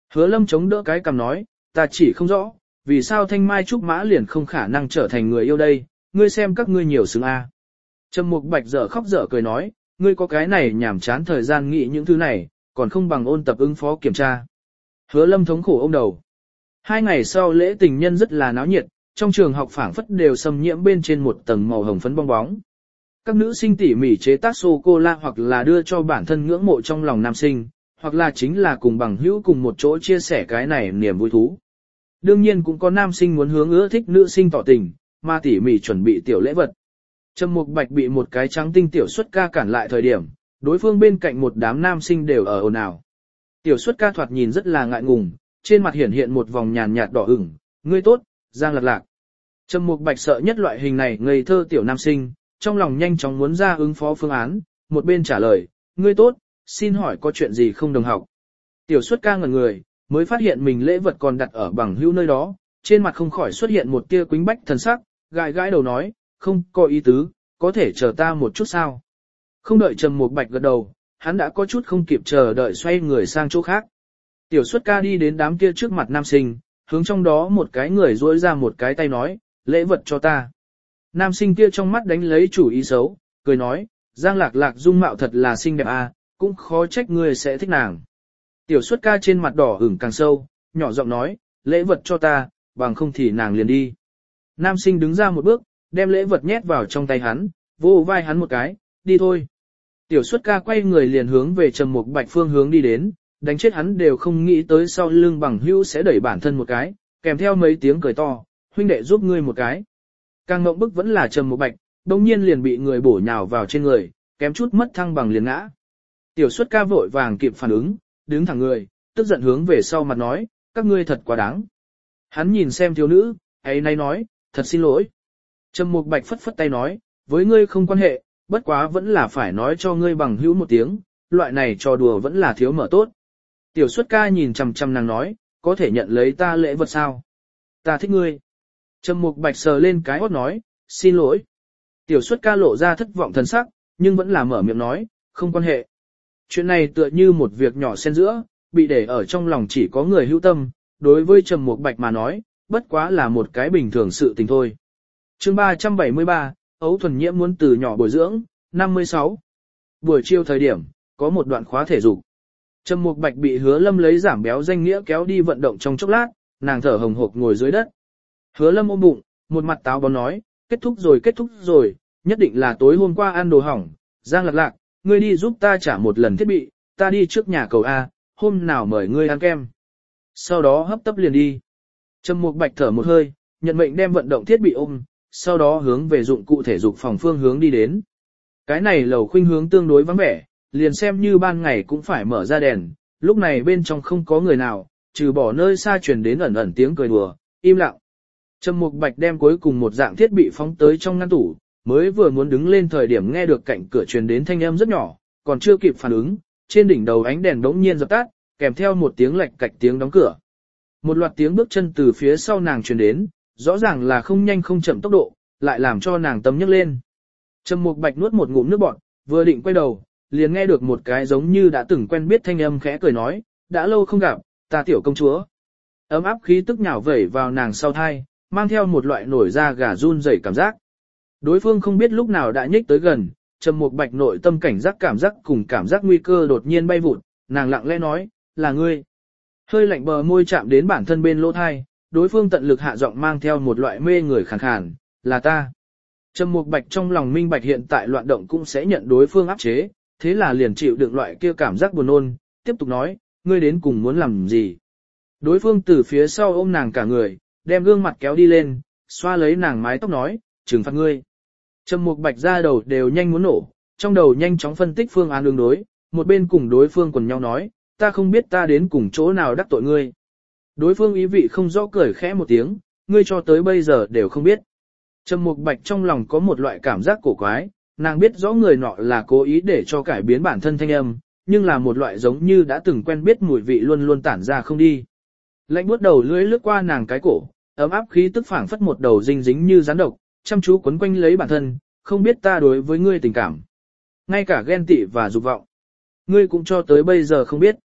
Hứa Lâm chống đỡ cái cằm nói, ta chỉ không rõ, vì sao thanh mai trúc mã liền không khả năng trở thành người yêu đây, ngươi xem các ngươi nhiều xứng a. Trầm Mục Bạch dở khóc dở cười nói, ngươi có cái này nhảm chán thời gian nghĩ những thứ này, còn không bằng ôn tập ứng phó kiểm tra. Hứa Lâm thống khổ ôm đầu. 2 ngày sau lễ tình nhân rất là náo nhiệt, trong trường học phảng phất đều xâm nhiễm bên trên một tầng màu hồng phấn bong bóng. Các nữ sinh tỉ mỉ chế tác sô-cô-la hoặc là đưa cho bản thân ngưỡng mộ trong lòng nam sinh, hoặc là chính là cùng bằng hữu cùng một chỗ chia sẻ cái này niềm vui thú. Đương nhiên cũng có nam sinh muốn hướng ưa thích nữ sinh tỏ tình, mà tỉ mỉ chuẩn bị tiểu lễ vật. Trầm Mục Bạch bị một cái trắng tinh tiểu xuất ca cản lại thời điểm, đối phương bên cạnh một đám nam sinh đều ở ồn ào. Tiểu xuất ca thoạt nhìn rất là ngại ngùng, trên mặt hiển hiện một vòng nhàn nhạt đỏ ửng, ngươi tốt, Giang Lạc Lạc. Trầm Mục Bạch sợ nhất loại hình này ngây thơ tiểu nam sinh, trong lòng nhanh chóng muốn ra ứng phó phương án, một bên trả lời, ngươi tốt, xin hỏi có chuyện gì không đồng học. Tiểu xuất ca ngẩn người, mới phát hiện mình lễ vật còn đặt ở bằng hữu nơi đó, trên mặt không khỏi xuất hiện một tia quĩnh bách thần sắc, gãi gãi đầu nói, không có ý tứ, có thể chờ ta một chút sao. Không đợi Trầm Mục Bạch gật đầu, hắn đã có chút không kịp chờ đợi xoay người sang chỗ khác. Tiểu xuất ca đi đến đám kia trước mặt nam sinh, hướng trong đó một cái người duỗi ra một cái tay nói, lễ vật cho ta. Nam sinh kia trong mắt đánh lấy chủ ý xấu, cười nói, Giang Lạc Lạc dung mạo thật là xinh đẹp à, cũng khó trách ngươi sẽ thích nàng. Tiểu xuất ca trên mặt đỏ ửng càng sâu, nhỏ giọng nói, lễ vật cho ta, bằng không thì nàng liền đi. Nam sinh đứng ra một bước, đem lễ vật nhét vào trong tay hắn, vô vai hắn một cái, đi thôi. Tiểu xuất ca quay người liền hướng về Trầm Mục Bạch phương hướng đi đến, đánh chết hắn đều không nghĩ tới sau lưng bằng hữu sẽ đẩy bản thân một cái, kèm theo mấy tiếng cười to, huynh đệ giúp ngươi một cái. Càng ngộng bức vẫn là Trầm Mục Bạch, đồng nhiên liền bị người bổ nhào vào trên người, kém chút mất thăng bằng liền ngã. Tiểu xuất ca vội vàng kịp phản ứng, đứng thẳng người, tức giận hướng về sau mặt nói, các ngươi thật quá đáng. Hắn nhìn xem thiếu nữ, ấy nay nói, thật xin lỗi. Trầm Mục Bạch phất phất tay nói, với ngươi không quan hệ, bất quá vẫn là phải nói cho ngươi bằng hữu một tiếng, loại này trò đùa vẫn là thiếu mở tốt. Tiểu xuất ca nhìn chằm chằm nàng nói, có thể nhận lấy ta lễ vật sao? Ta thích ngươi. Trầm Mục Bạch sờ lên cái hót nói, xin lỗi. Tiểu xuất ca lộ ra thất vọng thần sắc, nhưng vẫn là mở miệng nói, không quan hệ. Chuyện này tựa như một việc nhỏ xen giữa, bị để ở trong lòng chỉ có người hữu tâm, đối với Trầm Mục Bạch mà nói, bất quá là một cái bình thường sự tình thôi. Chương 373, Ấu Thuần Nhiễm muốn từ nhỏ bồi dưỡng, 56. Buổi chiều thời điểm, có một đoạn khóa thể dục. Trầm Mục Bạch bị Hứa Lâm lấy giảm béo danh nghĩa kéo đi vận động trong chốc lát, nàng thở hồng hộc ngồi dưới đất. Hứa Lâm ôm bụng, một mặt táo bón nói, kết thúc rồi, nhất định là tối hôm qua ăn đồ hỏng, Giang Lạc Lạc, ngươi đi giúp ta trả một lần thiết bị, ta đi trước nhà cầu A, hôm nào mời ngươi ăn kem. Sau đó hấp tấp liền đi. Trầm Mục Bạch thở một hơi, nhận mệnh đem vận động thiết bị ôm, sau đó hướng về dụng cụ thể dục phòng phương hướng đi đến. Cái này lầu khuynh hướng tương đối vắng vẻ, liền xem như ban ngày cũng phải mở ra đèn, lúc này bên trong không có người nào, trừ bỏ nơi xa truyền đến ẩn ẩn tiếng cười đùa, im lặng. Trầm Mục Bạch đem cuối cùng một dạng thiết bị phóng tới trong ngăn tủ, mới vừa muốn đứng lên thời điểm nghe được cạnh cửa truyền đến thanh âm rất nhỏ, còn chưa kịp phản ứng, trên đỉnh đầu ánh đèn đống nhiên dập tắt, kèm theo một tiếng lạch cạch tiếng đóng cửa. Một loạt tiếng bước chân từ phía sau nàng truyền đến, rõ ràng là không nhanh không chậm tốc độ, lại làm cho nàng tâm nhấc lên. Trầm Mục Bạch nuốt một ngụm nước bọt, vừa định quay đầu, liền nghe được một cái giống như đã từng quen biết thanh âm khẽ cười nói, đã lâu không gặp, ta tiểu công chúa. Ấm áp khí tức nhào vẩy vào nàng sau thai, mang theo một loại nổi da gà run rẩy cảm giác. Đối phương không biết lúc nào đã nhích tới gần, Trầm Mục Bạch nội tâm cảnh giác cùng cảm giác nguy cơ đột nhiên bay vụt, nàng lặng lẽ nói, là ngươi. Hơi lạnh bờ môi chạm đến bản thân bên lỗ thai, đối phương tận lực hạ giọng mang theo một loại mê người khàn khàn, là ta. Trầm Mục Bạch trong lòng minh bạch hiện tại loạn động cũng sẽ nhận đối phương áp chế, thế là liền chịu đựng loại kia cảm giác buồn nôn, tiếp tục nói, ngươi đến cùng muốn làm gì. Đối phương từ phía sau ôm nàng cả người, đem gương mặt kéo đi lên, xoa lấy nàng mái tóc nói, trừng phạt ngươi. Trầm Mục Bạch ra đầu đều nhanh muốn nổ, trong đầu nhanh chóng phân tích phương án ứng đối, một bên cùng đối phương quần nhau nói, ta không biết ta đến cùng chỗ nào đắc tội ngươi. Đối phương ý vị không rõ cười khẽ một tiếng, ngươi cho tới bây giờ đều không biết. Trầm Mục Bạch trong lòng có một loại cảm giác cổ quái, nàng biết rõ người nọ là cố ý để cho cải biến bản thân thanh âm, nhưng là một loại giống như đã từng quen biết mùi vị luôn luôn tản ra không đi. Lạnh buốt đầu lưỡi lướt qua nàng cái cổ, ấm áp khí tức phảng phất một đầu dinh dính như rắn độc, chăm chú quấn quanh lấy bản thân, không biết ta đối với ngươi tình cảm. Ngay cả ghen tị và dục vọng. Ngươi cũng cho tới bây giờ không biết.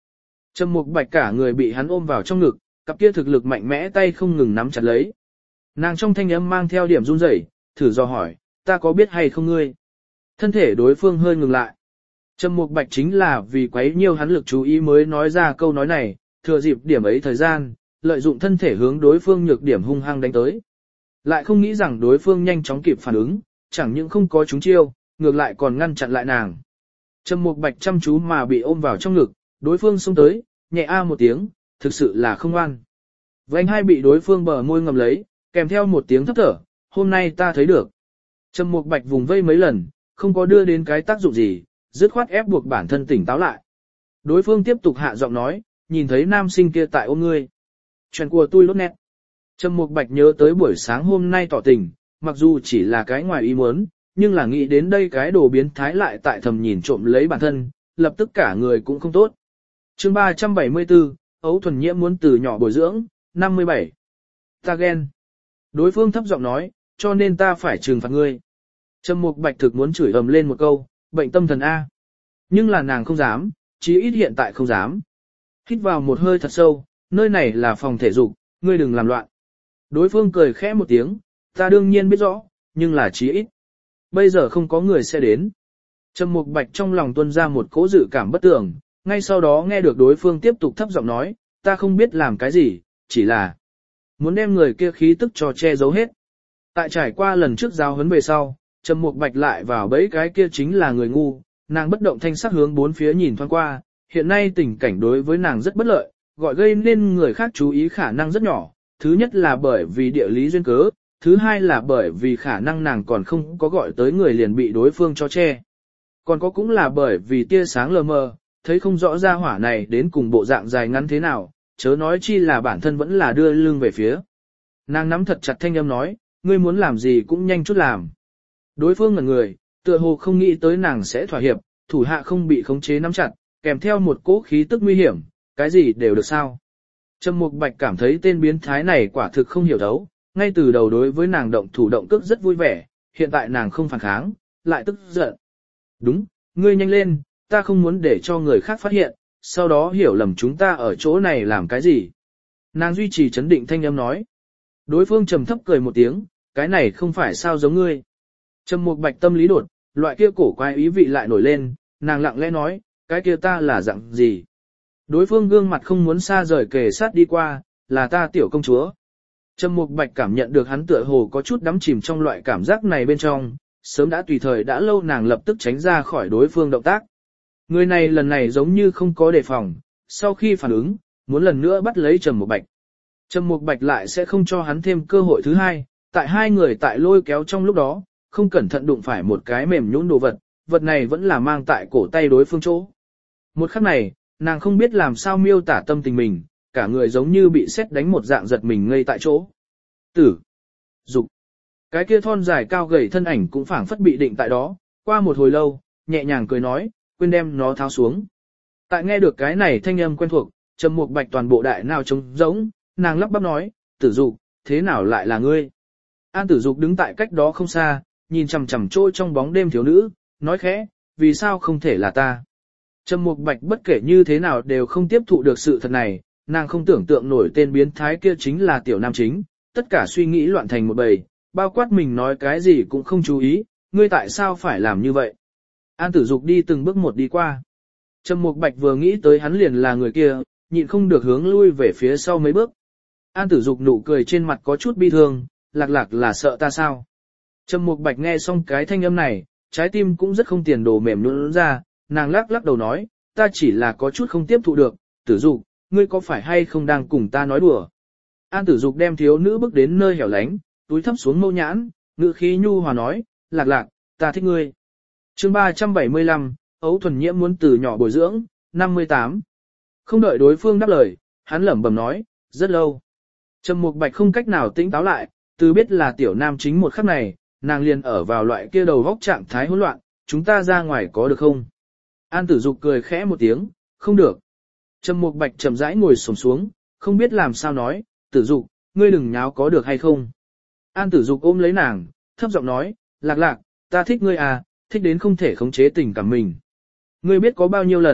Trầm Mục Bạch cả người bị hắn ôm vào trong ngực, cặp kia thực lực mạnh mẽ tay không ngừng nắm chặt lấy. Nàng trong thanh âm mang theo điểm run rẩy, thử dò hỏi, ta có biết hay không ngươi? Thân thể đối phương hơi ngừng lại. Trầm Mục Bạch chính là vì quấy nhiều hắn lực chú ý mới nói ra câu nói này, thừa dịp điểm ấy thời gian, lợi dụng thân thể hướng đối phương nhược điểm hung hăng đánh tới. Lại không nghĩ rằng đối phương nhanh chóng kịp phản ứng, chẳng những không có trúng chiêu, ngược lại còn ngăn chặn lại nàng. Trầm Mục Bạch chăm chú mà bị ôm vào trong ngực, đối phương xông tới, nhẹ a một tiếng, thực sự là không ngoan. Vành hai bị đối phương bờ môi ngầm lấy, kèm theo một tiếng thấp thở, hôm nay ta thấy được. Trầm Mục Bạch vùng vây mấy lần, không có đưa đến cái tác dụng gì, dứt khoát ép buộc bản thân tỉnh táo lại. Đối phương tiếp tục hạ giọng nói, nhìn thấy nam sinh kia tại ôm ngươi. Chuyện của tôi lốt nét. Trầm Mục Bạch nhớ tới buổi sáng hôm nay tỏ tình, mặc dù chỉ là cái ngoài ý muốn, nhưng là nghĩ đến đây cái đồ biến thái lại tại thầm nhìn trộm lấy bản thân, lập tức cả người cũng không tốt. Chương 374, Ấu Thuần Nhiễm muốn từ nhỏ bồi dưỡng, 57. Ta ghen. Đối phương thấp giọng nói, cho nên ta phải trừng phạt ngươi. Trầm Mục Bạch thực muốn chửi ầm lên một câu, bệnh tâm thần A. Nhưng là nàng không dám, chí ít hiện tại không dám. Hít vào một hơi thật sâu, nơi này là phòng thể dục, ngươi đừng làm loạn. Đối phương cười khẽ một tiếng, ta đương nhiên biết rõ, nhưng là chí ít. Bây giờ không có người sẽ đến. Trầm Mục Bạch trong lòng tuôn ra một cỗ dự cảm bất tường, ngay sau đó nghe được đối phương tiếp tục thấp giọng nói, ta không biết làm cái gì, chỉ là muốn đem người kia khí tức cho che giấu hết. Tại trải qua lần trước giao huấn về sau, Trầm Mục Bạch lại vào bẫy cái kia chính là người ngu, nàng bất động thanh sắc hướng bốn phía nhìn thoáng qua, hiện nay tình cảnh đối với nàng rất bất lợi, gọi gây nên người khác chú ý khả năng rất nhỏ, thứ nhất là bởi vì địa lý duyên cớ, thứ hai là bởi vì khả năng nàng còn không có gọi tới người liền bị đối phương cho che. Còn có cũng là bởi vì tia sáng lờ mờ, thấy không rõ ra hỏa này đến cùng bộ dạng dài ngắn thế nào, chớ nói chi là bản thân vẫn là đưa lưng về phía. Nàng nắm thật chặt thanh âm nói, ngươi muốn làm gì cũng nhanh chút làm. Đối phương ngẩn người, tựa hồ không nghĩ tới nàng sẽ thỏa hiệp, thủ hạ không bị khống chế nắm chặt, kèm theo một cỗ khí tức nguy hiểm, cái gì đều được sao. Trầm Mục Bạch cảm thấy tên biến thái này quả thực không hiểu thấu, ngay từ đầu đối với nàng động thủ động cước rất vui vẻ, hiện tại nàng không phản kháng, lại tức giận. Đúng, ngươi nhanh lên, ta không muốn để cho người khác phát hiện, sau đó hiểu lầm chúng ta ở chỗ này làm cái gì. Nàng duy trì chấn định thanh âm nói. Đối phương trầm thấp cười một tiếng, cái này không phải sao giống ngươi. Trầm Mục Bạch tâm lý đột, loại kia cổ quái ý vị lại nổi lên, nàng lặng lẽ nói, cái kia ta là dạng gì. Đối phương gương mặt không muốn xa rời kề sát đi qua, là ta tiểu công chúa. Trầm Mục Bạch cảm nhận được hắn tựa hồ có chút đắm chìm trong loại cảm giác này bên trong, sớm đã tùy thời đã lâu nàng lập tức tránh ra khỏi đối phương động tác. Người này lần này giống như không có đề phòng, sau khi phản ứng, muốn lần nữa bắt lấy Trầm Mục Bạch. Trầm Mục Bạch lại sẽ không cho hắn thêm cơ hội thứ hai, tại hai người tại lôi kéo trong lúc đó, không cẩn thận đụng phải một cái mềm nhũn đồ vật, vật này vẫn là mang tại cổ tay đối phương chỗ. Một khắc này, nàng không biết làm sao miêu tả tâm tình mình, cả người giống như bị sét đánh một dạng giật mình ngây tại chỗ. Tử. Dục. Cái kia thon dài cao gầy thân ảnh cũng phảng phất bị định tại đó, qua một hồi lâu, nhẹ nhàng cười nói, quên đem nó tháo xuống. Tại nghe được cái này thanh âm quen thuộc, Trầm Mục Bạch toàn bộ đại nào trống rỗng, nàng lắp bắp nói, Tử Dục, thế nào lại là ngươi? An Tử Dục đứng tại cách đó không xa, nhìn chằm chằm trôi trong bóng đêm thiếu nữ, nói khẽ, vì sao không thể là ta? Trầm Mục Bạch bất kể như thế nào đều không tiếp thụ được sự thật này, nàng không tưởng tượng nổi tên biến thái kia chính là tiểu nam chính, tất cả suy nghĩ loạn thành một bầy, bao quát mình nói cái gì cũng không chú ý, ngươi tại sao phải làm như vậy? An Tử Dục đi từng bước một đi qua. Trầm Mục Bạch vừa nghĩ tới hắn liền là người kia, nhịn không được hướng lui về phía sau mấy bước. An Tử Dục nụ cười trên mặt có chút bi thương, lạc lạc là sợ ta sao? Trầm Mục Bạch nghe xong cái thanh âm này, trái tim cũng rất không tiền đồ mềm nhũn ra, nàng lắc lắc đầu nói, ta chỉ là có chút không tiếp thụ được, Tử Dục, ngươi có phải hay không đang cùng ta nói đùa? An Tử Dục đem thiếu nữ bước đến nơi hẻo lánh, túi thấp xuống mâu nhãn, ngữ khí nhu hòa nói, lạc lạc, ta thích ngươi. Chương 375, Ấu Thuần Nhiễm muốn từ nhỏ bồi dưỡng, 58. Không đợi đối phương đáp lời, hắn lẩm bẩm nói, rất lâu. Trầm Mục Bạch không cách nào tĩnh táo lại, từ biết là tiểu nam chính một khắc này, nàng liền ở vào loại kia đầu vóc trạng thái hỗn loạn, chúng ta ra ngoài có được không? An Tử Dục cười khẽ một tiếng, không được. Trầm Mục Bạch chậm rãi ngồi xổm xuống, không biết làm sao nói, Tử Dục, ngươi đừng nháo có được hay không? An Tử Dục ôm lấy nàng, thấp giọng nói, lạc lạc, ta thích ngươi à, thích đến không thể khống chế tình cảm mình. Ngươi biết có bao nhiêu lần,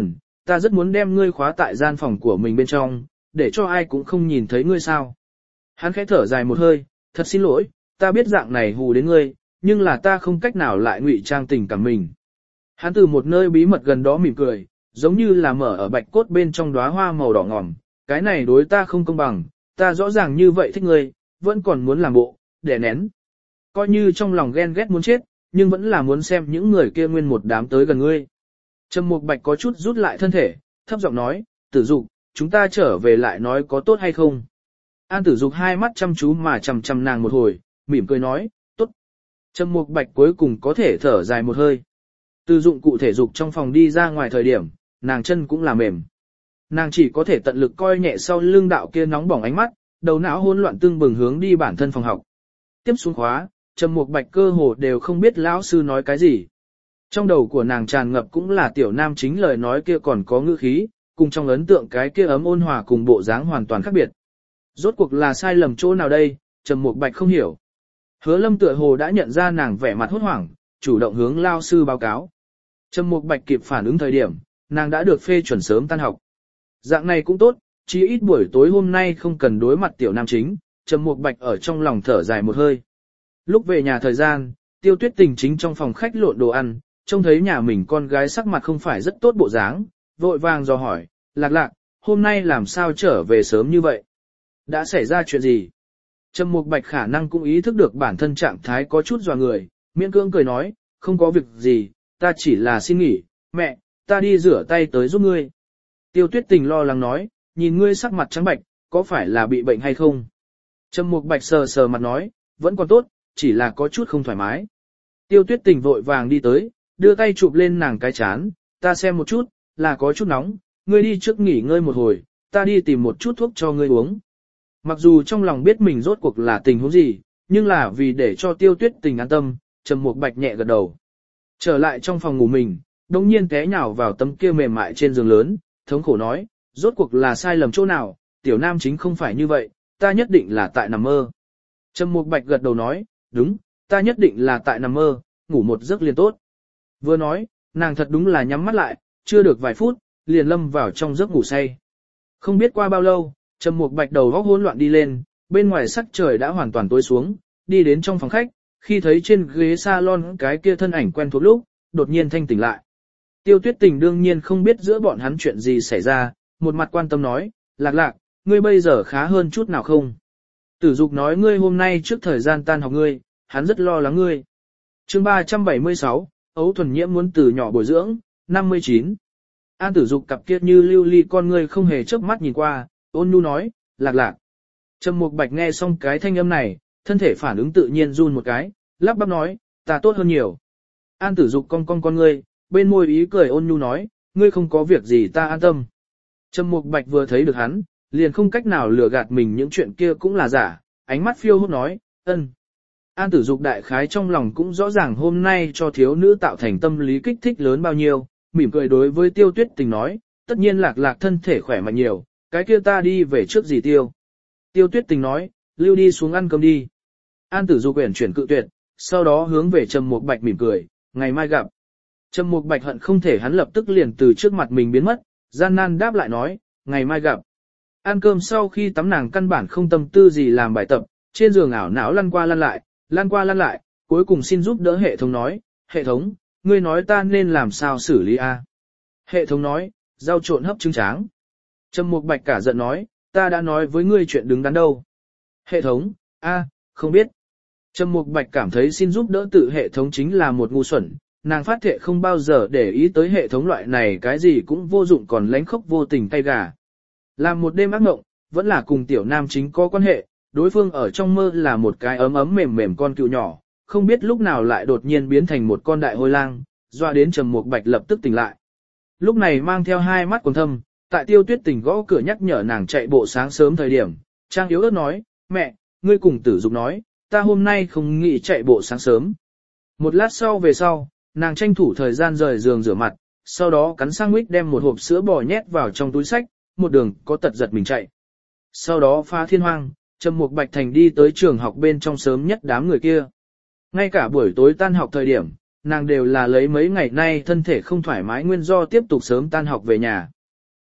ta rất muốn đem ngươi khóa tại gian phòng của mình bên trong, để cho ai cũng không nhìn thấy ngươi sao. Hắn khẽ thở dài một hơi, thật xin lỗi, ta biết dạng này hù đến ngươi, nhưng là ta không cách nào lại ngụy trang tình cảm mình. Hắn từ một nơi bí mật gần đó mỉm cười, giống như là mở ở bạch cốt bên trong đóa hoa màu đỏ ngòm, cái này đối ta không công bằng, ta rõ ràng như vậy thích ngươi, vẫn còn muốn làm bộ, để nén. Coi như trong lòng ghen ghét muốn chết, nhưng vẫn là muốn xem những người kia nguyên một đám tới gần ngươi. Trầm Mục Bạch có chút rút lại thân thể, thấp giọng nói, Tử Dục, chúng ta trở về lại nói có tốt hay không. An Tử Dục hai mắt chăm chú mà chằm chằm nàng một hồi, mỉm cười nói, tốt. Trầm Mục Bạch cuối cùng có thể thở dài một hơi. Từ dụng cụ thể dục trong phòng đi ra ngoài thời điểm, nàng chân cũng là mềm. Nàng chỉ có thể tận lực coi nhẹ sau lưng đạo kia nóng bỏng ánh mắt, đầu não hỗn loạn tương bừng hướng đi bản thân phòng học. Tiếp xuống khóa, Trầm Mục Bạch cơ hồ đều không biết lão sư nói cái gì. Trong đầu của nàng tràn ngập cũng là tiểu nam chính lời nói kia còn có ngữ khí, cùng trong ấn tượng cái kia ấm ôn hòa cùng bộ dáng hoàn toàn khác biệt. Rốt cuộc là sai lầm chỗ nào đây, Trầm Mục Bạch không hiểu. Hứa Lâm tựa hồ đã nhận ra nàng vẻ mặt hốt hoảng, chủ động hướng lao sư báo cáo. Trầm Mục Bạch kịp phản ứng thời điểm, nàng đã được phê chuẩn sớm tan học. Dạng này cũng tốt, chí ít buổi tối hôm nay không cần đối mặt tiểu nam chính, Trầm Mục Bạch ở trong lòng thở dài một hơi. Lúc về nhà thời gian, Tiêu Tuyết Tình chính trong phòng khách lộn đồ ăn, trông thấy nhà mình con gái sắc mặt không phải rất tốt bộ dáng, vội vàng dò hỏi, Lạc Lạc, hôm nay làm sao trở về sớm như vậy? Đã xảy ra chuyện gì? Trầm Mục Bạch khả năng cũng ý thức được bản thân trạng thái có chút dọa người, miễn cưỡng cười nói, không có việc gì, ta chỉ là xin nghỉ, mẹ, ta đi rửa tay tới giúp ngươi. Tiêu Tuyết Tình lo lắng nói, nhìn ngươi sắc mặt trắng bạch, có phải là bị bệnh hay không? Trầm Mục Bạch sờ sờ mặt nói, vẫn còn tốt, chỉ là có chút không thoải mái. Tiêu Tuyết Tình vội vàng đi tới, đưa tay chụp lên nàng cái chán, ta xem một chút, là có chút nóng, ngươi đi trước nghỉ ngơi một hồi, ta đi tìm một chút thuốc cho ngươi uống. Mặc dù trong lòng biết mình rốt cuộc là tình huống gì, nhưng là vì để cho Tiêu Tuyết Tình an tâm, Trầm Mục Bạch nhẹ gật đầu. Trở lại trong phòng ngủ mình, đồng nhiên té nhào vào tấm kia mềm mại trên giường lớn, thống khổ nói, rốt cuộc là sai lầm chỗ nào, tiểu nam chính không phải như vậy, ta nhất định là tại nằm mơ. Trầm Mục Bạch gật đầu nói, đúng, ta nhất định là tại nằm mơ, ngủ một giấc liền tốt. Vừa nói, nàng thật đúng là nhắm mắt lại, chưa được vài phút, liền lâm vào trong giấc ngủ say. Không biết qua bao lâu, Trầm Mục Bạch đầu óc hỗn loạn đi lên, bên ngoài sắc trời đã hoàn toàn tối xuống, đi đến trong phòng khách, khi thấy trên ghế salon cái kia thân ảnh quen thuộc lúc, đột nhiên thanh tỉnh lại. Tiêu Tuyết Tình đương nhiên không biết giữa bọn hắn chuyện gì xảy ra, một mặt quan tâm nói, Lạc Lạc, ngươi bây giờ khá hơn chút nào không? Tử Dục nói ngươi hôm nay trước thời gian tan học ngươi, hắn rất lo lắng ngươi. Chương 376, Ấu Thuần Nhiễm muốn từ nhỏ bồi dưỡng, 59. An Tử Dục cặp kiết như lưu ly con ngươi không hề chớp mắt nhìn qua, ôn nhu nói, Lạc Lạc. Trầm Mục Bạch nghe xong cái thanh âm này, thân thể phản ứng tự nhiên run một cái, lắp bắp nói, ta tốt hơn nhiều. An Tử Dục cong cong con ngươi, bên môi ý cười ôn nhu nói, ngươi không có việc gì ta an tâm. Trầm Mục Bạch vừa thấy được hắn, liền không cách nào lừa gạt mình những chuyện kia cũng là giả, ánh mắt phiêu hốt nói, ân. An Tử Dục đại khái trong lòng cũng rõ ràng hôm nay cho thiếu nữ tạo thành tâm lý kích thích lớn bao nhiêu, mỉm cười đối với Tiêu Tuyết Tình nói, tất nhiên Lạc Lạc thân thể khỏe mạnh nhiều, cái kia ta đi về trước gì Tiêu. Tiêu Tuyết Tình nói, lưu đi xuống ăn cơm đi. An Tử Dục uyển chuyển cự tuyệt, sau đó hướng về Trầm Mục Bạch mỉm cười, ngày mai gặp. Trầm Mục Bạch hận không thể hắn lập tức liền từ trước mặt mình biến mất, gian nan đáp lại nói, ngày mai gặp. Ăn cơm sau khi tắm nàng căn bản không tâm tư gì làm bài tập, trên giường ảo não lăn qua lăn lại, cuối cùng xin giúp đỡ hệ thống nói, hệ thống, ngươi nói ta nên làm sao xử lý a? Hệ thống nói, rau trộn hấp trứng tráng. Trầm Mục Bạch cả giận nói, ta đã nói với ngươi chuyện đứng đắn đâu. Hệ thống, không biết. Trầm Mục Bạch cảm thấy xin giúp đỡ tự hệ thống chính là một ngu xuẩn, nàng phát thệ không bao giờ để ý tới hệ thống loại này cái gì cũng vô dụng còn lánh khóc vô tình tay gà. Làm một đêm ác mộng, vẫn là cùng tiểu nam chính có quan hệ, đối phương ở trong mơ là một cái ấm ấm mềm mềm con cừu nhỏ, không biết lúc nào lại đột nhiên biến thành một con đại hôi lang, doa đến Trầm Mục Bạch lập tức tỉnh lại. Lúc này mang theo hai mắt quầng thâm, tại Tiêu Tuyết Tình gõ cửa nhắc nhở nàng chạy bộ sáng sớm thời điểm, Trang yếu ớt nói, mẹ, ngươi cùng Tử Dục nói, ta hôm nay không nghĩ chạy bộ sáng sớm. Một lát sau về sau, nàng tranh thủ thời gian rời giường rửa mặt, sau đó cắn sandwich đem một hộp sữa bò nhét vào trong túi sách, một đường có tật giật mình chạy. Sau đó phá thiên hoang, Trầm Mục Bạch Thành đi tới trường học bên trong sớm nhất đám người kia. Ngay cả buổi tối tan học thời điểm, nàng đều là lấy mấy ngày nay thân thể không thoải mái nguyên do tiếp tục sớm tan học về nhà.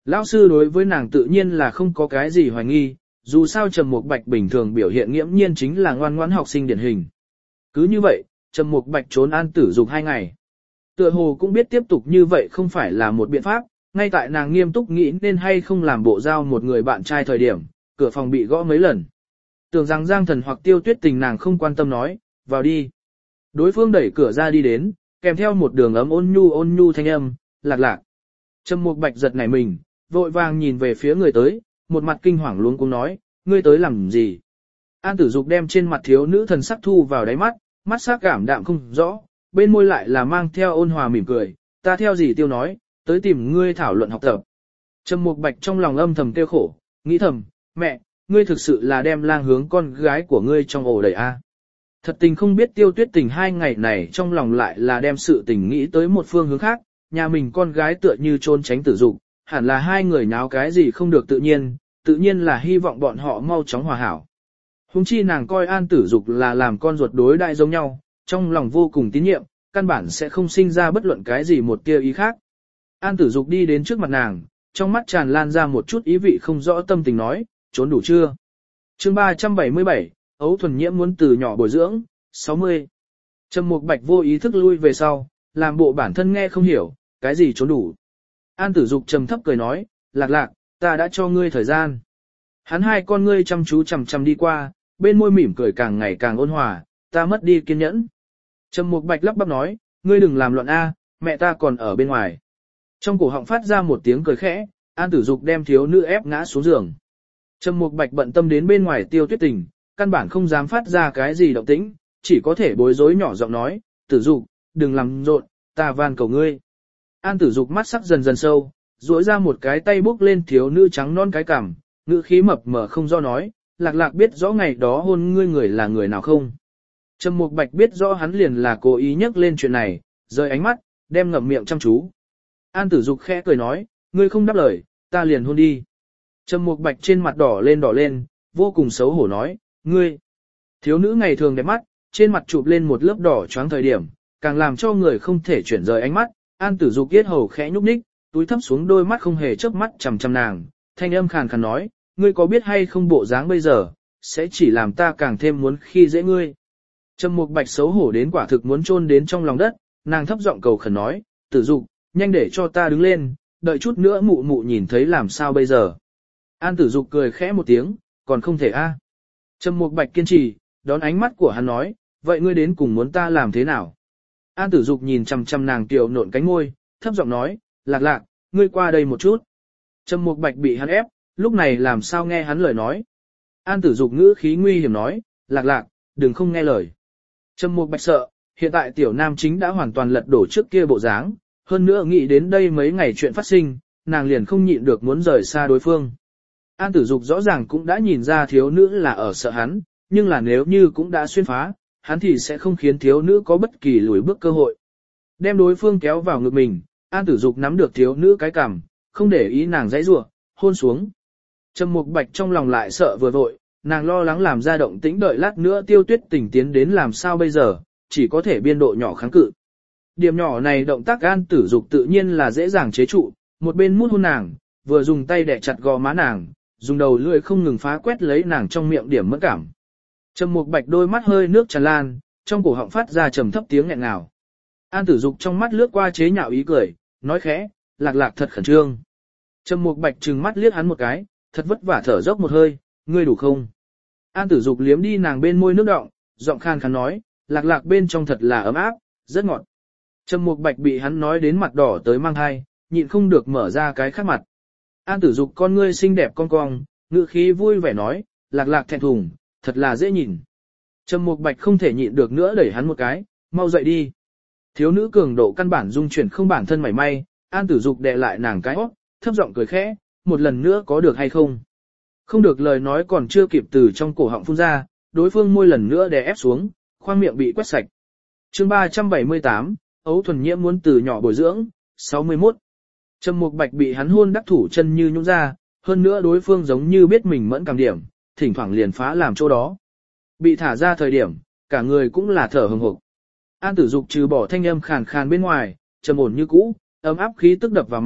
Lão sư đối với nàng tự nhiên là không có cái gì hoài nghi, dù sao Trầm Mục Bạch bình thường biểu hiện nghiễm nhiên chính là ngoan ngoãn học sinh điển hình. Cứ như vậy, Trầm Mục Bạch trốn An Tử Dục 2 ngày. Tựa hồ cũng biết tiếp tục như vậy không phải là một biện pháp, ngay tại nàng nghiêm túc nghĩ nên hay không làm bộ giao một người bạn trai thời điểm, cửa phòng bị gõ mấy lần. Tưởng rằng Giang Thần hoặc Tiêu Tuyết Tình nàng không quan tâm nói, vào đi. Đối phương đẩy cửa ra đi đến, kèm theo một đường ấm ôn nhu thanh âm, lạc lạc. Trầm Mục Bạch giật nảy mình, vội vàng nhìn về phía người tới, một mặt kinh hoàng luống cuống nói, ngươi tới làm gì? An Tử Dục đem trên mặt thiếu nữ thần sắc thu vào đáy mắt, mắt sắc cảm đạm không rõ, bên môi lại là mang theo ôn hòa mỉm cười, ta theo gì Tiêu nói, tới tìm ngươi thảo luận học tập. Trầm Mục Bạch trong lòng âm thầm tiêu khổ, nghĩ thầm, mẹ, ngươi thực sự là đem lang hướng con gái của ngươi trong ổ đẩy a. Thật tình không biết Tiêu Tuyết Tình 2 ngày này trong lòng lại là đem sự tình nghĩ tới một phương hướng khác, nhà mình con gái tựa như trốn tránh Tử Dục, hẳn là 2 người nháo cái gì không được tự nhiên là hy vọng bọn họ mau chóng hòa hảo. Hùng chi nàng coi An Tử Dục là làm con ruột đối đại giống nhau, trong lòng vô cùng tín nhiệm, căn bản sẽ không sinh ra bất luận cái gì một tia ý khác. An Tử Dục đi đến trước mặt nàng, trong mắt tràn lan ra một chút ý vị không rõ tâm tình nói, trốn đủ chưa? Chương 377, Ấu Thuần Nhiễm muốn từ nhỏ bồi dưỡng, 60. Trầm Mục Bạch vô ý thức lui về sau, làm bộ bản thân nghe không hiểu, cái gì trốn đủ. An Tử Dục trầm thấp cười nói, lạc lạc, ta đã cho ngươi thời gian. Hắn 2 con ngươi chăm chú chằm chằm đi qua, bên môi mỉm cười càng ngày càng ôn hòa, ta mất đi kiên nhẫn. Trầm Mục Bạch lắp bắp nói, ngươi đừng làm loạn a, mẹ ta còn ở bên ngoài. Trong cổ họng phát ra một tiếng cười khẽ, An Tử Dục đem thiếu nữ ép ngã xuống giường. Trầm Mục Bạch bận tâm đến bên ngoài Tiêu Tuyết Tình, căn bản không dám phát ra cái gì động tĩnh, chỉ có thể bối rối nhỏ giọng nói, Tử Dục, đừng làm rộn, ta van cầu ngươi. An Tử Dục mắt sắc dần dần sâu, duỗi ra một cái tay bốc lên thiếu nữ trắng non cái cằm, ngữ khí mập mờ không do nói, lạc lạc biết rõ ngày đó hôn ngươi người là người nào không. Trầm Mục Bạch biết rõ hắn liền là cố ý nhắc lên chuyện này, rời ánh mắt, đem ngậm miệng chăm chú. An Tử Dục khẽ cười nói, ngươi không đáp lời, ta liền hôn đi. Trầm Mục Bạch trên mặt đỏ lên, vô cùng xấu hổ nói, ngươi. Thiếu nữ ngày thường đẹp mắt, trên mặt chụp lên một lớp đỏ choáng thời điểm, càng làm cho người không thể chuyển rời ánh mắt. An Tử Dục yết hầu khẽ nhúc nhích, túi thấp xuống đôi mắt không hề chớp mắt chằm chằm nàng, thanh âm khàn khàn nói, ngươi có biết hay không bộ dáng bây giờ, sẽ chỉ làm ta càng thêm muốn khi dễ ngươi. Trầm Mục Bạch xấu hổ đến quả thực muốn chôn đến trong lòng đất, nàng thấp giọng cầu khẩn nói, Tử Dục, nhanh để cho ta đứng lên, đợi chút nữa mụ mụ nhìn thấy làm sao bây giờ. An Tử Dục cười khẽ một tiếng, còn không thể a. Trầm Mục Bạch kiên trì, đón ánh mắt của hắn nói, vậy ngươi đến cùng muốn ta làm thế nào? An Tử Dục nhìn chằm chằm nàng tiểu nộn cánh môi, thấp giọng nói, lạc lạc, ngươi qua đây một chút. Trầm Mục Bạch bị hắn ép, lúc này làm sao nghe hắn lời nói. An Tử Dục ngữ khí nguy hiểm nói, lạc lạc, đừng không nghe lời. Trầm Mục Bạch sợ, hiện tại tiểu nam chính đã hoàn toàn lật đổ trước kia bộ dáng, hơn nữa nghĩ đến đây mấy ngày chuyện phát sinh, nàng liền không nhịn được muốn rời xa đối phương. An Tử Dục rõ ràng cũng đã nhìn ra thiếu nữ là ở sợ hắn, nhưng là nếu như cũng đã xuyên phá, hắn thì sẽ không khiến thiếu nữ có bất kỳ lùi bước cơ hội. Đem đối phương kéo vào ngực mình, An Tử Dục nắm được thiếu nữ cái cằm, không để ý nàng giãy giụa, hôn xuống. Trầm Mục Bạch trong lòng lại sợ vừa vội, nàng lo lắng làm ra động tĩnh đợi lát nữa Tiêu Tuyết Tình tiến đến làm sao bây giờ, chỉ có thể biên độ nhỏ kháng cự. Điểm nhỏ này động tác An Tử Dục tự nhiên là dễ dàng chế trụ, một bên mút hôn nàng, vừa dùng tay đè chặt gò má nàng, dùng đầu lưỡi không ngừng phá quét lấy nàng trong miệng điểm mẫn cảm. Trầm Mục Bạch đôi mắt hơi nước tràn lan, trong cổ họng phát ra trầm thấp tiếng nghẹn ngào. An Tử Dục trong mắt lướt qua chế nhạo ý cười, nói khẽ, lạc lạc thật khẩn trương. Trầm Mục Bạch trừng mắt liếc hắn một cái, thật vất vả thở dốc một hơi, ngươi đủ không? An Tử Dục liếm đi nàng bên môi nước đọng, giọng khan khàn nói, lạc lạc bên trong thật là ấm áp, rất ngọt. Trầm Mục Bạch bị hắn nói đến mặt đỏ tới mang hai, nhịn không được mở ra cái khác mặt. An Tử Dục con ngươi xinh đẹp cong cong, ngữ khí vui vẻ nói, lạc lạc thẹn thùng, thật là dễ nhìn. Trầm Mục Bạch không thể nhịn được nữa đẩy hắn một cái, mau dậy đi. Thiếu nữ cường độ căn bản dung chuyển không bản thân mảy may, An Tử Dục đè lại nàng cái óc, thấp giọng cười khẽ, một lần nữa có được hay không? Không được lời nói còn chưa kịp từ trong cổ họng phun ra, đối phương môi lần nữa đè ép xuống, khoang miệng bị quét sạch. Chương 378, Ấu Thuần Nhiễm muốn từ nhỏ bồi dưỡng, 61. Trầm Mục Bạch bị hắn hôn đắc thủ chân như nhũn ra, hơn nữa đối phương giống như biết mình mẫn cảm điểm, thỉnh thoảng liền phá làm chỗ đó. Bị thả ra thời điểm, cả người cũng là thở hừng hực. An Tử Dục trừ bỏ thanh âm khàn khàn bên ngoài, trầm ổn như cũ, ấm áp khí tức đập vào mặt,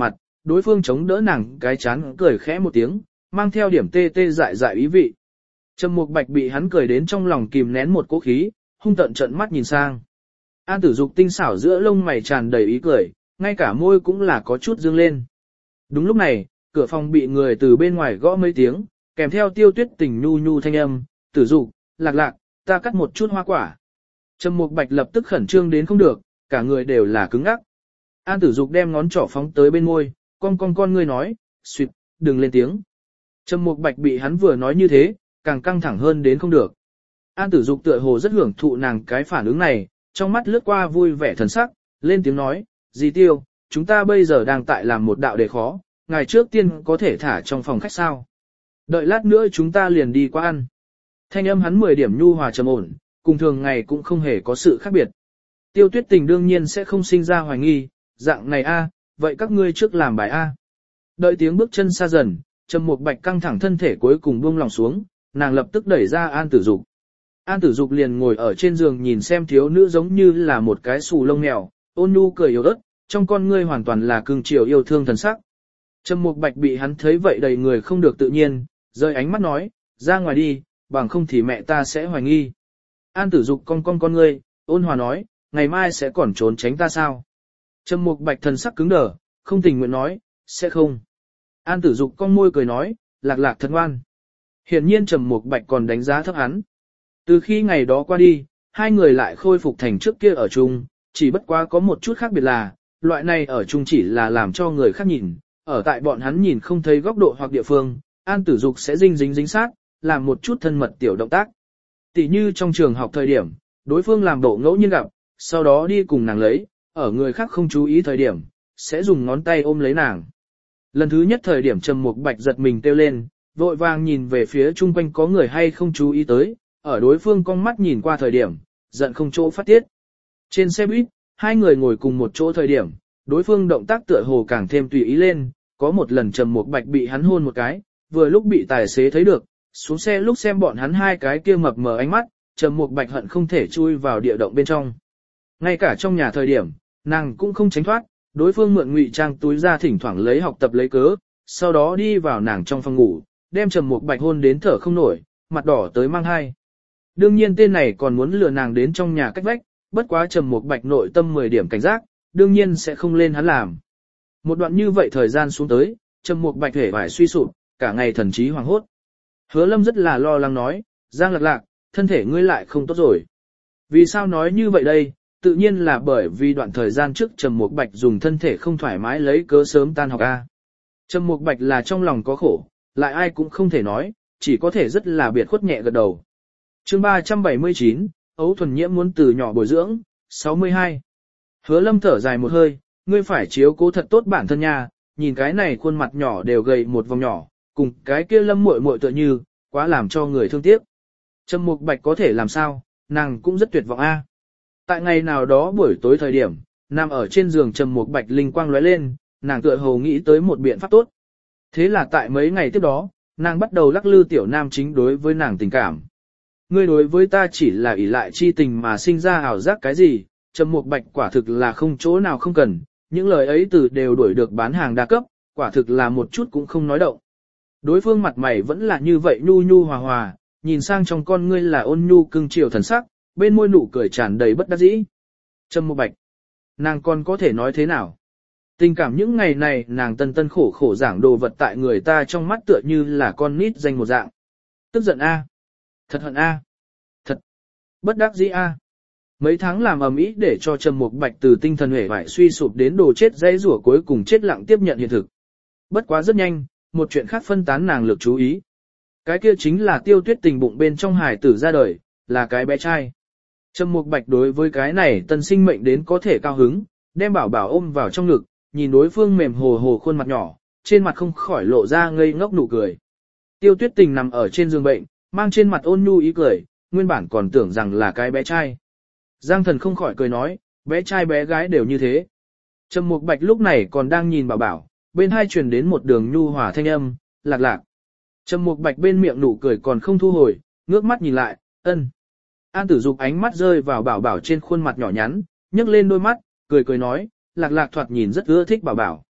đối phương chống đỡ nàng cái chán cười khẽ một tiếng, mang theo điểm tê tê dại dại ý vị. Trầm Mục Bạch bị hắn cười đến trong lòng kìm nén một cỗ khí, hung tợn trợn mắt nhìn sang. An Tử Dục tinh xảo giữa lông mày tràn đầy ý cười, ngay cả môi cũng là có chút dương lên. Đúng lúc này, cửa phòng bị người từ bên ngoài gõ mấy tiếng, kèm theo Tiêu Tuyết Tình nhu nhu thanh âm, "Tử Dục, Lạc Lạc, ta cắt một chút hoa quả." Trầm Mục Bạch lập tức khẩn trương đến không được, cả người đều là cứng ngắc. An Tử Dục đem ngón trỏ phóng tới bên môi, con ngươi nói, "Xuyệt, đừng lên tiếng." Trầm Mục Bạch bị hắn vừa nói như thế, càng căng thẳng hơn đến không được. An Tử Dục tựa hồ rất hưởng thụ nàng cái phản ứng này, trong mắt lướt qua vui vẻ thần sắc, lên tiếng nói, "Dì Tiêu, chúng ta bây giờ đang tại làm một đạo đề khó, ngày trước tiên có thể thả trong phòng khách sao? Đợi lát nữa chúng ta liền đi qua ăn." Thanh âm hắn 10 điểm nhu hòa trầm ổn, cùng thường ngày cũng không hề có sự khác biệt. Tiêu Tuyết Tình đương nhiên sẽ không sinh ra hoài nghi, dạng này a, vậy các ngươi trước làm bài a. Đợi tiếng bước chân xa dần, Trầm Mục Bạch căng thẳng thân thể cuối cùng buông lòng xuống, nàng lập tức đẩy ra An Tử Dục. An Tử Dục liền ngồi ở trên giường nhìn xem thiếu nữ giống như là một cái xù lông mèo, ôn nhu cười yếu ớt, trong con ngươi hoàn toàn là cưng chiều yêu thương thần sắc. Trầm Mục Bạch bị hắn thấy vậy đầy người không được tự nhiên, rơi ánh mắt nói, "Ra ngoài đi, bằng không thì mẹ ta sẽ hoài nghi." An Tử Dục con ngươi, ôn hòa nói, "Ngày mai sẽ còn trốn tránh ta sao?" Trầm Mục Bạch thần sắc cứng đờ, không tình nguyện nói, "Sẽ không." An Tử Dục cong môi cười nói, "Lạc Lạc thật ngoan." Hiển nhiên Trầm Mục Bạch còn đánh giá thấp hắn. Từ khi ngày đó qua đi, hai người lại khôi phục thành trước kia ở chung, chỉ bất quá có một chút khác biệt là, loại này ở chung chỉ là làm cho người khác nhìn, ở tại bọn hắn nhìn không thấy góc độ hoặc địa phương, An Tử Dục sẽ dính sát, làm một chút thân mật tiểu động tác. Tỷ như trong trường học thời điểm, đối phương làm bộ ngẫu nhiên gặp, sau đó đi cùng nàng lấy, ở người khác không chú ý thời điểm, sẽ dùng ngón tay ôm lấy nàng. Lần thứ nhất thời điểm Trầm Mục Bạch giật mình kêu lên, vội vàng nhìn về phía chung quanh có người hay không chú ý tới, ở đối phương con mắt nhìn qua thời điểm, giận không chỗ phát tiết. Trên xe buýt, hai người ngồi cùng một chỗ thời điểm, đối phương động tác tựa hồ càng thêm tùy ý lên, có một lần Trầm Mục Bạch bị hắn hôn một cái, vừa lúc bị tài xế thấy được, xuống xe lúc xem bọn hắn hai cái kia mập mờ ánh mắt, Trầm Mục Bạch hận không thể chui vào địa động bên trong. Ngay cả trong nhà thời điểm, nàng cũng không tránh thoát, đối phương mượn ngụy trang túi ra thỉnh thoảng lấy học tập lấy cớ, sau đó đi vào nàng trong phòng ngủ, đem Trầm Mục Bạch hôn đến thở không nổi, mặt đỏ tới mang hai. Đương nhiên tên này còn muốn lừa nàng đến trong nhà cách vách, bất quá Trầm Mục Bạch nội tâm 10 điểm cảnh giác, đương nhiên sẽ không lên hắn làm. Một đoạn như vậy thời gian xuống tới, Trầm Mục Bạch hề vải suy sụp, cả ngày thần trí hoảng hốt. Hứa Lâm rất là lo lắng nói, "Giang Lạc Lạc, thân thể ngươi lại không tốt rồi." Vì sao nói như vậy đây? Tự nhiên là bởi vì đoạn thời gian trước Trầm Mục Bạch dùng thân thể không thoải mái lấy cớ sớm tan học A. Trầm Mục Bạch là trong lòng có khổ, lại ai cũng không thể nói, chỉ có thể rất là biệt khuất nhẹ gật đầu. Chương 379, Ấu Thuần Nhiễm muốn từ nhỏ bồi dưỡng, 62. Hứa Lâm thở dài một hơi, "Ngươi phải chiếu cố thật tốt bản thân nha, nhìn cái này khuôn mặt nhỏ đều gầy một vòng nhỏ, cùng cái kia Lâm muội muội tựa như, quá làm cho người thương tiếc." Trầm Mục Bạch có thể làm sao, nàng cũng rất tuyệt vọng a. Tại ngày nào đó buổi tối thời điểm, nằm ở trên giường Trầm Mục Bạch linh quang lóe lên, nàng tựa hồ nghĩ tới một biện pháp tốt. Thế là tại mấy ngày tiếp đó, nàng bắt đầu lắc lư tiểu nam chính đối với nàng tình cảm. "Ngươi đối với ta chỉ là ỷ lại chi tình mà sinh ra ảo giác cái gì?" Trầm Mục Bạch quả thực là không chỗ nào không cần, những lời ấy từ đều đuổi được bán hàng đa cấp, quả thực là một chút cũng không nói động. Đối phương mặt mày vẫn là như vậy nhu nhu hòa hòa, nhìn sang trong con ngươi là ôn nhu cưng chiều thần sắc, bên môi nụ cười tràn đầy bất đắc dĩ. Trầm Mục Bạch, nàng còn có thể nói thế nào? Tình cảm những ngày này nàng tân khổ khổ giảng đồ vật tại người ta trong mắt tựa như là con nít danh một dạng. Tức giận a, thật hận a, thật bất đắc dĩ a. Mấy tháng làm ầm ĩ để cho Trầm Mục Bạch từ tinh thần uể oải suy sụp đến đồ chết dây rủa cuối cùng chết lặng tiếp nhận hiện thực. Bất quá rất nhanh, một chuyện khác phân tán nàng lực chú ý. Cái kia chính là Tiêu Tuyết Tình bụng bên trong hài tử ra đời, là cái bé trai. Trầm Mục Bạch đối với cái này tân sinh mệnh đến có thể cao hứng, đem bảo bảo ôm vào trong ngực, nhìn đối phương mềm hồ hồ khuôn mặt nhỏ, trên mặt không khỏi lộ ra ngây ngốc nụ cười. Tiêu Tuyết Tình nằm ở trên giường bệnh, mang trên mặt ôn nhu ý cười, nguyên bản còn tưởng rằng là cái bé trai. Giang Thần không khỏi cười nói, bé trai bé gái đều như thế. Trầm Mục Bạch lúc này còn đang nhìn bảo bảo, bên hai truyền đến một đường nhu hòa thanh âm, Lạc Lạc. Trầm Mục Bạch bên miệng nụ cười còn không thu hồi, ngước mắt nhìn lại, ân. An Tử Dục ánh mắt rơi vào bảo bảo trên khuôn mặt nhỏ nhắn, nhấc lên đôi mắt, cười nói, Lạc Lạc thoạt nhìn rất ưa thích bảo bảo.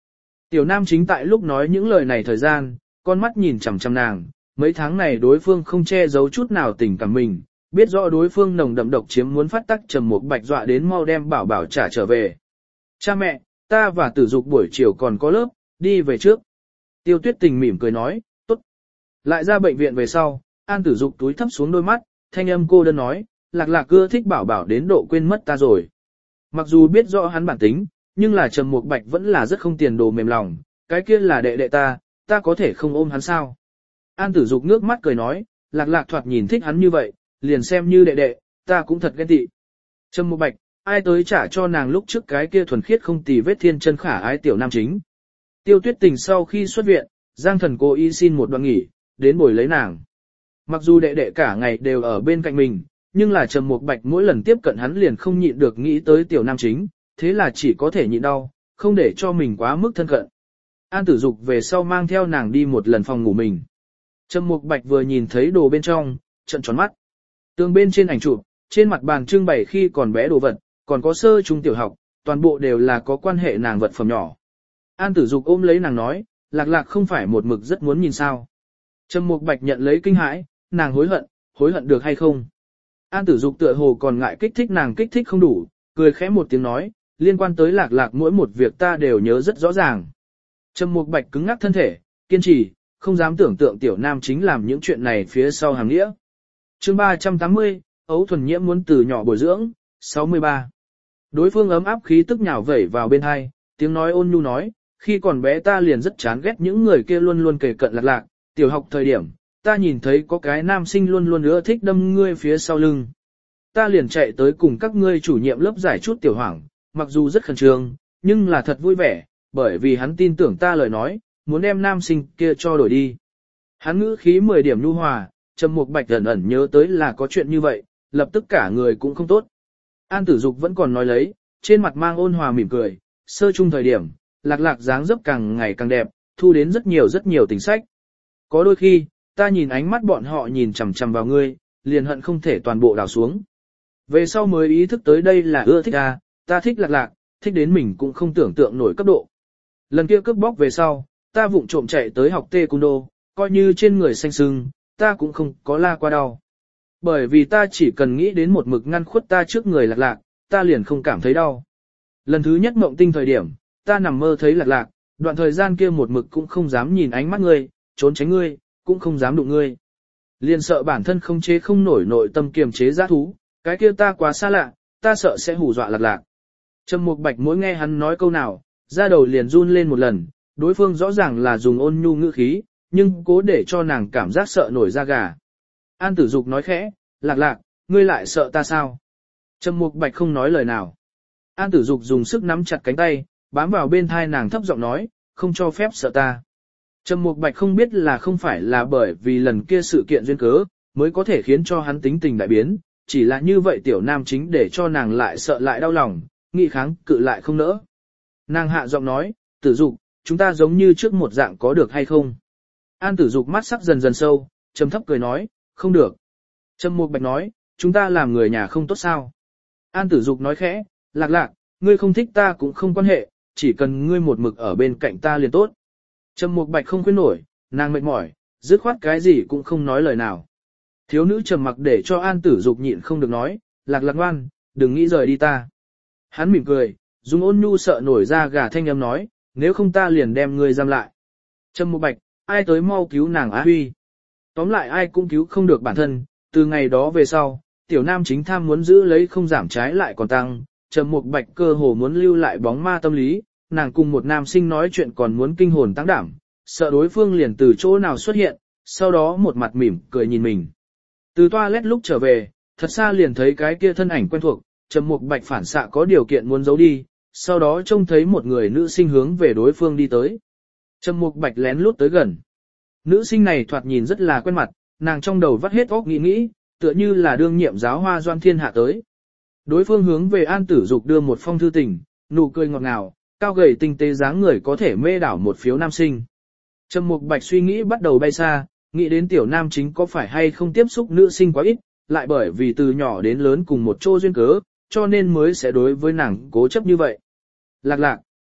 Tiểu nam chính tại lúc nói những lời này thời gian, con mắt nhìn chằm chằm nàng, mấy tháng này đối phương không che giấu chút nào tình cảm mình, biết rõ đối phương nồng đậm độc chiếm muốn phát tắc Trầm Mục Bạch dọa đến mau đem bảo bảo trả trở về. Cha mẹ, ta và Tử Dục buổi chiều còn có lớp, đi về trước. Tiêu Tuyết Tình mỉm cười nói, tốt. Lại ra bệnh viện về sau, An Tử Dục túi thấp xuống đôi mắt, thanh âm cô đơn nói, Lạc Lạc ưa thích bảo bảo đến độ quên mất ta rồi. Mặc dù biết rõ hắn bản tính, nhưng là Trầm Mục Bạch vẫn là rất không tiền đồ mềm lòng, cái kia là đệ đệ ta có thể không ôm hắn sao? An Tử Dục nước mắt cười nói, Lạc Lạc thoạt nhìn thích hắn như vậy, liền xem như đệ đệ, ta cũng thật ghen tị. Trầm Mục Bạch, ai tới trả cho nàng lúc trước cái kia thuần khiết không tì vết thiên chân khả ái tiểu nam chính. Tiêu Tuyết Tình sau khi xuất viện, Giang Thần cố ý xin một đoạn nghỉ, đến bồi lấy nàng. Mặc dù đệ đệ cả ngày đều ở bên cạnh mình, nhưng là Trầm Mục Bạch mỗi lần tiếp cận hắn liền không nhịn được nghĩ tới tiểu nam chính, thế là chỉ có thể nhịn đau, không để cho mình quá mức thân cận. An Tử Dục về sau mang theo nàng đi một lần phòng ngủ mình. Trầm Mục Bạch vừa nhìn thấy đồ bên trong, trợn tròn mắt. Tường bên trên ảnh chụp, trên mặt bàn trưng bày khi còn bé đồ vật, còn có sơ trung tiểu học, toàn bộ đều là có quan hệ nàng vật phẩm nhỏ. An Tử Dục ôm lấy nàng nói, Lạc Lạc không phải một mực rất muốn nhìn sao. Trầm Mục Bạch nhận lấy kinh hãi, nàng hối hận được hay không? An Tử Dục tựa hồ còn ngại kích thích nàng kích thích không đủ, cười khẽ một tiếng nói, liên quan tới Lạc Lạc mỗi một việc ta đều nhớ rất rõ ràng. Trầm Mục Bạch cứng ngắc thân thể, kiên trì, không dám tưởng tượng tiểu nam chính làm những chuyện này phía sau hàng nghĩa. Chương 380, Ấu Thuần Nhiễm muốn từ nhỏ bồi dưỡng, 63. Đối phương ấm áp khí tức nhào vẩy vào bên hai, tiếng nói ôn nhu nói, khi còn bé ta liền rất chán ghét những người kia luôn luôn kề cận Lạc Lạc, tiểu học thời điểm, ta nhìn thấy có cái nam sinh luôn luôn ưa thích đâm ngươi phía sau lưng. Ta liền chạy tới cùng các ngươi chủ nhiệm lớp giải chút tiểu hoảng, mặc dù rất khẩn trương, nhưng là thật vui vẻ, bởi vì hắn tin tưởng ta lời nói, muốn đem nam sinh kia cho đổi đi. Hắn ngữ khí 10 điểm nhu hòa, Trầm Mục Bạch ẩn ẩn nhớ tới là có chuyện như vậy, lập tức cả người cũng không tốt. An Tử Dục vẫn còn nói lấy, trên mặt mang ôn hòa mỉm cười, sơ chung thời điểm, Lạc Lạc dáng dấp càng ngày càng đẹp, thu đến rất nhiều tình sách. Có đôi khi, ta nhìn ánh mắt bọn họ nhìn chằm chằm vào ngươi, liền hận không thể toàn bộ đào xuống. Về sau mới ý thức tới đây là ưa thích ta thích Lạc Lạc, thích đến mình cũng không tưởng tượng nổi cấp độ. Lần kia cướp bóc về sau, ta vụng trộm chạy tới học taekwondo, coi như trên người xanh sưng, ta cũng không có la qua đau. Bởi vì ta chỉ cần nghĩ đến một mực ngăn khuất ta trước người Lạc Lạc, ta liền không cảm thấy đau. Lần thứ nhất mộng tinh thời điểm, ta nằm mơ thấy Lạc Lạc, đoạn thời gian kia một mực cũng không dám nhìn ánh mắt ngươi, trốn tránh ngươi, cũng không dám đụng ngươi. Liền sợ bản thân không chế không nổi nội tâm kiềm chế dã thú, cái kia ta quá xa lạ, ta sợ sẽ hù dọa Lạc Lạc. Trầm Mục Bạch mỗi nghe hắn nói câu nào, da đầu liền run lên một lần, đối phương rõ ràng là dùng ôn nhu ngữ khí, nhưng cố để cho nàng cảm giác sợ nổi da gà. An Tử Dục nói khẽ, Lạc Lạc, ngươi lại sợ ta sao? Trầm Mục Bạch không nói lời nào. An Tử Dục dùng sức nắm chặt cánh tay, bám vào bên thai nàng thấp giọng nói, không cho phép sợ ta. Trầm Mục Bạch không biết là không phải là bởi vì lần kia sự kiện duyên cớ, mới có thể khiến cho hắn tính tình đại biến, chỉ là như vậy tiểu nam chính để cho nàng lại sợ lại đau lòng, nghị kháng cự lại không nỡ. Nàng hạ giọng nói, Tử Dục, chúng ta giống như trước một dạng có được hay không? An Tử Dục mắt sắc dần dần sâu, trầm thấp cười nói, không được. Trầm Mục Bạch nói, chúng ta làm người nhà không tốt sao? An Tử Dục nói khẽ, Lạc Lạc, ngươi không thích ta cũng không quan hệ, chỉ cần ngươi một mực ở bên cạnh ta liền tốt. Trầm Mục Bạch không khuyên nổi, nàng mệt mỏi, dứt khoát cái gì cũng không nói lời nào. Thiếu nữ trầm mặc để cho An Tử Dục nhịn không được nói, Lạc Lạc ngoan, đừng nghĩ rời đi ta. Hắn mỉm cười, dùng ôn nhu sợ nổi ra gà thanh âm nói, nếu không ta liền đem ngươi giam lại. Trầm Mục Bạch, ai tới mau cứu nàng Á Huy. Tóm lại ai cũng cứu không được bản thân, từ ngày đó về sau, tiểu nam chính tham muốn giữ lấy không giảm trái lại còn tăng, Trầm Mục Bạch cơ hồ muốn lưu lại bóng ma tâm lý, nàng cùng một nam sinh nói chuyện còn muốn kinh hồn tăng đảm, sợ đối phương liền từ chỗ nào xuất hiện, sau đó một mặt mỉm cười nhìn mình. Từ toilet lúc trở về, thật xa liền thấy cái kia thân ảnh quen thuộc, Trầm Mục Bạch phản xạ có điều kiện muốn giấu đi, sau đó trông thấy một người nữ sinh hướng về đối phương đi tới. Trầm Mục Bạch lén lút tới gần. Nữ sinh này thoạt nhìn rất là quen mặt, nàng trong đầu vắt hết óc nghĩ, tựa như là đương nhiệm giáo hoa Doan Thiên Hạ tới. Đối phương hướng về An Tử Dục đưa một phong thư tình, nụ cười ngọt ngào, cao gầy tinh tế dáng người có thể mê đảo một phiếu nam sinh. Trầm Mục Bạch suy nghĩ bắt đầu bay xa, nghĩ đến tiểu nam chính có phải hay không tiếp xúc nữ sinh quá ít, lại bởi vì từ nhỏ đến lớn cùng một chỗ duyên cớ, cho nên mới sẽ đối với nàng cố chấp như vậy. Lạc Lạc.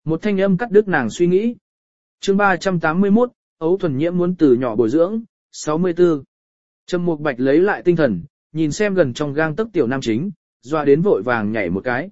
Một thanh âm cắt đứt nàng suy nghĩ. Chương 381, Ấu Thuần Nhiễm muốn từ nhỏ bồi dưỡng, 64. Trầm Mục Bạch lấy lại tinh thần, nhìn xem gần trong gang tấc tiểu nam chính, dọa đến vội vàng nhảy một cái,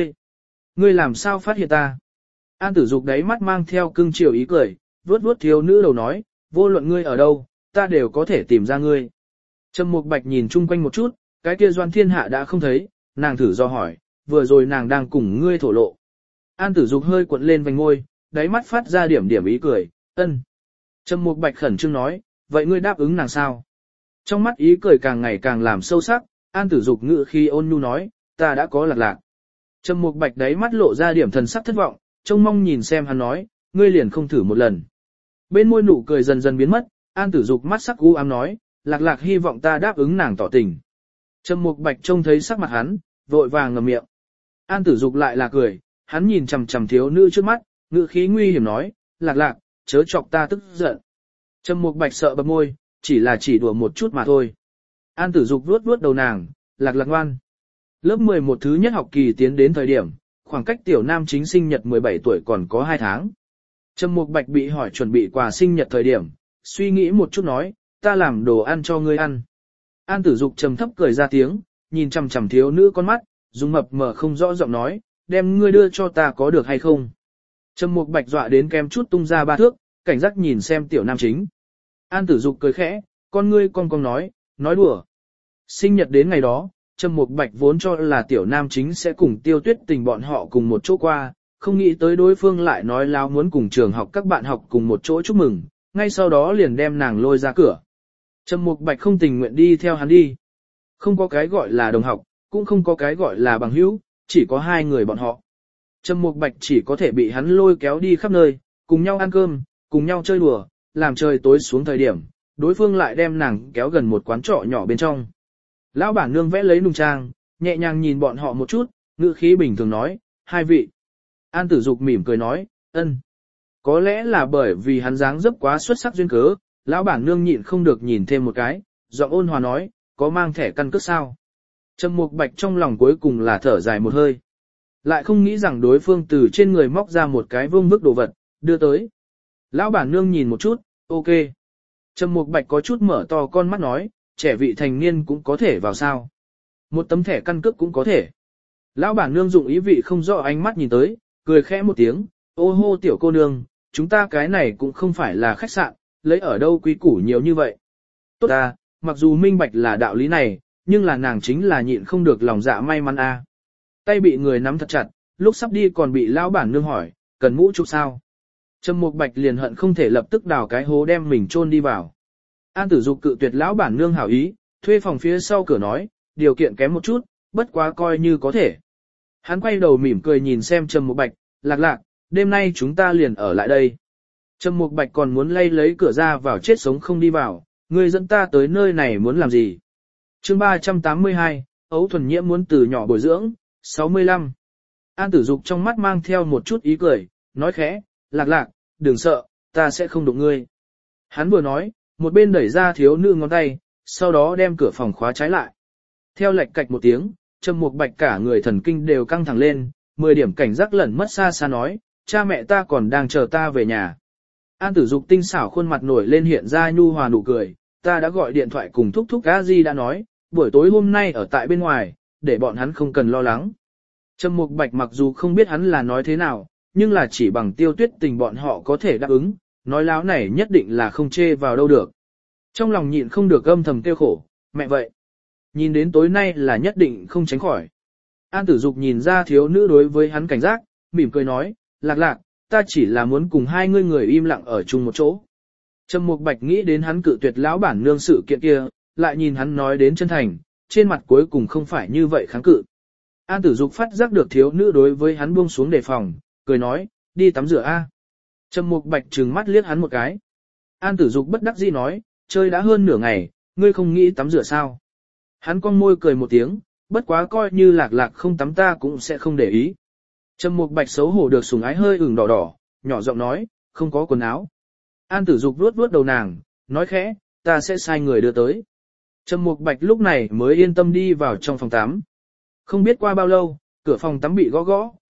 ngươi làm sao phát hiện ta? An Tử Dục đáy mắt mang theo cưng chiều ý cười, vuốt vuốt thiếu nữ đầu nói, vô luận ngươi ở đâu, ta đều có thể tìm ra ngươi. Trầm Mục Bạch nhìn chung quanh một chút, cái kia Doan Thiên Hạ đã không thấy, nàng thử do hỏi, vừa rồi nàng đang cùng ngươi thổ lộ. An Tử Dục hơi cuộn lên vành môi, đáy mắt phát ra điểm điểm ý cười, ân. Trầm Mục Bạch khẩn trương nói, vậy ngươi đáp ứng nàng sao? Trong mắt ý cười càng ngày càng làm sâu sắc, An Tử Dục ngự khi ôn nhu nói, ta đã có lạc lạc. Trầm Mục Bạch đáy mắt lộ ra điểm thần sắc thất vọng, trông mong nhìn xem hắn nói, ngươi liền không thử một lần. Bên môi nụ cười dần dần biến mất, An Tử Dục mắt sắc u ám nói, lạc lạc hy vọng ta đáp ứng nàng tỏ tình. Trầm Mục Bạch trông thấy sắc mặt hắn, vội vàng ngậm miệng. An Tử Dục lại là cười, hắn nhìn chằm chằm thiếu nữ trước mắt, ngữ khí nguy hiểm nói, lạc lạc, chớ chọc ta tức giận. Trầm Mục Bạch sợ bập môi, chỉ đùa một chút mà thôi. An Tử Dục vuốt vuốt đầu nàng, lạc lạc ngoan. Lớp 11 thứ nhất học kỳ tiến đến thời điểm, khoảng cách tiểu nam chính sinh nhật 17 tuổi còn có 2 tháng. Trầm Mục Bạch bị hỏi chuẩn bị quà sinh nhật thời điểm, suy nghĩ một chút nói, ta làm đồ ăn cho ngươi ăn. An Tử Dục trầm thấp cười ra tiếng, nhìn chằm chằm thiếu nữ con mắt, dùng mập mờ không rõ giọng nói, đem ngươi đưa cho ta có được hay không. Trầm Mục Bạch dọa đến kém chút tung ra 3 thước, cảnh giác nhìn xem tiểu nam chính. An Tử Dục cười khẽ, con ngươi con nói đùa. Sinh nhật đến ngày đó, Trầm Mục Bạch vốn cho là tiểu nam chính sẽ cùng Tiêu Tuyết Tình bọn họ cùng một chỗ qua, không nghĩ tới đối phương lại nói láo muốn cùng trường học các bạn học cùng một chỗ chúc mừng, ngay sau đó liền đem nàng lôi ra cửa. Trầm Mục Bạch không tình nguyện đi theo hắn đi. Không có cái gọi là đồng học, cũng không có cái gọi là bằng hữu, chỉ có hai người bọn họ. Trầm Mục Bạch chỉ có thể bị hắn lôi kéo đi khắp nơi, cùng nhau ăn cơm, cùng nhau chơi đùa, làm trời tối xuống thời điểm, đối phương lại đem nàng kéo gần một quán trọ nhỏ bên trong. Lão bản nương vẽ lấy nùng trang, nhẹ nhàng nhìn bọn họ một chút, ngữ khí bình thường nói, hai vị. An Tử Dục mỉm cười nói, ân. Có lẽ là bởi vì hắn dáng dấp quá xuất sắc duyên cớ, lão bản nương nhịn không được nhìn thêm một cái, giọng ôn hòa nói, có mang thẻ căn cước sao? Trầm Mục Bạch trong lòng cuối cùng là thở dài một hơi. Lại không nghĩ rằng đối phương từ trên người móc ra một cái vương bức đồ vật, đưa tới. Lão bản nương nhìn một chút, ok. Trầm Mục Bạch có chút mở to con mắt nói, trẻ vị thành niên cũng có thể vào sao. Một tấm thẻ căn cước cũng có thể. Lão bản nương dụng ý vị không rõ ánh mắt nhìn tới, cười khẽ một tiếng, ô hô tiểu cô nương, chúng ta cái này cũng không phải là khách sạn, lấy ở đâu quý củ nhiều như vậy. Tốt à, mặc dù minh bạch là đạo lý này, nhưng là nàng chính là nhịn không được lòng dạ may mắn a. Tay bị người nắm thật chặt, lúc sắp đi còn bị lão bản nương hỏi, cần mũ chụp sao? Trầm Mục Bạch liền hận không thể lập tức đào cái hố đem mình chôn đi vào. An Tử Dục cự tuyệt lão bản nương hảo ý, thuê phòng phía sau cửa nói, điều kiện kém một chút, bất quá coi như có thể. Hắn quay đầu mỉm cười nhìn xem Trầm Mục Bạch, lạc lạc, đêm nay chúng ta liền ở lại đây. Trầm Mục Bạch còn muốn lay lấy cửa ra vào chết sống không đi vào, ngươi dẫn ta tới nơi này muốn làm gì? Chương 382, Ấu Thuần Nhiễm muốn từ nhỏ bồi dưỡng, 65. An Tử Dục trong mắt mang theo một chút ý cười, nói khẽ, lạc lạc, đừng sợ, ta sẽ không đụng ngươi. Hắn vừa nói, một bên đẩy ra thiếu nữ ngón tay, sau đó đem cửa phòng khóa trái lại. Theo lệch cạch một tiếng, Trầm Mục Bạch cả người thần kinh đều căng thẳng lên, 10 điểm cảnh giác lẩn mất xa xa nói, cha mẹ ta còn đang chờ ta về nhà. An Tử Dục tinh xảo khuôn mặt nổi lên hiện ra nhu hòa nụ cười, ta đã gọi điện thoại cùng thúc thúc A Di đã nói, buổi tối hôm nay ở tại bên ngoài, để bọn hắn không cần lo lắng. Trầm Mục Bạch mặc dù không biết hắn là nói thế nào, nhưng là chỉ bằng Tiêu Tuyết Tình bọn họ có thể đáp ứng, nói láo này nhất định là không chê vào đâu được. Trong lòng nhịn không được âm thầm tiêu khổ, mẹ vậy. Nhìn đến tối nay là nhất định không tránh khỏi. An Tử Dục nhìn ra thiếu nữ đối với hắn cảnh giác, mỉm cười nói, lạc lạc, ta chỉ là muốn cùng hai ngươi người im lặng ở chung một chỗ. Trầm Mục Bạch nghĩ đến hắn cự tuyệt lão bản nương sự kiện kia, lại nhìn hắn nói đến chân thành, trên mặt cuối cùng không phải như vậy kháng cự. An Tử Dục phát giác được thiếu nữ đối với hắn buông xuống đề phòng, cười nói, đi tắm rửa a. Trầm Mục Bạch trừng mắt liếc hắn một cái. An Tử Dục bất đắc dĩ nói, chơi đã hơn nửa ngày, ngươi không nghĩ tắm rửa sao? Hắn cong môi cười một tiếng, bất quá coi như lạc lạc không tắm ta cũng sẽ không để ý. Trầm Mục Bạch xấu hổ được sủng ái hơi ửng đỏ đỏ, nhỏ giọng nói, không có quần áo. An Tử Dục vuốt vuốt đầu nàng, nói khẽ, ta sẽ sai người đưa tới. Trầm Mục Bạch lúc này mới yên tâm đi vào trong phòng tắm. Không biết qua bao lâu, cửa phòng tắm bị gõ gõ,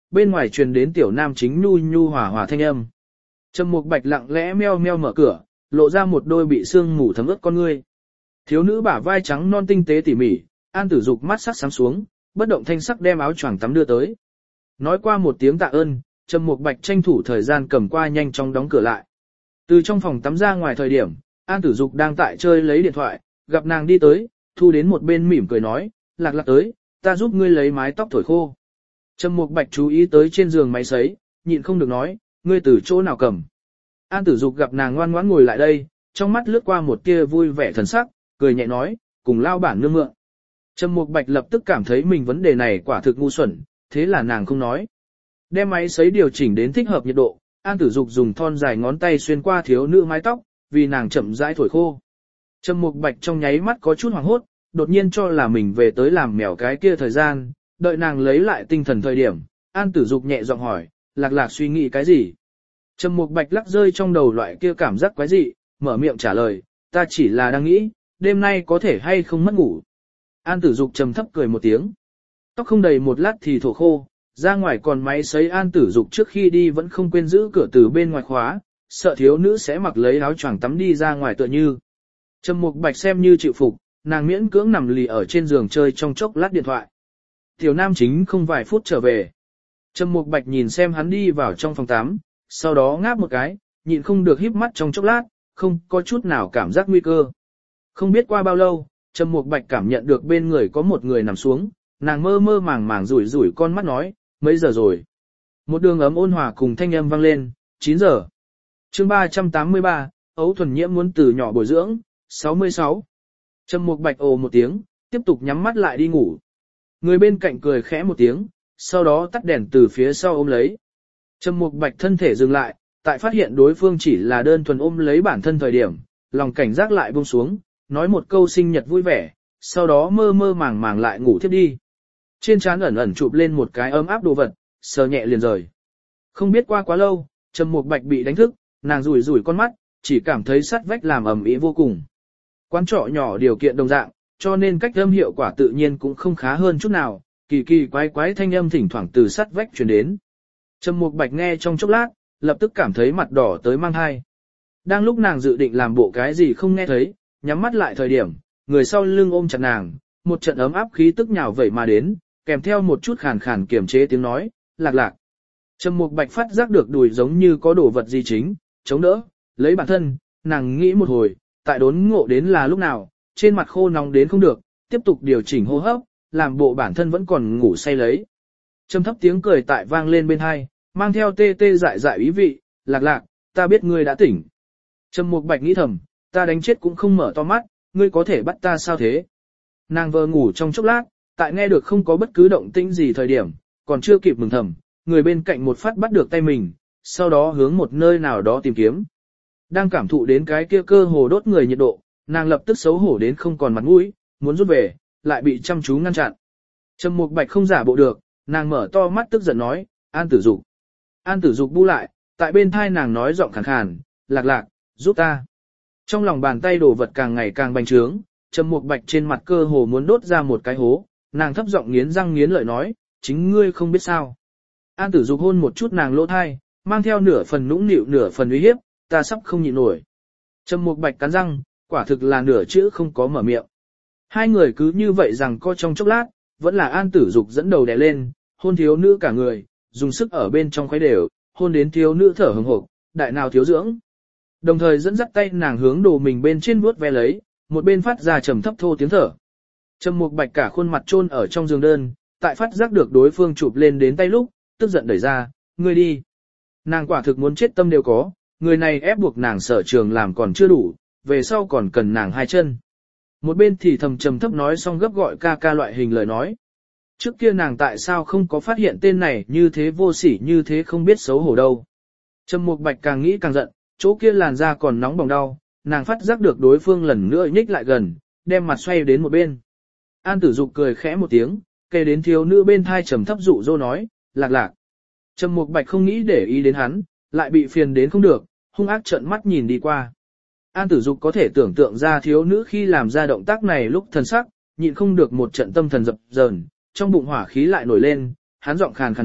bên ngoài truyền đến tiểu nam chính nhu nhu hòa hòa thanh âm. Trầm Mục Bạch lặng lẽ meo meo mở cửa, lộ ra một đôi bị sương mù thấm ướt con ngươi. Thiếu nữ bả vai trắng non tinh tế tỉ mỉ, An Tử Dục mắt sắc sáng xuống, bất động thanh sắc đem áo choàng tắm đưa tới. Nói qua một tiếng tạ ơn, Trầm Mục Bạch tranh thủ thời gian cầm qua nhanh chóng đóng cửa lại. Từ trong phòng tắm ra ngoài thời điểm, An Tử Dục đang tại chơi lấy điện thoại, gặp nàng đi tới, thu đến một bên mỉm cười nói, Lạc Lạc tới, ta giúp ngươi lấy mái tóc thổi khô. Trầm Mục Bạch chú ý tới trên giường máy sấy, nhịn không được nói, ngươi từ chỗ nào cầm. An Tử Dục gặp nàng ngoan ngoãn ngồi lại đây, trong mắt lướt qua một tia vui vẻ thần sắc, cười nhẹ nói, cùng lao bản nương mượn. Trầm Mục Bạch lập tức cảm thấy mình vấn đề này quả thực ngu xuẩn, thế là nàng không nói. Đem máy sấy điều chỉnh đến thích hợp nhiệt độ, An Tử Dục dùng thon dài ngón tay xuyên qua thiếu nữ mái tóc, vì nàng chậm rãi thổi khô. Trầm Mục Bạch trong nháy mắt có chút hoảng hốt, đột nhiên cho là mình về tới làm mèo cái kia thời gian, đợi nàng lấy lại tinh thần thời điểm, An Tử Dục nhẹ giọng hỏi, Lạc Lạc suy nghĩ cái gì? Trầm Mục Bạch lắc rơi trong đầu loại kia cảm giác quái dị, mở miệng trả lời, ta chỉ là đang nghĩ, đêm nay có thể hay không mất ngủ. An Tử Dục trầm thấp cười một tiếng. Tóc không đầy một lát thì thổ khô, ra ngoài còn máy sấy. An Tử Dục trước khi đi vẫn không quên giữ cửa từ bên ngoài khóa, sợ thiếu nữ sẽ mặc lấy áo choàng tắm đi ra ngoài tựa như. Trầm Mục Bạch xem như chịu phục, nàng miễn cưỡng nằm lì ở trên giường chơi trong chốc lát điện thoại. Tiểu nam chính không vài phút trở về. Trầm Mục Bạch nhìn xem hắn đi vào trong phòng tắm, sau đó ngáp một cái, nhịn không được híp mắt trong chốc lát, không có chút nào cảm giác nguy cơ. Không biết qua bao lâu, Trầm Mục Bạch cảm nhận được bên người có một người nằm xuống, nàng mơ mơ màng màng rủi rủi con mắt nói, mấy giờ rồi. Một đường ấm ôn hòa cùng thanh âm vang lên, 9 giờ. Chương 383, Ấu Thuần Nhiễm muốn từ nhỏ bồi dưỡng, 66. Trầm Mục Bạch ồ một tiếng, tiếp tục nhắm mắt lại đi ngủ. Người bên cạnh cười khẽ một tiếng, sau đó tắt đèn từ phía sau ôm lấy. Trầm Mục Bạch thân thể dừng lại, tại phát hiện đối phương chỉ là đơn thuần ôm lấy bản thân thời điểm, lòng cảnh giác lại buông xuống, nói một câu sinh nhật vui vẻ, sau đó mơ mơ màng màng lại ngủ thiếp đi. Trên trán ẩn ẩn chụp lên một cái ấm áp đồ vật, sờ nhẹ liền rời. Không biết qua quá lâu, Trầm Mục Bạch bị đánh thức, nàng rủi rủi con mắt, chỉ cảm thấy sắt vách làm ầm ĩ vô cùng. Quán trọ nhỏ điều kiện đồng dạng, cho nên cách âm hiệu quả tự nhiên cũng không khá hơn chút nào, kỳ kỳ quái quái thanh âm thỉnh thoảng từ sắt vách truyền đến. Trầm Mục Bạch nghe trong chốc lát, lập tức cảm thấy mặt đỏ tới mang hai. Đang lúc nàng dự định làm bộ cái gì không nghe thấy, nhắm mắt lại thời điểm, người sau lưng ôm chặt nàng, một trận ấm áp khí tức nhào vẩy mà đến, kèm theo một chút khàn khàn kiềm chế tiếng nói, Lạc Lạc. Trầm Mục Bạch phát giác được đùi giống như có đồ vật gì chính, chống đỡ, lấy bản thân, nàng nghĩ một hồi, tại đốn ngộ đến là lúc nào, trên mặt khô nóng đến không được, tiếp tục điều chỉnh hô hấp, làm bộ bản thân vẫn còn ngủ say lấy. Trầm thấp tiếng cười tại vang lên bên hai, mang theo tê tê dại dại ý vị, Lạc Lạc, ta biết ngươi đã tỉnh. Trầm Mục Bạch nghĩ thầm, ta đánh chết cũng không mở to mắt, ngươi có thể bắt ta sao thế? Nàng vờ ngủ trong chốc lát, tại nghe được không có bất cứ động tĩnh gì thời điểm, còn chưa kịp mừng thầm, người bên cạnh một phát bắt được tay mình, sau đó hướng một nơi nào đó tìm kiếm. Đang cảm thụ đến cái kia cơ hồ đốt người nhiệt độ, nàng lập tức xấu hổ đến không còn mặt mũi, muốn rút về, lại bị chăm chú ngăn chặn. Trầm Mục Bạch không giả bộ được, nàng mở to mắt tức giận nói, An Tử Dục. An Tử Dục bu lại, tại bên thai nàng nói giọng khàn khàn, Lạc Lạc, giúp ta. Trong lòng bàn tay đồ vật càng ngày càng bành trướng, Trầm Mục Bạch trên mặt cơ hồ muốn đốt ra một cái hố, nàng thấp giọng nghiến răng nghiến lợi nói, chính ngươi không biết sao. An Tử Dục hôn một chút nàng lỗ thai, mang theo nửa phần nũng nịu nửa phần uy hiếp, ta sắp không nhịn nổi. Trầm Mục Bạch cắn răng, quả thực là nửa chữ không có mở miệng. Hai người cứ như vậy rằng co trong chốc lát, vẫn là An Tử Dục dẫn đầu đè lên, hôn thiếu nữ cả người, dùng sức ở bên trong khuấy đều, hôn đến thiếu nữ thở hừng hực, đại nào thiếu dưỡng. Đồng thời dẫn dắt tay nàng hướng đồ mình bên trên vuốt ve lấy, một bên phát ra trầm thấp thô tiếng thở. Trầm Mục Bạch cả khuôn mặt chôn ở trong giường đơn, tại phát giác được đối phương chụp lên đến tay lúc, tức giận đẩy ra, ngươi đi. Nàng quả thực muốn chết tâm đều có, người này ép buộc nàng sở trường làm còn chưa đủ, về sau còn cần nàng hai chân. Một bên thì thầm trầm thấp nói xong gấp gọi ca ca loại hình lời nói. Trước kia nàng tại sao không có phát hiện tên này như thế vô sỉ như thế không biết xấu hổ đâu. Trầm Mục Bạch càng nghĩ càng giận, chỗ kia làn da còn nóng bỏng đau, nàng phát giác được đối phương lần nữa nhích lại gần, đem mặt xoay đến một bên. An Tử Dục cười khẽ một tiếng, kề đến thiếu nữ bên thai trầm thấp dụ dỗ nói, Lạc Lạc. Trầm Mục Bạch không nghĩ để ý đến hắn, lại bị phiền đến không được, hung ác trợn mắt nhìn đi qua. An Tử Dục có thể tưởng tượng ra thiếu nữ khi làm ra động tác này lúc thần sắc, nhịn không được một trận tâm thần dập dờn, trong bụng hỏa khí lại nổi lên, hắn giọng khàn khàn nói,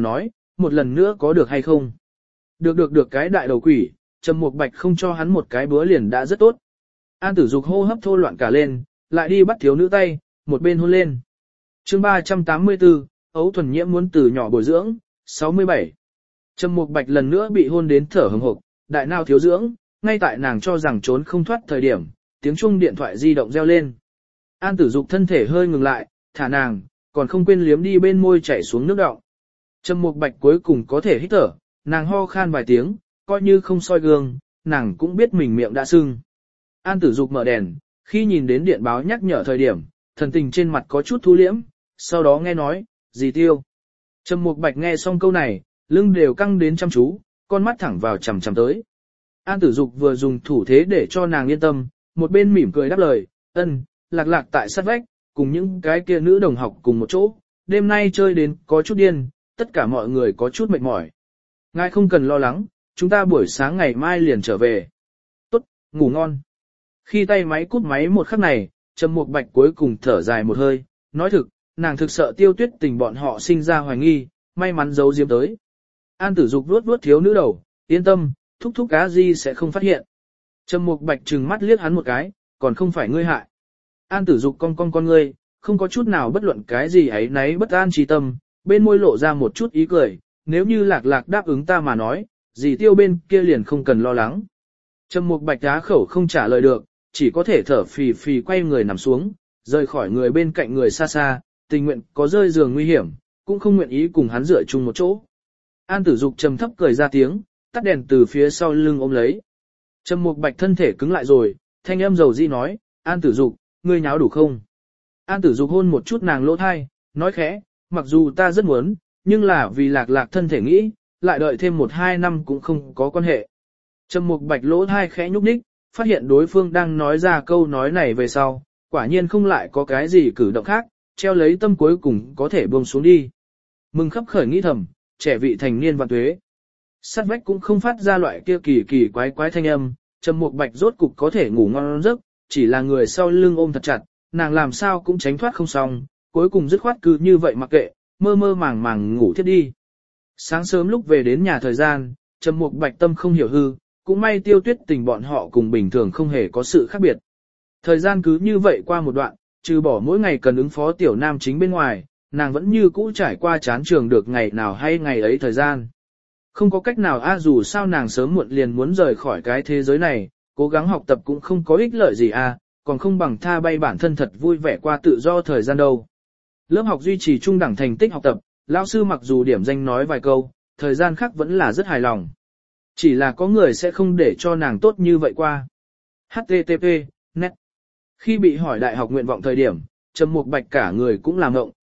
một lần nữa có được hay không? Được cái đại đầu quỷ, Trầm Mục Bạch không cho hắn một cái bữa liền đã rất tốt. An Tử Dục hô hấp thô loạn cả lên, lại đi bắt thiếu nữ tay, một bên hôn lên. Chương 384, Ấu Thuần Nhiễm muốn từ nhỏ bồi dưỡng, 67. Trầm Mục Bạch lần nữa bị hôn đến thở hổn hộc, đại nào thiếu dưỡng, ngay tại nàng cho rằng trốn không thoát thời điểm, tiếng chuông điện thoại di động reo lên. An Tử Dục thân thể hơi ngừng lại, thả nàng, còn không quên liếm đi bên môi chảy xuống nước đọng. Trầm Mục Bạch cuối cùng có thể hít thở, nàng ho khan vài tiếng, coi như không soi gương, nàng cũng biết mình miệng đã sưng. An Tử Dục mở đèn, khi nhìn đến điện báo nhắc nhở thời điểm, thần tình trên mặt có chút thu liễm, sau đó nghe nói, dì Tiêu. Trầm Mục Bạch nghe xong câu này, lưng đều căng đến chăm chú, con mắt thẳng vào chằm chằm tới. An Tử Dục vừa dùng thủ thế để cho nàng yên tâm, một bên mỉm cười đáp lời, lạc lạc tại sát vách, cùng những cái kia nữ đồng học cùng một chỗ, đêm nay chơi đến có chút điên, tất cả mọi người có chút mệt mỏi. Ngài không cần lo lắng, chúng ta buổi sáng ngày mai liền trở về. Tốt, ngủ ngon. Khi tay máy cút máy một khắc này, Trầm Mục Bạch cuối cùng thở dài một hơi, nói thực, nàng thực sợ Tiêu Tuyết Tình bọn họ sinh ra hoài nghi, may mắn giấu diếm tới. An Tử Dục vuốt thiếu nữ đầu, yên tâm, thúc thúc cá gì sẽ không phát hiện. Trầm Mục Bạch trừng mắt liếc hắn một cái, còn không phải ngươi hại. An Tử Dục cong cong con ngươi, không có chút nào bất luận cái gì ấy nấy bất an trí tâm, bên môi lộ ra một chút ý cười, nếu như lạc lạc đáp ứng ta mà nói, dì Tiêu bên kia liền không cần lo lắng. Trầm Mục Bạch á khẩu không trả lời được, chỉ có thể thở phì phì quay người nằm xuống, rời khỏi người bên cạnh người xa xa, tình nguyện có rơi giường nguy hiểm, cũng không nguyện ý cùng hắn dựa chung một chỗ. An Tử Dục trầm thấp cười ra tiếng, tắt đèn từ phía sau lưng ôm lấy. Trầm Mục Bạch thân thể cứng lại rồi, thanh âm dầu di nói, An Tử Dục, ngươi nháo đủ không? An Tử Dục hôn một chút nàng lỗ thai, nói khẽ, mặc dù ta rất muốn, nhưng là vì lạc lạc thân thể nghĩ, lại đợi thêm 1-2 năm cũng không có quan hệ. Trầm Mục Bạch lỗ thai khẽ nhúc nhích, phát hiện đối phương đang nói ra câu nói này về sau, quả nhiên không lại có cái gì cử động khác, treo lấy tâm cuối cùng có thể buông xuống đi. Mừng khấp khởi nghĩ thầm, trẻ vị thành niên vạn tuế. Sát vách cũng không phát ra loại kia kỳ kỳ quái quái thanh âm, Trầm Mục Bạch rốt cục có thể ngủ ngon giấc, chỉ là người sau lưng ôm thật chặt, nàng làm sao cũng tránh thoát không xong, cuối cùng dứt khoát cứ như vậy mặc kệ, mơ mơ màng màng ngủ thiếp đi. Sáng sớm lúc về đến nhà thời gian, Trầm Mục Bạch tâm không hiểu hư, cũng may Tiêu Tuyết Tình bọn họ cùng bình thường không hề có sự khác biệt. Thời gian cứ như vậy qua một đoạn, trừ bỏ mỗi ngày cần ứng phó tiểu nam chính bên ngoài, nàng vẫn như cũ trải qua chán trường được ngày nào hay ngày ấy thời gian. Không có cách nào dù sao nàng sớm muộn liền muốn rời khỏi cái thế giới này, cố gắng học tập cũng không có ích lợi gì còn không bằng tha bay bản thân thật vui vẻ qua tự do thời gian đâu. Lớp học duy trì trung đẳng thành tích học tập, lão sư mặc dù điểm danh nói vài câu, thời gian khác vẫn là rất hài lòng. Chỉ là có người sẽ không để cho nàng tốt như vậy qua. HTTP, net. Khi bị hỏi đại học nguyện vọng thời điểm, Trầm Mục Bạch cả người cũng làm ngộng,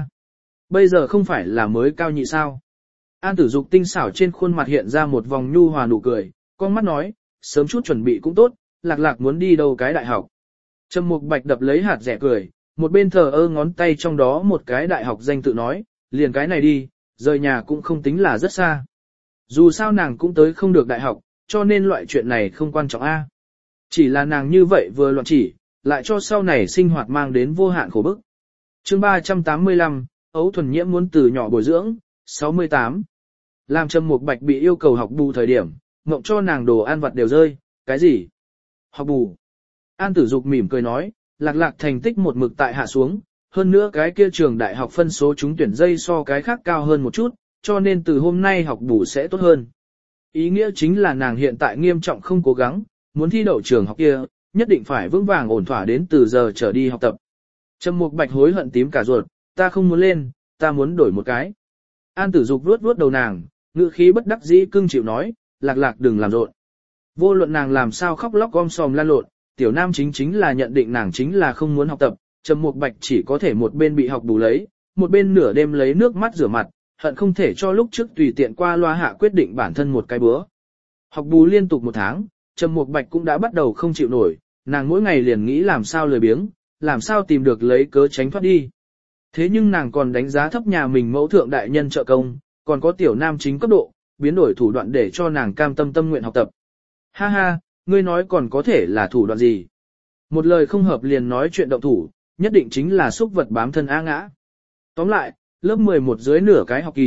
bây giờ không phải là mới cao nhị sao. An Tử Dục tinh xảo trên khuôn mặt hiện ra một vòng nhu hòa nụ cười, con mắt nói, sớm chút chuẩn bị cũng tốt, lạc lạc muốn đi đâu cái đại học. Trầm Mục Bạch đập lấy hạt rẻ cười, một bên thờ ơ ngón tay trong đó một cái đại học danh tự nói, liền cái này đi, rời nhà cũng không tính là rất xa. Dù sao nàng cũng tới không được đại học, cho nên loại chuyện này không quan trọng Chỉ là nàng như vậy vừa loạn chỉ, lại cho sau này sinh hoạt mang đến vô hạn khổ bức. Chương 385, Ấu Thuần Nhiễm muốn từ nhỏ bồi dưỡng, 68. Làm Trầm Mục Bạch bị yêu cầu học bù thời điểm, ngộng cho nàng đồ ăn vặt đều rơi, cái gì? Học bù. An Tử Dục mỉm cười nói, lạc lạc thành tích một mực tại hạ xuống, hơn nữa cái kia trường đại học phân số trúng tuyển dây so cái khác cao hơn một chút, cho nên từ hôm nay học bù sẽ tốt hơn. Ý nghĩa chính là nàng hiện tại nghiêm trọng không cố gắng, muốn thi đậu trường học kia, nhất định phải vững vàng ổn thỏa đến từ giờ trở đi học tập. Trầm Mục Bạch hối hận tím cả ruột, ta không muốn lên, ta muốn đổi một cái. An Tử Dục vuốt vuốt đầu nàng, ngữ khí bất đắc dĩ cưng chịu nói, lạc lạc đừng làm rộn. Vô luận nàng làm sao khóc lóc gom sòm lan lộn, tiểu nam chính là nhận định nàng chính là không muốn học tập, Trầm Mục Bạch chỉ có thể một bên bị học bù lấy, một bên nửa đêm lấy nước mắt rửa mặt, hận không thể cho lúc trước tùy tiện qua loa hạ quyết định bản thân một cái bữa. Học bù liên tục 1 tháng, Trầm Mục Bạch cũng đã bắt đầu không chịu nổi, nàng mỗi ngày liền nghĩ làm sao lười biếng, làm sao tìm được lấy cớ tránh thoát đi. Thế nhưng nàng còn đánh giá thấp nhà mình mẫu thượng đại nhân trợ công, còn có tiểu nam chính cấp độ, biến đổi thủ đoạn để cho nàng cam tâm tâm nguyện học tập. Ha ha, ngươi nói còn có thể là thủ đoạn gì? Một lời không hợp liền nói chuyện động thủ, nhất định chính là xúc vật bám thân ngã. Tóm lại, lớp 11 dưới nửa cái học kỳ,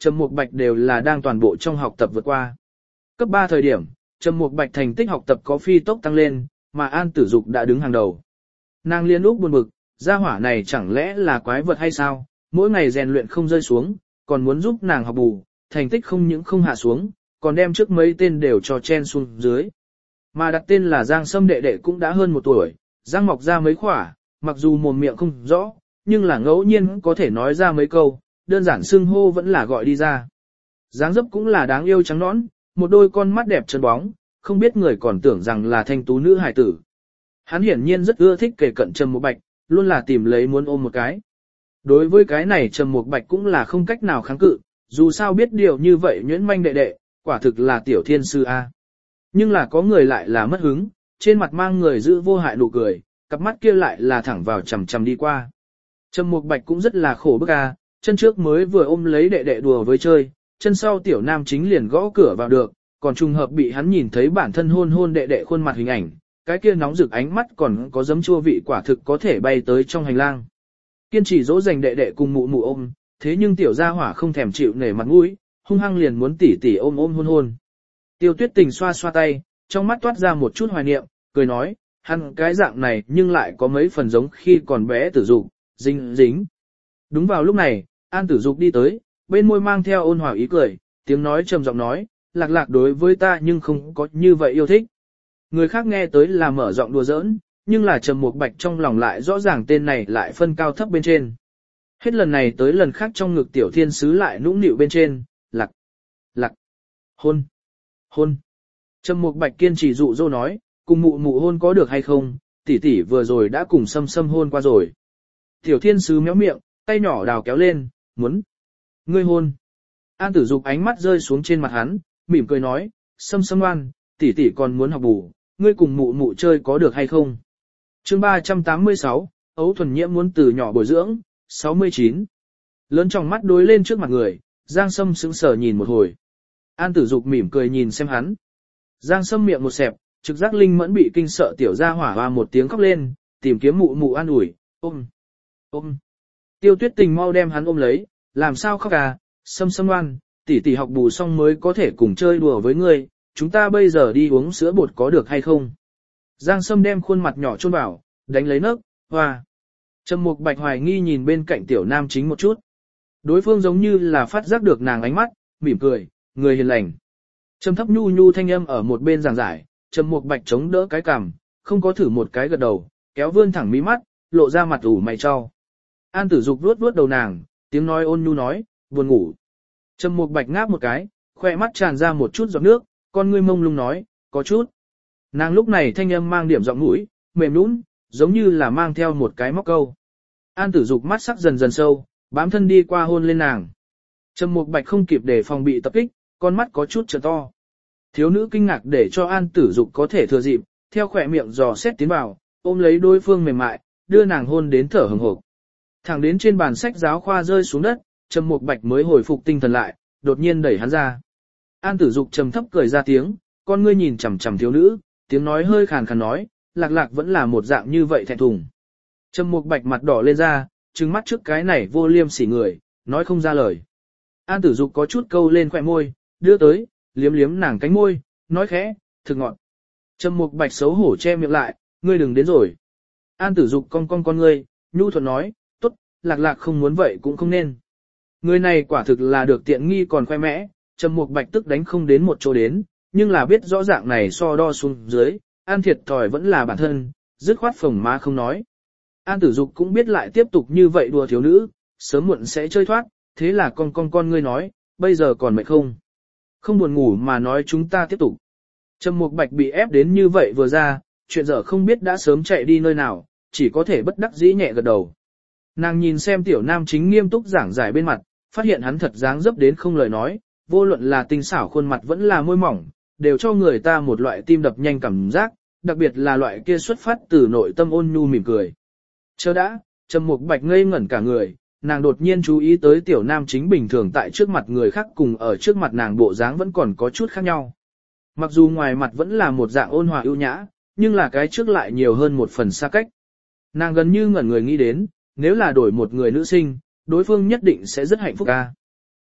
Trầm Mục Bạch đều là đang toàn bộ trong học tập vượt qua. Cấp 3 thời điểm, Trầm Mục Bạch thành tích học tập có phi tốc tăng lên, mà An Tử Dục đã đứng hàng đầu. Nàng liên úc buồn bực, gia hỏa này chẳng lẽ là quái vật hay sao, mỗi ngày rèn luyện không rơi xuống, còn muốn giúp nàng học bù, thành tích không những không hạ xuống, còn đem trước mấy tên đều cho chen xuống dưới. Mà đặt tên là Giang Sâm đệ đệ cũng đã hơn 1 tuổi, răng mọc ra mấy khỏa, mặc dù mồm miệng không rõ, nhưng là ngẫu nhiên có thể nói ra mấy câu, đơn giản xưng hô vẫn là gọi đi ra. Dáng dấp cũng là đáng yêu trắng nõn, một đôi con mắt đẹp chân bóng, không biết người còn tưởng rằng là thanh tú nữ hài tử. Hắn hiển nhiên rất ưa thích kề cận Trầm Mục Bạch, luôn là tìm lấy muốn ôm một cái. Đối với cái này Trầm Mục Bạch cũng là không cách nào kháng cự, dù sao biết điều như vậy nhuyễn manh đệ đệ, quả thực là tiểu thiên sư A. Nhưng là có người lại là mất hứng, trên mặt mang người giữ vô hại nụ cười, cặp mắt kia lại là thẳng vào chằm chằm đi qua. Trầm Mục Bạch cũng rất là khổ bức A, chân trước mới vừa ôm lấy đệ đệ đùa với chơi, chân sau tiểu nam chính liền gõ cửa vào được, còn trùng hợp bị hắn nhìn thấy bản thân hôn hôn đệ đệ khuôn mặt hình ảnh, cái kia nóng rực ánh mắt còn có giấm chua vị quả thực có thể bay tới trong hành lang. Kiên trì dỗ dành đệ đệ cùng mụ mụ ôm, thế nhưng tiểu gia hỏa không thèm chịu nể mặt mũi, hung hăng liền muốn tỉ tỉ ôm ôm hôn hôn. Tiêu Tuyết Tình xoa xoa tay, trong mắt toát ra một chút hoài niệm, cười nói, hắn cái dạng này nhưng lại có mấy phần giống khi còn bé Tử Dục, dính dính. Đúng vào lúc này, An Tử Dục đi tới, bên môi mang theo ôn hòa ý cười, tiếng nói trầm giọng nói, Lạc Lạc đối với ta nhưng không có như vậy yêu thích. Người khác nghe tới là mở giọng đùa giỡn, nhưng là Trầm Mục Bạch trong lòng lại rõ ràng tên này lại phân cao thấp bên trên. Hết lần này tới lần khác trong ngực tiểu thiên sứ lại nũng nịu bên trên, Lạc, Lạc, hôn, hôn. Trầm Mục Bạch kiên trì dụ dỗ nói, cùng mụ mụ hôn có được hay không, tỷ tỷ vừa rồi đã cùng Sâm Sâm hôn qua rồi. Tiểu thiên sứ méo miệng, tay nhỏ đào kéo lên, muốn. Ngươi hôn. An Tử Dục ánh mắt rơi xuống trên mặt hắn, mỉm cười nói, Sâm Sâm ngoan, tỷ tỷ còn muốn học bù, ngươi cùng mụ mụ chơi có được hay không? Chương 386, Ấu Thuần Nhiễm muốn từ nhỏ bồi dưỡng, 69. Lớn trong mắt đối lên trước mặt người, Giang Sâm sững sờ nhìn một hồi. An Tử Dục mỉm cười nhìn xem hắn. Giang Sâm miệng một xẹp, trực giác linh mẫn bị kinh sợ tiểu gia hỏa hoa một tiếng khóc lên, tìm kiếm mụ mụ an ủi, ôm, ôm. Tiêu Tuyết Tình mau đem hắn ôm lấy, làm sao khóc à, Sâm Sâm ngoan, tỷ tỷ học bù xong mới có thể cùng chơi đùa với ngươi, chúng ta bây giờ đi uống sữa bột có được hay không? Giang Sâm đem khuôn mặt nhỏ chôn vào, đánh lấy nấc, hoa. Trầm Mục Bạch hoài nghi nhìn bên cạnh tiểu nam chính một chút. Đối phương giống như là phát giác được nàng ánh mắt, mỉm cười, người hiền lành. Trầm thấp nhu nhu thanh âm ở một bên giảng giải, Trầm Mục Bạch chống đỡ cái cằm, không có thử một cái gật đầu, kéo vươn thẳng mí mắt, lộ ra mặt ủ mày cho. An Tử Dục vuốt vuốt đầu nàng, tiếng nói ôn nhu nói, buồn ngủ. Trầm Mục Bạch ngáp một cái, khoe mắt tràn ra một chút giọt nước, con ngươi mông lung nói, có chút. Nàng lúc này thanh âm mang điểm giọng mũi, mềm nhũn, giống như là mang theo một cái móc câu. An Tử Dục mắt sắc dần dần sâu, bám thân đi qua hôn lên nàng. Trầm Mục Bạch không kịp để phòng bị tập kích, con mắt có chút trợn to. Thiếu nữ kinh ngạc để cho An Tử Dục có thể thừa dịp, theo khỏe miệng dò xét tiến vào, ôm lấy đối phương mềm mại, đưa nàng hôn đến thở hừng hực. Thẳng đến trên bàn sách giáo khoa rơi xuống đất, Trầm Mục Bạch mới hồi phục tinh thần lại, đột nhiên đẩy hắn ra. An Tử Dục trầm thấp cười ra tiếng, con ngươi nhìn chằm chằm thiếu nữ, tiếng nói hơi khàn khàn nói, Lạc Lạc vẫn là một dạng như vậy thẹn thùng. Trầm Mục Bạch mặt đỏ lên ra, trừng mắt trước cái này vô liêm sỉ người, nói không ra lời. An Tử Dục có chút câu lên khóe môi, đưa tới, liếm liếm nàng cánh môi, nói khẽ, thực ngọt. Trầm Mục Bạch xấu hổ che miệng lại, ngươi đừng đến rồi. An Tử Dục cong con ngươi, nhu thuận nói, tốt, Lạc Lạc không muốn vậy cũng không nên. Người này quả thực là được tiện nghi còn khoe mẽ, Trầm Mục Bạch tức đánh không đến một chỗ đến, nhưng là biết rõ dạng này so đo xuống dưới, An thiệt thòi vẫn là bản thân, dứt khoát phồng má không nói. An Tử Dục cũng biết lại tiếp tục như vậy đùa thiếu nữ, sớm muộn sẽ chơi thoát, thế là con ngươi nói, bây giờ còn mệt không? Không buồn ngủ mà nói chúng ta tiếp tục. Trầm Mục Bạch bị ép đến như vậy vừa ra, chuyện dở không biết đã sớm chạy đi nơi nào, chỉ có thể bất đắc dĩ nhẹ gật đầu. Nàng nhìn xem tiểu nam chính nghiêm túc giảng giải bên mặt, phát hiện hắn thật dáng dấp đến không lời nói, vô luận là tinh xảo khuôn mặt vẫn là môi mỏng, đều cho người ta một loại tim đập nhanh cảm giác, đặc biệt là loại kia xuất phát từ nội tâm ôn nhu mỉm cười. Chờ đã, Trầm Mục Bạch ngây ngẩn cả người, nàng đột nhiên chú ý tới tiểu nam chính bình thường tại trước mặt người khác cùng ở trước mặt nàng bộ dáng vẫn còn có chút khác nhau. Mặc dù ngoài mặt vẫn là một dạng ôn hòa ưu nhã, nhưng là cái trước lại nhiều hơn một phần xa cách. Nàng gần như ngẩn người nghĩ đến, nếu là đổi một người nữ sinh, đối phương nhất định sẽ rất hạnh phúc ca.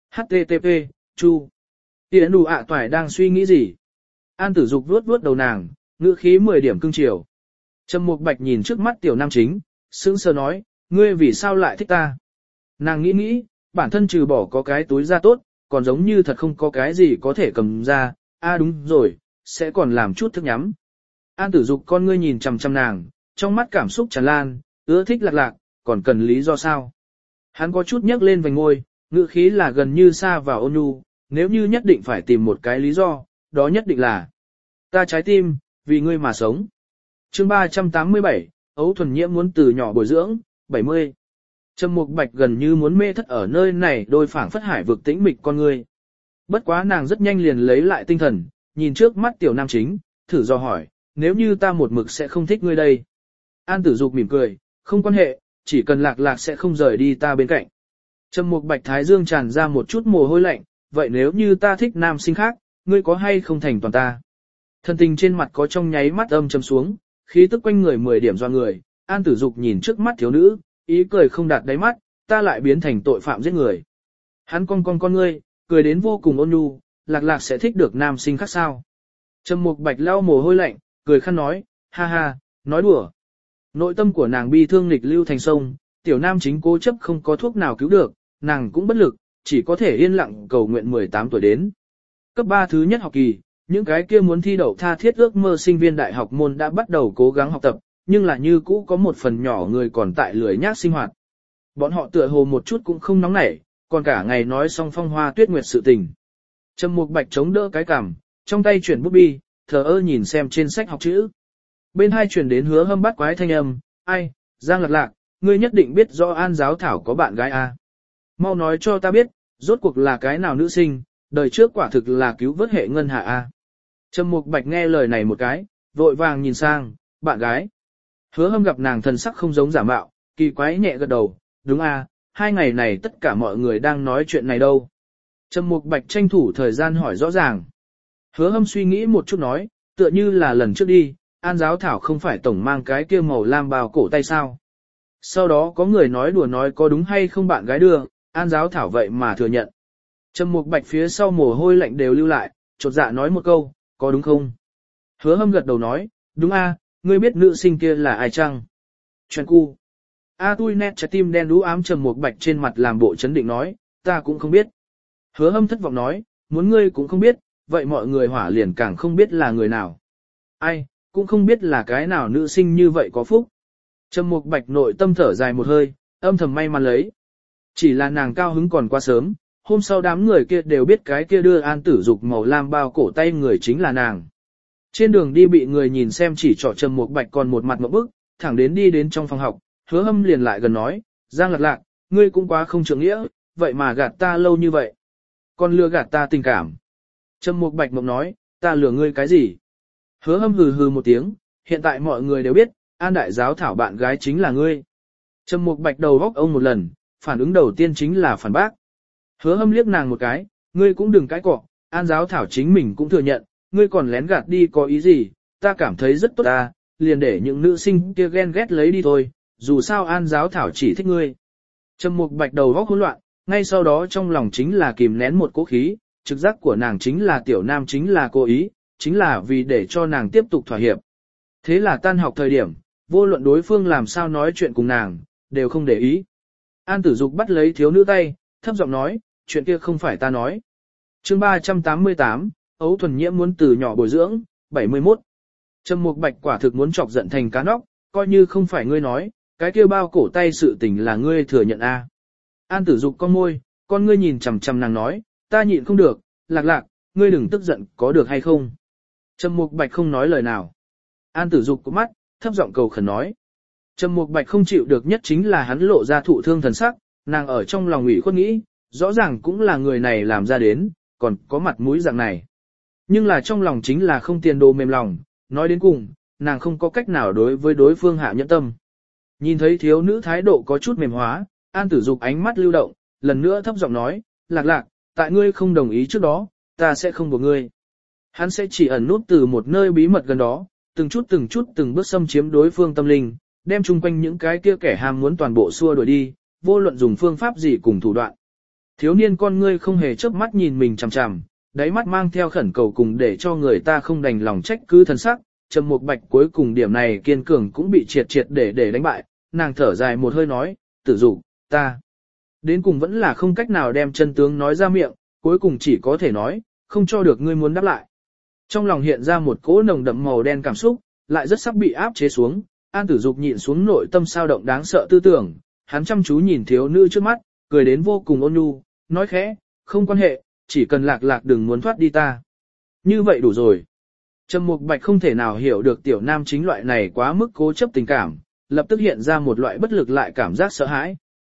HTTP, Chu. Tiễn đủ ạ toại đang suy nghĩ gì? An Tử Dục vuốt vuốt đầu nàng, ngữ khí 10 điểm cưng chiều. Trầm Mục Bạch nhìn trước mắt tiểu nam chính, sững sờ nói, ngươi vì sao lại thích ta? Nàng nghĩ nghĩ, bản thân trừ bỏ có cái túi da tốt, còn giống như thật không có cái gì có thể cầm ra, đúng rồi, sẽ còn làm chút thức nhắm. An Tử Dục con ngươi nhìn chằm chằm nàng, trong mắt cảm xúc tràn lan, ưa thích Lạc Lạc, còn cần lý do sao? Hắn có chút nhấc lên vành môi, ngữ khí là gần như xa vào ôn nhu, nếu như nhất định phải tìm một cái lý do, đó nhất định là ta trái tim, vì ngươi mà sống. Chương 387, Ấu Thuần Nhiễm muốn từ nhỏ bồi dưỡng, 70. Trầm Mục Bạch gần như muốn mê thất ở nơi này đôi phảng phất hải vực tĩnh mịch con ngươi. Bất quá nàng rất nhanh liền lấy lại tinh thần, nhìn trước mắt tiểu nam chính, thử dò hỏi, nếu như ta một mực sẽ không thích ngươi đây. An Tử Dục mỉm cười, không quan hệ, chỉ cần Lạc Lạc sẽ không rời đi ta bên cạnh. Trầm Mục Bạch thái dương tràn ra một chút mồ hôi lạnh, vậy nếu như ta thích nam sinh khác, ngươi có hay không thành toàn ta? Thân tình trên mặt có trong nháy mắt âm trầm xuống, khí tức quanh người 10 điểm do người, An Tử Dục nhìn trước mắt thiếu nữ, ý cười không đạt đáy mắt, ta lại biến thành tội phạm giết người. Hắn con ngươi, cười đến vô cùng ôn nhu, Lạc Lạc sẽ thích được nam sinh khác sao? Trầm Mục Bạch lau mồ hôi lạnh, cười khăn nói, ha ha, nói đùa. Nội tâm của nàng bi thương nghịch lưu thành sông, tiểu nam chính cố chấp không có thuốc nào cứu được, nàng cũng bất lực, chỉ có thể yên lặng cầu nguyện 18 tuổi đến. Cấp 3 thứ nhất học kỳ, những cái kia muốn thi đậu tha thiết ước mơ sinh viên đại học môn đã bắt đầu cố gắng học tập, nhưng là như cũ có một phần nhỏ người còn tại lười nhác sinh hoạt. Bọn họ tựa hồ một chút cũng không nóng nảy, còn cả ngày nói xong phong hoa tuyết nguyệt sự tình. Trầm Mục Bạch chống đỡ cái cằm, trong tay chuyển bút bi, thờ ơ nhìn xem trên sách học chữ. Bên hai chuyển đến Hứa Hâm bắt quái thanh âm, ai, Giang Lạc Lạc, ngươi nhất định biết rõ An Giáo Thảo có bạn gái à. Mau nói cho ta biết, rốt cuộc là cái nào nữ sinh, đời trước quả thực là cứu vớt hệ ngân hạ a. Trầm Mục Bạch nghe lời này một cái, vội vàng nhìn sang, bạn gái. Hứa Hâm gặp nàng thần sắc không giống giả mạo, kỳ quái nhẹ gật đầu, đúng a, 2 ngày này tất cả mọi người đang nói chuyện này đâu. Trầm Mục Bạch tranh thủ thời gian hỏi rõ ràng. Hứa Hâm suy nghĩ một chút nói, tựa như là lần trước đi, An Giáo Thảo không phải tổng mang cái kia màu lam bao cổ tay sao. Sau đó có người nói đùa nói có đúng hay không bạn gái đưa, An Giáo Thảo vậy mà thừa nhận. Trầm Mục Bạch phía sau mồ hôi lạnh đều lưu lại, chột dạ nói một câu, có đúng không? Hứa Hâm gật đầu nói, đúng a, ngươi biết nữ sinh kia là ai chăng? Chuyện cu. Tui nét trái tim đen đú ám. Trầm Mục Bạch trên mặt làm bộ chấn định nói, ta cũng không biết. Hứa Hâm thất vọng nói, muốn ngươi cũng không biết, vậy mọi người hỏa liền càng không biết là người nào. Ai, cũng không biết là cái nào nữ sinh như vậy có phúc. Trầm Mục Bạch nội tâm thở dài một hơi, âm thầm may mắn lấy. Chỉ là nàng cao hứng còn quá sớm, hôm sau đám người kia đều biết cái kia đưa An Tử Dục màu lam bao cổ tay người chính là nàng. Trên đường đi bị người nhìn xem chỉ trỏ Trầm Mục Bạch còn một mặt ngộp bức, thẳng đến đi đến trong phòng học, Hứa Hâm liền lại gần nói, Giang Lạc Lạc, ngươi cũng quá không trưởng nghĩa, vậy mà gạt ta lâu như vậy. Còn lừa gạt ta tình cảm. Trầm Mục Bạch mộng nói, ta lừa ngươi cái gì? Hứa Hâm hừ hừ một tiếng, hiện tại mọi người đều biết, An Đại Giáo Thảo bạn gái chính là ngươi. Trầm Mục Bạch đầu góc ông một lần, phản ứng đầu tiên chính là phản bác. Hứa Hâm liếc nàng một cái, ngươi cũng đừng cãi cọ, An Giáo Thảo chính mình cũng thừa nhận, ngươi còn lén gạt đi có ý gì, ta cảm thấy rất tốt ta, liền để những nữ sinh kia ghen ghét lấy đi thôi, dù sao An Giáo Thảo chỉ thích ngươi. Trầm Mục Bạch đầu góc hỗn loạn, ngay sau đó trong lòng chính là kìm nén một cỗ khí, trực giác của nàng chính là tiểu nam chính là cố ý, chính là vì để cho nàng tiếp tục thỏa hiệp. Thế là tan học thời điểm, vô luận đối phương làm sao nói chuyện cùng nàng, đều không để ý. An Tử Dục bắt lấy thiếu nữ tay, thấp giọng nói, chuyện kia không phải ta nói. Chương 388, Ấu Thuần Nhiễm muốn từ nhỏ bồi dưỡng, 71. Trầm Mục Bạch quả thực muốn chọc giận thành cá nóc, coi như không phải ngươi nói, cái kia bao cổ tay sự tình là ngươi thừa nhận a. An Tử Dục con môi, con ngươi nhìn chằm chằm nàng nói, ta nhịn không được, Lạc Lạc, ngươi đừng tức giận có được hay không. Trầm Mục Bạch không nói lời nào. An Tử Dục cụp mắt, thấp giọng cầu khẩn nói. Trầm Mục Bạch không chịu được nhất chính là hắn lộ ra thụ thương thần sắc, nàng ở trong lòng ủy khuất nghĩ, rõ ràng cũng là người này làm ra đến, còn có mặt mũi dạng này. Nhưng là trong lòng chính là không tiền đồ mềm lòng, nói đến cùng, nàng không có cách nào đối với đối phương hạ nhẫn tâm. Nhìn thấy thiếu nữ thái độ có chút mềm hóa, An Tử Dục ánh mắt lưu động, lần nữa thấp giọng nói, Lạc Lạc, tại ngươi không đồng ý trước đó, ta sẽ không buộc ngươi. Hắn sẽ chỉ ẩn nút từ một nơi bí mật gần đó, từng chút từng bước xâm chiếm đối phương tâm linh, đem chung quanh những cái kia kẻ ham muốn toàn bộ xua đuổi đi, vô luận dùng phương pháp gì cùng thủ đoạn. Thiếu niên con ngươi không hề chớp mắt nhìn mình chằm chằm, đáy mắt mang theo khẩn cầu cùng để cho người ta không đành lòng trách cứ thần sắc. Trầm Mục Bạch cuối cùng điểm này kiên cường cũng bị triệt triệt để đánh bại, nàng thở dài một hơi nói, Tử Dục, ta. Đến cùng vẫn là không cách nào đem chân tướng nói ra miệng, cuối cùng chỉ có thể nói, không cho được ngươi muốn đáp lại. Trong lòng hiện ra một cỗ nồng đậm màu đen cảm xúc, lại rất sắp bị áp chế xuống, An Tử Dục nhịn xuống nội tâm sao động đáng sợ tư tưởng, hắn chăm chú nhìn thiếu nữ trước mắt, cười đến vô cùng ôn nhu, nói khẽ, không quan hệ, chỉ cần Lạc Lạc đừng muốn thoát đi ta. Như vậy đủ rồi. Trầm Mục Bạch không thể nào hiểu được tiểu nam chính loại này quá mức cố chấp tình cảm, lập tức hiện ra một loại bất lực lại cảm giác sợ hãi.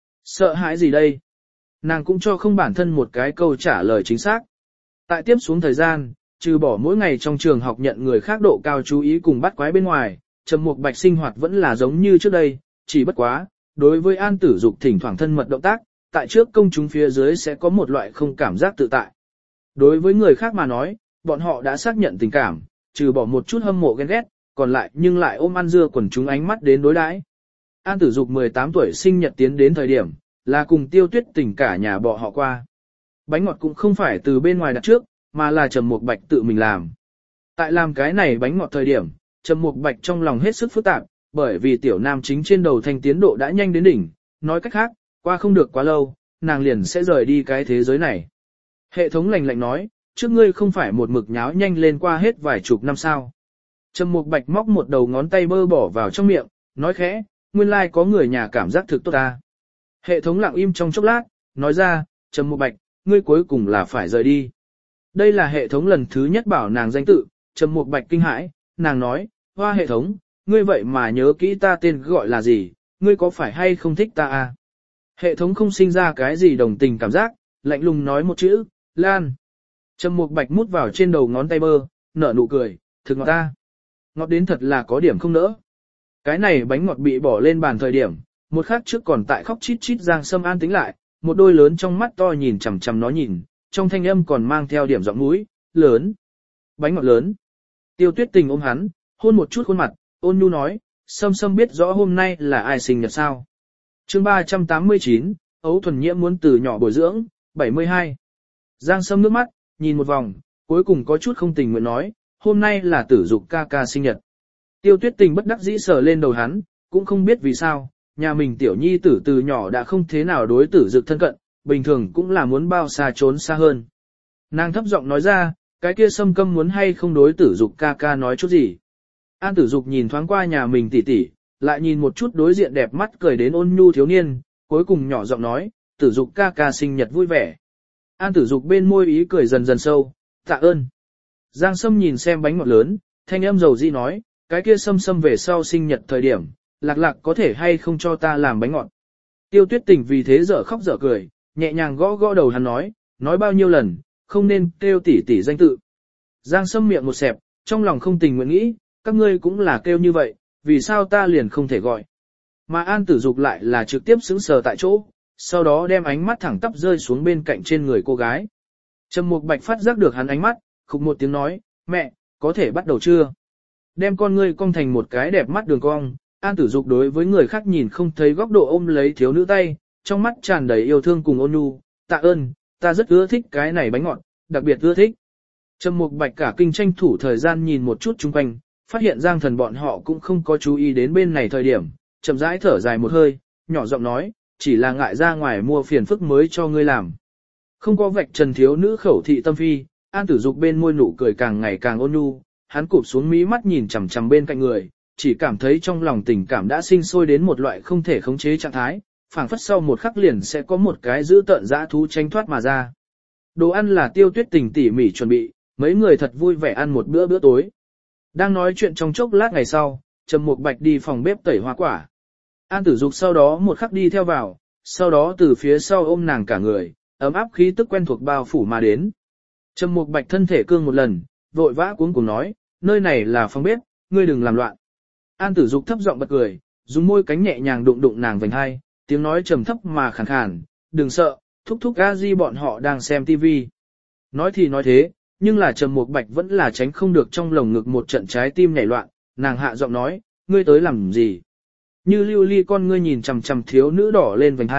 Sợ hãi gì đây? Nàng cũng cho không bản thân một cái câu trả lời chính xác. Tại tiếp xuống thời gian, trừ bỏ mỗi ngày trong trường học nhận người khác độ cao chú ý cùng bắt quái bên ngoài, Trầm Mục Bạch sinh hoạt vẫn là giống như trước đây, chỉ bất quá, đối với An Tử Dục thỉnh thoảng thân mật động tác, tại trước công chúng phía dưới sẽ có một loại không cảm giác tự tại. Đối với người khác mà nói, bọn họ đã xác nhận tình cảm, trừ bỏ một chút hâm mộ ghen ghét, còn lại nhưng lại ôm ăn dưa quần chúng ánh mắt đến đối đãi. An Tử Dục 18 tuổi sinh nhật tiến đến thời điểm, là cùng Tiêu Tuyết Tình cả nhà bọn họ qua. Bánh ngọt cũng không phải từ bên ngoài đặt trước, mà là Trầm Mục Bạch tự mình làm. Tại làm cái này bánh ngọt thời điểm, Trầm Mục Bạch trong lòng hết sức phức tạp, bởi vì tiểu nam chính trên đầu thanh tiến độ đã nhanh đến đỉnh, nói cách khác, qua không được quá lâu, nàng liền sẽ rời đi cái thế giới này. Hệ thống lạnh lạnh nói, trước ngươi không phải một mực nháo nhanh lên qua hết vài chục năm sao. Trầm Mục Bạch móc một đầu ngón tay bơ bỏ vào trong miệng, nói khẽ, nguyên lai có người nhà cảm giác thực tốt ta. Hệ thống lặng im trong chốc lát, nói ra, Trầm Mục Bạch, ngươi cuối cùng là phải rời đi. Đây là hệ thống lần thứ nhất bảo nàng danh tự, Trầm Mục Bạch kinh hãi, nàng nói, hoa hệ thống, ngươi vậy mà nhớ kỹ ta tên gọi là gì, ngươi có phải hay không thích ta à? Hệ thống không sinh ra cái gì đồng tình cảm giác, lạnh lùng nói một chữ, Lan. Trầm Mục Bạch mút vào trên đầu ngón tay bơ, nở nụ cười, thực ngọt ta. Ngọt đến thật là có điểm không nỡ. Cái này bánh ngọt bị bỏ lên bàn thời điểm, một khắc trước còn tại khóc chít chít Giang Sâm an tĩnh lại, một đôi lớn trong mắt to nhìn chằm chằm nó nhìn, trong thanh âm còn mang theo điểm giọng mũi, lớn. Bánh ngọt lớn. Tiêu Tuyết Tình ôm hắn, hôn một chút khuôn mặt, ôn nhu nói, Sâm Sâm biết rõ hôm nay là ai sinh nhật sao. Chương 389, Ấu Thuần Nhiễm muốn từ nhỏ bồi dưỡng, 72. Giang Sâm nước mắt, nhìn một vòng, cuối cùng có chút không tình nguyện nói, hôm nay là Tử Dục ca ca sinh nhật. Tiêu Tuyết Tình bất đắc dĩ sờ lên đầu hắn, cũng không biết vì sao, nhà mình tiểu nhi tử từ nhỏ đã không thế nào đối Tử Dục thân cận, bình thường cũng là muốn bao xa trốn xa hơn. Nàng thấp giọng nói ra, cái kia Sâm Câm muốn hay không đối Tử Dục ca ca nói chút gì. An Tử Dục nhìn thoáng qua nhà mình tỷ tỷ, lại nhìn một chút đối diện đẹp mắt cười đến ôn nhu thiếu niên, cuối cùng nhỏ giọng nói, Tử Dục ca ca sinh nhật vui vẻ. An Tử Dục bên môi ý cười dần dần sâu, tạ ơn. Giang Sâm nhìn xem bánh ngọt lớn, thanh âm dầu dĩ nói, cái kia Sâm Sâm về sau sinh nhật thời điểm, Lạc Lạc có thể hay không cho ta làm bánh ngọt. Tiêu Tuyết Tình vì thế dở khóc dở cười, nhẹ nhàng gõ gõ đầu hắn nói bao nhiêu lần, không nên kêu tỷ tỷ danh tự. Giang Sâm miệng một xẹp, trong lòng không tình nguyện nghĩ, các ngươi cũng là kêu như vậy, vì sao ta liền không thể gọi. Mà An Tử Dục lại là trực tiếp sững sờ tại chỗ, sau đó đem ánh mắt thẳng tắp rơi xuống bên cạnh trên người cô gái. Trầm Mục Bạch phát giác được hắn ánh mắt, khục một tiếng nói, mẹ, có thể bắt đầu chưa? Đem con ngươi cong thành một cái đẹp mắt đường cong, An Tử Dục đối với người khác nhìn không thấy góc độ ôm lấy thiếu nữ tay, trong mắt tràn đầy yêu thương cùng ôn nhu, tạ ơn, ta rất ưa thích cái này bánh ngọt, đặc biệt ưa thích. Trầm Mục Bạch cả kinh tranh thủ thời gian nhìn một chút chung quanh, phát hiện Giang Thần bọn họ cũng không có chú ý đến bên này thời điểm, chậm rãi thở dài một hơi, nhỏ giọng nói, chỉ là ngại ra ngoài mua phiền phức mới cho ngươi làm. Không có vạch trần thiếu nữ khẩu thị tâm phi, An Tử Dục bên môi nụ cười càng ngày càng ôn nhu, hắn cụp xuống mí mắt nhìn chằm chằm bên cạnh người, chỉ cảm thấy trong lòng tình cảm đã sinh sôi đến một loại không thể khống chế trạng thái, phảng phất sau một khắc liền sẽ có một cái dữ tợn dã thú tranh thoát mà ra. Đồ ăn là Tiêu Tuyết Tình tỉ mỉ chuẩn bị, mấy người thật vui vẻ ăn một bữa tối. Đang nói chuyện trong chốc lát ngày sau, Trầm Mục Bạch đi phòng bếp tẩy hoa quả. An Tử Dục sau đó một khắc đi theo vào, sau đó từ phía sau ôm nàng cả người, ấm áp khí tức quen thuộc bao phủ mà đến. Trầm Mục Bạch thân thể cương một lần, vội vã cuống cuồng nói, nơi này là phòng bếp, ngươi đừng làm loạn. An Tử Dục thấp giọng bật cười, dùng môi cánh nhẹ nhàng đụng đụng nàng vành hai, tiếng nói trầm thấp mà khàn khàn, đừng sợ, thúc thúc a di bọn họ đang xem tivi. Nói thì nói thế, nhưng là Trầm Mục Bạch vẫn là tránh không được trong lồng ngực một trận trái tim nhảy loạn, nàng hạ giọng nói, ngươi tới làm gì? Như lưu ly con ngươi nhìn chằm chằm thiếu nữ đỏ lên vành hai,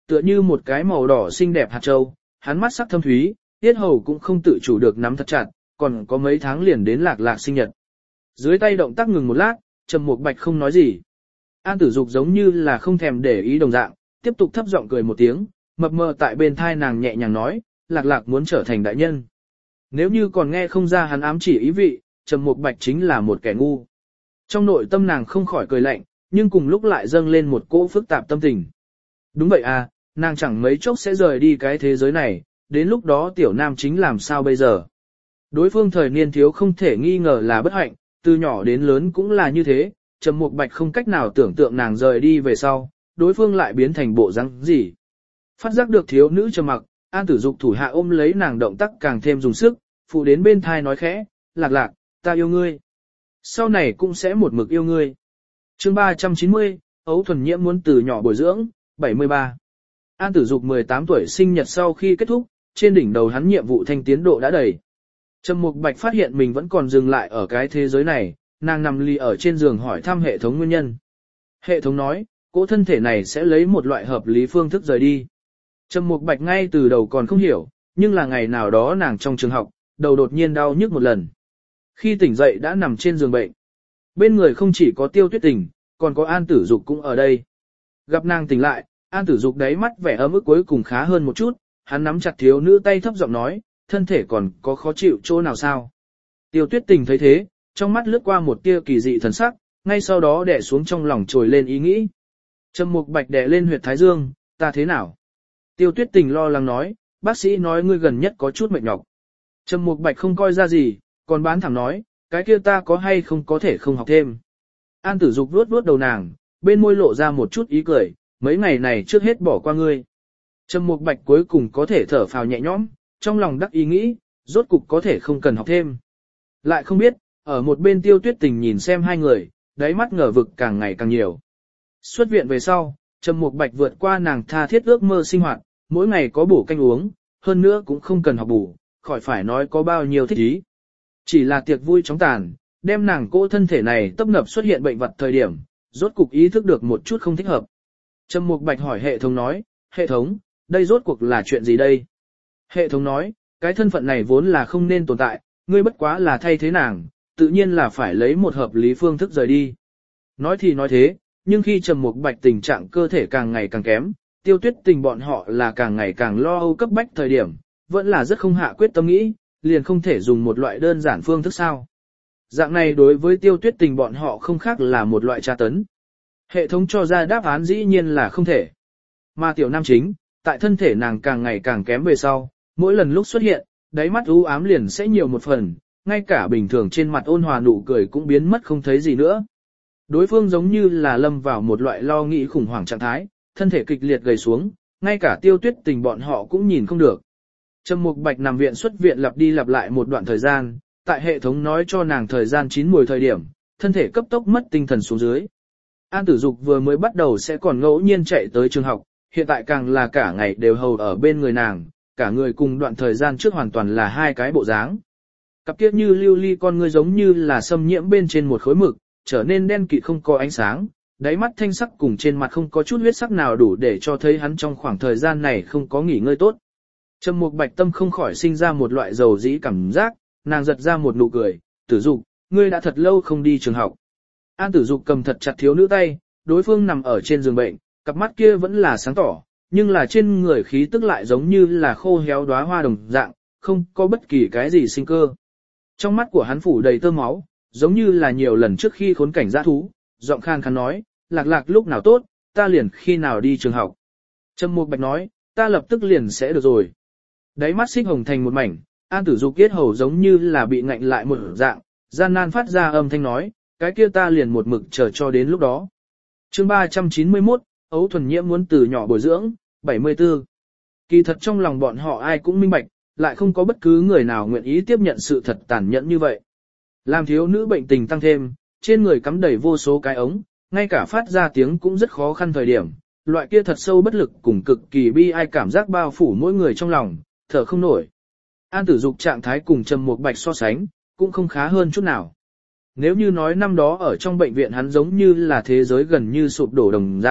tựa như một cái màu đỏ xinh đẹp hạt châu, hắn mắt sắc thâm thúy, tiết hầu cũng không tự chủ được nắm thật chặt, còn có mấy tháng liền đến Lạc Lạc sinh nhật. Dưới tay động tác ngừng một lát, Trầm Mục Bạch không nói gì. An Tử Dục giống như là không thèm để ý đồng dạng, tiếp tục thấp giọng cười một tiếng, mập mờ tại bên thai nàng nhẹ nhàng nói, Lạc Lạc muốn trở thành đại nhân. Nếu như còn nghe không ra hắn ám chỉ ý vị, Trầm Mục Bạch chính là một kẻ ngu. Trong nội tâm nàng không khỏi cười lạnh, nhưng cùng lúc lại dâng lên một cỗ phức tạp tâm tình. Đúng vậy à, nàng chẳng mấy chốc sẽ rời đi cái thế giới này, đến lúc đó tiểu nam chính làm sao bây giờ. Đối phương thời niên thiếu không thể nghi ngờ là bất hạnh, từ nhỏ đến lớn cũng là như thế, Trầm Mục Bạch không cách nào tưởng tượng nàng rời đi về sau, đối phương lại biến thành bộ dáng gì. Phát giác được thiếu nữ trầm mặc, An Tử Dục thủ hạ ôm lấy nàng động tác càng thêm dùng sức, phụ đến bên thai nói khẽ, Lạc Lạc, ta yêu ngươi. Sau này cũng sẽ một mực yêu ngươi. Chương 390, Ấu Thuần Nhiễm muốn từ nhỏ bồi dưỡng, 73. An Tử Dục 18 tuổi sinh nhật sau khi kết thúc, trên đỉnh đầu hắn nhiệm vụ thanh tiến độ đã đầy. Trầm Mục Bạch phát hiện mình vẫn còn dừng lại ở cái thế giới này, nàng nằm lì ở trên giường hỏi thăm hệ thống nguyên nhân. Hệ thống nói, cỗ thân thể này sẽ lấy một loại hợp lý phương thức rời đi. Trầm Mục Bạch ngay từ đầu còn không hiểu, nhưng là ngày nào đó nàng trong trường học, đầu đột nhiên đau nhức một lần. Khi tỉnh dậy đã nằm trên giường bệnh. Bên người không chỉ có Tiêu Tuyết Tình, còn có An Tử Dục cũng ở đây. Gặp nàng tỉnh lại, An Tử Dục đáy mắt vẻ ấm ức cuối cùng khá hơn một chút, hắn nắm chặt thiếu nữ tay thấp giọng nói, thân thể còn có khó chịu chỗ nào sao? Tiêu Tuyết Tình thấy thế, trong mắt lướt qua một tia kỳ dị thần sắc, ngay sau đó đè xuống trong lòng trồi lên ý nghĩ. Trầm Mục Bạch đè lên huyệt thái dương, ta thế nào? Tiêu Tuyết Tình lo lắng nói, bác sĩ nói ngươi gần nhất có chút mệt nhọc. Trầm Mục Bạch không coi ra gì, còn bán thẳng nói, cái kia ta có hay không có thể không học thêm. An Tử Dục vuốt vuốt đầu nàng, bên môi lộ ra một chút ý cười, mấy ngày này trước hết bỏ qua ngươi. Trầm Mục Bạch cuối cùng có thể thở phào nhẹ nhõm, trong lòng đắc ý nghĩ, rốt cục có thể không cần học thêm. Lại không biết, ở một bên Tiêu Tuyết Tình nhìn xem hai người, đáy mắt ngờ vực càng ngày càng nhiều. Xuất viện về sau, Trầm Mục Bạch vượt qua nàng tha thiết ước mơ sinh hoạt, mỗi ngày có bổ canh uống, hơn nữa cũng không cần học bù, khỏi phải nói có bao nhiêu thích ý. Chỉ là tiệc vui chóng tàn, đem nàng cỗ thân thể này tấp nập xuất hiện bệnh vật thời điểm, rốt cục ý thức được một chút không thích hợp. Trầm Mục Bạch hỏi hệ thống nói, hệ thống, đây rốt cuộc là chuyện gì đây? Hệ thống nói, cái thân phận này vốn là không nên tồn tại, ngươi bất quá là thay thế nàng, tự nhiên là phải lấy một hợp lý phương thức rời đi. Nói thì nói thế, nhưng khi Trầm Mục Bạch tình trạng cơ thể càng ngày càng kém, Tiêu Tuyết Tình bọn họ là càng ngày càng lo âu cấp bách thời điểm, vẫn là rất không hạ quyết tâm nghĩ, liền không thể dùng một loại đơn giản phương thức sao. Dạng này đối với Tiêu Tuyết Tình bọn họ không khác là một loại tra tấn. Hệ thống cho ra đáp án dĩ nhiên là không thể. Mà tiểu nam chính, tại thân thể nàng càng ngày càng kém về sau, mỗi lần lúc xuất hiện, đáy mắt u ám liền sẽ nhiều một phần, ngay cả bình thường trên mặt ôn hòa nụ cười cũng biến mất không thấy gì nữa. Đối phương giống như là lâm vào một loại lo nghĩ khủng hoảng trạng thái, thân thể kịch liệt gầy xuống, ngay cả Tiêu Tuyết Tình bọn họ cũng nhìn không được. Trầm Mục Bạch nằm viện xuất viện lặp đi lặp lại một đoạn thời gian, tại hệ thống nói cho nàng thời gian chín muồi thời điểm, thân thể cấp tốc mất tinh thần xuống dưới. An Tử Dục vừa mới bắt đầu sẽ còn ngẫu nhiên chạy tới trường học, hiện tại càng là cả ngày đều hầu ở bên người nàng, cả người cùng đoạn thời gian trước hoàn toàn là hai cái bộ dáng. Cặp kiếp như lưu ly con ngươi giống như là xâm nhiễm bên trên một khối mực, trở nên đen kịt không có ánh sáng, đáy mắt thanh sắc cùng trên mặt không có chút huyết sắc nào đủ để cho thấy hắn trong khoảng thời gian này không có nghỉ ngơi tốt. Trầm Mục Bạch tâm không khỏi sinh ra một loại dầu dĩ cảm giác, nàng giật ra một nụ cười, Tử Dục, ngươi đã thật lâu không đi trường học. An Tử Dục cầm thật chặt thiếu nữ tay, đối phương nằm ở trên giường bệnh, cặp mắt kia vẫn là sáng tỏ, nhưng là trên người khí tức lại giống như là khô héo đóa hoa đồng dạng, không có bất kỳ cái gì sinh cơ. Trong mắt của hắn phủ đầy tơ máu, giống như là nhiều lần trước khi khốn cảnh dã thú, giọng khan khàn nói, Lạc Lạc lúc nào tốt, ta liền khi nào đi trường học. Trầm Mục Bạch nói, ta lập tức liền sẽ được rồi. Đáy mắt xích hồng thành một mảnh, An Tử Dục yết hầu giống như là bị ngạnh lại một dạng, gian nan phát ra âm thanh nói, cái kia ta liền một mực chờ cho đến lúc đó. Chương 391, Ấu Thuần Nhiễm muốn từ nhỏ bồi dưỡng, 74. Kỳ thật trong lòng bọn họ ai cũng minh bạch, lại không có bất cứ người nào nguyện ý tiếp nhận sự thật tàn nhẫn như vậy. Làm thiếu nữ bệnh tình tăng thêm, trên người cắm đầy vô số cái ống, ngay cả phát ra tiếng cũng rất khó khăn thời điểm, loại kia thật sâu bất lực cùng cực kỳ bi ai cảm giác bao phủ mỗi người trong lòng, thở không nổi. An Tử Dục trạng thái cùng Trầm Mục Bạch so sánh, cũng không khá hơn chút nào. Nếu như nói năm đó ở trong bệnh viện hắn giống như là thế giới gần như sụp đổ đồng dạng,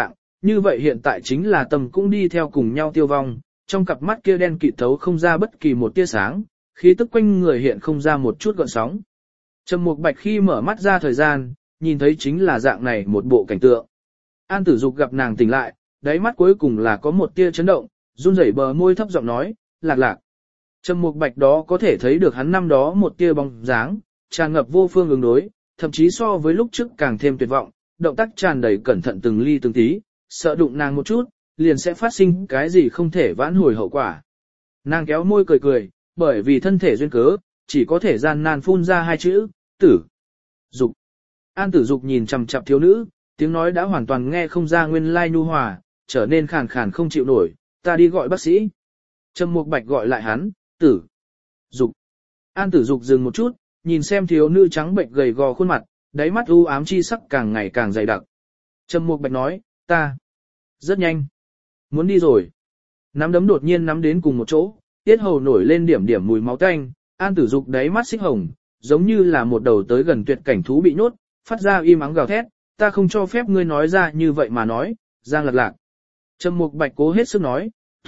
như vậy hiện tại chính là tâm cũng đi theo cùng nhau tiêu vong, trong cặp mắt kia đen kịt thấu không ra bất kỳ một tia sáng, khí tức quanh người hiện không ra một chút gợn sóng. Trầm Mục Bạch khi mở mắt ra thời gian, nhìn thấy chính là dạng này một bộ cảnh tượng. An Tử Dục gặp nàng tỉnh lại, đáy mắt cuối cùng là có một tia chấn động, run rẩy bờ môi thấp giọng nói, Lạc Lạc. Trầm Mục Bạch đó có thể thấy được hắn năm đó một tia bóng dáng, tràn ngập vô phương ứng đối, thậm chí so với lúc trước càng thêm tuyệt vọng, động tác tràn đầy cẩn thận từng ly từng tí, sợ đụng nàng một chút, liền sẽ phát sinh cái gì không thể vãn hồi hậu quả. Nàng kéo môi cười cười, bởi vì thân thể duyên cớ, chỉ có thể gian nan phun ra hai chữ, Tử Dục. An Tử Dục nhìn chằm chằm thiếu nữ, tiếng nói đã hoàn toàn nghe không ra nguyên lai nhu hòa, trở nên khàn khàn không chịu nổi, ta đi gọi bác sĩ. Trầm Mục Bạch gọi lại hắn, Tử Dục. An Tử Dục dừng một chút, nhìn xem thiếu nữ trắng bệnh gầy gò khuôn mặt, đáy mắt u ám chi sắc càng ngày càng dày đặc. Trầm Mục Bạch nói, ta rất nhanh muốn đi rồi. Nắm đấm đột nhiên nắm đến cùng một chỗ, tiết hầu nổi lên điểm điểm mùi máu tanh, An Tử Dục đáy mắt xích hồng, giống như là một đầu tới gần tuyệt cảnh thú bị nhốt, phát ra im ắng gào thét, ta không cho phép ngươi nói ra như vậy mà nói, Giang Lạc Lạc. Trầm Mục Bạch cố hết sức nói, tốt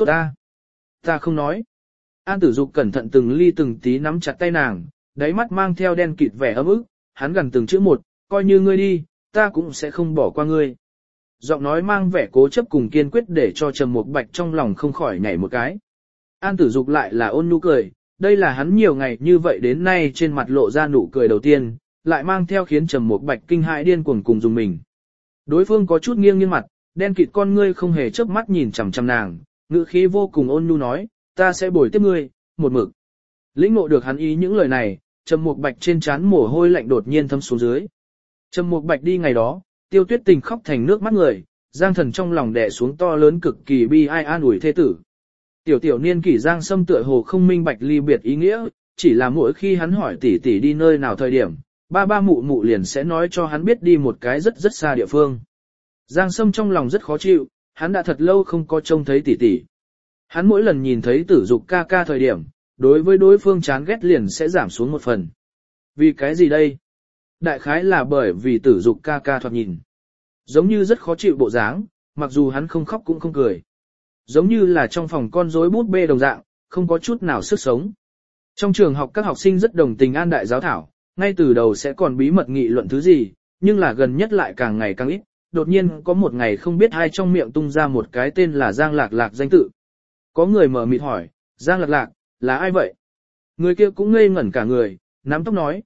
ta không nói. An Tử Dục cẩn thận từng ly từng tí nắm chặt tay nàng, đáy mắt mang theo đen kịt vẻ ấm ức, hắn gần từng chữ một, coi như ngươi đi, ta cũng sẽ không bỏ qua ngươi. Giọng nói mang vẻ cố chấp cùng kiên quyết để cho Trầm Mục Bạch trong lòng không khỏi nhảy một cái. An Tử Dục lại là ôn nhu cười, đây là hắn nhiều ngày như vậy đến nay trên mặt lộ ra nụ cười đầu tiên, lại mang theo khiến Trầm Mục Bạch kinh hãi điên cuồng cùng dùng mình. Đối phương có chút nghiêng nghiêng mặt, đen kịt con ngươi không hề chớp mắt nhìn chằm chằm nàng, ngữ khí vô cùng ôn nhu nói, ta sẽ bồi tiếp ngươi, một mực. Lĩnh ngộ được hắn ý những lời này, Trầm Mục Bạch trên trán mồ hôi lạnh đột nhiên thấm xuống dưới. Trầm Mục Bạch đi ngày đó, Tiêu Tuyết Tình khóc thành nước mắt người, Giang Thần trong lòng đè xuống to lớn cực kỳ bi ai an ủi thê tử. Tiểu niên kỷ Giang Sâm tựa hồ không minh bạch ly biệt ý nghĩa, chỉ là mỗi khi hắn hỏi tỷ tỷ đi nơi nào thời điểm, ba mụ mụ liền sẽ nói cho hắn biết đi một cái rất rất xa địa phương. Giang Sâm trong lòng rất khó chịu, hắn đã thật lâu không có trông thấy tỷ tỷ. Hắn mỗi lần nhìn thấy Tử Dục ca ca thời điểm, đối với đối phương chán ghét liền sẽ giảm xuống một phần. Vì cái gì đây? Đại khái là bởi vì Tử Dục ca ca thoạt nhìn giống như rất khó chịu bộ dáng, mặc dù hắn không khóc cũng không cười. Giống như là trong phòng con rối bút bê đồng dạng, không có chút nào sức sống. Trong trường học các học sinh rất đồng tình An Đại giáo thảo, ngay từ đầu sẽ còn bí mật nghị luận thứ gì, nhưng là gần nhất lại càng ngày càng ít. Đột nhiên có một ngày không biết ai trong miệng tung ra một cái tên là Giang Lạc Lạc danh tự. Có người mở mịt hỏi, Giang Lạc Lạc, là ai vậy? Người kia cũng ngây ngẩn cả người, nắm tóc nói,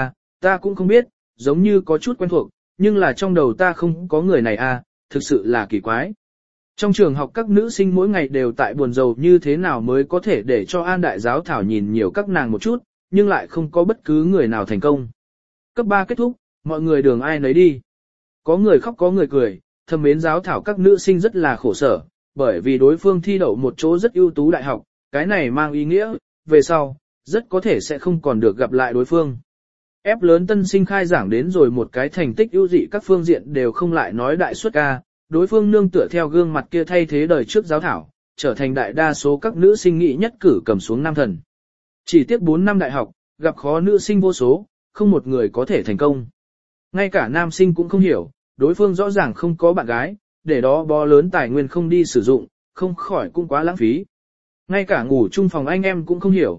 ta cũng không biết, giống như có chút quen thuộc, nhưng là trong đầu ta không có người này thực sự là kỳ quái. Trong trường học các nữ sinh mỗi ngày đều tại buồn rầu như thế nào mới có thể để cho An Đại giáo thảo nhìn nhiều các nàng một chút, nhưng lại không có bất cứ người nào thành công. Cấp 3 kết thúc, mọi người đường ai nấy đi. Có người khóc có người cười, thầm mến giáo thảo các nữ sinh rất là khổ sở, bởi vì đối phương thi đậu một chỗ rất ưu tú đại học, cái này mang ý nghĩa, về sau, rất có thể sẽ không còn được gặp lại đối phương. Ép lớn tân sinh khai giảng đến rồi một cái thành tích ưu dị các phương diện đều không lại nói đại suất ca, đối phương nương tựa theo gương mặt kia thay thế đời trước giáo thảo, trở thành đại đa số các nữ sinh nghĩ nhất cử cầm xuống nam thần. Chỉ tiếc 4 năm đại học, gặp khó nữ sinh vô số, không một người có thể thành công. Ngay cả nam sinh cũng không hiểu, đối phương rõ ràng không có bạn gái, để đó bó lớn tài nguyên không đi sử dụng, không khỏi cũng quá lãng phí. Ngay cả ngủ chung phòng anh em cũng không hiểu,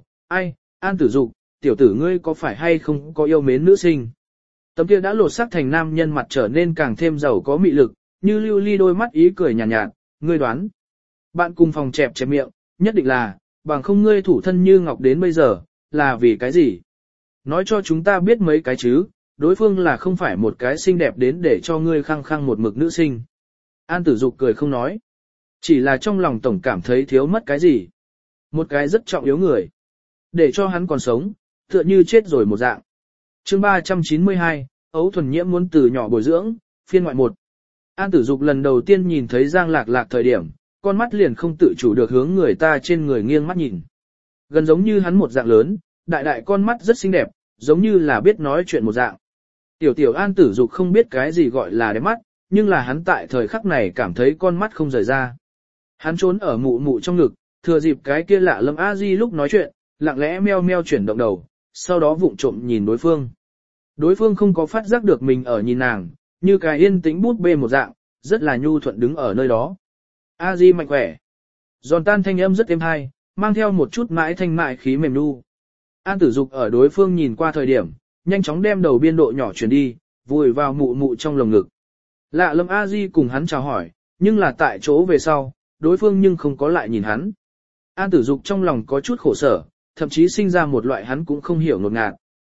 An Tử Dục, tiểu tử ngươi có phải hay không có yêu mến nữ sinh. Tấm kia đã lột xác thành nam nhân mặt trở nên càng thêm giàu có mị lực, như lưu ly đôi mắt ý cười nhàn nhạt, ngươi đoán. Bạn cùng phòng chẹp miệng, nhất định là, bằng không ngươi thủ thân như ngọc đến bây giờ, là vì cái gì? Nói cho chúng ta biết mấy cái chứ, đối phương là không phải một cái xinh đẹp đến để cho ngươi khăng khăng một mực nữ sinh. An Tử Dục cười không nói. Chỉ là trong lòng tổng cảm thấy thiếu mất cái gì. Một cái rất trọng yếu người. Để cho hắn còn sống, tựa như chết rồi một dạng. Chương 392, Ấu Thuần Nhiễm muốn từ nhỏ bồi dưỡng, phiên ngoại 1. An Tử Dục lần đầu tiên nhìn thấy Giang Lạc Lạc thời điểm, con mắt liền không tự chủ được hướng người ta trên người nghiêng mắt nhìn. Gần giống như hắn một dạng lớn, đại con mắt rất xinh đẹp, giống như là biết nói chuyện một dạng. Tiểu An Tử Dục không biết cái gì gọi là đẹp mắt, nhưng là hắn tại thời khắc này cảm thấy con mắt không rời ra. Hắn trốn ở mụ mụ trong ngực, thừa dịp cái kia lạ lẫm a di lúc nói chuyện, lặng lẽ meo meo chuyển động đầu, sau đó vụng trộm nhìn đối phương. Đối phương không có phát giác được mình ở nhìn nàng, như cái yên tĩnh bút bê một dạng, rất là nhu thuận đứng ở nơi đó. A Di mạnh khỏe. Giòn tan thanh âm rất êm hay, mang theo một chút mãi thanh mại khí mềm nu. An Tử Dục ở đối phương nhìn qua thời điểm, nhanh chóng đem đầu biên độ nhỏ chuyển đi, vùi vào mụ mụ trong lồng ngực. Lạ Lâm A Di cùng hắn chào hỏi, nhưng là tại chỗ về sau, đối phương nhưng không có lại nhìn hắn. An Tử Dục trong lòng có chút khổ sở, thậm chí sinh ra một loại hắn cũng không hiểu ngột ngạt.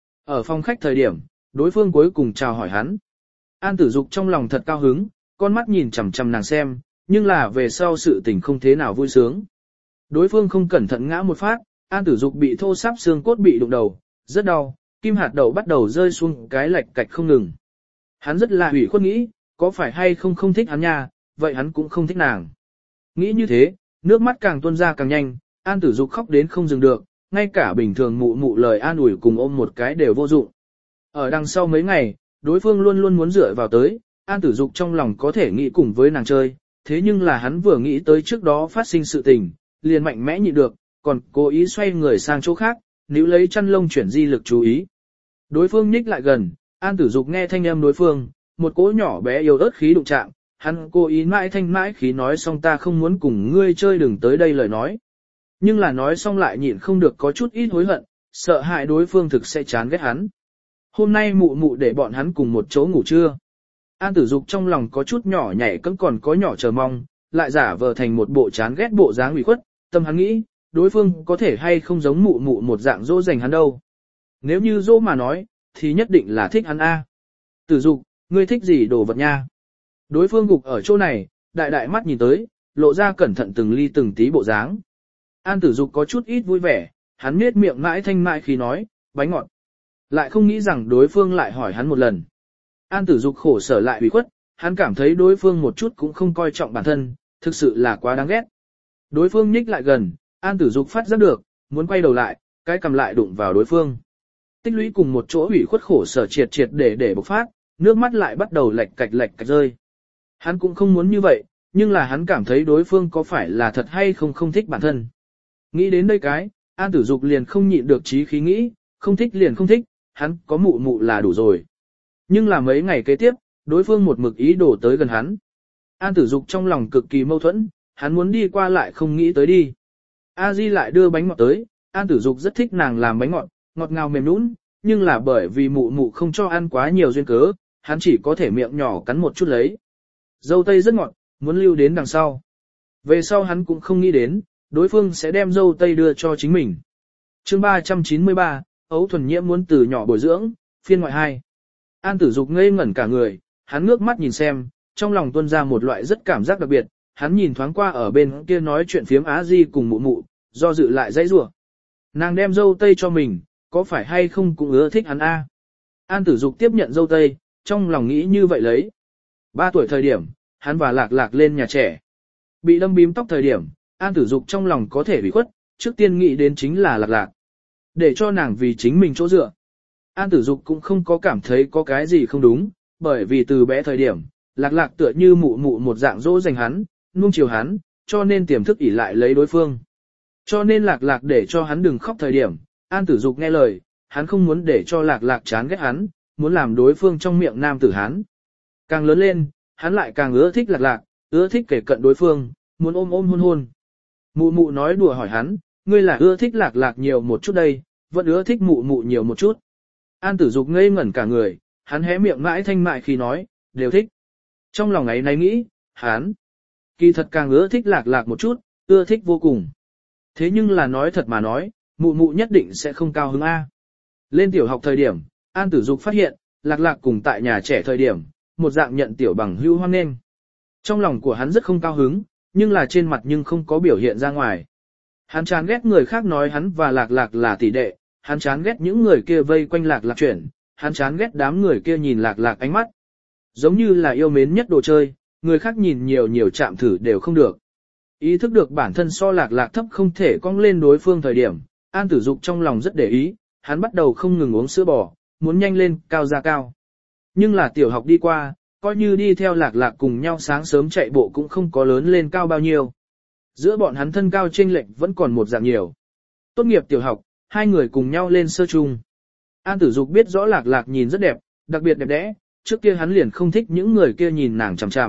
Ở phòng khách thời điểm, đối phương cuối cùng chào hỏi hắn. An Tử Dục trong lòng thật cao hứng, con mắt nhìn chằm chằm nàng xem, nhưng là về sau sự tình không thế nào vui sướng. Đối phương không cẩn thận ngã một phát, An Tử Dục bị thô sáp xương cốt bị đụng đầu, rất đau, kim hạt đậu bắt đầu rơi xuống cái lạch cạch không ngừng. Hắn rất là ủy khuất nghĩ, có phải hay không không thích hắn nha, vậy hắn cũng không thích nàng. Nghĩ như thế, nước mắt càng tuôn ra càng nhanh, An Tử Dục khóc đến không dừng được, ngay cả bình thường mụ mụ lời an ủi cùng ôm một cái đều vô dụng. Ở đằng sau mấy ngày, đối phương luôn luôn muốn dựa vào tới, An Tử Dục trong lòng có thể nghĩ cùng với nàng chơi, thế nhưng là hắn vừa nghĩ tới trước đó phát sinh sự tình, liền mạnh mẽ nhịn được, còn cố ý xoay người sang chỗ khác, níu lấy chăn lông chuyển di lực chú ý. Đối phương nhích lại gần, An Tử Dục nghe thanh âm đối phương, một cỗ nhỏ bé yếu ớt khí đụng chạm, hắn cố ý mãi thanh mãi khí nói xong ta không muốn cùng ngươi chơi đừng tới đây lời nói. Nhưng là nói xong lại nhịn không được có chút ít hối hận, sợ hại đối phương thực sẽ chán ghét hắn. Hôm nay mụ mụ để bọn hắn cùng một chỗ ngủ trưa. An Tử Dục trong lòng có chút nhỏ nhảy cẫng còn có nhỏ chờ mong, lại giả vờ thành một bộ chán ghét bộ dáng ủy khuất, tâm hắn nghĩ, đối phương có thể hay không giống mụ mụ một dạng dỗ dành hắn đâu. Nếu như dỗ mà nói, thì nhất định là thích hắn a. Tử Dục, ngươi thích gì đồ vật nha? Đối phương gục ở chỗ này, đại đại mắt nhìn tới, lộ ra cẩn thận từng ly từng tí bộ dáng. An Tử Dục có chút ít vui vẻ, hắn miết miệng mãi thanh mãi khi nói, bánh ngọt. Lại không nghĩ rằng đối phương lại hỏi hắn một lần. An Tử Dục khổ sở lại ủy khuất, hắn cảm thấy đối phương một chút cũng không coi trọng bản thân, thực sự là quá đáng ghét. Đối phương nhích lại gần, An Tử Dục phát giác được, muốn quay đầu lại, cái cầm lại đụng vào đối phương. Tích lũy cùng một chỗ ủy khuất khổ sở triệt triệt để bộc phát, nước mắt lại bắt đầu lệch cạch rơi. Hắn cũng không muốn như vậy, nhưng là hắn cảm thấy đối phương có phải là thật hay không thích bản thân. Nghĩ đến đây cái, An Tử Dục liền không nhịn được chí khí nghĩ, không thích liền không thích, hắn có mụ mụ là đủ rồi. Nhưng là mấy ngày kế tiếp, đối phương một mực ý đồ tới gần hắn. An Tử Dục trong lòng cực kỳ mâu thuẫn, hắn muốn đi qua lại không nghĩ tới đi. A Di lại đưa bánh ngọt tới, An Tử Dục rất thích nàng làm bánh ngọt, ngọt ngào mềm nhũn, nhưng là bởi vì mụ mụ không cho ăn quá nhiều duyên cớ, hắn chỉ có thể miệng nhỏ cắn một chút lấy. Dâu tây rất ngọt, muốn lưu đến đằng sau. Về sau hắn cũng không nghĩ đến, đối phương sẽ đem dâu tây đưa cho chính mình. Chương 393, Ấu Thuần Nhiễm muốn từ nhỏ bồi dưỡng, phiên ngoại 2. An Tử Dục ngây ngẩn cả người, hắn ngước mắt nhìn xem, trong lòng tuôn ra một loại rất cảm giác đặc biệt, hắn nhìn thoáng qua ở bên kia nói chuyện phiếm Á Di cùng mụ mụ, do dự lại dãy rủa. Nàng đem dâu tây cho mình, có phải hay không cũng ưa thích hắn a? An Tử Dục tiếp nhận dâu tây, trong lòng nghĩ như vậy lấy. 3 tuổi thời điểm, hắn và Lạc Lạc lên nhà trẻ. Bị đâm bím tóc thời điểm, An Tử Dục trong lòng có thể bị khuất, trước tiên nghĩ đến chính là Lạc Lạc. Để cho nàng vì chính mình chỗ dựa. An Tử Dục cũng không có cảm thấy có cái gì không đúng, bởi vì từ bé thời điểm, Lạc Lạc tựa như mụ mụ một dạng dỗ dành hắn, nuông chiều hắn, cho nên tiềm thức ỷ lại lấy đối phương. Cho nên Lạc Lạc để cho hắn đừng khóc thời điểm, An Tử Dục nghe lời, hắn không muốn để cho Lạc Lạc chán ghét hắn, muốn làm đối phương trong miệng nam tử hắn. Càng lớn lên, hắn lại càng ưa thích Lạc Lạc, ưa thích kể cận đối phương, muốn ôm ôm hôn hôn. Mụ mụ nói đùa hỏi hắn, ngươi là ưa thích Lạc Lạc nhiều một chút đây, vẫn ưa thích mụ mụ nhiều một chút. An Tử Dục ngây ngẩn cả người, hắn hé miệng mãi thanh mại khi nói, đều thích. Trong lòng ấy này nghĩ, hắn kỳ thật càng ưa thích Lạc Lạc một chút, ưa thích vô cùng. Thế nhưng là nói thật mà nói, mụ mụ nhất định sẽ không cao hứng A. Lên tiểu học thời điểm, An Tử Dục phát hiện, Lạc Lạc cùng tại nhà trẻ thời điểm, một dạng nhận tiểu bằng hữu hoan nghênh. Trong lòng của hắn rất không cao hứng, nhưng là trên mặt nhưng không có biểu hiện ra ngoài. Hắn chán ghét người khác nói hắn và Lạc Lạc là tỷ đệ, hắn chán ghét những người kia vây quanh Lạc Lạc chuyển, hắn chán ghét đám người kia nhìn Lạc Lạc ánh mắt. Giống như là yêu mến nhất đồ chơi, người khác nhìn nhiều chạm thử đều không được. Ý thức được bản thân so Lạc Lạc thấp không thể cong lên đối phương thời điểm, An Tử Dục trong lòng rất để ý, hắn bắt đầu không ngừng uống sữa bò, muốn nhanh lên, cao ra cao. Nhưng là tiểu học đi qua, coi như đi theo Lạc Lạc cùng nhau sáng sớm chạy bộ cũng không có lớn lên cao bao nhiêu. Giữa bọn hắn thân cao chênh lệch vẫn còn một dạng nhiều. Tốt nghiệp tiểu học, hai người cùng nhau lên sơ trung. An Tử Dục biết rõ Lạc Lạc nhìn rất đẹp, đặc biệt đẹp đẽ, trước kia hắn liền không thích những người kia nhìn nàng chằm chằm,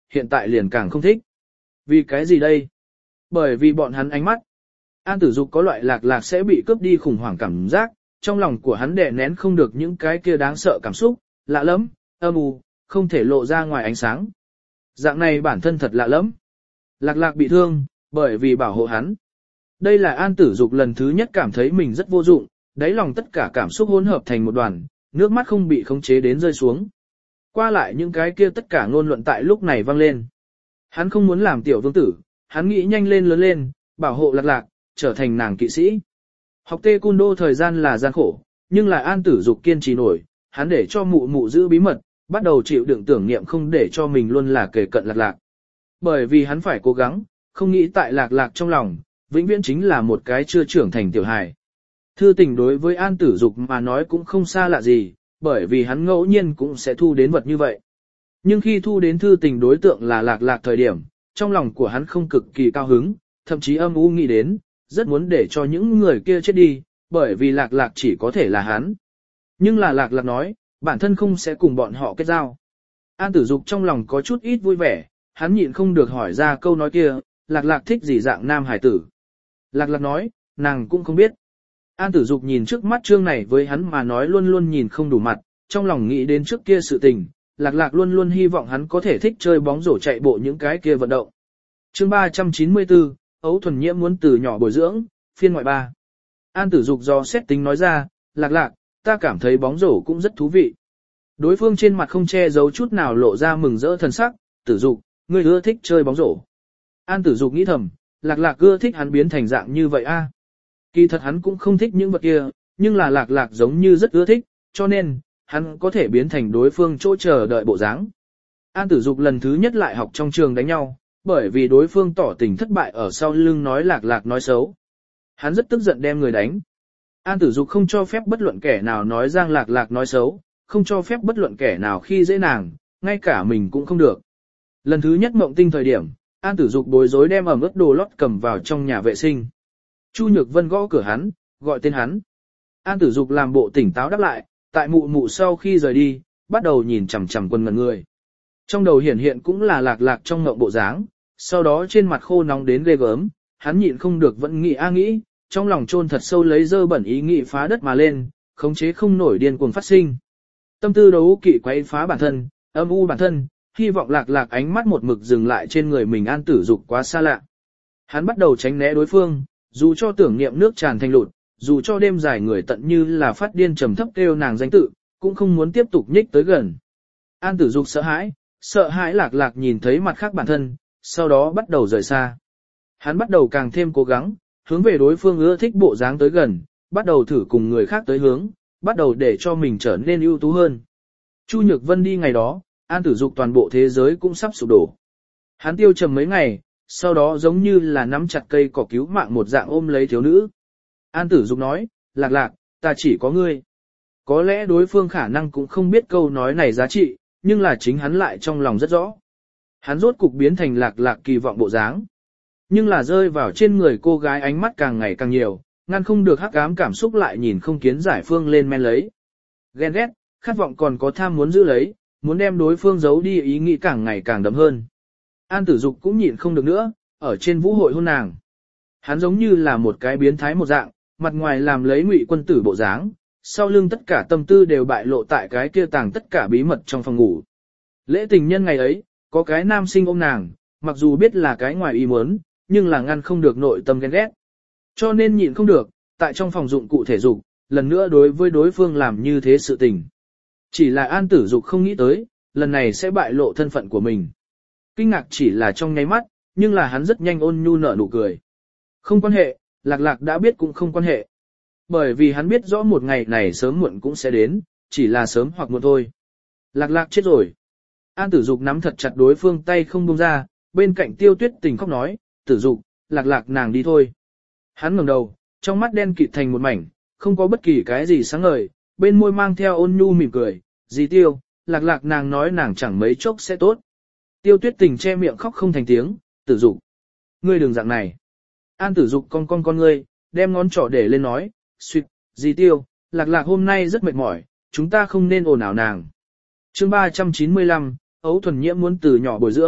hiện tại liền càng không thích. Vì cái gì đây? Bởi vì bọn hắn ánh mắt. An Tử Dục có loại lạc lạc sẽ bị cướp đi khủng hoảng cảm giác, trong lòng của hắn đè nén không được những cái kia đáng sợ cảm xúc, lạ lắm, âm u, không thể lộ ra ngoài ánh sáng. Dạng này bản thân thật lạ lắm. Lạc lạc bị thương, bởi vì bảo hộ hắn. Đây là An Tử Dục lần thứ nhất cảm thấy mình rất vô dụng, đáy lòng tất cả cảm xúc hỗn hợp thành một đoàn, nước mắt không bị khống chế đến rơi xuống. Qua lại những cái kia tất cả ngôn luận tại lúc này vang lên. Hắn không muốn làm tiểu vương tử, hắn nghĩ nhanh lên lớn lên, bảo hộ lạc lạc, trở thành nàng kỵ sĩ. Học Tê Cun Đô thời gian là gian khổ, nhưng là An Tử Dục kiên trì nổi, hắn để cho mụ mụ giữ bí mật, bắt đầu chịu đựng tưởng niệm không để cho mình luôn là kề cận lạc lạc. Bởi vì hắn phải cố gắng, không nghĩ tại lạc lạc trong lòng, vĩnh viễn chính là một cái chưa trưởng thành tiểu hài. Thư tình đối với An Tử Dục mà nói cũng không xa lạ gì, bởi vì hắn ngẫu nhiên cũng sẽ thu đến vật như vậy. Nhưng khi thu đến thư tình đối tượng là lạc lạc thời điểm, trong lòng của hắn không cực kỳ cao hứng, thậm chí âm u nghĩ đến, rất muốn để cho những người kia chết đi, bởi vì lạc lạc chỉ có thể là hắn. Nhưng là lạc lạc nói, bản thân không sẽ cùng bọn họ kết giao. An Tử Dục trong lòng có chút ít vui vẻ, hắn nhịn không được hỏi ra câu nói kia, lạc lạc thích gì dạng nam hải tử. Lạc lạc nói, nàng cũng không biết. An Tử Dục nhìn trước mắt chương này với hắn mà nói luôn luôn nhìn không đủ mặt, trong lòng nghĩ đến trước kia sự tình, lạc lạc luôn luôn hy vọng hắn có thể thích chơi bóng rổ chạy bộ những cái kia vận động. Chương 394, Ấu Thuần Nhiễm muốn từ nhỏ bồi dưỡng, phiên ngoại 3. An Tử Dục do xét tính nói ra, lạc lạc, ta cảm thấy bóng rổ cũng rất thú vị. Đối phương trên mặt không che giấu chút nào lộ ra mừng rỡ thần sắc, Tử Dục, ngươi ưa thích chơi bóng rổ. An Tử Dục nghĩ thầm, lạc lạc ưa thích hắn biến thành dạng như vậy a. Kỳ thật hắn cũng không thích những vật kia, nhưng là lạc lạc giống như rất ưa thích, cho nên, hắn có thể biến thành đối phương chỗ chờ đợi bộ dáng. An Tử Dục lần thứ nhất lại học trong trường đánh nhau, bởi vì đối phương tỏ tình thất bại ở sau lưng nói lạc lạc nói xấu. Hắn rất tức giận đem người đánh. An Tử Dục không cho phép bất luận kẻ nào nói Giang lạc lạc nói xấu, không cho phép bất luận kẻ nào khi dễ nàng, ngay cả mình cũng không được. Lần thứ nhất mộng tinh thời điểm, An Tử Dục bối rối đem ẩm ướt đồ lót cầm vào trong nhà vệ sinh. Chu Nhược Vân gõ cửa hắn, gọi tên hắn. An Tử Dục làm bộ tỉnh táo đáp lại, tại mụ mụ sau khi rời đi, bắt đầu nhìn chằm chằm quần ngần người. Trong đầu hiển hiện cũng là lạc lạc trong ngộng bộ dáng, sau đó trên mặt khô nóng đến ghê gớm, hắn nhịn không được vẫn nghĩ nghĩ, trong lòng chôn thật sâu lấy dơ bẩn ý nghĩ phá đất mà lên, khống chế không nổi điên cuồng phát sinh. Tâm tư đấu kỵ quấy phá bản thân, âm u bản thân, hy vọng lạc lạc ánh mắt một mực dừng lại trên người mình. An Tử Dục quá xa lạ. Hắn bắt đầu tránh né đối phương, dù cho tưởng niệm nước tràn thành lụt, dù cho đêm dài người tận như là phát điên trầm thấp kêu nàng danh tự, cũng không muốn tiếp tục nhích tới gần. An Tử Dục sợ hãi lạc lạc nhìn thấy mặt khác bản thân, sau đó bắt đầu rời xa. Hắn bắt đầu càng thêm cố gắng, hướng về đối phương ưa thích bộ dáng tới gần, bắt đầu thử cùng người khác tới hướng, bắt đầu để cho mình trở nên ưu tú hơn. Chu Nhược Vân đi ngày đó, An Tử Dục toàn bộ thế giới cũng sắp sụp đổ. Hắn tiêu trầm mấy ngày, sau đó giống như là nắm chặt cây cỏ cứu mạng một dạng ôm lấy thiếu nữ. An Tử Dục nói, lạc lạc, ta chỉ có ngươi. Có lẽ đối phương khả năng cũng không biết câu nói này giá trị, nhưng là chính hắn lại trong lòng rất rõ. Hắn rốt cục biến thành lạc lạc kỳ vọng bộ dáng. Nhưng là rơi vào trên người cô gái ánh mắt càng ngày càng nhiều, ngăn không được hắc ám cảm xúc lại nhìn không kiến giải phương lên men lấy. Ghen ghét, khát vọng còn có tham muốn giữ lấy, muốn đem đối phương giấu đi ý nghĩ càng ngày càng đậm hơn. An Tử Dục cũng nhịn không được nữa, ở trên vũ hội hôn nàng. Hắn giống như là một cái biến thái một dạng, mặt ngoài làm lấy ngụy quân tử bộ dáng, sau lưng tất cả tâm tư đều bại lộ tại cái kia tàng tất cả bí mật trong phòng ngủ. Lễ tình nhân ngày ấy, có cái nam sinh ôm nàng, mặc dù biết là cái ngoài ý muốn, nhưng là ngăn không được nội tâm ghen ghét. Cho nên nhịn không được, tại trong phòng dụng cụ thể dục, lần nữa đối với đối phương làm như thế sự tình. Chỉ là An Tử Dục không nghĩ tới, lần này sẽ bại lộ thân phận của mình. Kinh ngạc chỉ là trong nháy mắt, nhưng là hắn rất nhanh ôn nhu nở nụ cười. Không quan hệ, lạc lạc đã biết cũng không quan hệ. Bởi vì hắn biết rõ một ngày này sớm muộn cũng sẽ đến, chỉ là sớm hoặc muộn thôi. Lạc lạc chết rồi. An Tử Dục nắm thật chặt đối phương tay không buông ra, bên cạnh Tiêu Tuyết Tình khóc nói, Tử Dục, lạc lạc nàng đi thôi. Hắn ngẩng đầu, trong mắt đen kịt thành một mảnh, không có bất kỳ cái gì sáng ngời, bên môi mang theo ôn nhu mỉm cười, dì Tiêu, lạc lạc nàng nói nàng chẳng mấy chốc sẽ tốt. Tiêu Tuyết Tình che miệng khóc không thành tiếng, Tử Dục, ngươi đừng dạng này. An Tử Dục con ngươi, đem ngón trỏ để lên nói, suýt, dì Tiêu, lạc lạc hôm nay rất mệt mỏi, chúng ta không nên ồn ào nàng. Chương 395, Ấu Thuần Nhiễm muốn từ nhỏ bồi dưỡng,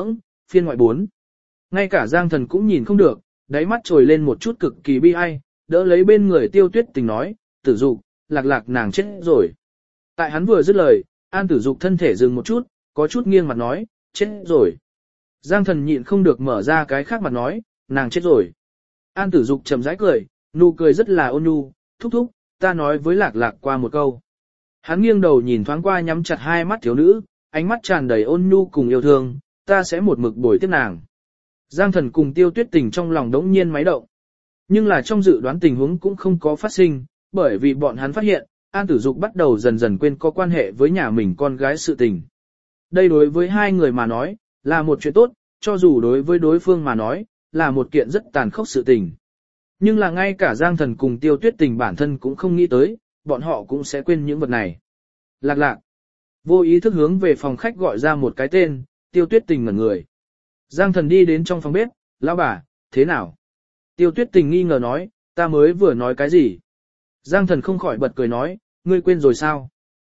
phiên ngoại 4. Ngay cả Giang Thần cũng nhìn không được, đáy mắt trồi lên một chút cực kỳ bi ai, đỡ lấy bên người Tiêu Tuyết Tình nói, Tử Dục, lạc nàng chết rồi. Tại hắn vừa dứt lời, An Tử Dục thân thể dừng một chút, có chút nghiêng mặt nói, chết rồi. Giang Thần nhịn không được mở ra cái khác mặt nói, nàng chết rồi. An Tử Dục chậm rãi cười, nụ cười rất là ôn nhu, thúc thúc, ta nói với lạc qua một câu. Hắn nghiêng đầu nhìn thoáng qua nhắm chặt hai mắt thiếu nữ, ánh mắt tràn đầy ôn nhu cùng yêu thương, ta sẽ một mực bồi tiếp nàng. Giang Thần cùng Tiêu Tuyết Tình trong lòng đống nhiên máy động. Nhưng là trong dự đoán tình huống cũng không có phát sinh, bởi vì bọn hắn phát hiện, An Tử Dục bắt đầu dần dần quên có quan hệ với nhà mình con gái sự tình. Đây đối với hai người mà nói, là một chuyện tốt, cho dù đối với đối phương mà nói, là một kiện rất tàn khốc sự tình. Nhưng là ngay cả Giang Thần cùng Tiêu Tuyết Tình bản thân cũng không nghĩ tới, bọn họ cũng sẽ quên những vật này. Lạc. Vô ý thức hướng về phòng khách gọi ra một cái tên, Tiêu Tuyết Tình ngẩn người. Giang Thần đi đến trong phòng bếp, lão bà, thế nào? Tiêu Tuyết Tình nghi ngờ nói, ta mới vừa nói cái gì? Giang Thần không khỏi bật cười nói, ngươi quên rồi sao?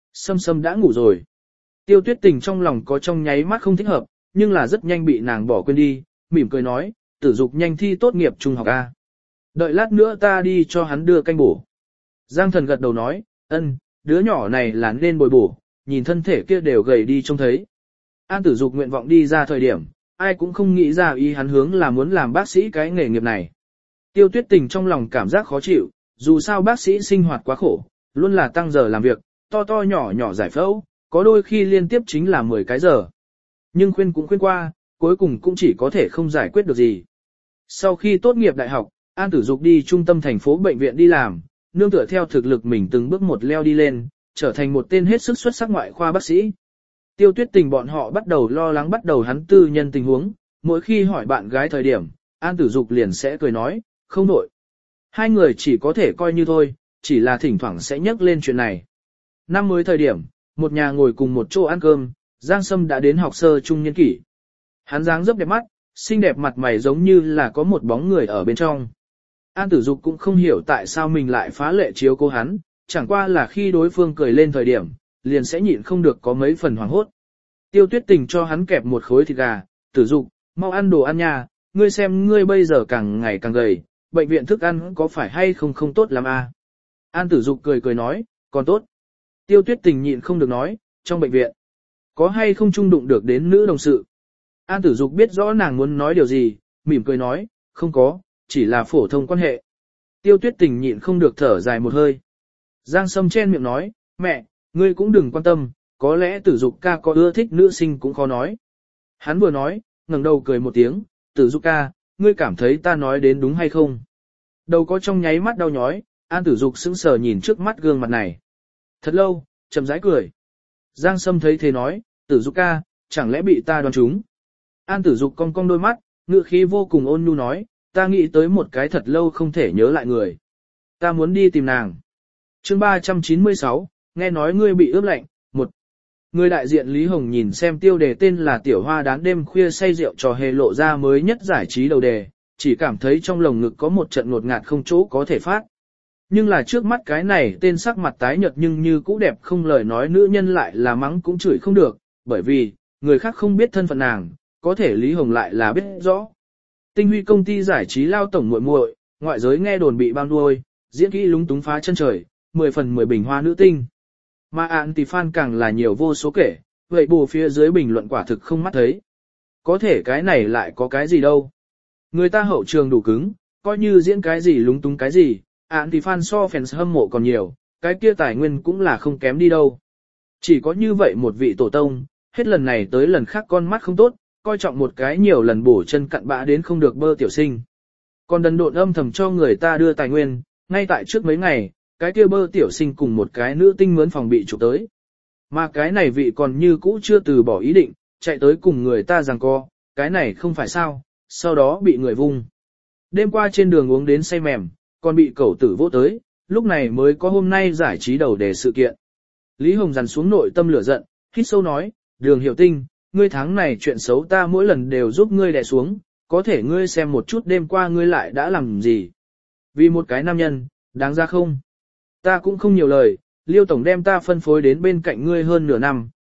Sâm đã ngủ rồi. Tiêu Tuyết Tình trong lòng có trong nháy mắt không thích hợp, nhưng là rất nhanh bị nàng bỏ quên đi, mỉm cười nói, Tử Dục nhanh thi tốt nghiệp trung học A. Đợi lát nữa ta đi cho hắn đưa canh bổ. Giang Thần gật đầu nói, ân, đứa nhỏ này là nên bồi bổ, nhìn thân thể kia đều gầy đi trông thấy. An Tử Dục nguyện vọng đi ra thời điểm, ai cũng không nghĩ ra ý hắn hướng là muốn làm bác sĩ cái nghề nghiệp này. Tiêu Tuyết Tình trong lòng cảm giác khó chịu, dù sao bác sĩ sinh hoạt quá khổ, luôn là tăng giờ làm việc, to nhỏ giải phẫu, có đôi khi liên tiếp chính là 10 cái giờ. Nhưng khuyên cũng khuyên qua, cuối cùng cũng chỉ có thể không giải quyết được gì. Sau khi tốt nghiệp đại học, An Tử Dục đi trung tâm thành phố bệnh viện đi làm, nương tựa theo thực lực mình từng bước một leo đi lên, trở thành một tên hết sức xuất sắc ngoại khoa bác sĩ. Tiêu Tuyết Tình bọn họ bắt đầu lo lắng bắt đầu hắn tư nhân tình huống, mỗi khi hỏi bạn gái thời điểm, An Tử Dục liền sẽ cười nói, không đổi. Hai người chỉ có thể coi như thôi, chỉ là thỉnh thoảng sẽ nhắc lên chuyện này. Năm mới thời điểm, một nhà ngồi cùng một chỗ ăn cơm, Giang Sâm đã đến học sơ trung niên kỷ. Hắn dáng dấp đẹp mắt, xinh đẹp mặt mày giống như là có một bóng người ở bên trong. An Tử Dục cũng không hiểu tại sao mình lại phá lệ chiếu cố hắn, chẳng qua là khi đối phương cười lên thời điểm, liền sẽ nhịn không được có mấy phần hoảng hốt. Tiêu Tuyết Tình cho hắn kẹp một khối thịt gà, Tử Dục, mau ăn đồ ăn nha, ngươi xem ngươi bây giờ càng ngày càng gầy, bệnh viện thức ăn có phải hay không tốt lắm à? An Tử Dục cười nói, còn tốt. Tiêu Tuyết Tình nhịn không được nói, trong bệnh viện, có hay không chung đụng được đến nữ đồng sự? An Tử Dục biết rõ nàng muốn nói điều gì, mỉm cười nói, không có, chỉ là phổ thông quan hệ. Tiêu Tuyết Tình nhịn không được thở dài một hơi. Giang Sâm chen miệng nói, mẹ, ngươi cũng đừng quan tâm, có lẽ Tử Dục ca có ưa thích nữ sinh cũng khó nói. Hắn vừa nói, ngẩng đầu cười một tiếng, Tử Dục ca, ngươi cảm thấy ta nói đến đúng hay không? Đầu có trong nháy mắt đau nhói, An Tử Dục sững sờ nhìn trước mắt gương mặt này. Thật lâu, chậm rãi cười. Giang Sâm thấy thế nói, Tử Dục ca, chẳng lẽ bị ta đoán trúng? An Tử Dục cong cong đôi mắt, ngữ khí vô cùng ôn nhu nói, ta nghĩ tới một cái thật lâu không thể nhớ lại người. Ta muốn đi tìm nàng. Chương 396, nghe nói ngươi bị ướp lạnh. Một người đại diện Lý Hồng nhìn xem tiêu đề tên là Tiểu Hoa đán đêm khuya say rượu trò hề lộ ra mới nhất giải trí đầu đề, chỉ cảm thấy trong lồng ngực có một trận ngột ngạt không chỗ có thể phát. Nhưng là trước mắt cái này tên sắc mặt tái nhợt nhưng như cũ đẹp không lời nói nữ nhân lại là mắng cũng chửi không được, bởi vì, người khác không biết thân phận nàng, có thể Lý Hồng lại là biết rõ. Tinh Huy công ty giải trí lao tổng muội muội, ngoại giới nghe đồn bị bao nuôi, diễn kỹ lúng túng phá chân trời, 10 phần 10 bình hoa nữ tinh. Mà anti-fan càng là nhiều vô số kể, vậy bù phía dưới bình luận quả thực không mắt thấy. Có thể cái này lại có cái gì đâu. Người ta hậu trường đủ cứng, coi như diễn cái gì lúng túng cái gì, anti-fan so fans hâm mộ còn nhiều, cái kia tài nguyên cũng là không kém đi đâu. Chỉ có như vậy một vị tổ tông, hết lần này tới lần khác con mắt không tốt, coi trọng một cái nhiều lần bổ chân cặn bã đến không được bơ tiểu sinh. Còn đần độn âm thầm cho người ta đưa tài nguyên, ngay tại trước mấy ngày, cái kia bơ tiểu sinh cùng một cái nữ tinh mướn phòng bị chụp tới. Mà cái này vị còn như cũ chưa từ bỏ ý định, chạy tới cùng người ta giằng co, cái này không phải sao, sau đó bị người vung. Đêm qua trên đường uống đến say mềm, còn bị cẩu tử vỗ tới, lúc này mới có hôm nay giải trí đầu đề sự kiện. Lý Hồng dằn xuống nội tâm lửa giận, hít sâu nói, Đường Hiểu Tinh, ngươi tháng này chuyện xấu ta mỗi lần đều giúp ngươi đè xuống, có thể ngươi xem một chút đêm qua ngươi lại đã làm gì. Vì một cái nam nhân, đáng ra không? Ta cũng không nhiều lời, Liêu Tổng đem ta phân phối đến bên cạnh ngươi hơn nửa năm,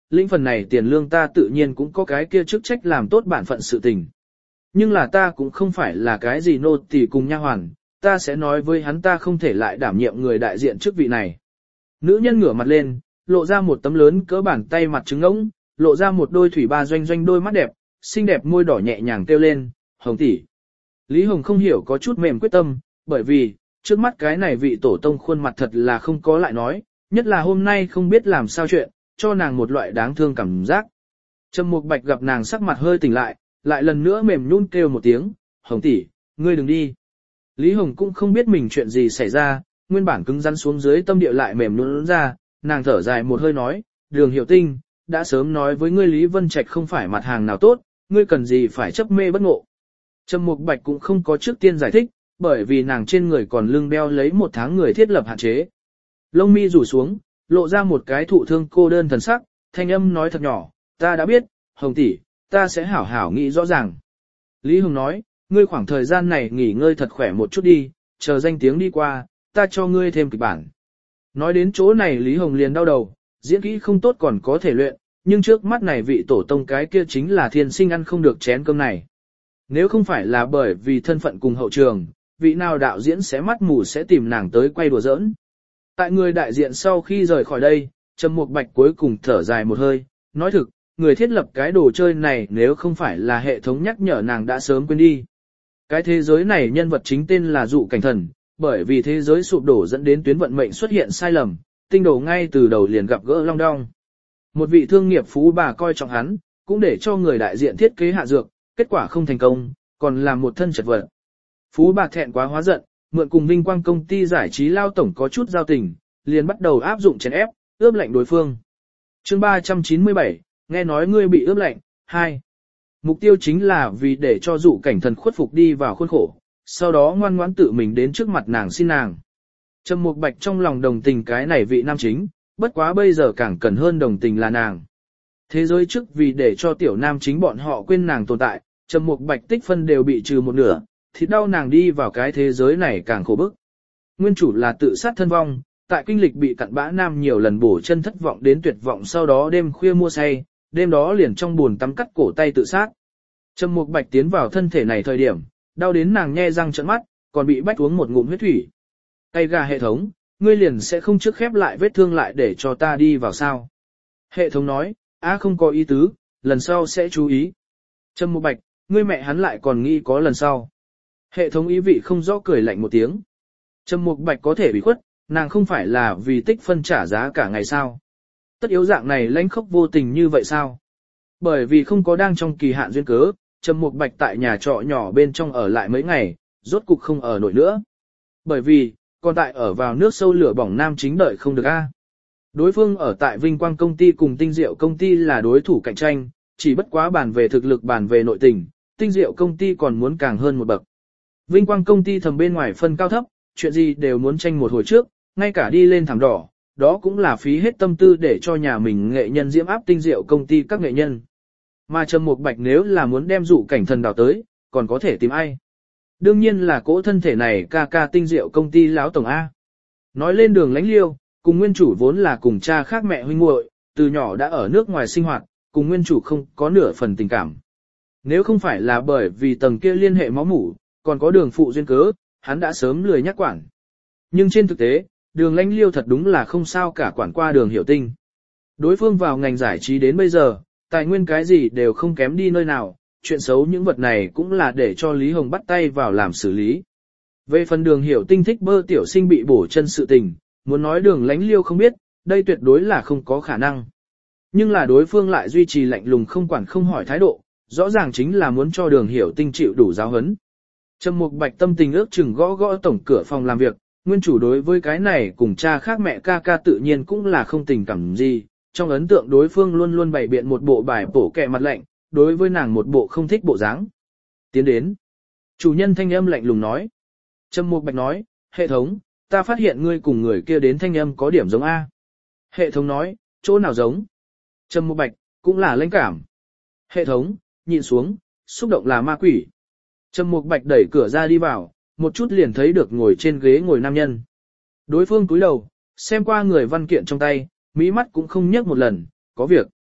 lĩnh phần này tiền lương ta tự nhiên cũng có cái kia chức trách làm tốt bản phận sự tình. Nhưng là ta cũng không phải là cái gì nô tỳ cùng nha hoàn, ta sẽ nói với hắn ta không thể lại đảm nhiệm người đại diện chức vị này. Nữ nhân ngửa mặt lên, lộ ra một tấm lớn cỡ bàn tay mặt trứng ngỗng, lộ ra một đôi thủy ba doanh doanh đôi mắt đẹp, xinh đẹp môi đỏ nhẹ nhàng kêu lên, Hồng tỷ. Lý Hồng không hiểu có chút mềm quyết tâm, bởi vì, trước mắt cái này vị tổ tông khuôn mặt thật là không có lại nói, nhất là hôm nay không biết làm sao chuyện, cho nàng một loại đáng thương cảm giác. Trầm Mục Bạch gặp nàng sắc mặt hơi tỉnh lại lần nữa mềm nhún kêu một tiếng, Hồng tỷ, ngươi đừng đi. Lý Hồng cũng không biết mình chuyện gì xảy ra, nguyên bản cứng rắn xuống dưới tâm địa lại mềm nhũn ra, nàng thở dài một hơi nói, Đường Hiểu Tinh, đã sớm nói với ngươi Lý Vân Trạch không phải mặt hàng nào tốt, ngươi cần gì phải chấp mê bất ngộ. Trầm Mục Bạch cũng không có trước tiên giải thích, bởi vì nàng trên người còn lưng đeo lấy một tháng người thiết lập hạn chế. Lông mi rủ xuống, lộ ra một cái thụ thương cô đơn thần sắc, thanh âm nói thật nhỏ, ta đã biết, Hồng tỷ, ta sẽ hảo hảo nghĩ rõ ràng. Lý Hồng nói, ngươi khoảng thời gian này nghỉ ngơi thật khỏe một chút đi, chờ danh tiếng đi qua, ta cho ngươi thêm kịch bản. Nói đến chỗ này Lý Hồng liền đau đầu, diễn kỹ không tốt còn có thể luyện, nhưng trước mắt này vị tổ tông cái kia chính là thiên sinh ăn không được chén cơm này. Nếu không phải là bởi vì thân phận cùng hậu trường, vị nào đạo diễn sẽ mắt mù sẽ tìm nàng tới quay đùa giỡn. Tại người đại diện sau khi rời khỏi đây, Trầm Mục Bạch cuối cùng thở dài một hơi, nói thực, người thiết lập cái đồ chơi này nếu không phải là hệ thống nhắc nhở nàng đã sớm quên đi. Cái thế giới này nhân vật chính tên là Dụ Cảnh Thần, bởi vì thế giới sụp đổ dẫn đến tuyến vận mệnh xuất hiện sai lầm, tinh đồ ngay từ đầu liền gặp gỡ long đong. Một vị thương nghiệp phú bà coi trọng hắn, cũng để cho người đại diện thiết kế hạ dược, kết quả không thành công, còn làm một thân chật vật. Phú bà thẹn quá hóa giận, mượn cùng Vinh Quang công ty giải trí lao tổng có chút giao tình, liền bắt đầu áp dụng chèn ép, ướp lạnh đối phương. Chương 397, nghe nói ngươi bị ướp lạnh, 2. Mục tiêu chính là vì để cho Dụ Cảnh Thần khuất phục đi vào khuôn khổ, sau đó ngoan ngoãn tự mình đến trước mặt nàng xin nàng. Trầm Mục Bạch trong lòng đồng tình cái này vị nam chính, bất quá bây giờ càng cần hơn đồng tình là nàng. Thế giới trước vì để cho tiểu nam chính bọn họ quên nàng tồn tại, Trầm Mục Bạch tích phân đều bị trừ một nửa, thì đau nàng đi vào cái thế giới này càng khổ bức. Nguyên chủ là tự sát thân vong, tại kinh lịch bị cặn bã nam nhiều lần bổ chân thất vọng đến tuyệt vọng sau đó đêm khuya mua say, đêm đó liền trong buồn tắm cắt cổ tay tự sát. Trầm Mục Bạch tiến vào thân thể này thời điểm, đau đến nàng nhe răng trợn mắt, còn bị bách uống một ngụm huyết thủy. Tay gà hệ thống, ngươi liền sẽ không trước khép lại vết thương lại để cho ta đi vào sao. Hệ thống nói, không có ý tứ, lần sau sẽ chú ý. Trầm Mục Bạch, ngươi mẹ hắn lại còn nghĩ có lần sau. Hệ thống ý vị không rõ cười lạnh một tiếng. Trầm Mục Bạch có thể bị khuất, nàng không phải là vì tích phân trả giá cả ngày sao. Tất yếu dạng này lãnh khốc vô tình như vậy sao? Bởi vì không có đang trong kỳ hạn duyên cớ, Trầm Mục Bạch tại nhà trọ nhỏ bên trong ở lại mấy ngày, rốt cục không ở nổi nữa. Bởi vì, còn tại ở vào nước sâu lửa bỏng nam chính đợi không được a. Đối phương ở tại Vinh Quang công ty cùng Tinh Diệu công ty là đối thủ cạnh tranh, chỉ bất quá bàn về thực lực bàn về nội tình, Tinh Diệu công ty còn muốn càng hơn một bậc. Vinh Quang công ty thầm bên ngoài phân cao thấp, chuyện gì đều muốn tranh một hồi trước, ngay cả đi lên thảm đỏ, đó cũng là phí hết tâm tư để cho nhà mình nghệ nhân diễm áp Tinh Diệu công ty các nghệ nhân. Mà Trầm Mục Bạch nếu là muốn đem Dụ Cảnh Thần đào tới, còn có thể tìm ai? Đương nhiên là cỗ thân thể này ca Tinh Diệu công ty láo tổng A. Nói lên Đường Lánh Liêu, cùng nguyên chủ vốn là cùng cha khác mẹ huynh muội, từ nhỏ đã ở nước ngoài sinh hoạt, cùng nguyên chủ không có nửa phần tình cảm. Nếu không phải là bởi vì tầng kia liên hệ máu mủ, còn có Đường phụ duyên cớ, hắn đã sớm lười nhắc quản. Nhưng trên thực tế, Đường Lánh Liêu thật đúng là không sao cả quản qua Đường Hiểu Tinh. Đối phương vào ngành giải trí đến bây giờ, tài nguyên cái gì đều không kém đi nơi nào, chuyện xấu những vật này cũng là để cho Lý Hồng bắt tay vào làm xử lý. Về phần Đường Hiểu Tinh thích bơ tiểu sinh bị bổ chân sự tình, muốn nói Đường Lánh Liêu không biết, đây tuyệt đối là không có khả năng. Nhưng là đối phương lại duy trì lạnh lùng không quản không hỏi thái độ, rõ ràng chính là muốn cho Đường Hiểu Tinh chịu đủ giáo huấn. Trầm Mục Bạch tâm tình ước chừng gõ gõ tổng cửa phòng làm việc, nguyên chủ đối với cái này cùng cha khác mẹ ca tự nhiên cũng là không tình cảm gì, trong ấn tượng đối phương luôn luôn bày biện một bộ bài bổ kẹ mặt lạnh, đối với nàng một bộ không thích bộ dáng. Tiến đến. Chủ nhân thanh âm lạnh lùng nói. Trầm Mục Bạch nói, hệ thống, ta phát hiện ngươi cùng người kia đến thanh âm có điểm giống A. Hệ thống nói, chỗ nào giống? Trầm Mục Bạch, cũng là lãnh cảm. Hệ thống, nhìn xuống, xúc động là ma quỷ. Trầm Mục Bạch đẩy cửa ra đi vào, một chút liền thấy được ngồi trên ghế ngồi nam nhân. Đối phương cúi đầu, xem qua người văn kiện trong tay, mí mắt cũng không nhấc một lần, có việc.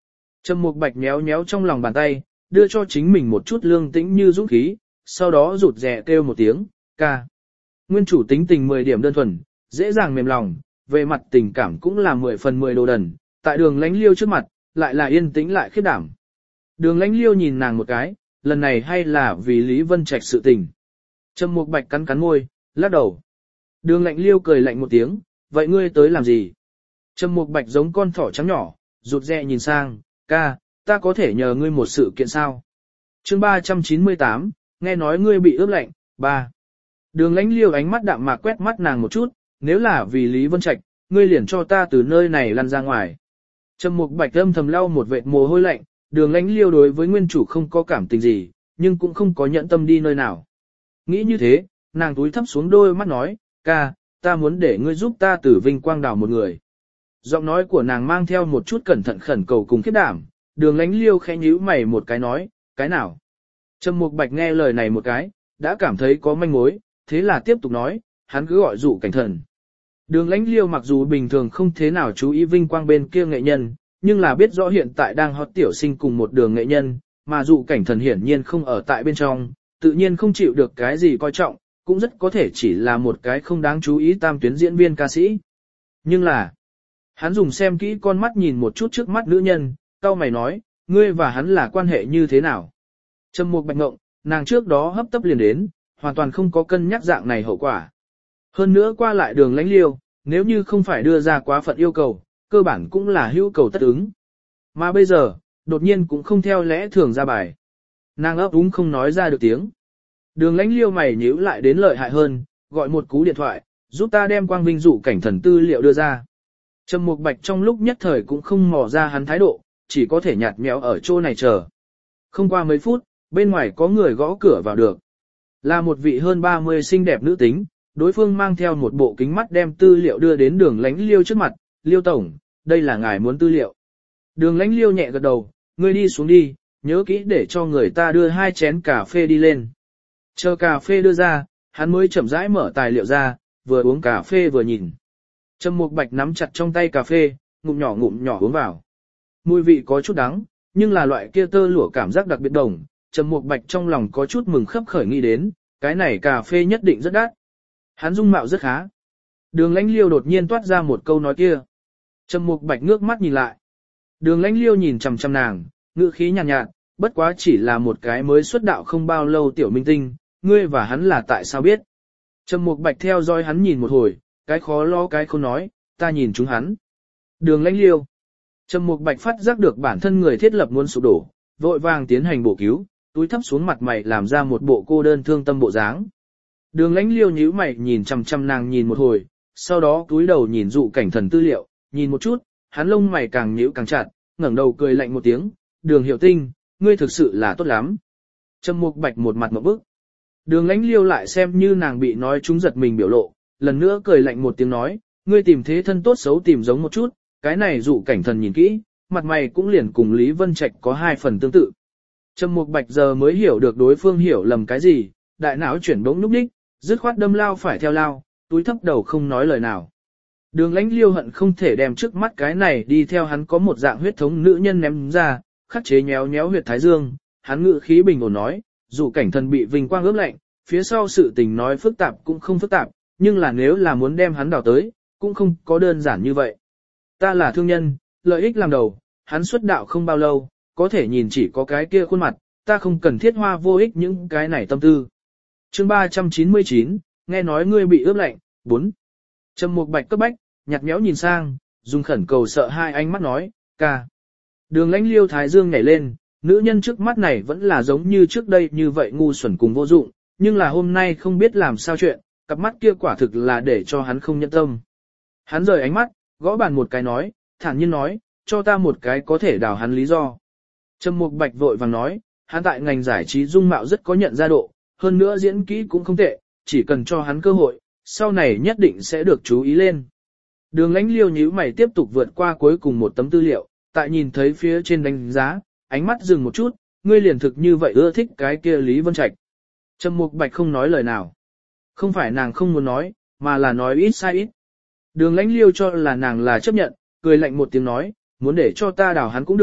Trầm Mục Bạch méo méo trong lòng bàn tay, đưa cho chính mình một chút lương tĩnh như dũng khí, sau đó rụt rè kêu một tiếng, ca. Nguyên chủ tính tình 10 điểm đơn thuần, dễ dàng mềm lòng, về mặt tình cảm cũng là 10 phần 10 đồ đần, tại Đường Lánh Liêu trước mặt, lại là yên tĩnh lại khiếp đảm. Đường Lánh Liêu nhìn nàng một cái, lần này hay là vì Lý Vân Trạch sự tình. Trầm Mục Bạch cắn cắn môi, lắc đầu. Đường Lánh Liêu cười lạnh một tiếng, vậy ngươi tới làm gì? Trầm Mục Bạch giống con thỏ trắng nhỏ, rụt rè nhìn sang, ca, ta có thể nhờ ngươi một sự kiện sao? Chương 398, nghe nói ngươi bị ướp lạnh, 3. Đường Lánh Liêu ánh mắt đạm mạc quét mắt nàng một chút, nếu là vì Lý Vân Trạch, ngươi liền cho ta từ nơi này lăn ra ngoài. Trầm Mục Bạch âm thầm lau một vệt mồ hôi lạnh, Đường Lánh Liêu đối với nguyên chủ không có cảm tình gì, nhưng cũng không có nhẫn tâm đi nơi nào. Nghĩ như thế, nàng túi thấp xuống đôi mắt nói, ca, ta muốn để ngươi giúp ta từ vinh quang đào một người. Giọng nói của nàng mang theo một chút cẩn thận khẩn cầu cùng khiếp đảm, Đường Lánh Liêu khẽ nhíu mày một cái nói, cái nào? Trầm Mục Bạch nghe lời này một cái, đã cảm thấy có manh mối, thế là tiếp tục nói, hắn cứ gọi dụ cảnh thần. Đường Lánh Liêu mặc dù bình thường không thế nào chú ý vinh quang bên kia nghệ nhân, nhưng là biết rõ hiện tại đang hot tiểu sinh cùng một đường nghệ nhân, mà dụ cảnh thần hiển nhiên không ở tại bên trong, tự nhiên không chịu được cái gì coi trọng, cũng rất có thể chỉ là một cái không đáng chú ý tam tuyến diễn viên ca sĩ. Nhưng là, hắn dùng xem kỹ con mắt nhìn một chút trước mắt nữ nhân, cau mày nói, ngươi và hắn là quan hệ như thế nào? Trầm Mục Bạch ngộng, nàng trước đó hấp tấp liền đến, hoàn toàn không có cân nhắc dạng này hậu quả. Hơn nữa qua lại Đường Lánh Liêu, nếu như không phải đưa ra quá phận yêu cầu, cơ bản cũng là hữu cầu tất ứng. Mà bây giờ, đột nhiên cũng không theo lẽ thường ra bài. Nàng ấp úng không nói ra được tiếng. Đường Lánh Liêu mày nhíu lại đến lợi hại hơn, gọi một cú điện thoại, giúp ta đem quang vinh dụ cảnh thần tư liệu đưa ra. Trầm Mục Bạch trong lúc nhất thời cũng không mò ra hắn thái độ, chỉ có thể nhạt nhẽo ở chỗ này chờ. Không qua mấy phút, bên ngoài có người gõ cửa vào được. Là một vị hơn 30 xinh đẹp nữ tính, đối phương mang theo một bộ kính mắt đem tư liệu đưa đến Đường Lánh Liêu trước mặt, Liêu tổng, đây là ngài muốn tư liệu. Đường Lánh Liêu nhẹ gật đầu, ngươi đi xuống đi, nhớ kỹ để cho người ta đưa 2 chén cà phê đi lên. Chờ cà phê đưa ra, hắn mới chậm rãi mở tài liệu ra, vừa uống cà phê vừa nhìn. Trầm Mục Bạch nắm chặt trong tay cà phê, ngụm nhỏ uống vào. Mùi vị có chút đắng, nhưng là loại kia tơ lụa cảm giác đặc biệt đồng. Trầm Mục Bạch trong lòng có chút mừng khấp khởi nghĩ đến, cái này cà phê nhất định rất đắt. Hắn dung mạo rất khá. Đường Lánh Liêu đột nhiên toát ra một câu nói kia. Trầm Mục Bạch ngước mắt nhìn lại. Đường Lánh Liêu nhìn chằm chằm nàng, ngữ khí nhàn nhạt, bất quá chỉ là một cái mới xuất đạo không bao lâu tiểu minh tinh, ngươi và hắn là tại sao biết? Trầm Mục Bạch theo dõi hắn nhìn một hồi, cái khó lo cái không nói, ta nhìn chúng hắn. Đường Lánh Liêu. Trầm Mục Bạch phát giác được bản thân người thiết lập muốn sụp đổ, vội vàng tiến hành bổ cứu, túi thấp xuống mặt mày làm ra một bộ cô đơn thương tâm bộ dáng. Đường Lánh Liêu nhíu mày nhìn chằm chằm nàng nhìn một hồi, sau đó túi đầu nhìn dụ cảnh thần tư liệu, nhìn một chút, hắn lông mày càng nhíu càng chặt, ngẩng đầu cười lạnh một tiếng, Đường Hiểu Tinh, ngươi thực sự là tốt lắm. Trầm Mục Bạch một mặt ngộp bức. Đường Lánh Liêu lại xem như nàng bị nói trúng giật mình biểu lộ, lần nữa cười lạnh một tiếng nói, ngươi tìm thế thân tốt xấu tìm giống một chút, cái này dụ cảnh thần nhìn kỹ, mặt mày cũng liền cùng Lý Vân Trạch có 2 phần tương tự. Trầm Mục Bạch giờ mới hiểu được đối phương hiểu lầm cái gì, đại não chuyển bỗng núp đích, dứt khoát đâm lao phải theo lao, túi thấp đầu không nói lời nào. Đường Lánh Liêu hận không thể đem trước mắt cái này đi theo hắn có một dạng huyết thống nữ nhân ném ra, khắc chế nhéo nhéo huyệt thái dương, hắn ngự khí bình ổn nói, dù cảnh thần bị vinh quang ướp lạnh, phía sau sự tình nói phức tạp cũng không phức tạp, nhưng là nếu là muốn đem hắn đào tới, cũng không có đơn giản như vậy. Ta là thương nhân, lợi ích làm đầu, hắn xuất đạo không bao lâu, có thể nhìn chỉ có cái kia khuôn mặt, ta không cần thiết hoa vô ích những cái này tâm tư. Chương 399, nghe nói ngươi bị ướp lạnh, 4. Trầm Mục Bạch cấp bách, nhạt nhẽo nhìn sang, dùng khẩn cầu sợ hai ánh mắt nói, ca. Đường Lánh Liêu thái dương nhảy lên, nữ nhân trước mắt này vẫn là giống như trước đây như vậy ngu xuẩn cùng vô dụng, nhưng là hôm nay không biết làm sao chuyện, cặp mắt kia quả thực là để cho hắn không nhẫn tâm. Hắn rời ánh mắt, gõ bàn một cái nói, thản nhiên nói, cho ta một cái có thể đào hắn lý do. Trầm Mục Bạch vội vàng nói, hắn tại ngành giải trí dung mạo rất có nhận ra độ, hơn nữa diễn kỹ cũng không tệ, chỉ cần cho hắn cơ hội, sau này nhất định sẽ được chú ý lên. Đường Lánh Liêu nhíu mày tiếp tục vượt qua cuối cùng một tấm tư liệu, tại nhìn thấy phía trên đánh giá, ánh mắt dừng một chút, ngươi liền thực như vậy ưa thích cái kia Lý Vân Trạch. Trầm Mục Bạch không nói lời nào. Không phải nàng không muốn nói, mà là nói ít sai ít. Đường Lánh Liêu cho là nàng là chấp nhận, cười lạnh một tiếng nói, muốn để cho ta đào hắn cũng được,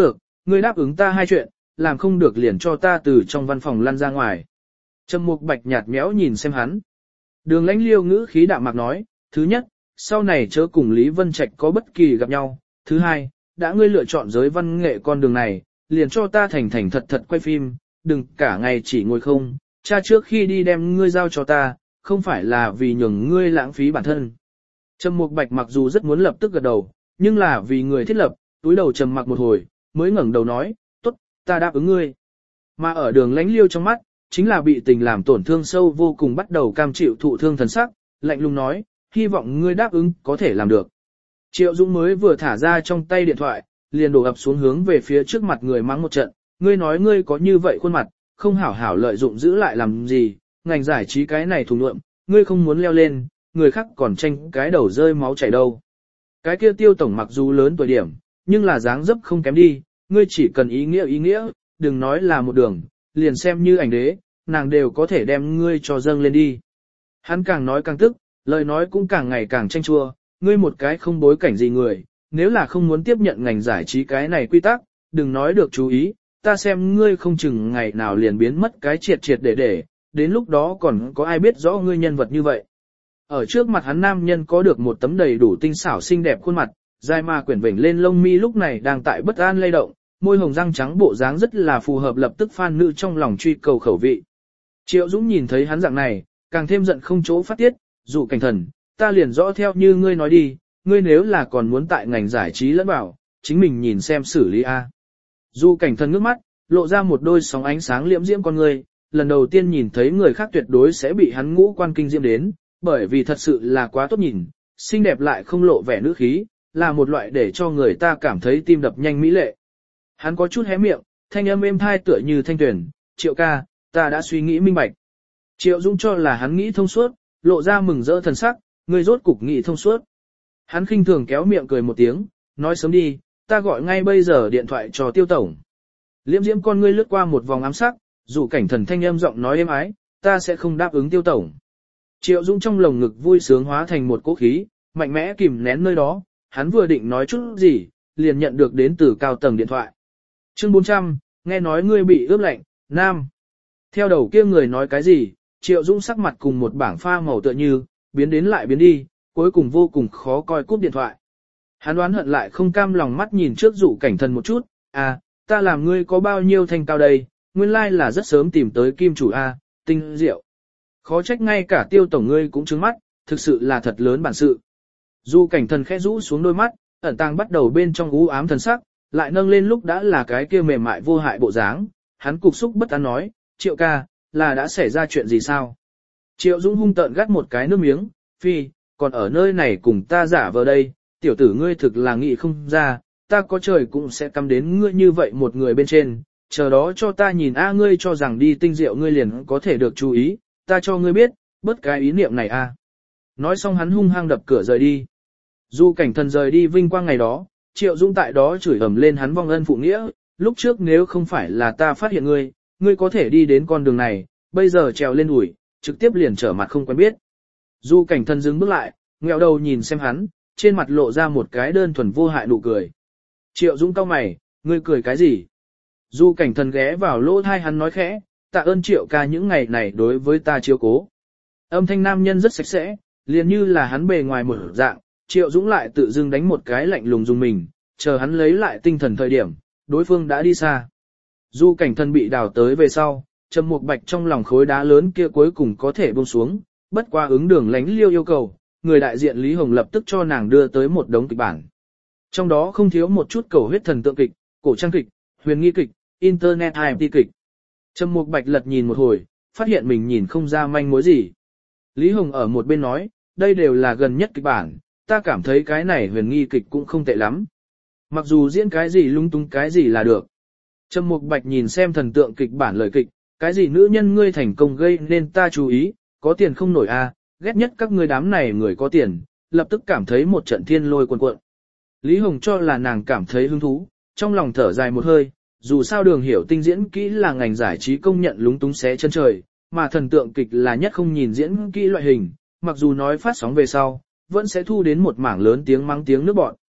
ngươi đáp ứng ta hai chuyện, làm không được liền cho ta từ trong văn phòng lăn ra ngoài. Trầm Mục Bạch nhạt méo nhìn xem hắn. Đường Lãnh Liêu ngữ khí đạm mạc nói, thứ nhất, sau này chớ cùng Lý Vân Trạch có bất kỳ gặp nhau. Thứ hai, đã ngươi lựa chọn giới văn nghệ con đường này, liền cho ta thành thành thật thật quay phim, đừng cả ngày chỉ ngồi không. Cha trước khi đi đem ngươi giao cho ta, không phải là vì nhường ngươi lãng phí bản thân. Trầm Mục Bạch mặc dù rất muốn lập tức gật đầu, nhưng là vì người thiết lập, túi đầu trầm mặc một hồi, mới ngẩng đầu nói, tốt, ta đáp ứng ngươi. Mà ở Đường Lãnh Liêu trong mắt, chính là bị tình làm tổn thương sâu vô cùng bắt đầu cam chịu thụ thương thần sắc, lạnh lùng nói, hy vọng ngươi đáp ứng có thể làm được. Triệu Dũng mới vừa thả ra trong tay điện thoại, liền đổ ập xuống hướng về phía trước mặt người mắng một trận, ngươi nói ngươi có như vậy khuôn mặt, không hảo hảo lợi dụng giữ lại làm gì, ngành giải trí cái này thù nhuộm, ngươi không muốn leo lên, người khác còn tranh cái đầu rơi máu chảy đâu. Cái kia Tiêu tổng mặc dù lớn tuổi điểm, nhưng là dáng dấp không kém đi, ngươi chỉ cần ý nghĩa, đừng nói là một đường, liền xem như ảnh đế, nàng đều có thể đem ngươi cho dâng lên đi. Hắn càng nói càng tức, lời nói cũng càng ngày càng chanh chua, ngươi một cái không bối cảnh gì người, nếu là không muốn tiếp nhận ngành giải trí cái này quy tắc, đừng nói được chú ý, ta xem ngươi không chừng ngày nào liền biến mất cái triệt để, đến lúc đó còn có ai biết rõ ngươi nhân vật như vậy. Ở trước mặt hắn nam nhân có được một tấm đầy đủ tinh xảo xinh đẹp khuôn mặt, dài mà quyển vểnh lên lông mi lúc này đang tại bất an lay động, môi hồng răng trắng bộ dáng rất là phù hợp lập tức fan nữ trong lòng truy cầu khẩu vị. Triệu Dũng nhìn thấy hắn dạng này, càng thêm giận không chỗ phát tiết, dụ cảnh thần, ta liền rõ theo như ngươi nói đi, ngươi nếu là còn muốn tại ngành giải trí lẫn vào, chính mình nhìn xem xử lý a. Dụ cảnh thần ngước mắt, lộ ra một đôi sóng ánh sáng liễm diễm con ngươi, lần đầu tiên nhìn thấy người khác tuyệt đối sẽ bị hắn ngũ quan kinh diễm đến, bởi vì thật sự là quá tốt nhìn, xinh đẹp lại không lộ vẻ nữ khí, là một loại để cho người ta cảm thấy tim đập nhanh mỹ lệ. Hắn có chút hé miệng, thanh âm êm thai tựa như thanh tuyển, Triệu ca, ta đã suy nghĩ minh bạch. Triệu Dũng cho là hắn nghĩ thông suốt, lộ ra mừng rỡ thần sắc, ngươi rốt cục nghĩ thông suốt. Hắn khinh thường kéo miệng cười một tiếng, nói sớm đi, ta gọi ngay bây giờ điện thoại cho Tiêu tổng. Liễm diễm con ngươi lướt qua một vòng ám sắc, dù cảnh thần thanh âm giọng nói êm ái, ta sẽ không đáp ứng Tiêu tổng. Triệu Dũng trong lồng ngực vui sướng hóa thành một cỗ khí, mạnh mẽ kìm nén nơi đó, hắn vừa định nói chút gì, liền nhận được đến từ cao tầng điện thoại. Chương 400, nghe nói ngươi bị ướp lạnh, nam. Theo đầu kia người nói cái gì, Triệu Dũng sắc mặt cùng một bảng pha màu tựa như, biến đến lại biến đi, cuối cùng vô cùng khó coi cúp điện thoại. Hắn đoán hận lại không cam lòng mắt nhìn trước dụ cảnh thần một chút, à, ta làm ngươi có bao nhiêu thanh cao đây, nguyên lai là rất sớm tìm tới kim chủ A, tinh diệu. Khó trách ngay cả Tiêu tổng ngươi cũng trứng mắt, thực sự là thật lớn bản sự. Dụ cảnh thần khẽ rũ xuống đôi mắt, ẩn tàng bắt đầu bên trong u ám thần sắc, lại nâng lên lúc đã là cái kia mềm mại vô hại bộ dáng, hắn cục xúc bất an nói, Triệu ca, là đã xảy ra chuyện gì sao? Triệu Dũng hung tợn gắt một cái nước miếng, phi, còn ở nơi này cùng ta giả vờ đây, tiểu tử ngươi thực là nghị không ra, ta có trời cũng sẽ cắm đến ngươi như vậy một người bên trên, chờ đó cho ta nhìn a ngươi cho rằng đi tinh diệu ngươi liền có thể được chú ý, ta cho ngươi biết, bớt cái ý niệm này a. Nói xong hắn hung hăng đập cửa rời đi. Dù cảnh thần rời đi vinh quang ngày đó, Triệu Dũng tại đó chửi ầm lên hắn vong ân phụ nghĩa, lúc trước nếu không phải là ta phát hiện ngươi có thể đi đến con đường này, bây giờ trèo lên ủi, trực tiếp liền trở mặt không quen biết. Dù cảnh thần dừng bước lại, ngẹo đầu nhìn xem hắn, trên mặt lộ ra một cái đơn thuần vô hại nụ cười. Triệu Dũng cau mày, ngươi cười cái gì? Dù cảnh thần ghé vào lỗ thai hắn nói khẽ, tạ ơn Triệu ca những ngày này đối với ta chiếu cố. Âm thanh nam nhân rất sạch sẽ, liền như là hắn bề ngoài một dạng, Triệu Dũng lại tự dưng đánh một cái lạnh lùng dùng mình, chờ hắn lấy lại tinh thần thời điểm, đối phương đã đi xa. Dù cảnh thần bị đào tới về sau, Trầm Mục Bạch trong lòng khối đá lớn kia cuối cùng có thể buông xuống, bất qua ứng Đường Lãnh Liêu yêu cầu, người đại diện Lý Hồng lập tức cho nàng đưa tới một đống kịch bản. Trong đó không thiếu một chút cầu huyết thần tượng kịch, cổ trang kịch, huyền nghi kịch, internet IT kịch. Trầm Mục Bạch lật nhìn một hồi, phát hiện mình nhìn không ra manh mối gì. Lý Hồng ở một bên nói, đây đều là gần nhất kịch bản, ta cảm thấy cái này huyền nghi kịch cũng không tệ lắm. Mặc dù diễn cái gì lung tung cái gì là được. Trầm Mục Bạch nhìn xem thần tượng kịch bản lời kịch, cái gì nữ nhân ngươi thành công gây nên ta chú ý, có tiền không nổi a, ghét nhất các ngươi đám này người có tiền, lập tức cảm thấy một trận thiên lôi cuồn cuộn. Lý Hồng cho là nàng cảm thấy hứng thú, trong lòng thở dài một hơi, dù sao Đường Hiểu Tinh diễn kỹ là ngành giải trí công nhận lúng túng xé chân trời, mà thần tượng kịch là nhất không nhìn diễn kỹ loại hình, mặc dù nói phát sóng về sau, vẫn sẽ thu đến một mảng lớn tiếng mắng tiếng nước bọn.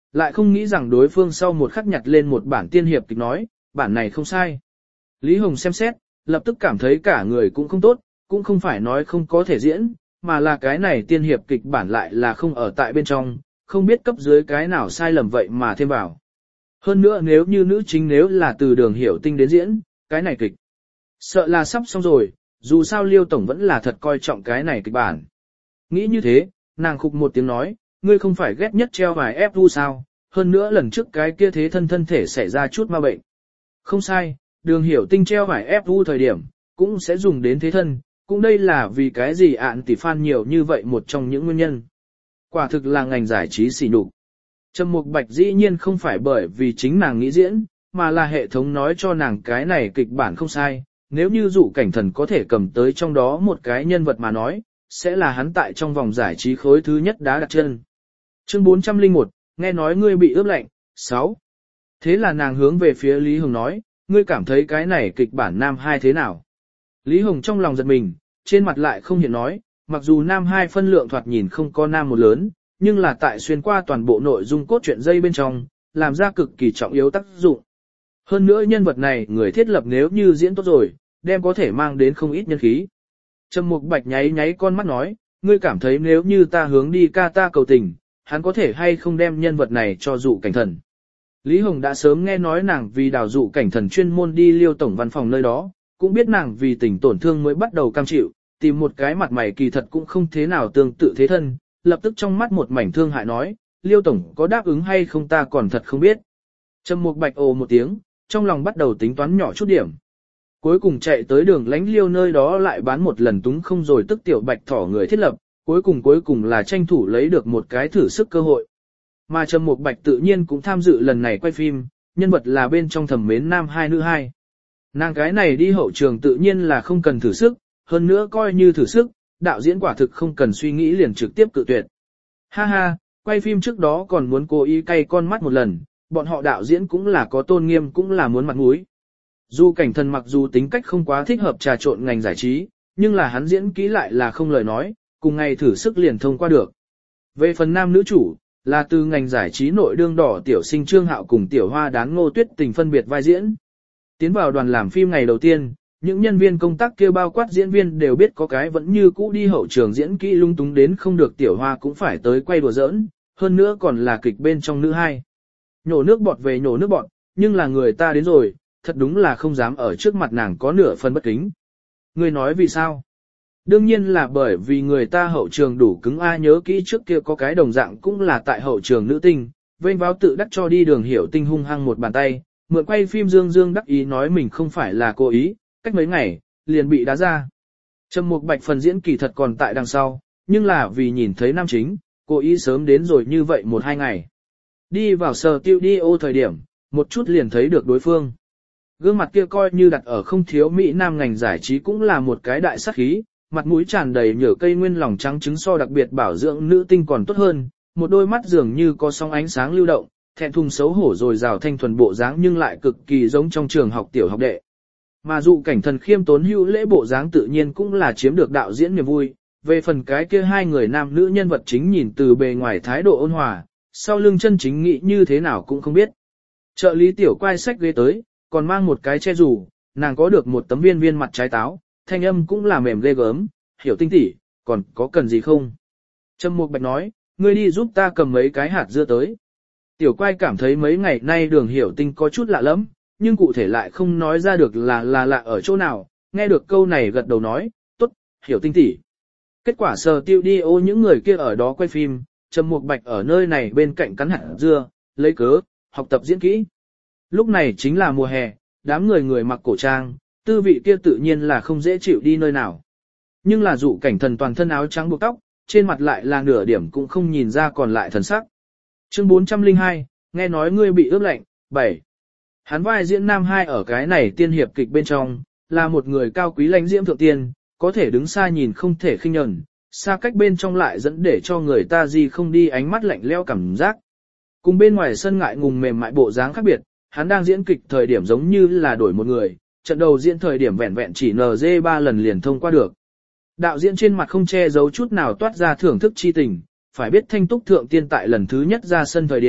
Lại không nghĩ rằng đối phương sau một khắc nhặt lên một bản tiên hiệp kịch nói, bản này không sai. Lý Hồng xem xét, lập tức cảm thấy cả người cũng không tốt, cũng không phải nói không có thể diễn, mà là cái này tiên hiệp kịch bản lại là không ở tại bên trong, không biết cấp dưới cái nào sai lầm vậy mà thêm vào. Hơn nữa nếu như nữ chính nếu là từ Đường Hiểu Tinh đến diễn, cái này kịch, sợ là sắp xong rồi, dù sao Liêu Tổng vẫn là thật coi trọng cái này kịch bản. Nghĩ như thế, nàng khục một tiếng nói, ngươi không phải ghét nhất treo vài ép tu sao, hơn nữa lần trước cái kia thế thân thể xảy ra chút ma bệnh. Không sai, Đường Hiểu Tinh treo vài ép tu thời điểm, cũng sẽ dùng đến thế thân, cũng đây là vì cái gì ạn tỷ fan nhiều như vậy một trong những nguyên nhân. Quả thực là ngành giải trí xỉ nhục. Trầm Mục Bạch dĩ nhiên không phải bởi vì chính nàng nghĩ diễn, mà là hệ thống nói cho nàng cái này kịch bản không sai, nếu như Dụ Cảnh Thần có thể cầm tới trong đó một cái nhân vật mà nói, sẽ là hắn tại trong vòng giải trí khối thứ nhất đá đặt chân. Chương 401, nghe nói ngươi bị ướp lạnh, 6. Thế là nàng hướng về phía Lý Hồng nói, ngươi cảm thấy cái này kịch bản nam 2 thế nào? Lý Hồng trong lòng giật mình, trên mặt lại không hiện nói, mặc dù nam 2 phân lượng thoạt nhìn không có nam 1 lớn, nhưng là tại xuyên qua toàn bộ nội dung cốt truyện dây bên trong, làm ra cực kỳ trọng yếu tác dụng. Hơn nữa nhân vật này người thiết lập nếu như diễn tốt rồi, đem có thể mang đến không ít nhân khí. Trầm Mục Bạch nháy nháy con mắt nói, ngươi cảm thấy nếu như ta hướng đi ca ta cầu tình, hắn có thể hay không đem nhân vật này cho Dụ Cảnh Thần. Lý Hồng đã sớm nghe nói nàng vì đào Dụ Cảnh Thần chuyên môn đi Liêu tổng văn phòng nơi đó, cũng biết nàng vì tình tổn thương mới bắt đầu cam chịu, tìm một cái mặt mày kỳ thật cũng không thế nào tương tự thế thân, lập tức trong mắt một mảnh thương hại nói, Liêu tổng có đáp ứng hay không ta còn thật không biết. Trầm Mục Bạch ồ một tiếng, trong lòng bắt đầu tính toán nhỏ chút điểm. Cuối cùng chạy tới đường lánh Liêu nơi đó lại bán một lần túng không rồi tức tiểu Bạch thỏ người thiết lập, cuối cùng là tranh thủ lấy được một cái thử sức cơ hội. Mà Trầm Mục Bạch tự nhiên cũng tham dự lần này quay phim, nhân vật là bên trong thẩm mến nam 2 nữ 2. Nàng cái này đi hậu trường tự nhiên là không cần thử sức, hơn nữa coi như thử sức, đạo diễn quả thực không cần suy nghĩ liền trực tiếp cự tuyệt. Ha ha, quay phim trước đó còn muốn cố ý cay con mắt một lần, bọn họ đạo diễn cũng là có tôn nghiêm cũng là muốn mặt mũi. Dụ Cảnh Thần mặc dù tính cách không quá thích hợp trà trộn ngành giải trí, nhưng là hắn diễn kỹ lại là không lời nói, cùng ngày thử sức liền thông qua được. Về phần nam nữ chủ, là từ ngành giải trí nội đương đỏ tiểu sinh Trương Hạo cùng tiểu hoa đán Ngô Tuyết Tình phân biệt vai diễn. Tiến vào đoàn làm phim ngày đầu tiên, những nhân viên công tác kia bao quát diễn viên đều biết có cái vẫn như cũ đi hậu trường diễn kỹ lung túng đến không được tiểu hoa cũng phải tới quay đùa giỡn, hơn nữa còn là kịch bên trong nữ 2. Nhổ nước bọt về nhổ nước bọt, nhưng là người ta đến rồi, thật đúng là không dám ở trước mặt nàng có nửa phần bất kính. Người nói vì sao? Đương nhiên là bởi vì người ta hậu trường đủ cứng a, nhớ kỹ trước kia có cái đồng dạng cũng là tại hậu trường nữ tinh, vênh váo tự đắc cho đi Đường Hiểu Tinh hung hăng một bàn tay, mượn quay phim dương đắc ý nói mình không phải là cố ý, cách mấy ngày, liền bị đá ra. Trầm Mục Bạch phần diễn kỳ thật còn tại đằng sau, nhưng là vì nhìn thấy nam chính, cố ý sớm đến rồi như vậy 1-2 ngày. Đi vào studio thời điểm, một chút liền thấy được đối phương. Gương mặt kia coi như đặt ở không thiếu Mỹ Nam ngành giải trí cũng là một cái đại sát khí, mặt mũi tràn đầy nhở cây nguyên lòng trắng trứng so đặc biệt bảo dưỡng nữ tinh còn tốt hơn, một đôi mắt dường như có sóng ánh sáng lưu động, thẹn thùng xấu hổ rồi rào thanh thuần bộ dáng nhưng lại cực kỳ giống trong trường học tiểu học đệ. Mà Dụ Cảnh Thần khiêm tốn hữu lễ bộ dáng tự nhiên cũng là chiếm được đạo diễn niềm vui, về phần cái kia hai người nam nữ nhân vật chính nhìn từ bề ngoài thái độ ôn hòa, sau lưng chân chính nghĩ như thế nào cũng không biết. Trợ lý tiểu quay sách ghế tới, còn mang một cái che dù, nàng có được một tấm viên viên mặt trái táo, thanh âm cũng là mềm ghê gớm, Hiểu Tinh tỷ, còn có cần gì không? Trầm Mục Bạch nói, ngươi đi giúp ta cầm mấy cái hạt dưa tới. Tiểu quay cảm thấy mấy ngày nay Đường Hiểu Tinh có chút lạ lắm, nhưng cụ thể lại không nói ra được là lạ ở chỗ nào, nghe được câu này gật đầu nói, tốt, Hiểu Tinh tỷ. Kết quả studio những người kia ở đó quay phim, Trầm Mục Bạch ở nơi này bên cạnh cắn hạt dưa, lấy cớ, học tập diễn kỹ. Lúc này chính là mùa hè, đám người mặc cổ trang, tư vị kia tự nhiên là không dễ chịu đi nơi nào. Nhưng là Dụ Cảnh Thần toàn thân áo trắng buộc tóc, trên mặt lại là nửa điểm cũng không nhìn ra còn lại thần sắc. Chương 402, nghe nói ngươi bị ướp lạnh, 7. Hắn vai diễn nam 2 ở cái này tiên hiệp kịch bên trong, là một người cao quý lãnh diễm thượng tiên, có thể đứng xa nhìn không thể khinh nhẫn, xa cách bên trong lại dẫn để cho người ta gì không đi ánh mắt lạnh lẽo cảm giác. Cùng bên ngoài sân ngại ngùng mềm mại bộ dáng khác biệt, hắn đang diễn kịch thời điểm giống như là đổi một người, trận đầu diễn thời điểm vẹn vẹn chỉ NG 3 lần liền thông qua được. Đạo diễn trên mặt không che giấu chút nào toát ra thưởng thức chi tình, phải biết Thanh Túc thượng tiên tại lần thứ nhất ra sân thời điểm,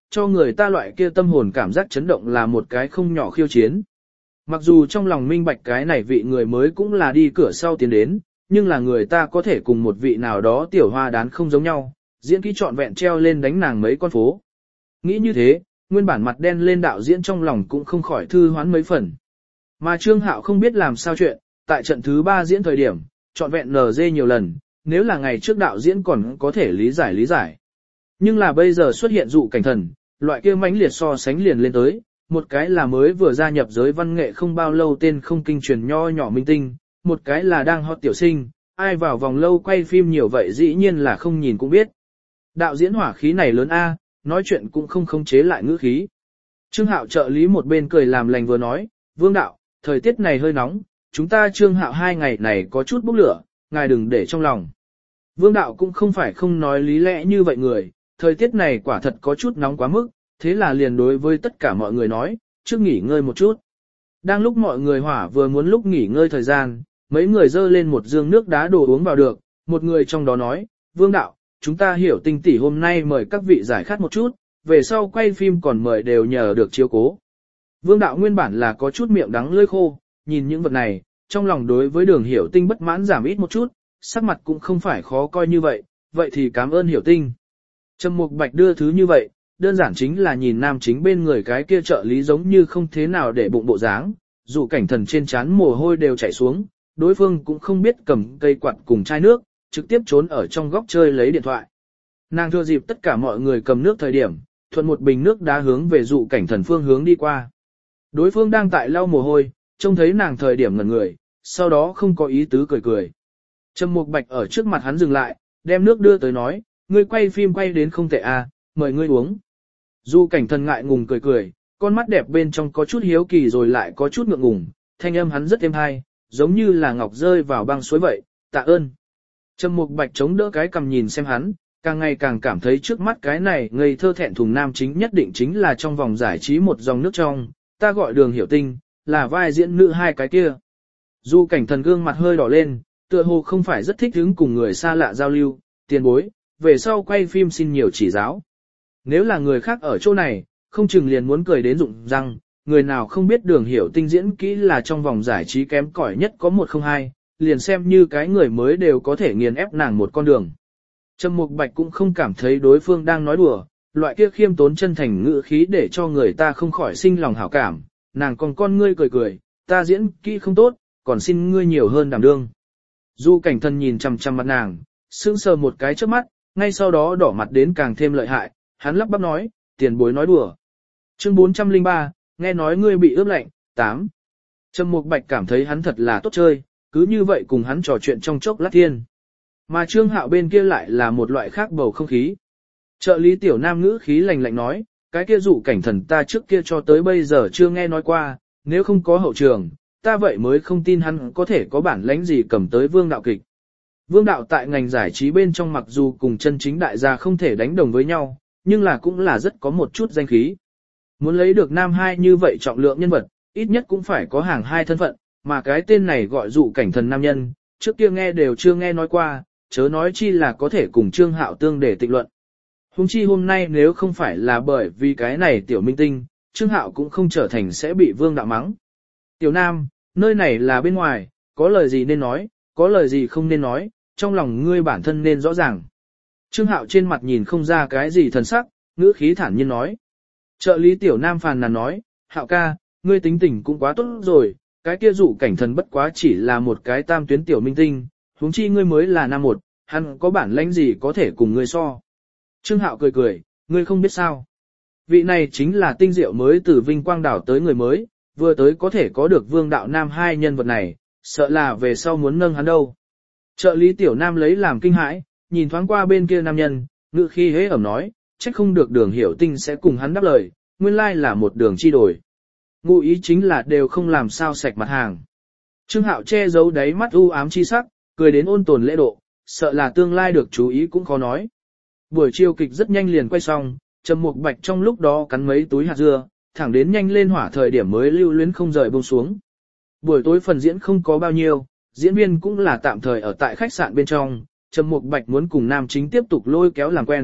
cho người ta loại kia tâm hồn cảm giác chấn động là một cái không nhỏ khiêu chiến. Mặc dù trong lòng minh bạch cái này vị người mới cũng là đi cửa sau tiến đến, nhưng là người ta có thể cùng một vị nào đó tiểu hoa đán không giống nhau, diễn kỹ trọn vẹn treo lên đánh nàng mấy con phố. Nghĩ như thế, nguyên bản mặt đen lên đạo diễn trong lòng cũng không khỏi thư hoán mấy phần. Mà Trương Hạo không biết làm sao chuyện, tại trận thứ 3 diễn thời điểm, trọn vẹn NG nhiều lần, nếu là ngày trước đạo diễn còn có thể lý giải. Nhưng là bây giờ xuất hiện dụ cảnh thần, loại kia mãnh liệt so sánh liền lên tới, một cái là mới vừa gia nhập giới văn nghệ không bao lâu tên không kinh truyền nho nhỏ minh tinh, một cái là đang hot tiểu sinh, ai vào vòng lâu quay phim nhiều vậy dĩ nhiên là không nhìn cũng biết. Đạo diễn hỏa khí này lớn a, nói chuyện cũng không khống chế lại ngữ khí. Trương Hạo trợ lý một bên cười làm lành vừa nói, Vương đạo, thời tiết này hơi nóng, chúng ta Trương Hạo 2 ngày này có chút bốc lửa, ngài đừng để trong lòng. Vương đạo cũng không phải không nói lý lẽ như vậy người, thời tiết này quả thật có chút nóng quá mức, thế là liền đối với tất cả mọi người nói, trước nghỉ ngơi một chút. Đang lúc mọi người hỏa vừa muốn lúc nghỉ ngơi thời gian, mấy người dơ lên một dương nước đá đồ uống vào được, một người trong đó nói, Vương đạo, chúng ta hiểu Tinh tỷ hôm nay mời các vị giải khát một chút, về sau quay phim còn mời đều nhờ được chiếu cố. Vương đạo nguyên bản là có chút miệng đắng lưỡi khô, nhìn những vật này, trong lòng đối với Đường Hiểu Tinh bất mãn giảm ít một chút, sắc mặt cũng không phải khó coi như vậy thì cảm ơn Hiểu Tinh. Trầm Mục Bạch đưa thứ như vậy, đơn giản chính là nhìn nam chính bên người cái kia trợ lý giống như không thế nào để bụng bộ dáng, dù cảnh thần trên trán mồ hôi đều chảy xuống, đối phương cũng không biết cầm cây quạt cùng chai nước, trực tiếp trốn ở trong góc chơi lấy điện thoại. Nàng thừa dịp tất cả mọi người cầm nước thời điểm, thuận một bình nước đá hướng về dụ cảnh thần phương hướng đi qua. Đối phương đang tại lau mồ hôi, trông thấy nàng thời điểm ngẩn người, sau đó không có ý tứ cười. Trầm Mục Bạch ở trước mặt hắn dừng lại, đem nước đưa tới nói, ngươi quay phim quay đến không tệ à, mời ngươi uống. Dụ cảnh thần ngại ngùng cười, con mắt đẹp bên trong có chút hiếu kỳ rồi lại có chút ngượng ngùng, thanh âm hắn rất êm hay, giống như là ngọc rơi vào băng suối vậy, tạ ơn. Trầm Mục Bạch chống đỡ cái cầm nhìn xem hắn, càng ngày càng cảm thấy trước mắt cái này ngây thơ thẹn thùng nam chính nhất định chính là trong vòng giải trí một dòng nước trong, ta gọi Đường Hiểu Tinh, là vai diễn nữ hai cái kia. Dù cảnh thần gương mặt hơi đỏ lên, tựa hồ không phải rất thích hứng cùng người xa lạ giao lưu, tiền bối, về sau quay phim xin nhiều chỉ giáo. Nếu là người khác ở chỗ này, không chừng liền muốn cười đến rụng răng, người nào không biết Đường Hiểu Tinh diễn kỹ là trong vòng giải trí kém cỏi nhất có 102, liền xem như cái người mới đều có thể nghiền ép nàng một con đường. Trầm Mục Bạch cũng không cảm thấy đối phương đang nói đùa, loại kia khiêm tốn chân thành ngữ khí để cho người ta không khỏi sinh lòng hảo cảm, nàng còn con ngươi cười, ta diễn kỹ không tốt, còn xin ngươi nhiều hơn đảm đương. Du cảnh thần nhìn chằm chằm mặt nàng, sững sờ một cái trước mắt, ngay sau đó đỏ mặt đến càng thêm lợi hại, hắn lắp bắp nói, tiền bối nói đùa. Chương 403, nghe nói ngươi bị ướp lạnh, 8. Trầm Mục Bạch cảm thấy hắn thật là tốt chơi, cứ như vậy cùng hắn trò chuyện trong chốc lát thiên. Mà Trương Hạo bên kia lại là một loại khác bầu không khí. Trợ lý tiểu nam ngữ khí lạnh lạnh nói, cái kia dụ cảnh thần ta trước kia cho tới bây giờ chưa nghe nói qua, nếu không có hậu trường, ta vậy mới không tin hắn có thể có bản lãnh gì cầm tới Vương đạo kịch. Vương đạo tại ngành giải trí bên trong mặc dù cùng chân chính đại gia không thể đánh đồng với nhau, nhưng là cũng là rất có một chút danh khí. Muốn lấy được nam hai như vậy trọng lượng nhân vật, ít nhất cũng phải có hàng hai thân phận, mà cái tên này gọi dụ cảnh thần nam nhân, trước kia nghe đều chưa nghe nói qua, chớ nói chi là có thể cùng Trương Hạo tương để tịnh luận. Hùng chi hôm nay nếu không phải là bởi vì cái này tiểu minh tinh, Trương Hạo cũng không trở thành sẽ bị Vương đạo mắng. Tiểu Nam, nơi này là bên ngoài, có lời gì nên nói, có lời gì không nên nói, trong lòng ngươi bản thân nên rõ ràng. Trương Hạo trên mặt nhìn không ra cái gì thần sắc, ngữ khí thản nhiên nói. Trợ lý tiểu Nam phàn nàn nói, Hạo ca, ngươi tính tình cũng quá tốt rồi, cái kia dụ cảnh thần bất quá chỉ là một cái tam tuyến tiểu minh tinh, huống chi ngươi mới là nam một, hắn có bản lãnh gì có thể cùng ngươi so. Trương Hạo cười, ngươi không biết sao. Vị này chính là tinh diệu mới từ Vinh Quang đảo tới người mới, vừa tới có thể có được Vương đạo nam hai nhân vật này, sợ là về sau muốn nâng hắn đâu. Trợ lý tiểu Nam lấy làm kinh hãi, nhìn thoáng qua bên kia nam nhân, ngữ khi hế ẩm nói, trách không được Đường Hiểu Tinh sẽ cùng hắn đáp lời, nguyên lai là một đường chi đổi. Ngụ ý chính là đều không làm sao sạch mặt hàng. Trương Hạo che giấu đáy mắt u ám chi sắc, cười đến ôn tồn lễ độ, sợ là tương lai được chú ý cũng khó nói. Buổi chiều kịch rất nhanh liền quay xong, Trầm Mục Bạch trong lúc đó cắn mấy túi hạt dưa, thẳng đến nhanh lên hỏa thời điểm mới lưu luyến không rời buông xuống. Buổi tối phần diễn không có bao nhiêu, diễn viên cũng là tạm thời ở tại khách sạn bên trong, Trầm Mục Bạch muốn cùng nam chính tiếp tục lôi kéo làm quen,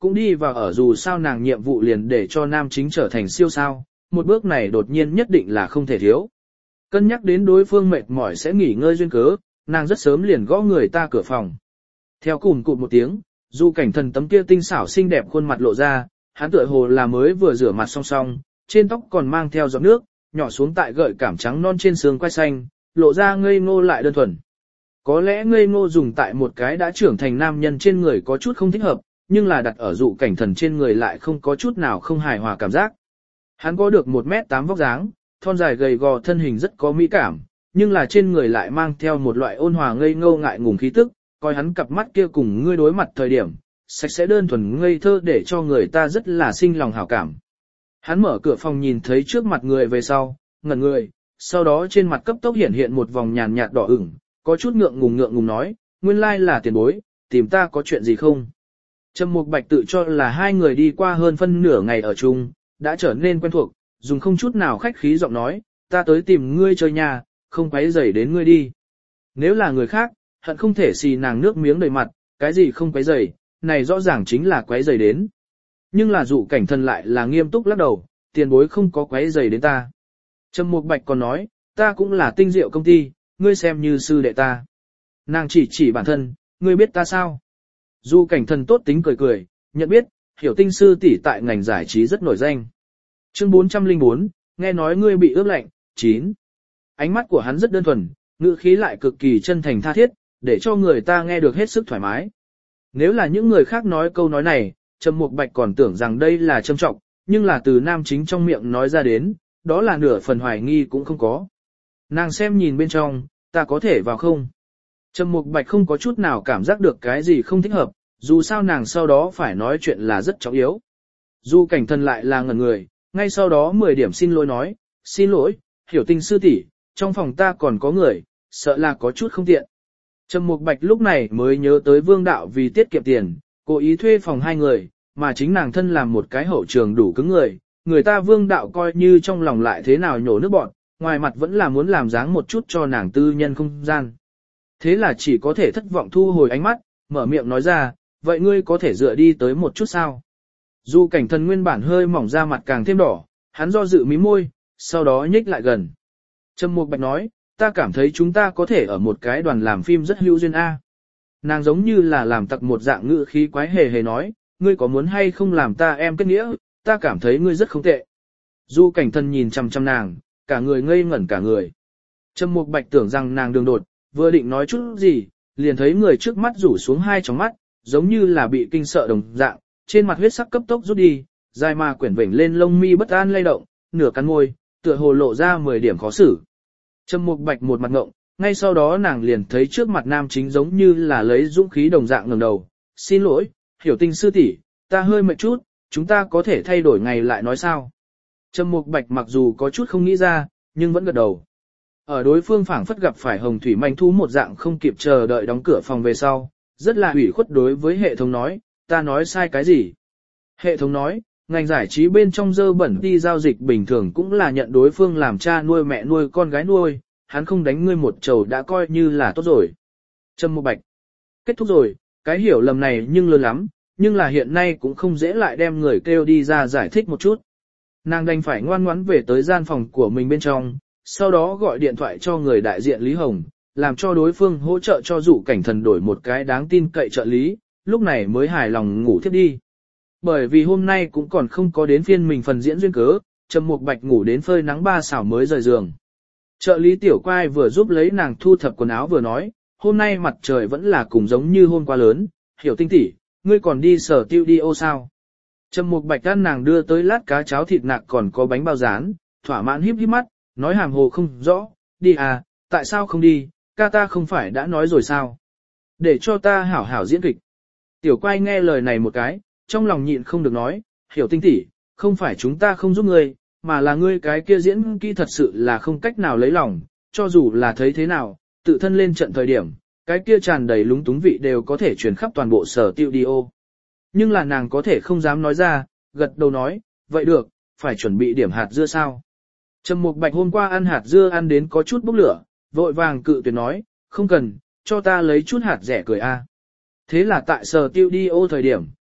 cũng đi vào ở dù sao nàng nhiệm vụ liền để cho nam chính trở thành siêu sao, một bước này đột nhiên nhất định là không thể thiếu. Cân nhắc đến đối phương mệt mỏi sẽ nghỉ ngơi duyên cớ, nàng rất sớm liền gõ người ta cửa phòng. Theo cùm cụm một tiếng, Du Cảnh Thần tấm kia tinh xảo xinh đẹp khuôn mặt lộ ra, hắn tựa hồ là mới vừa rửa mặt xong xong, trên tóc còn mang theo giọt nước, nhỏ xuống tại gợi cảm trắng non trên xương quai xanh, lộ ra ngây ngô lại đơn thuần. Có lẽ ngây ngô dùng tại một cái đã trưởng thành nam nhân trên người có chút không thích hợp, nhưng là đặt ở Du Cảnh Thần trên người lại không có chút nào không hài hòa cảm giác. Hắn có được 1m8 vóc dáng, thon dài gầy gò thân hình rất có mỹ cảm, nhưng là trên người lại mang theo một loại ôn hòa ngây ngô ngại ngùng khí tức, coi hắn cặp mắt kia cùng ngươi đối mặt thời điểm, sạch sẽ đơn thuần ngây thơ để cho người ta rất là sinh lòng hảo cảm. Hắn mở cửa phòng nhìn thấy trước mặt người về sau, ngẩn người, sau đó trên mặt cấp tốc hiện một vòng nhàn nhạt đỏ ửng, có chút ngượng ngùng nói, nguyên lai là tiền bối, tìm ta có chuyện gì không? Trầm Mục Bạch tự cho là hai người đi qua hơn phân nửa ngày ở chung, đã trở nên quen thuộc, dùng không chút nào khách khí giọng nói, ta tới tìm ngươi chơi nhà, không quấy rầy đến ngươi đi. Nếu là người khác, hận không thể xì nàng nước miếng đầy mặt, cái gì không quấy rầy, này rõ ràng chính là quấy rầy đến. Nhưng là Du Cảnh Thần lại là nghiêm túc lắc đầu, tiền bối không có quấy rầy đến ta. Trầm Mục Bạch còn nói, ta cũng là tinh diệu công ty, ngươi xem như sư đệ ta. Nàng chỉ bản thân, ngươi biết ta sao? Du Cảnh Thần tốt tính cười, nhận biết, Hiểu Tinh sư tỷ tại ngành giải trí rất nổi danh. Chương 404, nghe nói ngươi bị ướp lạnh, 9. Ánh mắt của hắn rất đơn thuần, ngữ khí lại cực kỳ chân thành tha thiết, để cho người ta nghe được hết sức thoải mái. Nếu là những người khác nói câu nói này, Trầm Mục Bạch còn tưởng rằng đây là châm trọng, nhưng là từ nam chính trong miệng nói ra đến, đó là nửa phần hoài nghi cũng không có. Nàng xem nhìn bên trong, ta có thể vào không? Trầm Mục Bạch không có chút nào cảm giác được cái gì không thích hợp, dù sao nàng sau đó phải nói chuyện là rất trọng yếu. Du Cảnh Thần lại là ngẩn người, ngay sau đó 10 điểm xin lỗi nói, xin lỗi, Hiểu Tinh sư tỷ, trong phòng ta còn có người, sợ là có chút không tiện. Trầm Mục Bạch lúc này mới nhớ tới Vương Đạo vì tiết kiệm tiền, cố ý thuê phòng 2 người, mà chính nàng thân làm một cái hậu trường đủ cứng người ta Vương Đạo coi như trong lòng lại thế nào nhổ nước bọn, ngoài mặt vẫn là muốn làm dáng một chút cho nàng tư nhân không gian. Thế là chỉ có thể thất vọng thu hồi ánh mắt, mở miệng nói ra, vậy ngươi có thể dựa đi tới một chút sao? Du Cảnh Thần nguyên bản hơi mỏng ra mặt càng thêm đỏ, hắn do dự mí môi, sau đó nhích lại gần. Trầm Mục Bạch nói, ta cảm thấy chúng ta có thể ở một cái đoàn làm phim rất hữu duyên a. Nàng giống như là làm tặc một dạng ngữ khí quái hề nói, ngươi có muốn hay không làm ta em kết nghĩa, ta cảm thấy ngươi rất không tệ. Du Cảnh Thần nhìn chằm chằm nàng, cả người ngây ngẩn cả người. Trầm Mục Bạch tưởng rằng nàng đường đột, vừa định nói chút gì, liền thấy người trước mắt rủ xuống 2 tròng mắt, giống như là bị kinh sợ đồng dạng, trên mặt huyết sắc cấp tốc rút đi, dài mà quyển vểnh lên lông mi bất an lay động, nửa cắn môi, tựa hồ lộ ra 10 điểm khó xử. Trầm Mục Bạch một mặt ngộng, ngay sau đó nàng liền thấy trước mặt nam chính giống như là lấy dũng khí đồng dạng ngẩng đầu, xin lỗi, Hiểu Tinh sư tỷ, ta hơi mệt chút, chúng ta có thể thay đổi ngày lại nói sao? Trầm Mục Bạch mặc dù có chút không nghĩ ra, nhưng vẫn gật đầu. Ở đối phương phảng phất gặp phải hồng thủy manh thú một dạng không kịp chờ đợi đóng cửa phòng về sau, rất là ủy khuất đối với hệ thống nói, ta nói sai cái gì? Hệ thống nói, ngành giải trí bên trong dơ bẩn đi giao dịch bình thường cũng là nhận đối phương làm cha nuôi mẹ nuôi con gái nuôi, hắn không đánh ngươi một trầu đã coi như là tốt rồi. Trầm Mục Bạch, kết thúc rồi, cái hiểu lầm này nhưng lớn lắm, nhưng là hiện nay cũng không dễ lại đem người kêu đi ra giải thích một chút. Nàng đành phải ngoan ngoãn về tới gian phòng của mình bên trong, sau đó gọi điện thoại cho người đại diện Lý Hồng, làm cho đối phương hỗ trợ cho Du Cảnh Thần đổi một cái đáng tin cậy trợ lý, lúc này mới hài lòng ngủ thiếp đi. Bởi vì hôm nay cũng còn không có đến phiên mình phần diễn duyên cớ, Trầm Mục Bạch ngủ đến phơi nắng 3 xảo mới rời giường. Trợ lý Tiểu Quai vừa giúp lấy nàng thu thập quần áo vừa nói, hôm nay mặt trời vẫn là cùng giống như hôm qua lớn, Hiểu Tinh tỷ, ngươi còn đi sở studio sao? Trầm Mục Bạch ăn nàng đưa tới lát cá cháo thịt nạc còn có bánh bao rán, thỏa mãn híp híp mắt, nói hàm hồ không rõ, đi à, tại sao không đi, ca ta không phải đã nói rồi sao? Để cho ta hảo hảo diễn kịch. Tiểu Quai nghe lời này một cái, trong lòng nhịn không được nói, Hiểu Tinh tỷ, không phải chúng ta không giúp ngươi, mà là ngươi cái kia diễn kỹ thật sự là không cách nào lấy lòng, cho dù là thấy thế nào, tự thân lên trận thời điểm, cái kia tràn đầy lúng túng vị đều có thể truyền khắp toàn bộ sở studio. Nhưng là nàng có thể không dám nói ra, gật đầu nói, vậy được, phải chuẩn bị điểm hạt dưa sao. Trầm Mục Bạch hôm qua ăn hạt dưa ăn đến có chút bốc lửa, vội vàng cự tuyệt nói, không cần, cho ta lấy chút hạt rẻ cười a. Thế là tại sở studio thời điểm,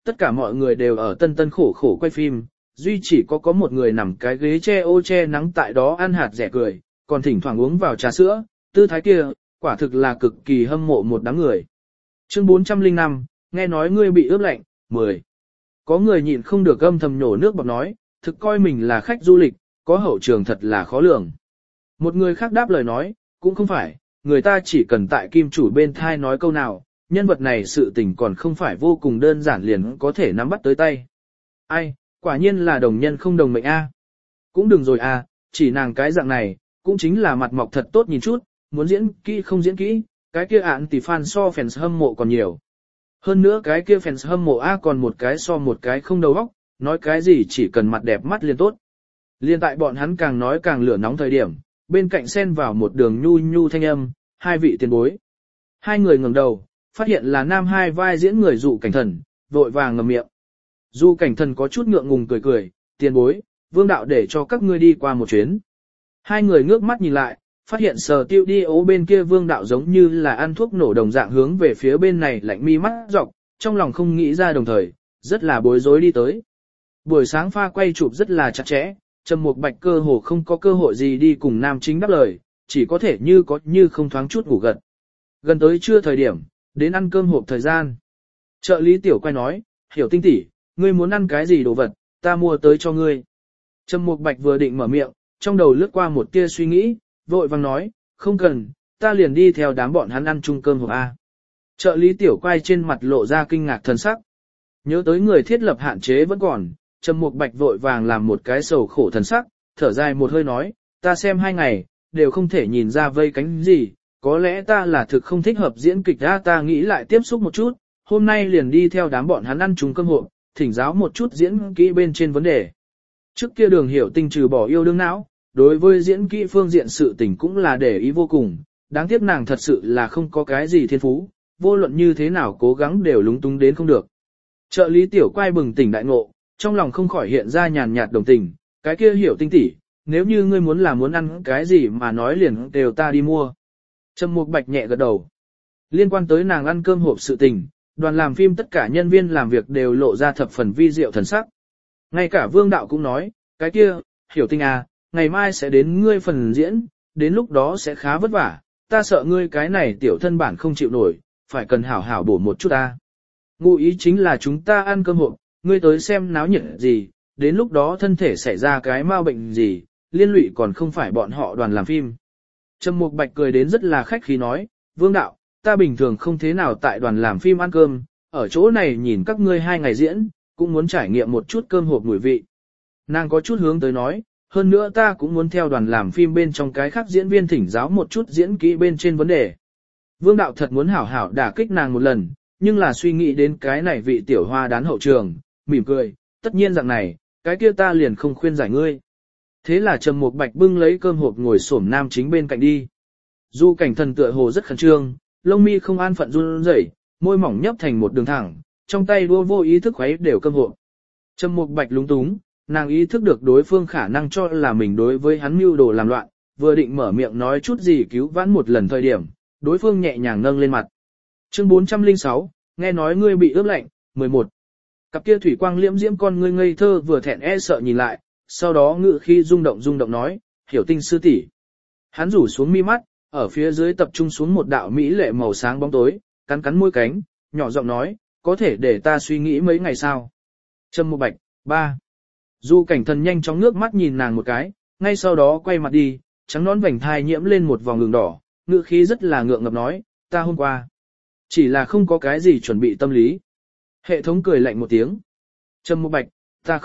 tất cả mọi người đều ở tân tân khổ khổ quay phim, duy chỉ có một người nằm cái ghế che ô che nắng tại đó ăn hạt rẻ cười, còn thỉnh thoảng uống vào trà sữa, tư thái kia, quả thực là cực kỳ hâm mộ một đám người. Chương 405, nghe nói ngươi bị ướp lạnh, 10. Có người nhịn không được âm thầm nhổ nước bọt nói, thực coi mình là khách du lịch, có hậu trường thật là khó lường. Một người khác đáp lời nói, cũng không phải, người ta chỉ cần tại kim chủ bên thai nói câu nào, nhân vật này sự tình còn không phải vô cùng đơn giản liền có thể nắm bắt tới tay. Ai, quả nhiên là đồng nhân không đồng mệnh a. Cũng đừng rồi a, chỉ nàng cái dạng này, cũng chính là mặt mọc thật tốt nhìn chút, muốn diễn kỹ không diễn kỹ, cái kia ạn thì fan so fans hâm mộ còn nhiều. Hơn nữa cái kia fans hâm mộ a còn một cái so một cái không đầu óc, nói cái gì chỉ cần mặt đẹp mắt liền tốt. Liên tại bọn hắn càng nói càng lửa nóng thời điểm, bên cạnh xen vào một đường nhu nhu thanh âm, hai vị tiền bối. Hai người ngẩng đầu, phát hiện là nam hai vai diễn người dụ cảnh thần, vội vàng ngậm miệng. Dụ cảnh thần có chút ngượng ngùng cười cười, tiền bối, vương đạo để cho các ngươi đi qua một chuyến. Hai người ngước mắt nhìn lại, phát hiện Sở Tiêu đi ố bên kia vương đạo giống như là ăn thuốc nổ đồng dạng hướng về phía bên này lạnh mi mắt dọc, trong lòng không nghĩ ra đồng thời, rất là bối rối đi tới. Buổi sáng pha quay chụp rất là chặt chẽ, Trầm Mục Bạch cơ hồ không có cơ hội gì đi cùng nam chính đáp lời, chỉ có thể như có như không thoáng chút ngủ gật. Gần tới trưa thời điểm, đến ăn cơm hộp thời gian. Trợ lý tiểu quay nói, Hiểu Tinh tỷ, ngươi muốn ăn cái gì đồ vật, ta mua tới cho ngươi. Trầm Mục Bạch vừa định mở miệng, trong đầu lướt qua một tia suy nghĩ, vội vàng nói, không cần, ta liền đi theo đám bọn hắn ăn chung cơm hộp A. Trợ lý tiểu quay trên mặt lộ ra kinh ngạc thần sắc. Nhớ tới người thiết lập hạn chế vẫn còn, Trầm Mục Bạch vội vàng làm một cái sầu khổ thần sắc, thở dài một hơi nói, ta xem 2 ngày, đều không thể nhìn ra vây cánh gì, có lẽ ta là thực không thích hợp diễn kịch ra, ta nghĩ lại tiếp xúc một chút, hôm nay liền đi theo đám bọn hắn ăn chung cơm hộp, thỉnh giáo một chút diễn kỹ bên trên vấn đề. Trước kia Đường Hiểu Tinh trừ bỏ yêu đương não, đối với diễn kỹ phương diện sự tình cũng là để ý vô cùng, đáng tiếc nàng thật sự là không có cái gì thiên phú, vô luận như thế nào cố gắng đều lúng túng đến không được. Trợ lý tiểu quay bừng tỉnh đại ngộ, trong lòng không khỏi hiện ra nhàn nhạt đồng tình, cái kia Hiểu Tinh tỷ, nếu như ngươi muốn ăn cái gì mà nói liền đều ta đi mua. Trầm Mục Bạch nhẹ gật đầu. Liên quan tới nàng ăn cơm hộp sự tình, đoàn làm phim tất cả nhân viên làm việc đều lộ ra thập phần vi diệu thần sắc. Ngay cả Vương Đạo cũng nói, cái kia, Hiểu Tinh à, ngày mai sẽ đến ngươi phần diễn, đến lúc đó sẽ khá vất vả, ta sợ ngươi cái này tiểu thân bản không chịu nổi, phải cần hảo hảo bổ một chút ta. Ngụ ý chính là chúng ta ăn cơm hộp, ngươi tới xem náo nhiệt gì, đến lúc đó thân thể xảy ra cái ma bệnh gì, liên lụy còn không phải bọn họ đoàn làm phim. Trầm Mục Bạch cười đến rất là khách khí nói, Vương Đạo, ta bình thường không thế nào tại đoàn làm phim ăn cơm, ở chỗ này nhìn các ngươi 2 ngày diễn, cũng muốn trải nghiệm một chút cơm hộp mùi vị. Nàng có chút hướng tới nói, hơn nữa ta cũng muốn theo đoàn làm phim bên trong cái khác diễn viên thỉnh giáo một chút diễn kỹ bên trên vấn đề. Vương Đạo thật muốn hảo hảo đả kích nàng một lần, nhưng là suy nghĩ đến cái này vị tiểu hoa đán hậu trường, mỉm cười, tất nhiên dạng này, cái kia ta liền không khuyên giải ngươi. Thế là Trầm Mục Bạch bưng lấy cơm hộp ngồi xổm nam chính bên cạnh đi. Du Cảnh Thần tựa hồ rất khẩn trương, lông mi không an phận run rẩy, môi mỏng nhấp thành một đường thẳng, trong tay đua vô ý thức khuấy đều cơm hộp. Trầm Mục Bạch lúng túng, nàng ý thức được đối phương khả năng cho là mình đối với hắn mưu đồ làm loạn, vừa định mở miệng nói chút gì cứu vãn một lần thời điểm, đối phương nhẹ nhàng nâng lên mặt. Chương 406, nghe nói ngươi bị ướp lạnh, 11. Cặp kia thủy quang liễm diễm con ngươi ngây thơ vừa thẹn e sợ nhìn lại, sau đó ngự khi rung động nói, Hiểu Tinh sư tỷ. Hắn rủ xuống mi mắt, ở phía dưới tập trung xuống một đạo mỹ lệ màu sáng bóng tối, cắn cắn môi cánh, nhỏ giọng nói, có thể để ta suy nghĩ mấy ngày sao. Trầm Mục Bạch, 3. Du Cảnh Thần nhanh chóng ngước mắt nhìn nàng một cái, ngay sau đó quay mặt đi, trắng nón vành thai nhiễm lên một vòng đường đỏ, ngữ khí rất là ngượng ngập nói, ta hôm qua chỉ là không có cái gì chuẩn bị tâm lý. Hệ thống cười lạnh một tiếng. Trầm Mục Bạch, ta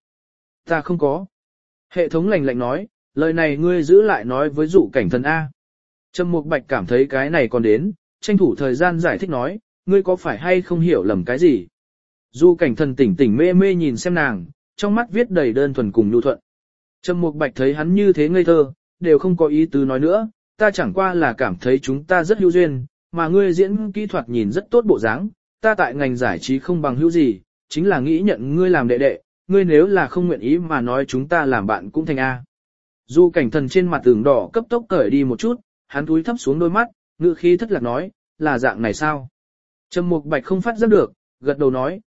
không có. Hệ thống lạnh lạnh nói, lời này ngươi giữ lại nói với Du Cảnh Thần A. Trầm Mục Bạch cảm thấy cái này còn đến, tranh thủ thời gian giải thích nói, ngươi có phải hay không hiểu lầm cái gì. Du Cảnh Thần tỉnh tỉnh mê mê nhìn xem nàng, trong mắt viết đầy đơn thuần cùng nhu thuận. Trầm Mục Bạch thấy hắn như thế ngây thơ, đều không có ý tứ nói nữa, ta chẳng qua là cảm thấy chúng ta rất hữu duyên, mà ngươi diễn kỹ thuật nhìn rất tốt bộ dáng, ta tại ngành giải trí không bằng hữu gì, chính là nghĩ nhận ngươi làm đệ đệ, ngươi nếu là không nguyện ý mà nói chúng ta làm bạn cũng thành A. Du Cảnh Thần trên mặt tường đỏ cấp tốc cởi đi một chút, hắn cúi thấp xuống đôi mắt, ngữ khí thất lạc nói, là dạng này sao? Trầm Mục Bạch không phát giác được, gật đầu nói,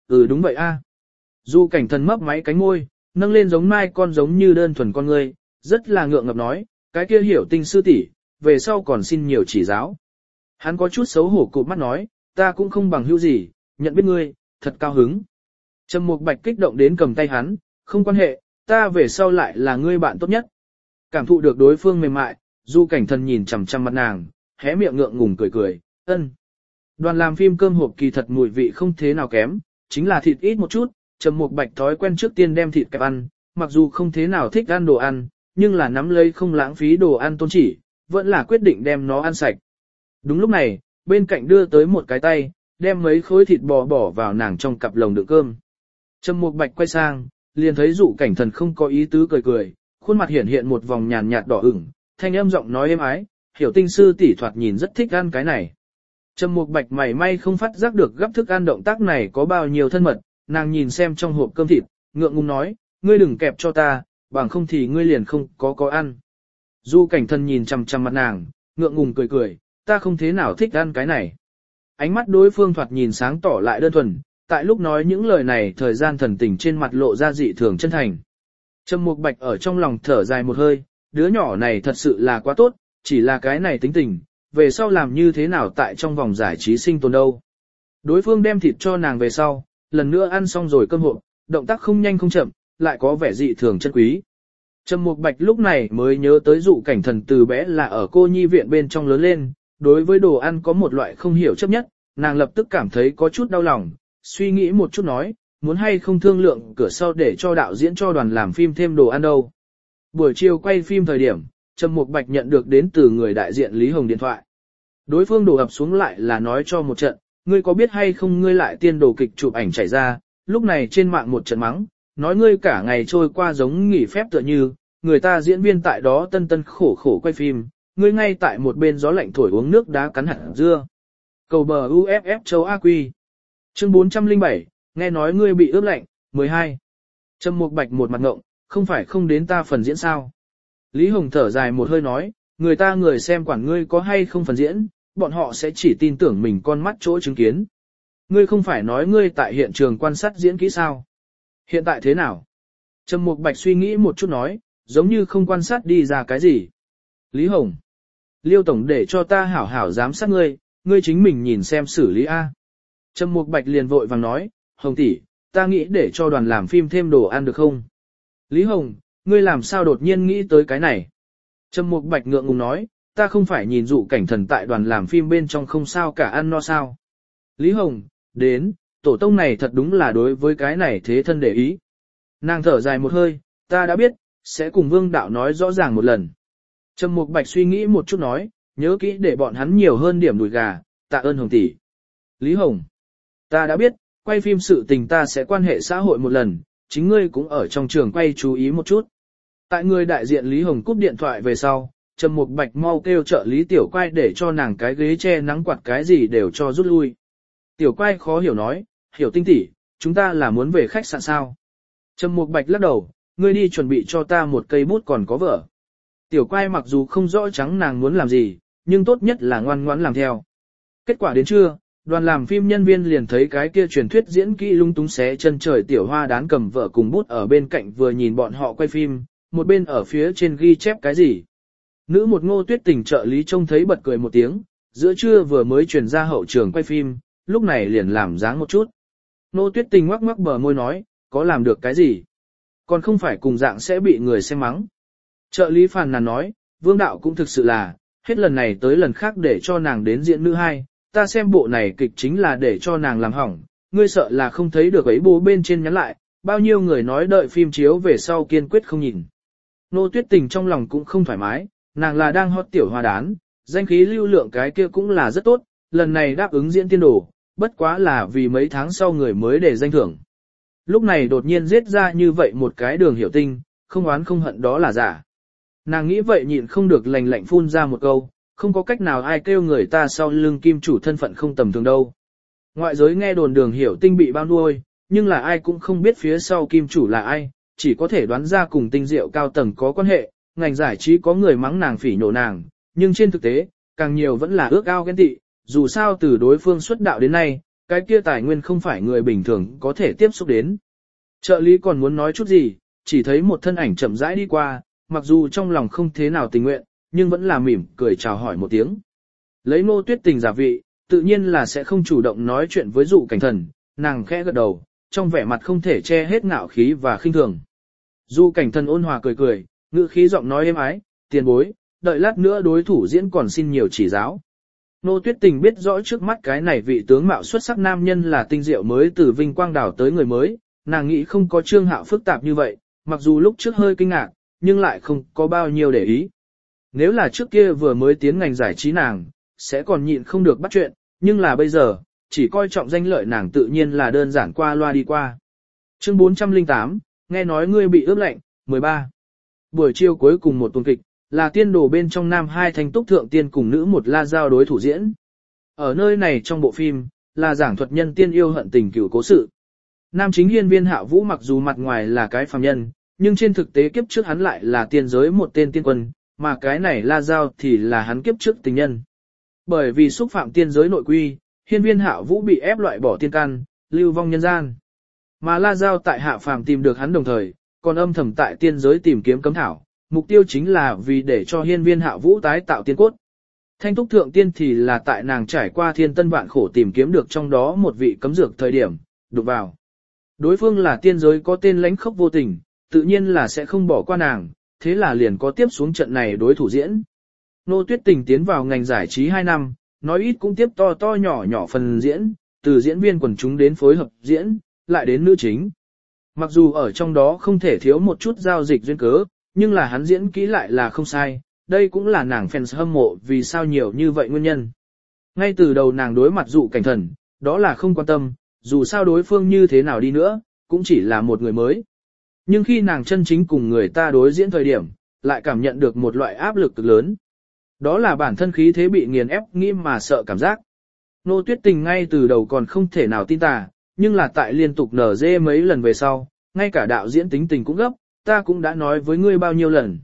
Đúng vậy a. Du Cảnh Thần mấp máy cánh môi, nâng lên giống mai con giống như đơn thuần con ngươi, rất là ngượng ngập nói, cái kia Hiểu Tinh sư tỷ, về sau còn xin nhiều chỉ giáo. Hắn có chút xấu hổ cụp mắt nói, ta cũng không bằng hữu gì, nhận biết ngươi, thật cao hứng. Trầm Mục Bạch kích động đến cầm tay hắn, không quan hệ, ta về sau lại là ngươi bạn tốt nhất. Cảm thụ được đối phương mềm mại, Du Cảnh Thần nhìn chằm chằm mặt nàng, hé miệng ngượng ngùng cười cười, ân. Đoàn làm phim cơm hộp kỳ thật mùi vị không thế nào kém, chính là thịt ít một chút, Trầm Mục Bạch thói quen trước tiên đem thịt kẹp ăn, mặc dù không thế nào thích ăn đồ ăn, nhưng là nắm lấy không lãng phí đồ ăn tôn chỉ, vẫn là quyết định đem nó ăn sạch. Đúng lúc này, bên cạnh đưa tới một cái tay, đem mấy khối thịt bò bỏ vào nàng trong cặp lồng đựng cơm. Trầm Mục Bạch quay sang, liền thấy Dụ Cảnh Thần không có ý tứ cười cười, khuôn mặt hiện hiện một vòng nhàn nhạt đỏ ửng, thanh âm giọng nói êm ái, Hiểu Tinh sư tỷ thoạt nhìn rất thích ăn cái này. Trầm Mục Bạch mảy may không phát giác được gấp thức ăn động tác này có bao nhiêu thân mật, nàng nhìn xem trong hộp cơm thịt, ngượng ngùng nói, ngươi đừng kẹp cho ta, bằng không thì ngươi liền không có ăn. Du Cảnh Thần nhìn chằm chằm mặt nàng, ngượng ngùng cười cười, ta không thế nào thích ăn cái này. Ánh mắt đối phương thoạt nhìn sáng tỏ lại đơn thuần, tại lúc nói những lời này thời gian thần tình trên mặt lộ ra dị thường chân thành. Trầm Mục Bạch ở trong lòng thở dài một hơi, đứa nhỏ này thật sự là quá tốt, chỉ là cái này tính tình, về sau làm như thế nào tại trong vòng giải trí sinh tồn đâu. Đối phương đem thịt cho nàng về sau, lần nữa ăn xong rồi cơm hộp, động tác không nhanh không chậm, lại có vẻ dị thường chân quý. Trầm Mục Bạch lúc này mới nhớ tới Dụ Cảnh Thần từ bé là ở cô nhi viện bên trong lớn lên, đối với đồ ăn có một loại không hiểu chấp nhất, nàng lập tức cảm thấy có chút đau lòng, suy nghĩ một chút nói, muốn hay không thương lượng cửa sau để cho đạo diễn cho đoàn làm phim thêm đồ ăn đâu. Buổi chiều quay phim thời điểm, Trầm Mục Bạch nhận được đến từ người đại diện Lý Hồng điện thoại. Đối phương đổ ập xuống lại là nói cho một trận, ngươi có biết hay không ngươi lại tiên đồ kịch chụp ảnh chảy ra, lúc này trên mạng một trận mắng, nói ngươi cả ngày trôi qua giống nghỉ phép tựa như, người ta diễn viên tại đó tân tân khổ khổ quay phim, ngươi ngay tại một bên gió lạnh thổi uống nước đá cắn hạt dưa. Cầu bờ UFF châu AQ. Chương 407, nghe nói ngươi bị ướp lạnh, 12. Trầm Mục Bạch một mặt ngộng, không phải không đến ta phần diễn sao. Lý Hồng thở dài một hơi nói, người ta người xem quản ngươi có hay không phần diễn, bọn họ sẽ chỉ tin tưởng mình con mắt chỗ chứng kiến. Ngươi không phải nói ngươi tại hiện trường quan sát diễn kỹ sao? Hiện tại thế nào? Trầm Mục Bạch suy nghĩ một chút nói, giống như không quan sát đi ra cái gì. Lý Hồng, Liêu Tổng để cho ta hảo hảo giám sát ngươi, ngươi chính mình nhìn xem xử lý A. Trầm Mục Bạch liền vội vàng nói, Hồng tỷ, ta nghĩ để cho đoàn làm phim thêm đồ ăn được không? Lý Hồng, ngươi làm sao đột nhiên nghĩ tới cái này? Trầm Mục Bạch ngượng ngùng nói, ta không phải nhìn Dụ Cảnh Thần tại đoàn làm phim bên trong không sao cả ăn no sao? Lý Hồng, đến, tổ tông này thật đúng là đối với cái này thế thân để ý. Nàng thở dài một hơi, ta đã biết, sẽ cùng Vương Đạo nói rõ ràng một lần. Trầm Mục Bạch suy nghĩ một chút nói, nhớ kỹ để bọn hắn nhiều hơn điểm đùi gà, tạ ơn Hồng tỷ. Lý Hồng, ta đã biết, quay phim sự tình ta sẽ quan hệ xã hội một lần, chính ngươi cũng ở trong trường quay chú ý một chút. Tại người đại diện Lý Hồng cúp điện thoại về sau, Trầm Mục Bạch mau kêu trợ lý Tiểu Quay để cho nàng cái ghế che nắng quạt cái gì đều cho rút lui. Tiểu Quay khó hiểu nói, Hiểu Tinh tỷ, chúng ta là muốn về khách sạn sao? Trầm Mục Bạch lắc đầu, ngươi đi chuẩn bị cho ta một cây bút còn có vở. Tiểu Quay mặc dù không rõ trắng nàng muốn làm gì, nhưng tốt nhất là ngoan ngoãn làm theo. Kết quả đến trưa, đoàn làm phim nhân viên liền thấy cái kia truyền thuyết diễn kỹ lung túng xé chân trời Tiểu Hoa đán cầm vở cùng bút ở bên cạnh vừa nhìn bọn họ quay phim, một bên ở phía trên ghi chép cái gì. Nữ một Ngô Tuyết Tình trợ lý trông thấy bật cười một tiếng, giữa trưa vừa mới truyền ra hậu trường quay phim, lúc này liền làm dáng một chút. Ngô Tuyết Tình ngoắc ngoắc bờ môi nói, có làm được cái gì? Còn không phải cùng dạng sẽ bị người xem mắng. Trợ lý phàn nàn nói, Vương Đạo cũng thực sự là, hết lần này tới lần khác để cho nàng đến diễn nữ hai, ta xem bộ này kịch chính là để cho nàng làm hỏng, ngươi sợ là không thấy được ấy bố bên trên nhắn lại, bao nhiêu người nói đợi phim chiếu về sau kiên quyết không nhìn. Nô Tuyết Tình trong lòng cũng không thoải mái, nàng là đang hot Tiểu Hoa đán, danh khí lưu lượng cái kia cũng là rất tốt, lần này đáp ứng diễn tiên đồ, bất quá là vì mấy tháng sau người mới để danh thưởng. Lúc này đột nhiên giết ra như vậy một cái Đường Hiểu Tinh, không oán không hận đó là giả. Nàng nghĩ vậy nhịn không được lành lạnh phun ra một câu, không có cách nào ai kêu người ta sau lưng kim chủ thân phận không tầm thường đâu. Ngoại giới nghe đồn Đường Hiểu Tinh bị bao nuôi, nhưng là ai cũng không biết phía sau kim chủ là ai, chỉ có thể đoán ra cùng Tinh Diệu cao tầng có quan hệ, ngành giải trí có người mắng nàng phỉ nhổ nàng, nhưng trên thực tế, càng nhiều vẫn là ước ao ghen tị, dù sao từ đối phương xuất đạo đến nay, cái kia tài nguyên không phải người bình thường có thể tiếp xúc đến. Trợ lý còn muốn nói chút gì, chỉ thấy một thân ảnh chậm rãi đi qua, mặc dù trong lòng không thế nào tình nguyện, nhưng vẫn là mỉm cười chào hỏi một tiếng. Lấy Ngô Tuyết Tình giả vị, tự nhiên là sẽ không chủ động nói chuyện với Dụ Cảnh Thần, nàng khẽ gật đầu, trong vẻ mặt không thể che hết ngạo khí và khinh thường. Dụ Cảnh Thần ôn hòa cười cười, ngữ khí giọng nói êm ái, tiền bối, đợi lát nữa đối thủ diễn còn xin nhiều chỉ giáo. Ngô Tuyết Tình biết rõ trước mắt cái này vị tướng mạo xuất sắc nam nhân là tinh diệu mới từ Vinh Quang Đảo tới người mới, nàng nghĩ không có Trương Hạo phức tạp như vậy, mặc dù lúc trước hơi kinh ngạc, nhưng lại không có bao nhiêu để ý. Nếu là trước kia vừa mới tiến ngành giải trí nàng, sẽ còn nhịn không được bắt chuyện, nhưng là bây giờ, chỉ coi trọng danh lợi nàng tự nhiên là đơn giản qua loa đi qua. Chương 408, nghe nói ngươi bị ướp lạnh, 13. Buổi chiều cuối cùng một tuần kịch, là tiên đồ bên trong nam hai thanh túc thượng tiên cùng nữ một la giao đối thủ diễn. Ở nơi này trong bộ phim, là giảng thuật nhân tiên yêu hận tình cửu cố sự. Nam chính Hiên Viên Hạo Vũ mặc dù mặt ngoài là cái phàm nhân, nhưng trên thực tế kiếp trước hắn lại là tiên giới một tên tiên quân, mà cái này la giao thì là hắn kiếp trước tình nhân. Bởi vì xúc phạm tiên giới nội quy, Hiên Viên Hạo Vũ bị ép loại bỏ tiên căn, lưu vong nhân gian. Mà la giao tại hạ phàm tìm được hắn đồng thời, còn âm thầm tại tiên giới tìm kiếm cấm thảo, mục tiêu chính là vì để cho Hiên Viên Hạo Vũ tái tạo tiên cốt. Thanh túc thượng tiên thì là tại nàng trải qua thiên tân vạn khổ tìm kiếm được trong đó một vị cấm dược thời điểm, đụng vào. Đối phương là tiên giới có tên lãnh khốc vô tình, tự nhiên là sẽ không bỏ qua nàng, thế là liền có tiếp xuống trận này đối thủ diễn. Ngô Tuyết Tình tiến vào ngành giải trí 2 năm, nói ít cũng tiếp to to nhỏ nhỏ phần diễn, từ diễn viên quần chúng đến phối hợp diễn, lại đến nữ chính. Mặc dù ở trong đó không thể thiếu một chút giao dịch duyên cớ, nhưng là hắn diễn kỹ lại là không sai, đây cũng là nàng fans hâm mộ vì sao nhiều như vậy nguyên nhân. Ngay từ đầu nàng đối mặt Dụ Cảnh Thần, đó là không quan tâm, dù sao đối phương như thế nào đi nữa, cũng chỉ là một người mới. Nhưng khi nàng chân chính cùng người ta đối diễn thời điểm, lại cảm nhận được một loại áp lực cực lớn. Đó là bản thân khí thế bị nghiền ép nghĩ mà sợ cảm giác. Ngô Tuyết Tình ngay từ đầu còn không thể nào tin tà, nhưng là tại liên tục nở dê mấy lần về sau, ngay cả đạo diễn tính tình cũng gấp, ta cũng đã nói với ngươi bao nhiêu lần.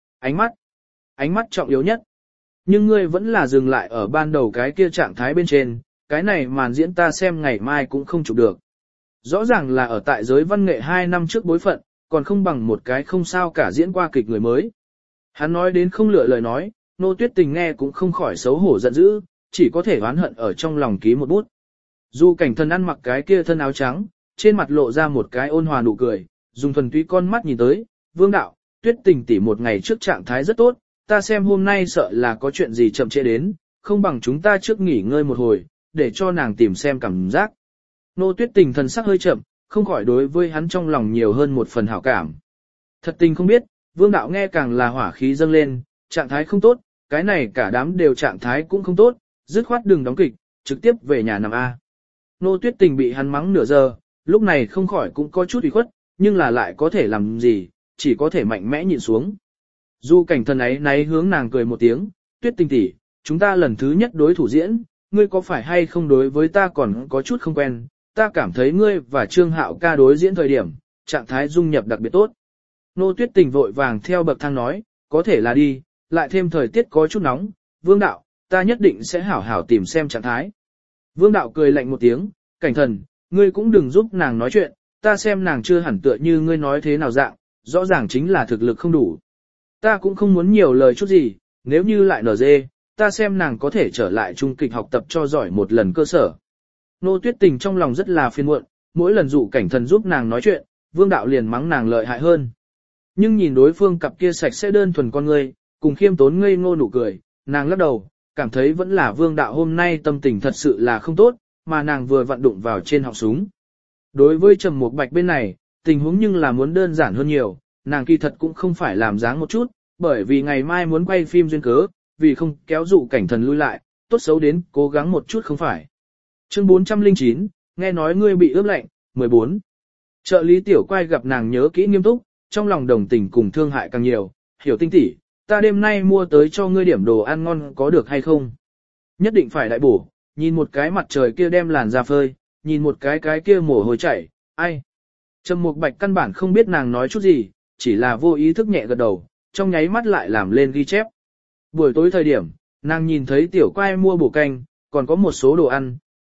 Ánh mắt trọng yếu nhất. Nhưng ngươi vẫn là dừng lại ở ban đầu cái kia trạng thái bên trên, cái này màn diễn ta xem ngày mai cũng không chụp được. Rõ ràng là ở tại giới văn nghệ 2 năm trước bối phận, còn không bằng một cái không sao cả diễn qua kịch người mới. Hắn nói đến không lựa lời nói, Ngô Tuyết Tình nghe cũng không khỏi xấu hổ giận dữ, chỉ có thể oán hận ở trong lòng ký một bút. Dụ Cảnh Thần ăn mặc cái kia thân áo trắng, trên mặt lộ ra một cái ôn hòa nụ cười, dùng thuần túy con mắt nhìn tới, Vương đạo, Tuyết Tình tỷ một ngày trước trạng thái rất tốt, ta xem hôm nay sợ là có chuyện gì chậm trễ đến, không bằng chúng ta trước nghỉ ngơi một hồi, để cho nàng tìm xem cảm giác. Ngô Tuyết Tình thần sắc hơi chậm, không khỏi đối với hắn trong lòng nhiều hơn một phần hảo cảm. Thật tình không biết, Vương đạo nghe càng là hỏa khí dâng lên, trạng thái không tốt, cái này cả đám đều trạng thái cũng không tốt, dứt khoát đừng đóng kịch, trực tiếp về nhà nằm A. Ngô Tuyết Tình bị hắn mắng nửa giờ, lúc này không khỏi cũng có chút ủy khuất, nhưng là lại có thể làm gì, chỉ có thể mạnh mẽ nhịn xuống. Dụ Cảnh Thần ấy náy hướng nàng cười một tiếng, Tuyết Tình tỷ, chúng ta lần thứ nhất đối thủ diễn, ngươi có phải hay không đối với ta còn có chút không quen, ta cảm thấy ngươi và Trương Hạo ca đối diễn thời điểm, trạng thái dung nhập đặc biệt tốt. Ngô Tuyết Tình vội vàng theo bậc thang nói, có thể là đi, lại thêm thời tiết có chút nóng, Vương đạo, ta nhất định sẽ hảo hảo tìm xem trạng thái. Vương đạo cười lạnh một tiếng, Cảnh Thần, ngươi cũng đừng giúp nàng nói chuyện, ta xem nàng chưa hẳn tựa như ngươi nói thế nào dạng, rõ ràng chính là thực lực không đủ. Ta cũng không muốn nhiều lời chút gì, nếu như lại nở dê, ta xem nàng có thể trở lại trung kịch học tập cho giỏi một lần cơ sở. Ngô Tuyết Tình trong lòng rất là phiền muộn, mỗi lần Dụ Cảnh Thần giúp nàng nói chuyện, Vương đạo liền mắng nàng lợi hại hơn. Nhưng nhìn đối phương cặp kia sạch sẽ đơn thuần con ngươi, cùng khiêm tốn ngây ngô nụ cười, nàng lắc đầu, cảm thấy vẫn là Vương đạo hôm nay tâm tình thật sự là không tốt, mà nàng vừa vặn đụng vào trên họng súng. Đối với Trầm Mục Bạch bên này, tình huống nhưng là muốn đơn giản hơn nhiều, nàng kỳ thật cũng không phải làm dáng một chút, bởi vì ngày mai muốn quay phim duyên cớ, vì không kéo Dụ Cảnh Thần lui lại, tốt xấu đến cố gắng một chút không phải. Chương 409, nghe nói ngươi bị ướp lạnh, 14. Trợ lý Tiểu Quay gặp nàng nhớ kỹ nghiêm túc, trong lòng đồng tình cùng thương hại càng nhiều, hiểu Tinh tỷ, ta đêm nay mua tới cho ngươi điểm đồ ăn ngon có được hay không? Nhất định phải đại bổ, nhìn một cái mặt trời kia đem làn da phơi, nhìn một cái kia mồ hôi chảy, ai? Trầm Mục Bạch căn bản không biết nàng nói chút gì, chỉ là vô ý thức nhẹ gật đầu, trong nháy mắt lại làm lên ghi chép. Buổi tối thời điểm, nàng nhìn thấy Tiểu Quay mua bổ canh, còn có một số đồ ăn,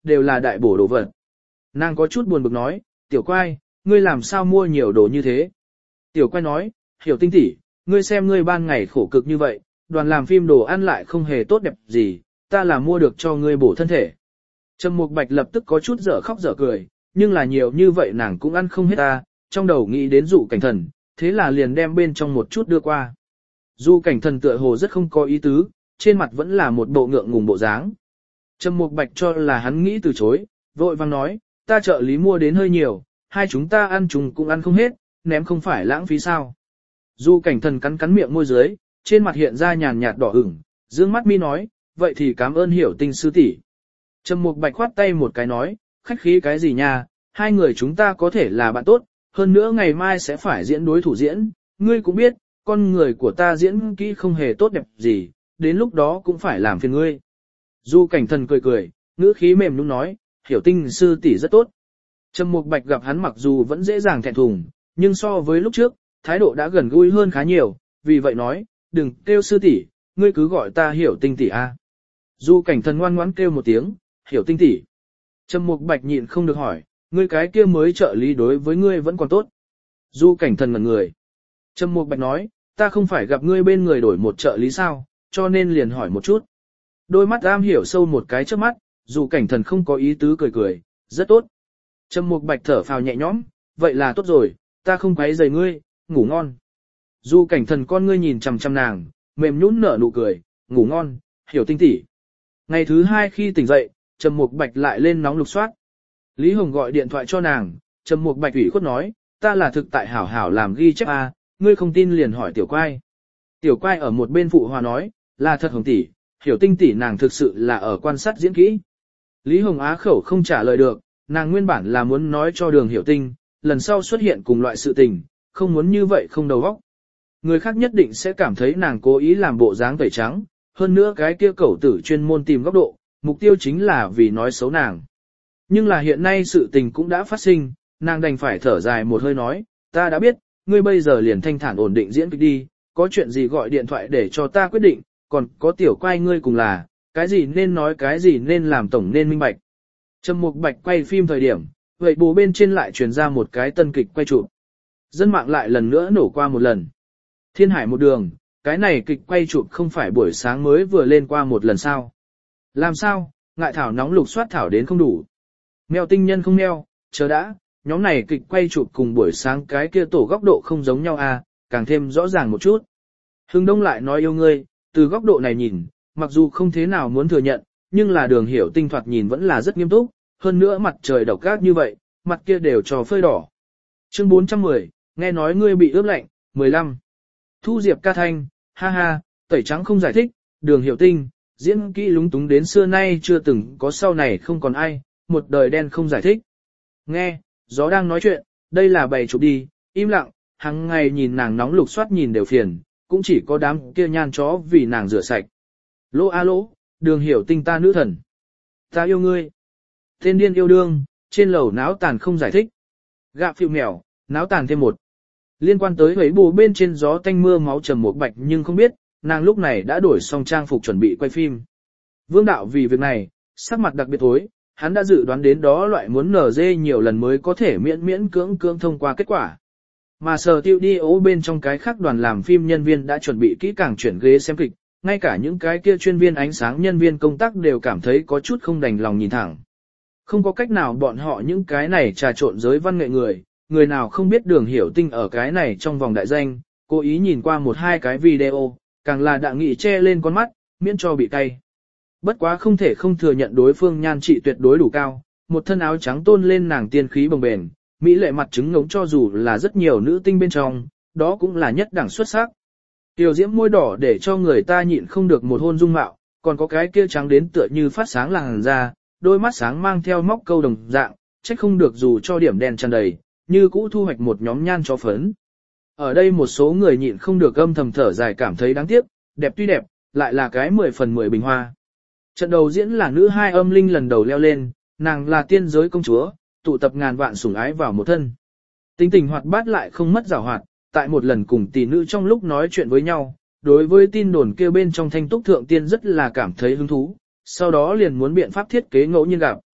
đều là đại bổ đồ vật. Nàng có chút buồn bực nói, tiểu quay, ngươi làm sao mua nhiều đồ như thế? Tiểu quay nói, Hiểu Tinh tỷ, ngươi xem ngươi ban ngày khổ cực như vậy, đoàn làm phim đồ ăn lại không hề tốt đẹp gì, ta là mua được cho ngươi bổ thân thể. Trầm Mục Bạch lập tức có chút dở khóc dở cười, nhưng là nhiều như vậy nàng cũng ăn không hết ta, trong đầu nghĩ đến Dụ Cảnh Thần, thế là liền đem bên trong một chút đưa qua. Dụ Cảnh Thần tựa hồ rất không có ý tứ, trên mặt vẫn là một bộ ngượng ngùng bộ dáng. Trầm Mục Bạch cho là hắn nghĩ từ chối, vội vang nói, ta trợ lý mua đến hơi nhiều, hai chúng ta ăn chung cũng ăn không hết, ném không phải lãng phí sao. Dụ Cảnh Thần cắn cắn miệng môi dưới, trên mặt hiện ra nhàn nhạt đỏ ửng, dương mắt mi nói, vậy thì cảm ơn Hiểu Tinh sư tỷ. Trầm Mục Bạch khoát tay một cái nói, khách khí cái gì nha, hai người chúng ta có thể là bạn tốt, hơn nữa ngày mai sẽ phải diễn đối thủ diễn, ngươi cũng biết, con người của ta diễn kỹ không hề tốt đẹp gì, đến lúc đó cũng phải làm phiền ngươi. Dụ Cảnh Thần cười cười, ngữ khí mềm nhũn nói, Hiểu Tinh sư tỷ rất tốt. Trầm Mục Bạch gặp hắn mặc dù vẫn dễ dàng thẹn thùng, nhưng so với lúc trước, thái độ đã gần gũi hơn khá nhiều, vì vậy nói, đừng kêu sư tỷ, ngươi cứ gọi ta Hiểu Tinh tỷ a. Dụ Cảnh Thần ngoan ngoãn kêu một tiếng, Hiểu Tinh tỷ. Trầm Mục Bạch nhịn không được hỏi, ngươi cái kia mới trợ lý đối với ngươi vẫn còn tốt. Dụ Cảnh Thần ngẩn người. Trầm Mục Bạch nói, ta không phải gặp ngươi bên người đổi một trợ lý sao, cho nên liền hỏi một chút. Đôi mắt am hiểu sâu một cái trước mắt, Dụ Cảnh Thần không có ý tứ cười cười, rất tốt. Trầm Mục Bạch thở phào nhẹ nhõm, vậy là tốt rồi, ta không quấy rầy ngươi, ngủ ngon. Dụ Cảnh Thần con ngươi nhìn chằm chằm nàng, mềm nhũn nở nụ cười, ngủ ngon, Hiểu Tinh tỷ. Ngày thứ hai khi tỉnh dậy, Trầm Mục Bạch lại lên nóng lục soát. Lý Hồng gọi điện thoại cho nàng, Trầm Mục Bạch ủy khuất nói, ta là thực tại hảo hảo làm ghi chép a, ngươi không tin liền hỏi Tiểu Quai. Tiểu Quai ở một bên phụ hòa nói, là thật Hồng tỷ, Hiểu Tinh tỷ nàng thực sự là ở quan sát diễn kỹ. Lý Hồng á khẩu không trả lời được, nàng nguyên bản là muốn nói cho Đường Hiểu Tinh, lần sau xuất hiện cùng loại sự tình, không muốn như vậy không đầu óc. Người khác nhất định sẽ cảm thấy nàng cố ý làm bộ dáng tẩy trắng, hơn nữa cái kia cẩu tử chuyên môn tìm góc độ, mục tiêu chính là vì nói xấu nàng. Nhưng là hiện nay sự tình cũng đã phát sinh, nàng đành phải thở dài một hơi nói, ta đã biết, ngươi bây giờ liền thanh thản ổn định diễn kịch đi, có chuyện gì gọi điện thoại để cho ta quyết định, còn có Tiểu Quai ngươi cùng là, cái gì nên nói cái gì nên làm tổng nên minh bạch. Trầm Mục Bạch quay phim thời điểm, vậy bố bên trên lại truyền ra một cái tân kịch quay chụp. Dân mạng lại lần nữa nổ qua một lần. Thiên Hải một đường, cái này kịch quay chụp không phải buổi sáng mới vừa lên qua một lần sao. Làm sao, ngại thảo nóng lục soát thảo đến không đủ. Mèo tinh nhân không mèo, chờ đã, nhóm này kịch quay chụp cùng buổi sáng cái kia tổ góc độ không giống nhau à, càng thêm rõ ràng một chút. Hưng Đông lại nói yêu ngươi, từ góc độ này nhìn, mặc dù không thế nào muốn thừa nhận, nhưng là Đường Hiểu Tinh thoạt nhìn vẫn là rất nghiêm túc, hơn nữa mặt trời độc ác như vậy, mặt kia đều trò phơi đỏ. Chương 410, nghe nói ngươi bị ướp lạnh, 15. Thu Diệp ca thanh, ha ha, tẩy trắng không giải thích, Đường Hiểu Tinh, diễn kỹ lúng túng đến xưa nay chưa từng có sau này không còn ai, một đời đen không giải thích. Nghe, gió đang nói chuyện, đây là bày chụp đi, im lặng, hàng ngày nhìn nàng nóng lục soát nhìn đều phiền, cũng chỉ có đám kia nhan chó vì nàng rửa sạch. Lỗ a lỗ, Đường Hiểu Tinh ta nữ thần. Ta yêu ngươi. Tên điên yêu đương, trên lầu náo tàn không giải thích. Gạ phiêu mèo, náo tàn thêm một. Liên quan tới ấy bù bên trên gió tanh mưa máu Trầm Mục Bạch nhưng không biết, nàng lúc này đã đổi xong trang phục chuẩn bị quay phim. Vương Đạo vì việc này, sắc mặt đặc biệt tối, hắn đã dự đoán đến đó loại muốn nở dê nhiều lần mới có thể miễn cưỡng thông qua kết quả. Mà sở tiêu đi ố bên trong cái khác đoàn làm phim nhân viên đã chuẩn bị kỹ càng chuyển ghế xem kịch, ngay cả những cái kia chuyên viên ánh sáng nhân viên công tác đều cảm thấy có chút không đành lòng nhìn thẳng. Không có cách nào bọn họ những cái này trà trộn giới văn nghệ người nào không biết Đường Hiểu Tinh ở cái này trong vòng đại danh, cố ý nhìn qua một hai cái video, càng là đặng nghị che lên con mắt, miễn cho bị cay. Bất quá không thể không thừa nhận đối phương nhan trị tuyệt đối đủ cao, một thân áo trắng tôn lên nàng tiên khí bồng bềnh, mỹ lệ mặt trứng ngống cho dù là rất nhiều nữ tinh bên trong, đó cũng là nhất đẳng xuất sắc. Tiểu diễm môi đỏ để cho người ta nhịn không được một hôn dung mạo, còn có cái kia trắng đến tựa như phát sáng làn da, đôi mắt sáng mang theo móc câu đồng dạng, trách không được dù cho điểm đen tràn đầy, như cũ thu hoạch một nhóm nhan chó phấn. Ở đây một số người nhịn không được âm thầm thở dài cảm thấy đáng tiếc, đẹp tuy đẹp, lại là cái 10 phần 10 bình hoa. Trận đầu diễn là nữ hai âm linh lần đầu leo lên, nàng là tiên giới công chúa, tụ tập ngàn vạn sủng ái vào một thân. Tính tình hoạt bát lại không mất giảo hoạt, tại một lần cùng tỷ nữ trong lúc nói chuyện với nhau, đối với tin đồn kêu bên trong thanh túc thượng tiên rất là cảm thấy hứng thú, sau đó liền muốn biện pháp thiết kế ngẫu nhiên gặp.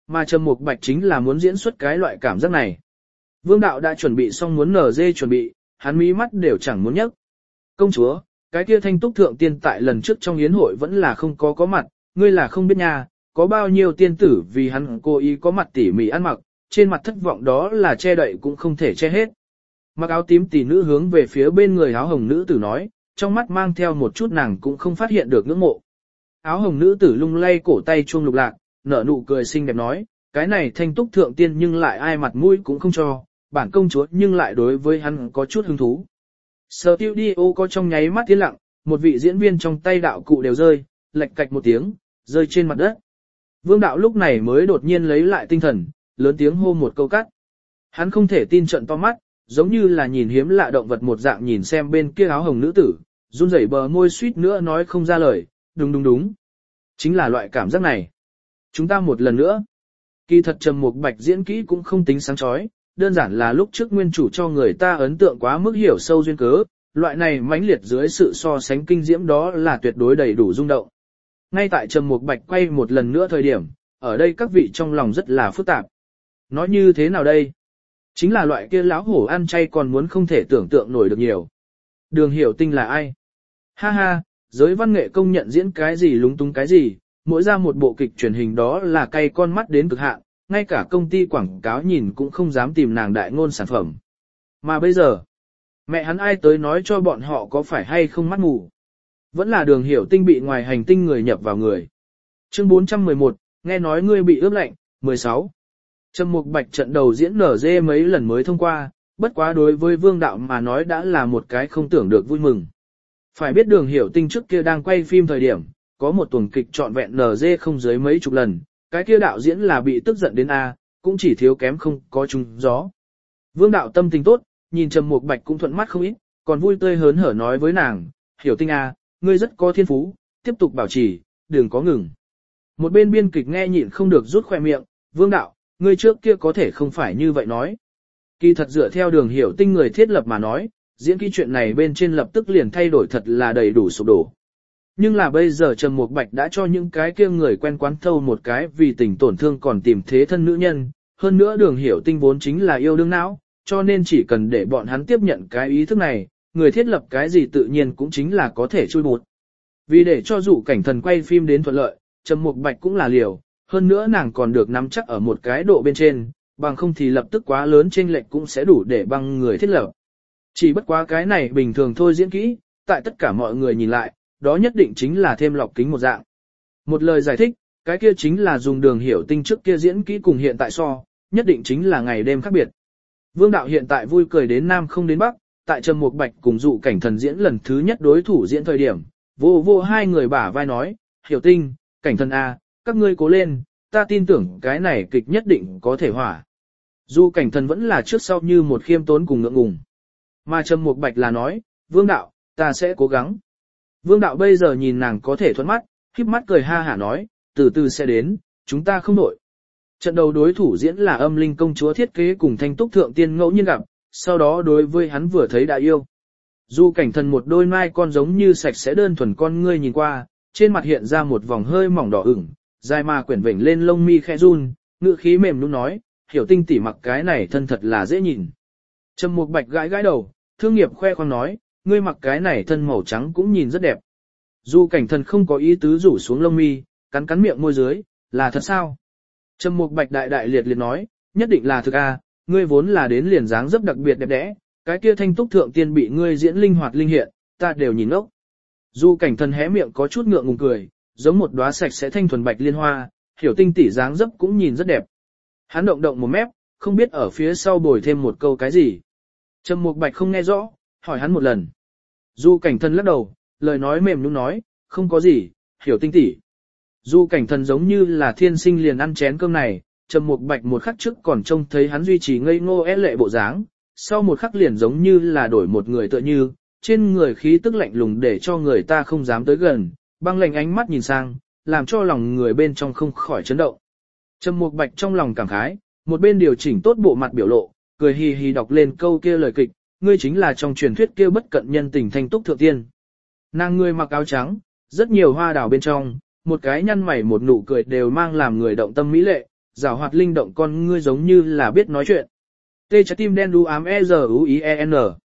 Mà Trầm Mục Bạch chính là muốn diễn xuất cái loại cảm giác này. Vương đạo đã chuẩn bị xong muốn nở dê chuẩn bị, hắn mí mắt đều chẳng muốn nhấc. Công chúa, cái kia Thanh Túc thượng tiên tại lần trước trong yến hội vẫn là không có mặt, ngươi là không biết nha, có bao nhiêu tiên tử vì hắn cố ý có mặt tỉ mỉ ăn mặc, trên mặt thất vọng đó là che đậy cũng không thể che hết. Mặc áo tím tỷ nữ hướng về phía bên người áo hồng nữ tử nói, trong mắt mang theo một chút nàng cũng không phát hiện được ngưỡng mộ. Áo hồng nữ tử lung lay cổ tay chuông lục lạc, nở nụ cười xinh đẹp nói, cái này Thanh Túc thượng tiên nhưng lại ai mặt mũi cũng không cho, bản công chúa nhưng lại đối với hắn có chút hứng thú. Studio có trong nháy mắt tiến lặng, một vị diễn viên trong tay đạo cụ đều rơi, lệch cạch một tiếng, rơi trên mặt đất. Vương đạo lúc này mới đột nhiên lấy lại tinh thần, lớn tiếng hô một câu cắt. Hắn không thể tin trận to mắt, giống như là nhìn hiếm lạ động vật một dạng nhìn xem bên kia áo hồng nữ tử, run rẩy bờ môi suýt nữa nói không ra lời, đúng. Chính là loại cảm giác này. Chúng ta một lần nữa. Kỳ thật Trầm Mục Bạch diễn kỹ cũng không tính sáng chói, đơn giản là lúc trước nguyên chủ cho người ta ấn tượng quá mức hiểu sâu duyên cớ, loại này mãnh liệt dưới sự so sánh kinh diễm đó là tuyệt đối đầy đủ rung động. Ngay tại Trầm Mục Bạch quay một lần nữa thời điểm, ở đây các vị trong lòng rất là phức tạp. Nói như thế nào đây? Chính là loại kia lão hổ ăn chay còn muốn không thể tưởng tượng nổi được nhiều. Đường Hiểu Tinh là ai? Ha ha, giới văn nghệ công nhận diễn cái gì lúng túng cái gì, mỗi ra một bộ kịch truyền hình đó là cay con mắt đến cực hạn, ngay cả công ty quảng cáo nhìn cũng không dám tìm nàng đại ngôn sản phẩm. Mà bây giờ, mẹ hắn ai tới nói cho bọn họ có phải hay không mắt mù? Vẫn là Đường Hiểu Tinh bị ngoài hành tinh người nhập vào người. Chương 411, nghe nói ngươi bị ướp lạnh, 16. Trầm Mục Bạch trận đầu diễn nở dê mấy lần mới thông qua, bất quá đối với Vương đạo mà nói đã là một cái không tưởng được vui mừng. Phải biết Đường Hiểu Tinh trước kia đang quay phim thời điểm, có một tuần kịch trọn vẹn nở dê không dưới mấy chục lần, cái kia đạo diễn là bị tức giận đến A, cũng chỉ thiếu kém không có trúng gió. Vương đạo tâm tình tốt, nhìn Trầm Mục Bạch cũng thuận mắt không ít, còn vui tươi hớn hở nói với nàng, Hiểu Tinh A, ngươi rất có thiên phú, tiếp tục bảo trì, đừng có ngừng. Một bên biên kịch nghe nhịn không được rút khoe miệng, Vương đạo, ngươi trước kia có thể không phải như vậy nói. Kỳ thật dựa theo Đường Hiểu Tinh người thiết lập mà nói, diễn kỹ chuyện này bên trên lập tức liền thay đổi thật là đầy đủ sụp đổ. Nhưng là bây giờ Trầm Mục Bạch đã cho những cái kia người quen quán thâu một cái vì tình tổn thương còn tìm thế thân nữ nhân, hơn nữa Đường Hiểu Tinh vốn chính là yêu đương não, cho nên chỉ cần để bọn hắn tiếp nhận cái ý thức này, người thiết lập cái gì tự nhiên cũng chính là có thể chui bụt. Vì để cho Dụ Cảnh Thần quay phim đến thuận lợi, Trầm Mục Bạch cũng là liều, hơn nữa nàng còn được nắm chắc ở một cái độ bên trên, bằng không thì lập tức quá lớn chênh lệch cũng sẽ đủ để băng người thiết lập. Chỉ bất quá cái này bình thường thôi diễn kỹ, tại tất cả mọi người nhìn lại, đó nhất định chính là thêm lọc kính một dạng. Một lời giải thích, cái kia chính là dùng Đường Hiểu Tinh trước kia diễn kỹ cùng hiện tại so, nhất định chính là ngày đêm khác biệt. Vương đạo hiện tại vui cười đến Nam không đến Bắc, tại Trầm Mục Bạch cùng Dụ Cảnh Thần diễn lần thứ nhất đối thủ diễn thời điểm, vô hai người bả vai nói, Hiểu Tinh, Cảnh Thần A, các ngươi cố lên, ta tin tưởng cái này kịch nhất định có thể hỏa. Dụ Cảnh Thần vẫn là trước sau như một khiêm tốn cùng ngượng ngùng. Mà Trầm Mục Bạch là nói, Vương đạo, ta sẽ cố gắng. Vương đạo bây giờ nhìn nàng có thể thuận mắt, khép mắt cười ha hả nói, từ từ sẽ đến, chúng ta không nổi. Trận đầu đối thủ diễn là Âm Linh công chúa thiết kế cùng Thanh Túc thượng tiên ngẫu nhiên gặp, sau đó đối với hắn vừa thấy đã yêu. Dụ Cảnh Thần một đôi mai con giống như sạch sẽ đơn thuần con ngươi nhìn qua, trên mặt hiện ra một vòng hơi mỏng đỏ ửng, dài mà quyển vểnh lên lông mi khẽ run, ngữ khí mềm nhũn nói, Hiểu Tinh tỉ mặc cái này thân thật là dễ nhìn. Trầm Mục Bạch gãi gãi đầu, thương nghiệp khoe khoang nói, ngươi mặc cái này thân màu trắng cũng nhìn rất đẹp. Dụ Cảnh Thần không có ý tứ rủ xuống lông mi, cắn miệng môi dưới, là thật sao? Trầm Mục Bạch đại liệt nói, nhất định là thực a, ngươi vốn là đến liền dáng dấp đặc biệt đẹp đẽ, cái kia Thanh Túc thượng tiên bị ngươi diễn linh hoạt linh hiện, ta đều nhìn ngốc. Dụ Cảnh Thần hé miệng có chút ngượng ngùng cười, giống một đóa sạch sẽ thanh thuần bạch liên hoa, Hiểu Tinh tỉ dáng dấp cũng nhìn rất đẹp. Hắn động một mép, không biết ở phía sau bồi thêm một câu cái gì. Trầm Mục Bạch không nghe rõ, hỏi hắn một lần. Dụ Cảnh Thần lắc đầu, lời nói mềm nhũn nói, không có gì, Hiểu Tinh tỉ. Dụ Cảnh Thần giống như là thiên sinh liền ăn chén cơm này, Trầm Mục Bạch một khắc trước còn trông thấy hắn duy trì ngây ngô é lệ bộ dáng, sau một khắc liền giống như là đổi một người tựa như, trên người khí tức lạnh lùng để cho người ta không dám tới gần, băng lạnh ánh mắt nhìn sang, làm cho lòng người bên trong không khỏi chấn động. Trầm Mục Bạch trong lòng cảm khái, một bên điều chỉnh tốt bộ mặt biểu lộ, cười hì hì đọc lên câu kia lời kịch, ngươi chính là trong truyền thuyết kia bất cận nhân tình Thanh Túc thượng tiên. Nàng người mặc áo trắng, rất nhiều hoa đào bên trong, một cái nhăn mày một nụ cười đều mang làm người động tâm mỹ lệ, rào hoạt linh động con ngươi giống như là biết nói chuyện. Tê trái tim đen đu ám E-Z-U-I-E-N.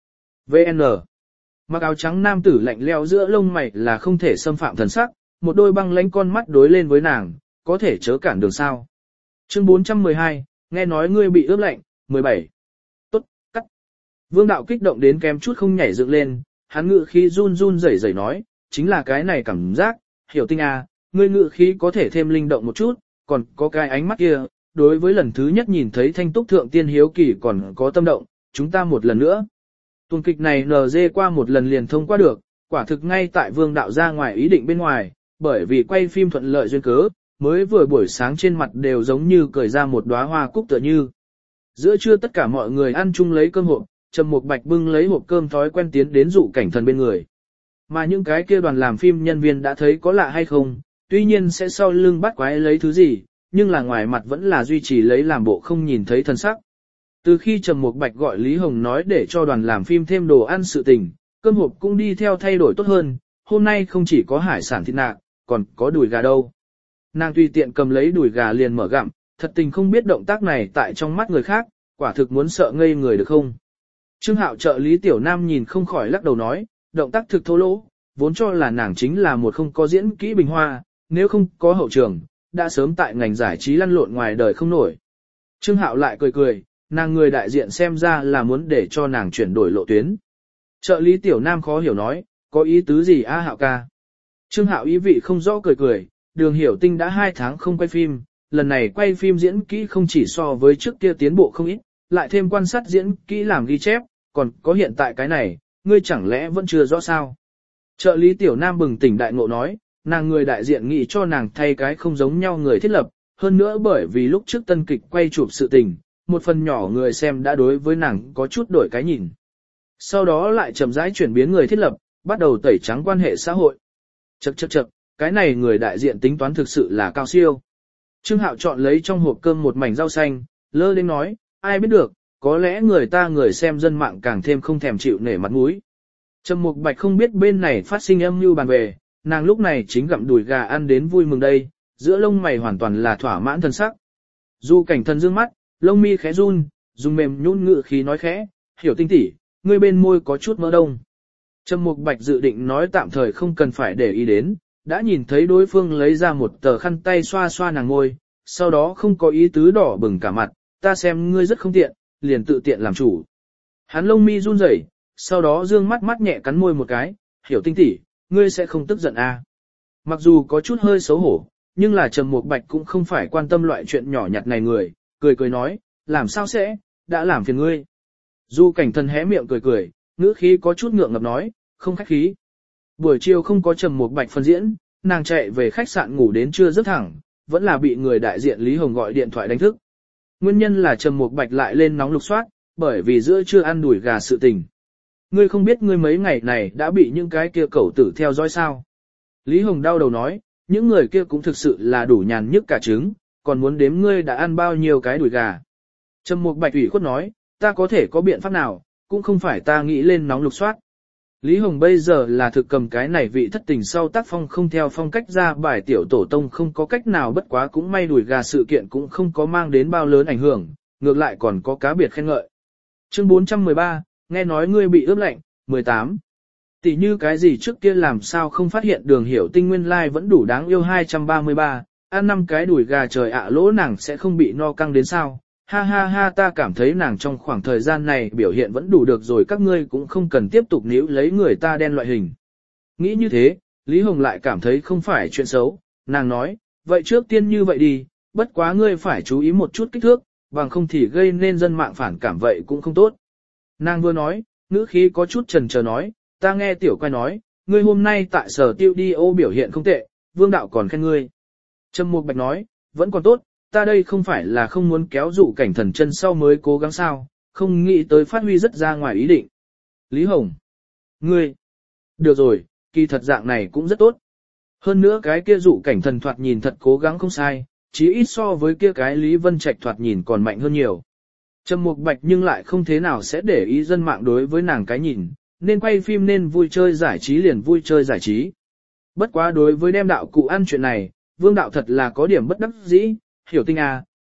VN. Mặc áo trắng nam tử lạnh lẽo giữa lông mày là không thể xâm phạm thần sắc, một đôi băng lãnh con mắt đối lên với nàng, có thể chớ cản đường sao. Chương 412, nghe nói ngươi bị ướp lạnh, 17. Tốt, cắt. Vương đạo kích động đến kém chút không nhảy dựng lên, hắn ngự khí run run rẩy rẩy nói, chính là cái này cảm giác, Hiểu Tinh à, ngươi ngự khí có thể thêm linh động một chút, còn có cái ánh mắt kia, đối với lần thứ nhất nhìn thấy thanh túc thượng tiên hiếu kỳ còn có tâm động, chúng ta một lần nữa. Tuần kịch này NG qua một lần liền thông qua được, quả thực ngay tại Vương đạo ra ngoài ý định bên ngoài, bởi vì quay phim thuận lợi duyên cớ, mới vừa buổi sáng trên mặt đều giống như cởi ra một đóa hoa cúc tựa như. Giữa trưa tất cả mọi người ăn chung lấy cơm hộp, Trầm Mục Bạch bưng lấy hộp cơm thói quen tiến đến dụ cảnh thần bên người. Mà những cái kia đoàn làm phim nhân viên đã thấy có lạ hay không, tuy nhiên sẽ sau lưng bắt quái lấy thứ gì, nhưng là ngoài mặt vẫn là duy trì lấy làm bộ không nhìn thấy thân sắc. Từ khi Trầm Mục Bạch gọi Lý Hồng nói để cho đoàn làm phim thêm đồ ăn sự tình, cơm hộp cũng đi theo thay đổi tốt hơn, hôm nay không chỉ có hải sản thịt nạc, còn có đùi gà đâu. Nàng tùy tiện cầm lấy đùi gà liền mở gặm, thật tình không biết động tác này tại trong mắt người khác, quả thực muốn sợ ngây người được không. Trương Hạo trợ lý Tiểu Nam nhìn không khỏi lắc đầu nói, động tác thực thô lỗ, vốn cho là nàng chính là một không có diễn kỹ bình hoa, nếu không có hậu trường, đã sớm tại ngành giải trí lăn lộn ngoài đời không nổi. Trương Hạo lại cười cười, nàng người đại diện xem ra là muốn để cho nàng chuyển đổi lộ tuyến. Trợ lý Tiểu Nam khó hiểu nói, có ý tứ gì a Hạo ca? Trương Hạo ý vị không rõ cười cười, Đường Hiểu Tinh đã 2 tháng không quay phim, lần này quay phim diễn kỹ không chỉ so với trước kia tiến bộ không ít, lại thêm quan sát diễn kỹ làm ghi chép, còn có hiện tại cái này, ngươi chẳng lẽ vẫn chưa rõ sao? Trợ lý Tiểu Nam bừng tỉnh đại ngộ nói, nàng người đại diện nghĩ cho nàng thay cái không giống nhau người thiết lập, hơn nữa bởi vì lúc trước tân kịch quay chụp sự tình, một phần nhỏ người xem đã đối với nàng có chút đổi cái nhìn. Sau đó lại chậm rãi chuyển biến người thiết lập, bắt đầu tẩy trắng quan hệ xã hội. Chậc, cái này người đại diện tính toán thực sự là cao siêu. Trương Hạo chọn lấy trong hộp cơm một mảnh rau xanh, lơ đến nói, ai biết được, có lẽ người xem dân mạng càng thêm không thèm chịu nể mặt mũi. Trầm Mục Bạch không biết bên này phát sinh âm mưu bàn về, nàng lúc này chính gặm đùi gà ăn đến vui mừng đây, giữa lông mày hoàn toàn là thỏa mãn thân sắc. Du Cảnh Thần dương mắt, lông mi khẽ run, dùng mềm nhũn ngự khí nói khẽ, Hiểu Tinh tỷ, ngươi bên môi có chút mỡ đông. Trầm Mục Bạch dự định nói tạm thời không cần phải để ý đến, đã nhìn thấy đối phương lấy ra một tờ khăn tay xoa xoa nàng môi, sau đó không có ý tứ đỏ bừng cả mặt, ta xem ngươi rất không tiện, liền tự tiện làm chủ. Hắn lông mi run rẩy, sau đó dương mắt mắt nhẹ cắn môi một cái, Hiểu Tinh tỷ, ngươi sẽ không tức giận à. Mặc dù có chút hơi xấu hổ, nhưng là Trầm Mục Bạch cũng không phải quan tâm loại chuyện nhỏ nhặt này người, cười nói, làm sao sẽ, đã làm phiền ngươi. Du Cảnh Thần hé miệng cười, ngữ khí có chút ngượng ngập nói, không khách khí. Buổi chiều không có Trầm Mục Bạch phân diễn, nàng chạy về khách sạn ngủ đến trưa rất thẳng, vẫn là bị người đại diện Lý Hồng gọi điện thoại đánh thức. Nguyên nhân là Trầm Mục Bạch lại lên nóng lục soát, bởi vì giữa trưa ăn đùi gà sự tình. Ngươi không biết ngươi mấy ngày này đã bị những cái kia cẩu tử theo dõi sao? Lý Hồng đau đầu nói, những người kia cũng thực sự là đủ nhàn nhức cả trứng, còn muốn đếm ngươi đã ăn bao nhiêu cái đùi gà. Trầm Mục Bạch ủy khuất nói, ta có thể có biện pháp nào, cũng không phải ta nghĩ lên nóng lục soát. Lý Hồng bây giờ là thực cầm cái này vị thất tình sau tác phong không theo phong cách ra bài tiểu tổ tông không có cách nào, bất quá cũng may đùi gà sự kiện cũng không có mang đến bao lớn ảnh hưởng, ngược lại còn có cá biệt khen ngợi. Chương 413, nghe nói ngươi bị ướp lạnh, 18. Tỷ như cái gì trước kia làm sao không phát hiện Đường Hiểu Tinh nguyên lai vẫn đủ đáng yêu 233, ăn 5 cái đùi gà trời ạ lỗ nàng sẽ không bị no căng đến sao. Ha ha ha, ta cảm thấy nàng trong khoảng thời gian này biểu hiện vẫn đủ được rồi, các ngươi cũng không cần tiếp tục níu lấy người ta đen loại hình. Nghĩ như thế, Lý Hồng lại cảm thấy không phải chuyện xấu, nàng nói, vậy trước tiên như vậy đi, bất quá ngươi phải chú ý một chút kích thước, bằng không thì gây nên dân mạng phản cảm vậy cũng không tốt. Nàng vừa nói, ngữ khí có chút chần chờ nói, ta nghe tiểu quay nói, ngươi hôm nay tại sở tiêu đi ô biểu hiện không tệ, Vương đạo còn khen ngươi. Trầm Mục Bạch nói, vẫn còn tốt, ta đây không phải là không muốn kéo Dụ Cảnh Thần chân sau mới cố gắng sao, không nghĩ tới phát huy rất ra ngoài ý định. Lý Hồng, ngươi, được rồi, kỳ thật dạng này cũng rất tốt. Hơn nữa cái kia Dụ Cảnh Thần thoạt nhìn thật cố gắng không sai, chí ít so với kia cái Lý Vân Trạch thoạt nhìn còn mạnh hơn nhiều. Trầm Mục Bạch nhưng lại không thế nào sẽ để ý dân mạng đối với nàng cái nhìn, nên quay phim nên vui chơi giải trí liền vui chơi giải trí. Bất quá đối với đem đạo cụ ăn chuyện này, Vương đạo thật là có điểm bất đắc dĩ, Hiểu Tinh à,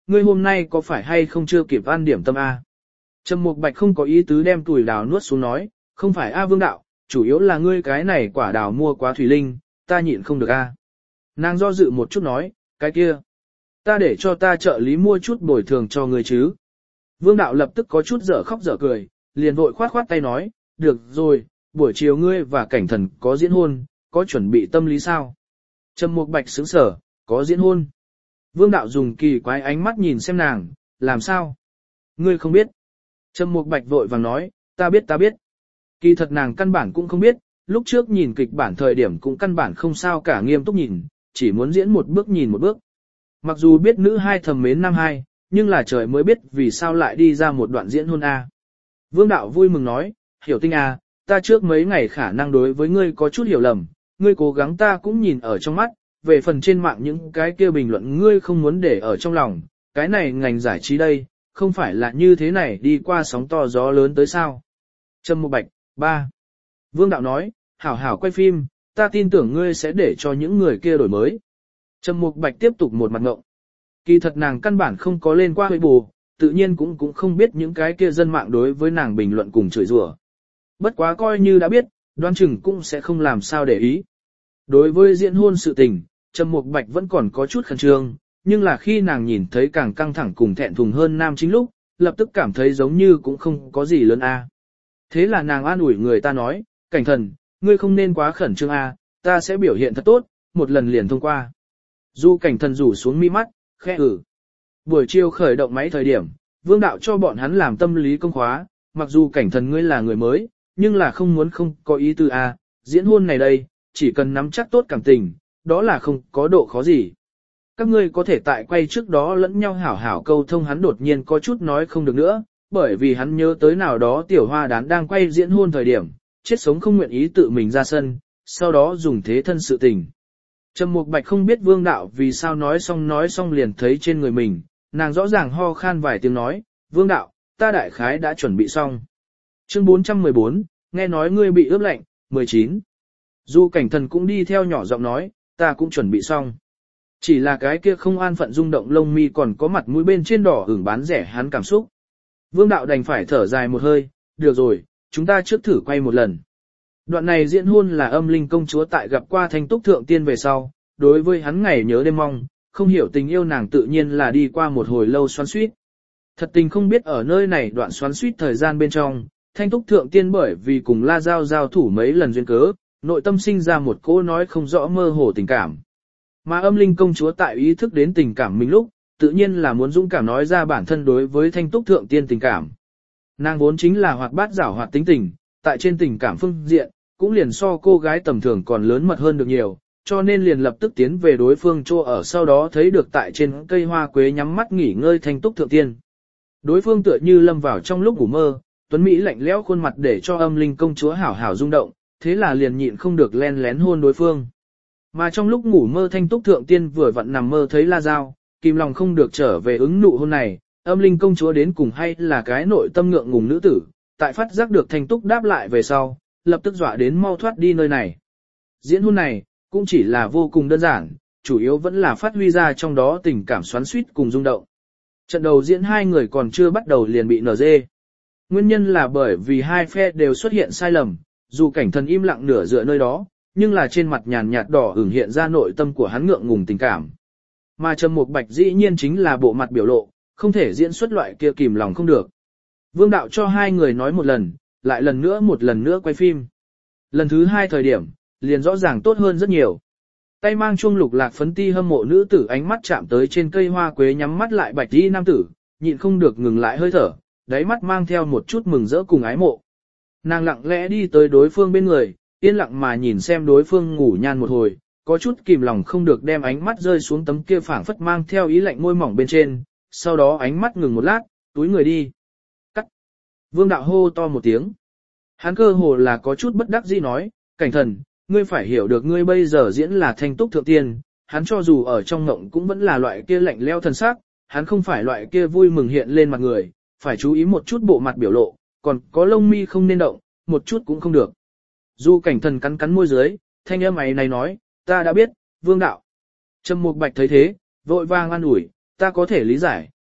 ngươi hôm nay có phải hay không chưa kịp ăn điểm tâm A? Trầm Mục Bạch không có ý tứ đem tuổi đào nuốt xuống nói, không phải A Vương đạo, chủ yếu là ngươi cái này quả đào mua quá thủy linh, ta nhịn không được A. Nàng do dự một chút nói, cái kia, ta để cho ta trợ lý mua chút bồi thường cho ngươi chứ. Vương đạo lập tức có chút dở khóc dở cười, liền vội khoát khoát tay nói, được rồi, buổi chiều ngươi và cảnh thần có diễn hôn, có chuẩn bị tâm lý sao? Trầm Mục Bạch sững sờ, có diễn hôn. Vương đạo dùng kỳ quái ánh mắt nhìn xem nàng, làm sao? Ngươi không biết. Trầm Mục Bạch vội vàng nói, ta biết. Kỳ thật nàng căn bản cũng không biết, lúc trước nhìn kịch bản thời điểm cũng căn bản không sao cả nghiêm túc nhìn, chỉ muốn diễn một bước nhìn một bước. Mặc dù biết nữ hai thầm mến nam hai, nhưng là trời mới biết vì sao lại đi ra một đoạn diễn hôn A. Vương đạo vui mừng nói, hiểu Tinh A, ta trước mấy ngày khả năng đối với ngươi có chút hiểu lầm, ngươi cố gắng ta cũng nhìn ở trong mắt, về phần trên mạng những cái kia bình luận ngươi không muốn để ở trong lòng, cái này ngành giải trí đây, không phải là như thế này đi qua sóng to gió lớn tới sao. Trầm Mục Bạch, 3. Vương đạo nói, hảo hảo quay phim, ta tin tưởng ngươi sẽ để cho những người kia đổi mới. Trầm Mục Bạch tiếp tục một mặt ngộng. Kỳ thật nàng căn bản không có lên qua Weibo, tự nhiên cũng không biết những cái kia dân mạng đối với nàng bình luận cùng chửi rủa. Bất quá coi như đã biết, đoán chừng cũng sẽ không làm sao để ý. Đối với diễn hôn sự tình, Trầm Mục Bạch vẫn còn có chút khẩn trương, nhưng là khi nàng nhìn thấy càng căng thẳng cùng thẹn thùng hơn nam chính lúc, lập tức cảm thấy giống như cũng không có gì lớn a. Thế là nàng an ủi người ta nói, cảnh thần, ngươi không nên quá khẩn trương a, ta sẽ biểu hiện thật tốt, một lần liền thông qua. Du cảnh thần rủ xuống mi mắt, khẽ Buổi chiều khởi động máy thời điểm, Vương đạo cho bọn hắn làm tâm lý công khóa, mặc dù cảnh thần ngươi là người mới, nhưng là không muốn không có ý tư a, diễn hôn này đây, chỉ cần nắm chắc tốt cảm tình, đó là không có độ khó gì. Các ngươi có thể tại quay trước đó lẫn nhau hảo hảo câu thông. Hắn đột nhiên có chút nói không được nữa, bởi vì hắn nhớ tới nào đó tiểu hoa đán đang quay diễn hôn thời điểm, chết sống không nguyện ý tự mình ra sân, sau đó dùng thế thân sự tình. Trầm Mục Bạch không biết Vương đạo vì sao nói xong liền thấy trên người mình, nàng rõ ràng ho khan vài tiếng nói, Vương đạo, ta đại khái đã chuẩn bị xong. Chương 414, nghe nói ngươi bị ướp lạnh, 19. Du cảnh thần cũng đi theo nhỏ giọng nói, ta cũng chuẩn bị xong. Chỉ là cái kia không an phận rung động lông mi còn có mặt mũi bên trên đỏ ửng bán rẻ hắn cảm xúc. Vương đạo đành phải thở dài một hơi, được rồi, chúng ta trước thử quay một lần. Đoạn này diễn hôn là Âm Linh công chúa tại gặp qua Thanh Túc thượng tiên về sau, đối với hắn ngày nhớ đêm mong, không hiểu tình yêu nàng tự nhiên là đi qua một hồi lâu xoắn xuýt. Thật tình không biết ở nơi này đoạn xoắn xuýt thời gian bên trong, Thanh Túc thượng tiên bởi vì cùng La Giao giao thủ mấy lần duyên cớ, nội tâm sinh ra một cỗ nói không rõ mơ hồ tình cảm. Mà Âm Linh công chúa tại ý thức đến tình cảm mình lúc, tự nhiên là muốn dũng cảm nói ra bản thân đối với Thanh Túc thượng tiên tình cảm. Nàng vốn chính là hoạt bát giảo hoạt tính tình, tại trên tình cảm phương diện, cũng liền so cô gái tầm thường còn lớn mật hơn được nhiều, cho nên liền lập tức tiến về đối phương chỗ ở, sau đó thấy được tại trên cây hoa quế nhắm mắt nghỉ ngơi Thanh Túc thượng tiên. Đối phương tựa như lâm vào trong lúc ngủ mơ, tuấn mỹ lạnh lẽo khuôn mặt để cho Âm Linh công chúa hảo hảo rung động, thế là liền nhịn không được len lén hôn đối phương. Mà trong lúc ngủ mơ Thanh Túc thượng tiên vừa vặn nằm mơ thấy La Giao, kìm lòng không được trở về ứng nụ hôn này, Âm Linh công chúa đến cùng hay là cái nội tâm ngượng ngùng nữ tử, tại phát giác được Thanh Túc đáp lại về sau, lập tức dọa đến mau thoát đi nơi này. Diễn hôn này, cũng chỉ là vô cùng đơn giản, chủ yếu vẫn là phát huy ra trong đó tình cảm xoắn xuýt cùng rung động. Trận đầu diễn hai người còn chưa bắt đầu liền bị NG. Nguyên nhân là bởi vì hai phe đều xuất hiện sai lầm, dù cảnh thần im lặng nửa dựa nơi đó, nhưng là trên mặt nhàn nhạt đỏ ửng hiện ra nội tâm của hắn ngượng ngùng tình cảm. Mà Trầm Mục Bạch dĩ nhiên chính là bộ mặt biểu lộ, không thể diễn xuất loại kia kìm lòng không được. Vương đạo cho hai người nói một lần, lại một lần nữa quay phim. Lần thứ hai thời điểm, liền rõ ràng tốt hơn rất nhiều. Tay mang chuông lục lạc phấn ti hâm mộ nữ tử ánh mắt chạm tới trên cây hoa quế nhắm mắt lại bạch y nam tử, nhịn không được ngừng lại hơi thở, đáy mắt mang theo một chút mừng rỡ cùng ái mộ. Nàng lặng lẽ đi tới đối phương bên người, yên lặng mà nhìn xem đối phương ngủ nhan một hồi, có chút kìm lòng không được đem ánh mắt rơi xuống tấm kia phảng phất mang theo ý lạnh môi mỏng bên trên, sau đó ánh mắt ngừng một lát, túi người đi. Cắt. Vương đạo hô to một tiếng. Hắn cơ hồ là có chút bất đắc dĩ nói, cảnh thần, ngươi phải hiểu được ngươi bây giờ diễn là Thanh Túc thượng tiên, hắn cho dù ở trong ngộng cũng vẫn là loại kia lạnh lẽo thần sắc, hắn không phải loại kia vui mừng hiện lên mặt người, phải chú ý một chút bộ mặt biểu lộ, còn có lông mi không nên động, một chút cũng không được. Du cảnh thần cắn cắn môi dưới, thanh âm ấy này nói, ta đã biết, Vương đạo. Trầm Mục Bạch thấy thế, vội vàng an ủi, ta có thể lý giải,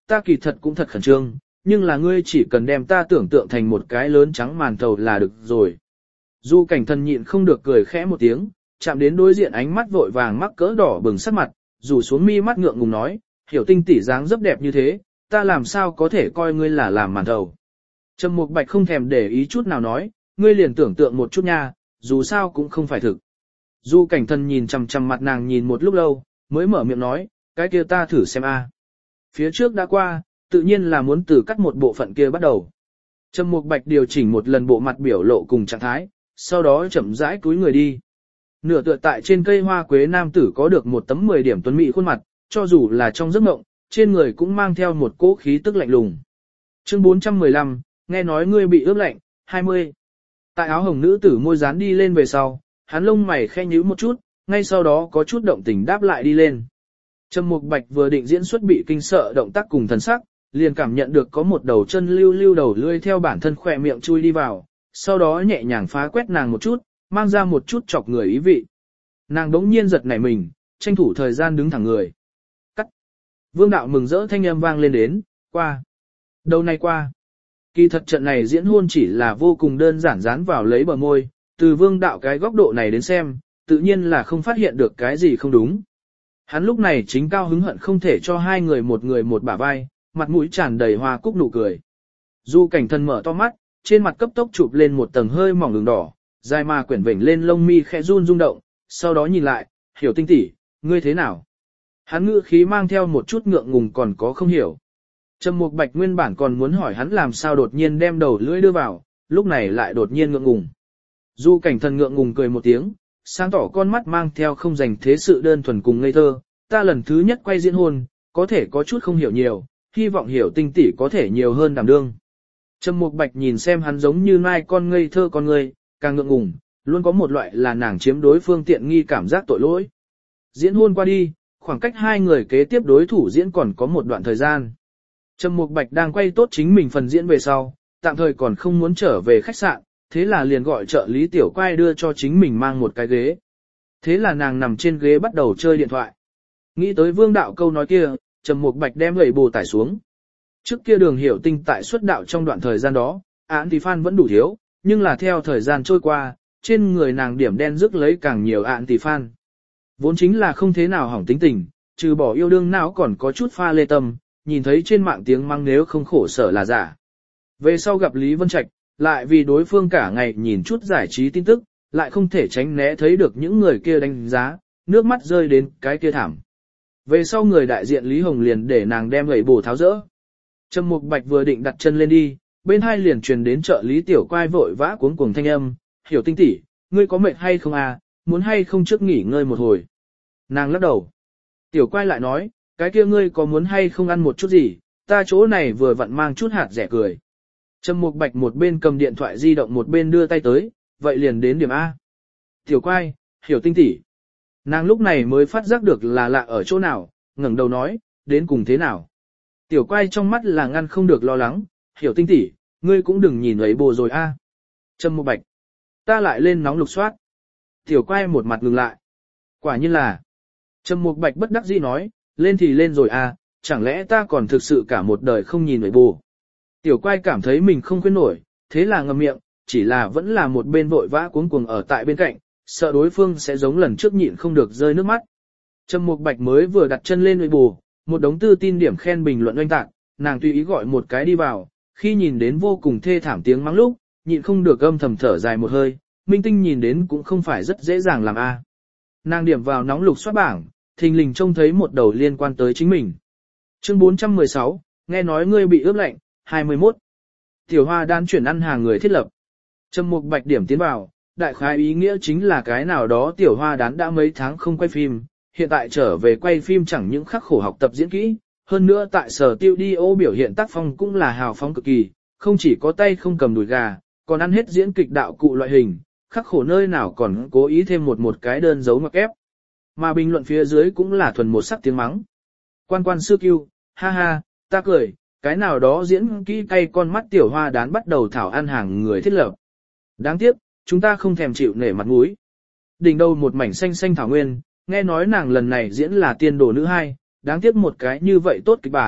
ta kỳ thật cũng thật khẩn trương, nhưng là ngươi chỉ cần đem ta tưởng tượng thành một cái lớn trắng màn thầu là được rồi. Du Cảnh Thần nhịn không được cười khẽ một tiếng, chạm đến đối diện ánh mắt vội vàng mắc cỡ đỏ bừng sắc mặt, rủ xuống mi mắt ngượng ngùng nói, Hiểu Tinh tỷ dáng dấp đẹp như thế, ta làm sao có thể coi ngươi là làm màn thầu. Trầm Mục Bạch không thèm để ý chút nào nói, ngươi liền tưởng tượng một chút nha, dù sao cũng không phải thực. Du Cảnh Thần nhìn chằm chằm mặt nàng nhìn một lúc lâu, mới mở miệng nói, cái kia ta thử xem a. Phía trước đã qua, tự nhiên là muốn từ cắt một bộ phận kia bắt đầu. Trầm Mục Bạch điều chỉnh một lần bộ mặt biểu lộ cùng trạng thái, sau đó chậm rãi cúi người đi. Nửa tựa tại trên cây hoa quế nam tử có được một tấm 10 điểm tuấn mỹ khuôn mặt, cho dù là trong giấc mộng, trên người cũng mang theo một cỗ khí tức lạnh lùng. Chương 415, nghe nói ngươi bị ướp lạnh, 20. Tại áo hồng nữ tử môi dán đi lên về sau, hắn lông mày khẽ nhíu một chút, ngay sau đó có chút động tình đáp lại đi lên. Trầm Mục Bạch vừa định diễn xuất bị kinh sợ động tác cùng thần sắc, liền cảm nhận được có một đầu chân lưu lưu đầu lươi theo bản thân khỏe miệng chui đi vào, sau đó nhẹ nhàng phá quét nàng một chút, mang ra một chút chọc người ý vị. Nàng đống nhiên giật nảy mình, tranh thủ thời gian đứng thẳng người. Cắt. Vương đạo mừng rỡ thanh âm vang lên đến, qua. Đầu này qua. Kỳ thật trận này diễn hôn chỉ là vô cùng đơn giản dán vào lấy bờ môi, từ vương đạo cái góc độ này đến xem, tự nhiên là không phát hiện được cái gì không đúng. Hắn lúc này chính cao hứng hận không thể cho hai người một bả vai, mặt mũi tràn đầy hoa cúc nụ cười. Du Cảnh Thần mở to mắt, trên mặt cấp tốc chụp lên một tầng hơi mỏng đường đỏ, dài mà quyển vểnh lên lông mi khẽ run rung động, sau đó nhìn lại, Hiểu Tinh tỷ, ngươi thế nào? Hắn ngữ khí mang theo một chút ngượng ngùng còn có không hiểu. Trầm Mục Bạch nguyên bản còn muốn hỏi hắn làm sao đột nhiên đem đầu lưỡi đưa vào, lúc này lại đột nhiên ngượng ngùng. Du Cảnh Thần ngượng ngùng cười một tiếng, sáng tỏ con mắt mang theo không dành thế sự đơn thuần cùng ngây thơ, ta lần thứ nhất quay diễn hôn, có thể có chút không hiểu nhiều, hy vọng Hiểu Tinh tỷ có thể nhiều hơn đảm đương. Trầm Mục Bạch nhìn xem hắn giống như mai con ngây thơ con người, càng ngượng ngùng, luôn có một loại là nàng chiếm đối phương tiện nghi cảm giác tội lỗi. Diễn hôn qua đi, khoảng cách hai người kế tiếp đối thủ diễn còn có một đoạn thời gian. Trầm Mục Bạch đang quay tốt chính mình phần diễn về sau, tạm thời còn không muốn trở về khách sạn, thế là liền gọi trợ lý tiểu quay đưa cho chính mình mang một cái ghế. Thế là nàng nằm trên ghế bắt đầu chơi điện thoại. Nghĩ tới Vương đạo câu nói kia, Trầm Mục Bạch đem gậy bồ tải xuống. Trước kia Đường Hiểu Tinh tại xuất đạo trong đoạn thời gian đó, án thì fan vẫn đủ thiếu, nhưng là theo thời gian trôi qua, trên người nàng điểm đen rước lấy càng nhiều án thì fan. Vốn chính là không thế nào hỏng tính tình, trừ bỏ yêu đương não còn có chút pha lê tâm, nhìn thấy trên mạng tiếng mắng nếu không khổ sở là giả. Về sau gặp Lý Vân Trạch, lại vì đối phương cả ngày nhìn chút giải trí tin tức, lại không thể tránh né thấy được những người kia đánh giá, nước mắt rơi đến cái kia thảm. Về sau người đại diện Lý Hồng liền để nàng đem gậy bổ tháo rỡ. Trầm Mục Bạch vừa định đặt chân lên đi, bên hai liền truyền đến trợ lý tiểu quay vội vã cuống cuồng thanh âm, Hiểu Tinh tỷ, ngươi có mệt hay không à, muốn hay không trước nghỉ ngơi một hồi. Nàng lắc đầu. Tiểu quay lại nói, cái kia ngươi có muốn hay không ăn một chút gì, ta chỗ này vừa vặn mang chút hạt rẻ cười. Trầm Mục Bạch một bên cầm điện thoại di động một bên đưa tay tới, vậy liền đến điểm A. Tiểu quay, Hiểu Tinh tỷ. Nàng lúc này mới phát giác được là lạ ở chỗ nào, ngẩng đầu nói, đến cùng thế nào. Tiểu quay trong mắt là ngăn không được lo lắng, Hiểu Tinh tỷ, ngươi cũng đừng nhìn ấy bồ rồi a. Trầm Mục Bạch, ta lại lên nóng lục soát. Tiểu quay một mặt ngừng lại. Quả nhiên là. Trầm Mục Bạch bất đắc dĩ nói, lên thì lên rồi a, chẳng lẽ ta còn thực sự cả một đời không nhìn ấy bồ. Tiểu quay cảm thấy mình không khuyên nổi, thế là ngậm miệng, chỉ là vẫn là một bên vội vã cuống cuồng ở tại bên cạnh, sợ đối phương sẽ giống lần trước nhịn không được rơi nước mắt. Trầm Mục Bạch mới vừa đặt chân lên Weibo, một đống tư tin điểm khen bình luận oanh tạc, nàng tùy ý gọi một cái đi vào, khi nhìn đến vô cùng thê thảm tiếng mắng lúc, nhịn không được âm thầm thở dài một hơi, minh tinh nhìn đến cũng không phải rất dễ dàng làm a. Nàng điểm vào nóng lục soát bảng, thình lình trông thấy một đầu liên quan tới chính mình. Chương 416, nghe nói ngươi bị ướp lạnh, 21. Tiểu Hoa Đan chuyển ăn hàng người thiết lập. Trầm Mục Bạch điểm tiến vào, đại khái ý nghĩa chính là cái nào đó Tiểu Hoa Đán đã mấy tháng không quay phim, hiện tại trở về quay phim chẳng những khắc khổ học tập diễn kỹ, hơn nữa tại sở tiêu đi ô biểu hiện tác phong cũng là hào phóng cực kỳ, không chỉ có tay không cầm đùi gà, còn ăn hết diễn kịch đạo cụ loại hình, khắc khổ nơi nào còn cố ý thêm một cái đơn dấu ngoặc ép. Mà bình luận phía dưới cũng là thuần một sắc tiếng mắng. Quan quan sư kiêu, ha ha, ta cười, cái nào đó diễn kỹ cay con mắt Tiểu Hoa Đán bắt đầu thảo ăn hàng người thiết lập. Đáng tiếc, chúng ta không thèm chịu nể mặt mũi. Đỉnh đầu một mảnh xanh xanh thảo nguyên, nghe nói nàng lần này diễn là tiên đồ nữ hai, đáng tiếc một cái như vậy tốt kịch bản,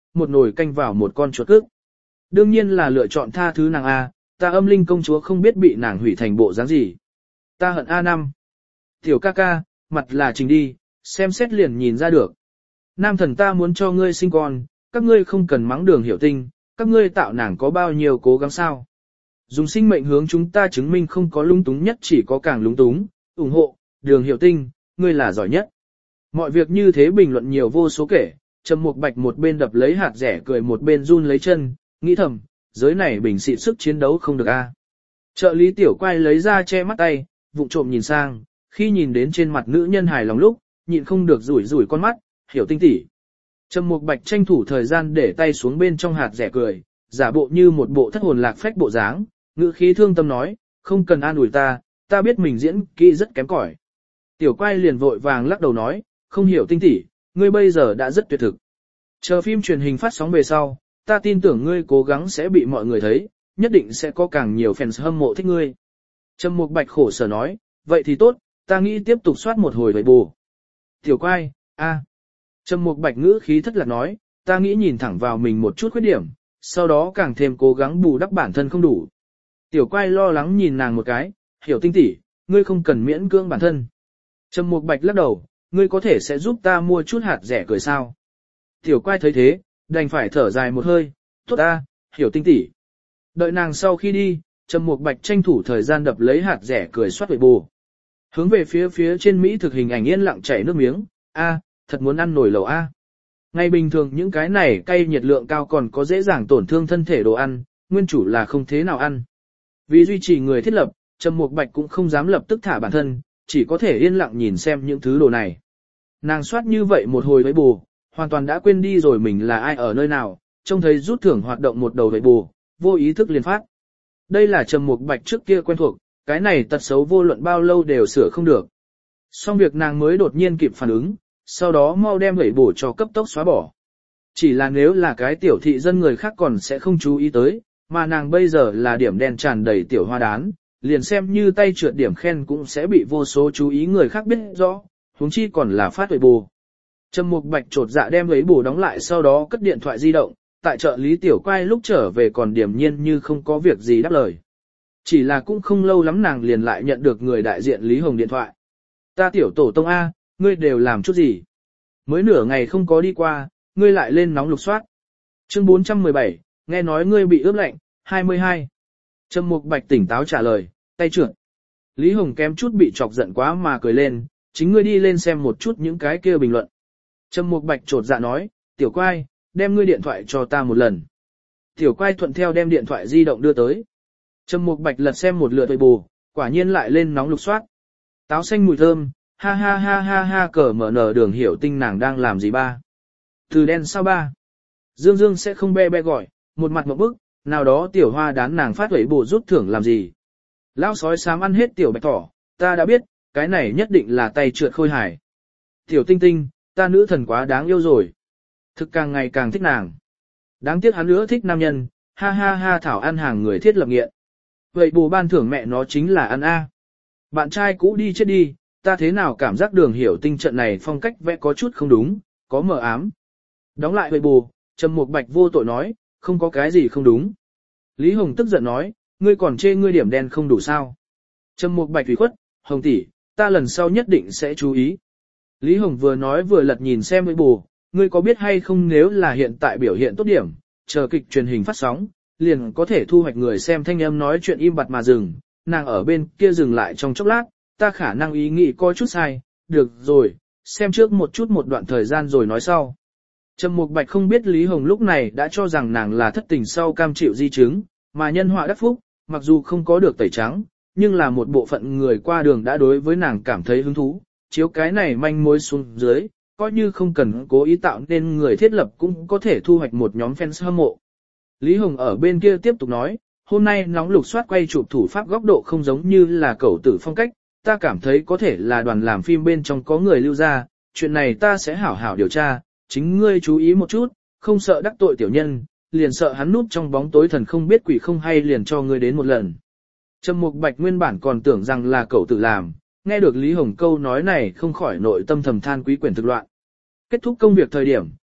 một nồi canh vào một con chuột cước. Đương nhiên là lựa chọn tha thứ nàng A, ta âm linh công chúa không biết bị nàng hủy thành bộ dáng gì. Ta hận A5. Tiểu ca ca, mặt là trình đi, xem xét liền nhìn ra được. Nam thần ta muốn cho ngươi sinh con, các ngươi không cần mắng Đường Hiểu Tinh, các ngươi tạo nàng có bao nhiêu cố gắng sao. Dùng sinh mệnh hướng chúng ta chứng minh không có lung túng nhất chỉ có càng lung túng, ủng hộ, Đường Hiểu Tinh, ngươi là giỏi nhất. Mọi việc như thế bình luận nhiều vô số kể, Trầm Mục Bạch một bên đập lấy hạt rẻ cười một bên run lấy chân, nghĩ thầm, giới này bình xịt sức chiến đấu không được a. Trợ lý Tiểu Quay lấy ra che mắt tay, vụng trộm nhìn sang, khi nhìn đến trên mặt nữ nhân hài lòng lúc, nhịn không được rủi rủi con mắt, Hiểu Tinh tỷ. Trầm Mục Bạch tranh thủ thời gian để tay xuống bên trong hạt rẻ cười, giả bộ như một bộ thất hồn lạc phách bộ dáng, ngữ khí thương tâm nói, không cần an ủi ta biết mình diễn kỹ rất kém cỏi. Tiểu Quay liền vội vàng lắc đầu nói, không Hiểu Tinh tỷ, ngươi bây giờ đã rất tuyệt thực. Chờ phim truyền hình phát sóng về sau, ta tin tưởng ngươi cố gắng sẽ bị mọi người thấy, nhất định sẽ có càng nhiều fans hâm mộ thích ngươi. Trầm Mục Bạch khổ sở nói, vậy thì tốt, ta nghĩ tiếp tục soát một hồi vậy bù. Tiểu Quay, a. Trầm Mục Bạch ngữ khí thất lạc nói, ta nghĩ nhìn thẳng vào mình một chút khuyết điểm, sau đó càng thêm cố gắng bù đắp bản thân không đủ. Tiểu Quay lo lắng nhìn nàng một cái, Hiểu Tinh tỷ, ngươi không cần miễn cưỡng bản thân. Trầm Mục Bạch lắc đầu, ngươi có thể sẽ giúp ta mua chút hạt rẻ cười sao. Tiểu Quay thấy thế, đành phải thở dài một hơi, tốt ta, Hiểu Tinh tỷ. Đợi nàng sau khi đi, Trầm Mục Bạch tranh thủ thời gian đập lấy hạt rẻ cười soát về bù. Hướng về phía trên Mỹ thực hình ảnh yên lặng chảy nước miếng, a, thật muốn ăn nổi lẩu a. Ngày bình thường những cái này cay nhiệt lượng cao còn có dễ dàng tổn thương thân thể đồ ăn, nguyên chủ là không thế nào ăn. Vì duy trì người thiết lập, Trầm Mục Bạch cũng không dám lập tức thả bản thân, chỉ có thể yên lặng nhìn xem những thứ đồ này. Nàng soát như vậy một hồi với bù, hoàn toàn đã quên đi rồi mình là ai ở nơi nào, trông thấy rút thưởng hoạt động một đầu với bù, vô ý thức liền phát. Đây là Trầm Mục Bạch trước kia quen thuộc, cái này tật xấu vô luận bao lâu đều sửa không được. Xong việc nàng mới đột nhiên kịp phản ứng, sau đó mau đem gậy bổ cho cấp tốc xóa bỏ. Chỉ là nếu là cái tiểu thị dân người khác còn sẽ không chú ý tới, mà nàng bây giờ là điểm đen tràn đầy tiểu hoa đán, liền xem như tay trượt điểm khen cũng sẽ bị vô số chú ý người khác biết rõ, huống chi còn là phát gậy bổ. Trầm Mục Bạch trột dạ đem gậy bổ đóng lại sau đó cất điện thoại di động, tại trợ lý Tiểu Quay lúc trở về còn điềm nhiên như không có việc gì đáp lời. Chỉ là cũng không lâu lắm nàng liền lại nhận được người đại diện Lý Hồng điện thoại. Ta Tiểu tổ tông A, ngươi đều làm chút gì? Mới nửa ngày không có đi qua, ngươi lại lên nóng lục soát. Chương 417, nghe nói ngươi bị ướp lạnh, 22. Trầm Mục Bạch tỉnh táo trả lời, tay trượt. Lý Hồng kém chút bị chọc giận quá mà cười lên, chính ngươi đi lên xem một chút những cái kia bình luận. Trầm Mục Bạch trột dạ nói, Tiểu Quay, đem ngươi điện thoại cho ta một lần. Tiểu Quay thuận theo đem điện thoại di động đưa tới. Trầm Mục Bạch lật xem một lượt với bù, quả nhiên lại lên nóng lục soát. Táo xanh mùi thơm, ha ha ha ha ha cờ mở nở Đường Hiểu Tinh nàng đang làm gì ba. Từ đen sao ba. Dương Dương sẽ không be be gọi, một mặt một bức, nào đó tiểu hoa đán nàng phát huẩy bù rút thưởng làm gì. Lão sói xám ăn hết tiểu bạch thỏ, ta đã biết, cái này nhất định là tay trượt khôi hài. Tiểu Tinh Tinh, ta nữ thần quá đáng yêu rồi. Thực càng ngày càng thích nàng. Đáng tiếc hắn nữa thích nam nhân, ha ha ha thảo ăn hàng người thiết lập nghiện. Vậy bù ban thưởng mẹ nó chính là ăn A. Bạn trai cũ đi chết đi, ta thế nào cảm giác Đường Hiểu Tinh trận này phong cách vẽ có chút không đúng, có mờ ám. Đóng lại vậy bù, Trầm Mục Bạch vô tội nói, không có cái gì không đúng. Lý Hồng tức giận nói, ngươi còn chê ngươi điểm đen không đủ sao. Trầm Mục Bạch ủy khuất, Hồng tỷ, ta lần sau nhất định sẽ chú ý. Lý Hồng vừa nói vừa lật nhìn xem với bù, ngươi có biết hay không nếu là hiện tại biểu hiện tốt điểm, chờ kịch truyền hình phát sóng, liền có thể thu hoạch người xem thanh âm nói chuyện im bặt mà dừng, nàng ở bên kia dừng lại trong chốc lát, ta khả năng ý nghĩ coi chút sai, được rồi, xem trước một chút một đoạn thời gian rồi nói sau. Trầm Mục Bạch không biết Lý Hồng lúc này đã cho rằng nàng là thất tình sau cam chịu di chứng, mà nhân họa đắc phúc, mặc dù không có được tẩy trắng, nhưng là một bộ phận người qua đường đã đối với nàng cảm thấy hứng thú, chiếu cái này manh mối xuống dưới, coi như không cần cố ý tạo nên người thiết lập cũng có thể thu hoạch một nhóm fans hâm mộ. Lý Hồng ở bên kia tiếp tục nói, hôm nay nóng lục soát quay chụp thủ pháp góc độ không giống như là cẩu tử phong cách, ta cảm thấy có thể là đoàn làm phim bên trong có người lưu ra, chuyện này ta sẽ hảo hảo điều tra, chính ngươi chú ý một chút, không sợ đắc tội tiểu nhân, liền sợ hắn núp trong bóng tối thần không biết quỷ không hay liền cho ngươi đến một lần. Trầm Mục Bạch nguyên bản còn tưởng rằng là cậu tự làm, nghe được Lý Hồng câu nói này không khỏi nội tâm thầm than quý quyển thực loạn. Kết thúc công việc thời điểm,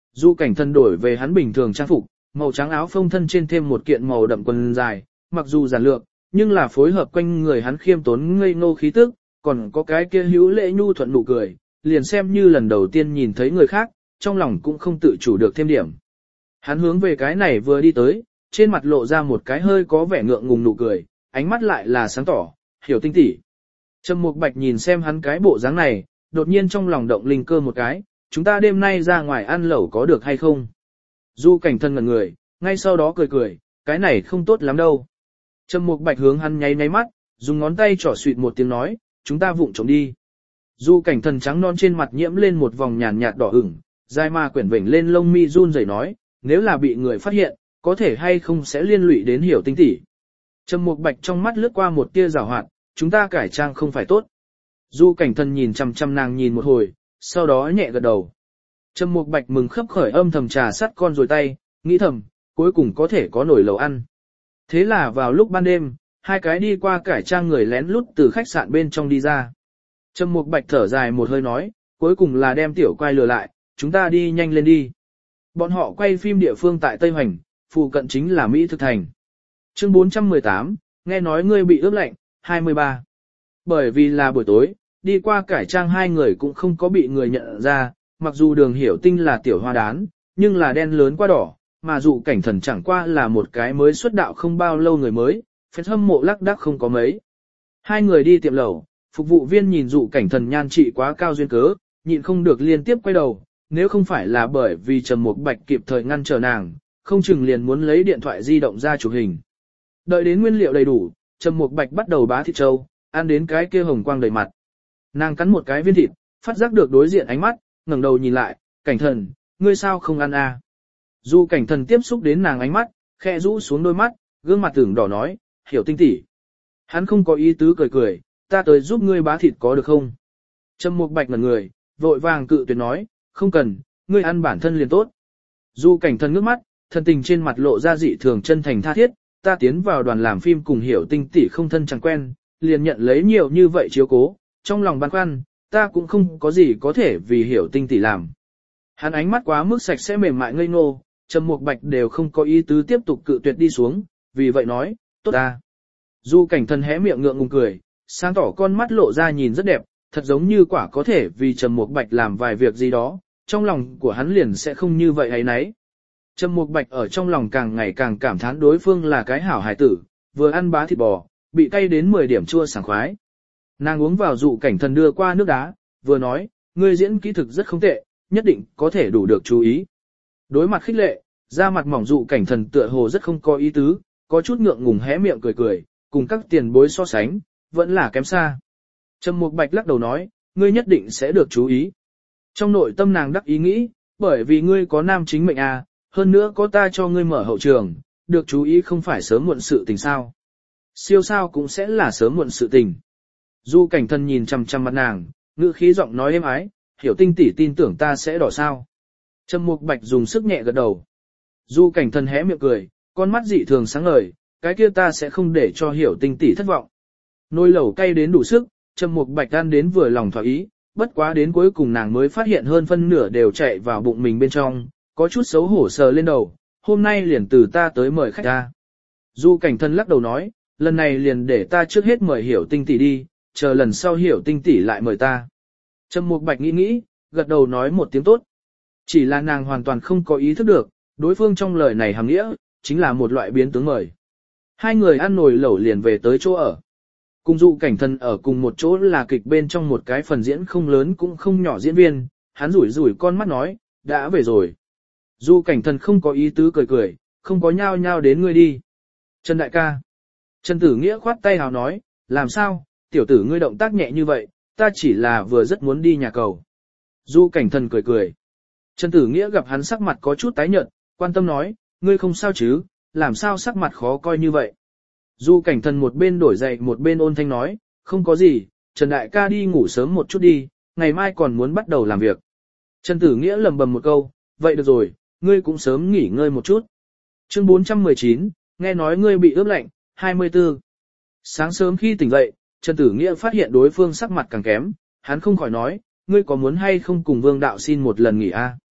Du Cảnh Thần đổi về hắn bình thường trang phục, màu trắng áo phông thân trên thêm một kiện màu đậm quần dài, mặc dù giản lược, nhưng là phối hợp quanh người hắn khiêm tốn ngây ngô khí tức, còn có cái kia hữu lễ nhu thuận nụ cười, liền xem như lần đầu tiên nhìn thấy người khác, trong lòng cũng không tự chủ được thêm điểm. Hắn hướng về cái này vừa đi tới, trên mặt lộ ra một cái hơi có vẻ ngượng ngùng nụ cười, ánh mắt lại là sáng tỏ, Hiểu Tinh tỷ. Trầm Mục Bạch nhìn xem hắn cái bộ dáng này, đột nhiên trong lòng động linh cơ một cái, chúng ta đêm nay ra ngoài ăn lẩu có được hay không? Du Cảnh Thần ngẩn người, ngay sau đó cười cười, cái này không tốt lắm đâu. Trầm Mục Bạch hướng hắn nháy nháy mắt, dùng ngón tay trỏ xuyệt một tiếng nói, chúng ta vụng trộm đi. Du Cảnh Thần trắng non trên mặt nhiễm lên một vòng nhàn nhạt đỏ ửng, dài ma quyển vểnh lên lông mi run rẩy nói, nếu là bị người phát hiện, có thể hay không sẽ liên lụy đến Hiểu Tinh tỷ. Trầm Mục Bạch trong mắt lướt qua một tia giảo hoạt, chúng ta cải trang không phải tốt. Du Cảnh Thần nhìn chằm chằm nàng nhìn một hồi, sau đó nhẹ gật đầu. Trầm Mục Bạch mừng khấp khởi âm thầm trà sắt con rồi tay, nghĩ thầm, cuối cùng có thể có nồi lẩu ăn. Thế là vào lúc ban đêm, hai cái đi qua cải trang người lén lút từ khách sạn bên trong đi ra. Trầm Mục Bạch thở dài một hơi nói, cuối cùng là đem tiểu quay lừa lại, chúng ta đi nhanh lên đi. Bọn họ quay phim địa phương tại Tây Hoành, phụ cận chính là Mỹ Thực Thành. Chương 418, nghe nói ngươi bị ướp lạnh, 23. Bởi vì là buổi tối, đi qua cải trang hai người cũng không có bị người nhận ra, mặc dù Đường Hiểu Tinh là tiểu hoa đán, nhưng là đen lớn qua đỏ, mà Dụ Cảnh Thần chẳng qua là một cái mới xuất đạo không bao lâu người mới, phép hâm mộ lắc đắc không có mấy. Hai người đi tiệm lẩu, phục vụ viên nhìn Dụ Cảnh Thần nhan trị quá cao duyên cớ, nhịn không được liên tiếp quay đầu, nếu không phải là bởi vì Trầm Mục Bạch kịp thời ngăn trở nàng, không chừng liền muốn lấy điện thoại di động ra chụp hình. Đợi đến nguyên liệu đầy đủ, Trầm Mục Bạch bắt đầu bá thịt trâu, ăn đến cái kia hồng quang đầy mặt. Nàng cắn một cái viên thịt, phát giác được đối diện ánh mắt, ngẩng đầu nhìn lại, Cảnh Thần, ngươi sao không ăn à? Dù Cảnh Thần tiếp xúc đến nàng ánh mắt, khẽ rũ xuống đôi mắt, gương mặt tưởng đỏ nói, Hiểu Tinh tỷ. Hắn không có ý tứ cười cười, ta tới giúp ngươi bá thịt có được không? Trầm Mục Bạch ngẩn người, vội vàng cự tuyệt nói, không cần, ngươi ăn bản thân liền tốt. Dù Cảnh Thần ngước mắt, thân tình trên mặt lộ ra dị thường chân thành tha thiết, ta tiến vào đoàn làm phim cùng Hiểu Tinh tỷ không thân chẳng quen, liền nhận lấy nhiều như vậy chiếu cố, trong lòng băn khoăn, ta cũng không có gì có thể vì Hiểu Tinh tỷ làm. Hắn ánh mắt quá mức sạch sẽ mềm mại ngây ngô, Trầm Mục Bạch đều không có ý tứ tiếp tục cự tuyệt đi xuống, vì vậy nói, tốt ta. Dù Cảnh Thần hé miệng ngượng ngùng cười, sáng tỏ con mắt lộ ra nhìn rất đẹp, thật giống như quả có thể vì Trầm Mục Bạch làm vài việc gì đó, trong lòng của hắn liền sẽ không như vậy ấy nấy. Trầm Mục Bạch ở trong lòng càng ngày càng cảm thán đối phương là cái hảo hài tử, vừa ăn bá thịt bò, bị cay đến 10 điểm chua sảng khoái. Nàng uống vào Dụ Cảnh Thần đưa qua nước đá, vừa nói, ngươi diễn kỹ thực rất không tệ, nhất định có thể đủ được chú ý. Đối mặt khích lệ, da mặt mỏng Dụ Cảnh Thần tựa hồ rất không có ý tứ, có chút ngượng ngùng hé miệng cười cười, cùng các tiền bối so sánh, vẫn là kém xa. Trầm Mục Bạch lắc đầu nói, ngươi nhất định sẽ được chú ý. Trong nội tâm nàng đắc ý nghĩ, bởi vì ngươi có nam chính mệnh à, hơn nữa có ta cho ngươi mở hậu trường, được chú ý không phải sớm muộn sự tình sao. Siêu sao cũng sẽ là sớm muộn sự tình. Du Cảnh Thần nhìn chằm chằm mặt nàng, ngữ khí giọng nói êm ái, Hiểu Tinh tỷ tin tưởng ta sẽ đỏ sao. Trầm Mục Bạch dùng sức nhẹ gật đầu. Du Cảnh Thần hé miệng cười, con mắt dị thường sáng ngời, cái kia ta sẽ không để cho Hiểu Tinh tỷ thất vọng. Nồi lẩu cay đến đủ sức, Trầm Mục Bạch ăn đến vừa lòng thỏa ý, bất quá đến cuối cùng nàng mới phát hiện hơn phân nửa đều chạy vào bụng mình bên trong, có chút xấu hổ sờ lên đầu, hôm nay liền từ ta tới mời khách ta. Du Cảnh Thần lắc đầu nói, lần này liền để ta trước hết mời Hiểu Tinh tỷ đi, chờ lần sau Hiểu Tinh tỷ lại mời ta. Trầm Mục Bạch nghĩ, gật đầu nói một tiếng tốt. Chỉ là nàng hoàn toàn không có ý thức được, đối phương trong lời này hàm nghĩa, chính là một loại biến tướng mời. Hai người ăn nồi lẩu liền về tới chỗ ở. Cùng Dụ Cảnh Thần ở cùng một chỗ là kịch bên trong một cái phần diễn không lớn cũng không nhỏ diễn viên, hắn rủi rủi con mắt nói, đã về rồi. Dụ Cảnh Thần không có ý tứ cười cười, không có nhao nhao đến ngươi đi. Trần đại ca. Trần Tử Nghĩa khoát tay hào nói, làm sao, tiểu tử ngươi động tác nhẹ như vậy, ta chỉ là vừa rất muốn đi nhà cầu. Dụ Cảnh Thần cười cười. Trần Tử Nghĩa gặp hắn sắc mặt có chút tái nhợt, quan tâm nói, ngươi không sao chứ, làm sao sắc mặt khó coi như vậy. Dụ Cảnh Thần một bên đổi giày một bên ôn thanh nói, không có gì, Trần đại ca đi ngủ sớm một chút đi, ngày mai còn muốn bắt đầu làm việc. Trần Tử Nghĩa lầm bầm một câu, vậy được rồi, ngươi cũng sớm nghỉ ngơi một chút. Chương 419, nghe nói ngươi bị ướp lạnh, 24. Sáng sớm khi tỉnh dậy, Trần Tử Nghĩa phát hiện đối phương sắc mặt càng kém, hắn không khỏi nói, ngươi có muốn hay không cùng Vương Đạo xin một lần nghỉ a?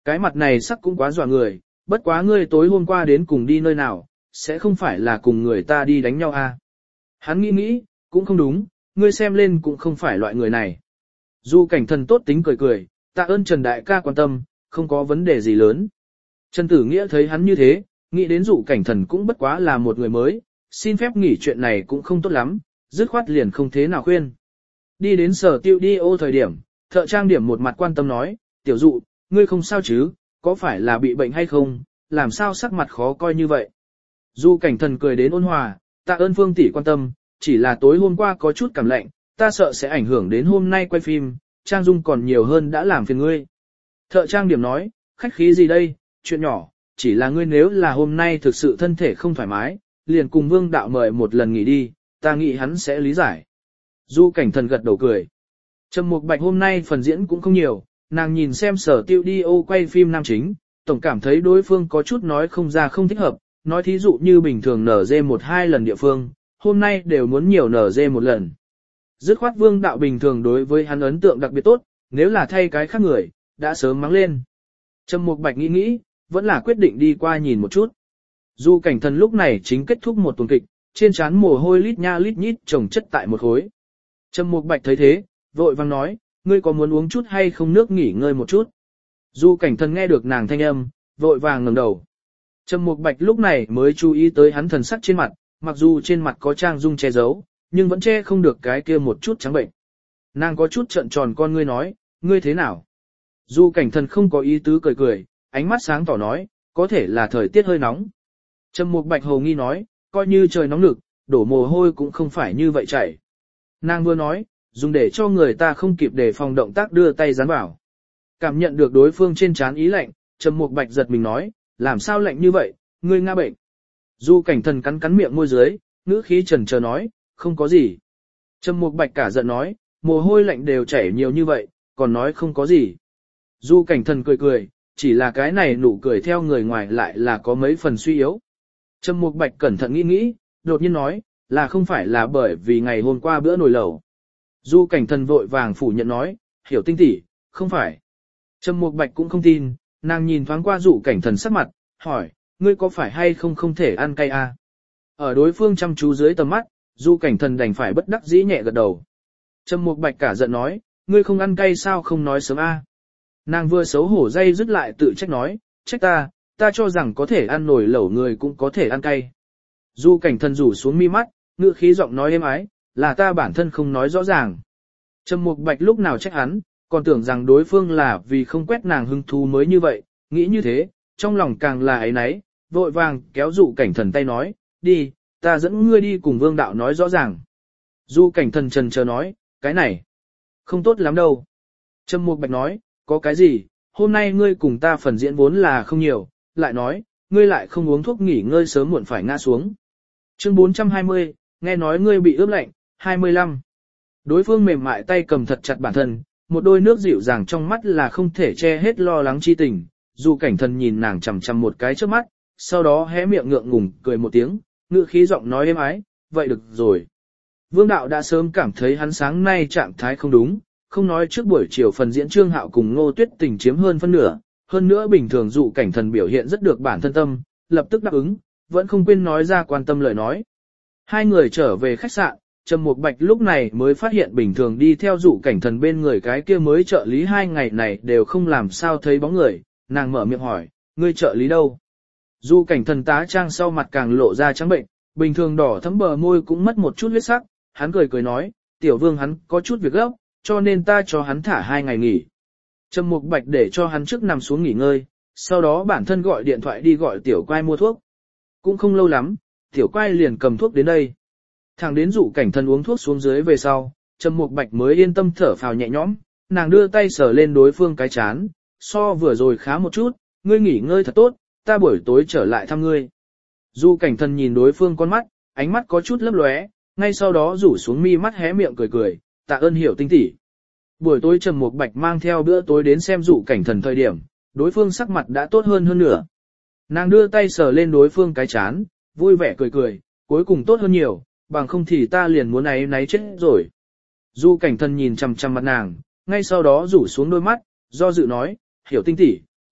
Cái mặt này sắc cũng quá dọa người, bất quá ngươi tối hôm qua đến cùng đi nơi nào, sẽ không phải là cùng người ta đi đánh nhau à. Hắn nghĩ, cũng không đúng, ngươi xem lên cũng không phải loại người này. Du Cảnh Thần tốt tính cười, tạ ơn Trần đại ca quan tâm, không có vấn đề gì lớn. Trần Tử Nghĩa thấy hắn như thế, nghĩ đến Du Cảnh Thần cũng bất quá là một người mới, xin phép nghỉ chuyện này cũng không tốt lắm, dứt khoát liền không thế nào khuyên. Đi đến sở tiêu đi ô thời điểm, thợ trang điểm một mặt quan tâm nói, tiểu dụ, ngươi không sao chứ, có phải là bị bệnh hay không, làm sao sắc mặt khó coi như vậy. Du Cảnh Thần cười đến ôn hòa, tạ ơn Phương tỷ quan tâm, chỉ là tối hôm qua có chút cảm lạnh, ta sợ sẽ ảnh hưởng đến hôm nay quay phim, trang dung còn nhiều hơn đã làm phiền ngươi. Thợ trang điểm nói, khách khí gì đây, chuyện nhỏ, chỉ là ngươi nếu là hôm nay thực sự thân thể không thoải mái, liền cùng Vương đạo mời một lần nghỉ đi, ta nghĩ hắn sẽ lý giải. Du Cảnh Thần gật đầu cười. Trầm Mục Bạch hôm nay phần diễn cũng không nhiều, nàng nhìn xem Sở Tiêu đi ô quay phim nam chính, tổng cảm thấy đối phương có chút nói không ra không thích hợp, nói thí dụ như bình thường nở dê 1-2 lần địa phương, hôm nay đều muốn nhiều nở dê một lần. Dứt khoát Vương đạo bình thường đối với hắn ấn tượng đặc biệt tốt, nếu là thay cái khác người, đã sớm mắng lên. Trầm Mục Bạch nghĩ, vẫn là quyết định đi qua nhìn một chút. Du Cảnh Thần lúc này chính kết thúc một tuần kịch, trên trán mồ hôi lít nha lít nhít chồng chất tại một khối. Trầm Mục Bạch thấy thế, vội vang nói, ngươi có muốn uống chút hay không nước nghỉ ngơi một chút. Du Cảnh Thần nghe được nàng thanh âm, vội vàng ngẩng đầu. Trầm Mục Bạch lúc này mới chú ý tới hắn thần sắc trên mặt, mặc dù trên mặt có trang dung che giấu, nhưng vẫn che không được cái kia một chút trắng bệnh. Nàng có chút trợn tròn con ngươi nói, ngươi thế nào? Du Cảnh Thần không có ý tứ cười, ánh mắt sáng tỏ nói, có thể là thời tiết hơi nóng. Trầm Mục Bạch hồ nghi nói, coi như trời nóng nực, đổ mồ hôi cũng không phải như vậy chảy. Nàng vừa nói, dùng để cho người ta không kịp đề phòng động tác đưa tay dán vào. Cảm nhận được đối phương trên trán ý lạnh, Trầm Mục Bạch giật mình nói, làm sao lạnh như vậy, ngươi ngã bệnh. Du Cảnh Thần cắn miệng môi dưới, ngữ khí chần chờ nói, không có gì. Trầm Mục Bạch cả giận nói, mồ hôi lạnh đều chảy nhiều như vậy, còn nói không có gì. Du Cảnh Thần cười, chỉ là cái này nụ cười theo người ngoài lại là có mấy phần suy yếu. Trầm Mục Bạch cẩn thận nghĩ, đột nhiên nói, là không phải là bởi vì ngày hôm qua bữa nồi lẩu. Du Cảnh Thần vội vàng phủ nhận nói, Hiểu Tinh tỷ, không phải. Trầm Mục Bạch cũng không tin, nàng nhìn thoáng qua Du Cảnh Thần sắc mặt, hỏi, ngươi có phải hay không thể ăn cay à? Ở đối phương chăm chú dưới tầm mắt, Du Cảnh Thần đành phải bất đắc dĩ nhẹ gật đầu. Trầm Mục Bạch cả giận nói, ngươi không ăn cay sao không nói sớm a? Nàng vừa xấu hổ dây dứt lại tự trách nói, trách ta cho rằng có thể ăn nổi lẩu người cũng có thể ăn cay. Du Cảnh Thần rủ xuống mi mắt, ngữ khí giọng nói êm ái, là ta bản thân không nói rõ ràng. Trầm Mục Bạch lúc nào trách hắn, còn tưởng rằng đối phương là vì không quét nàng hứng thú mới như vậy, nghĩ như thế, trong lòng càng là ấy nấy, vội vàng kéo Du Cảnh Thần tay nói, đi, ta dẫn ngươi đi cùng Vương đạo nói rõ ràng. Du Cảnh Thần chần chờ nói, cái này, không tốt lắm đâu. Trầm Mục Bạch nói, có cái gì, hôm nay ngươi cùng ta phần diễn vốn là không nhiều, lại nói, ngươi lại không uống thuốc nghỉ ngơi sớm muộn phải ngã xuống. Chương 420, nghe nói ngươi bị ướp lạnh, 25. Đối phương mềm mại tay cầm thật chặt bản thân, một đôi nước dịu dàng trong mắt là không thể che hết lo lắng chi tình. Du Cảnh Thần nhìn nàng chằm chằm một cái trước mắt, sau đó hé miệng ngượng ngùng cười một tiếng, ngữ khí giọng nói êm ái, vậy được rồi. Vương đạo đã sớm cảm thấy hắn sáng nay trạng thái không đúng, không nói trước buổi chiều phần diễn Trương Hạo cùng Ngô Tuyết Tình chiếm hơn phân nửa, hơn nữa bình thường Du Cảnh Thần biểu hiện rất được bản thân tâm, lập tức đáp ứng, vẫn không quên nói ra quan tâm lời nói. Hai người trở về khách sạn, Trầm Mục Bạch lúc này mới phát hiện bình thường đi theo Du Cảnh Thần bên người cái kia mới trợ lý 2 ngày này đều không làm sao thấy bóng người, nàng mở miệng hỏi, ngươi trợ lý đâu? Du Cảnh Thần tá trang sau mặt càng lộ ra trắng bệnh, bình thường đỏ thấm bờ môi cũng mất một chút huyết sắc, hắn cười nói, tiểu Vương hắn có chút việc gấp, cho nên ta cho hắn thả 2 ngày nghỉ. Trầm Mục Bạch để cho hắn trước nằm xuống nghỉ ngơi, sau đó bản thân gọi điện thoại đi gọi Tiểu Quai mua thuốc. Cũng không lâu lắm, Tiểu Quai liền cầm thuốc đến đây. Thằng đến Du Cảnh Thần uống thuốc xuống dưới về sau, Trầm Mục Bạch mới yên tâm thở phào nhẹ nhõm, nàng đưa tay sờ lên đối phương cái chán, so vừa rồi khá một chút, ngươi nghỉ ngơi thật tốt, ta buổi tối trở lại thăm ngươi. Du Cảnh Thần nhìn đối phương con mắt, ánh mắt có chút lấp lóe, ngay sau đó rủ xuống mi mắt hé miệng cười, tạ ơn Hiểu Tinh tỷ. Buổi tối Trầm Mục Bạch mang theo bữa tối đến xem Du Cảnh Thần thời điểm, đối phương sắc mặt đã tốt hơn nửa. Nàng đưa tay sờ lên đối phương cái chán, vui vẻ cười, cuối cùng tốt hơn nhiều, bằng không thì ta liền muốn náy chết rồi. Du Cảnh Thần nhìn chằm chằm mặt nàng, ngay sau đó rủ xuống đôi mắt, do dự nói, Hiểu Tinh tỷ,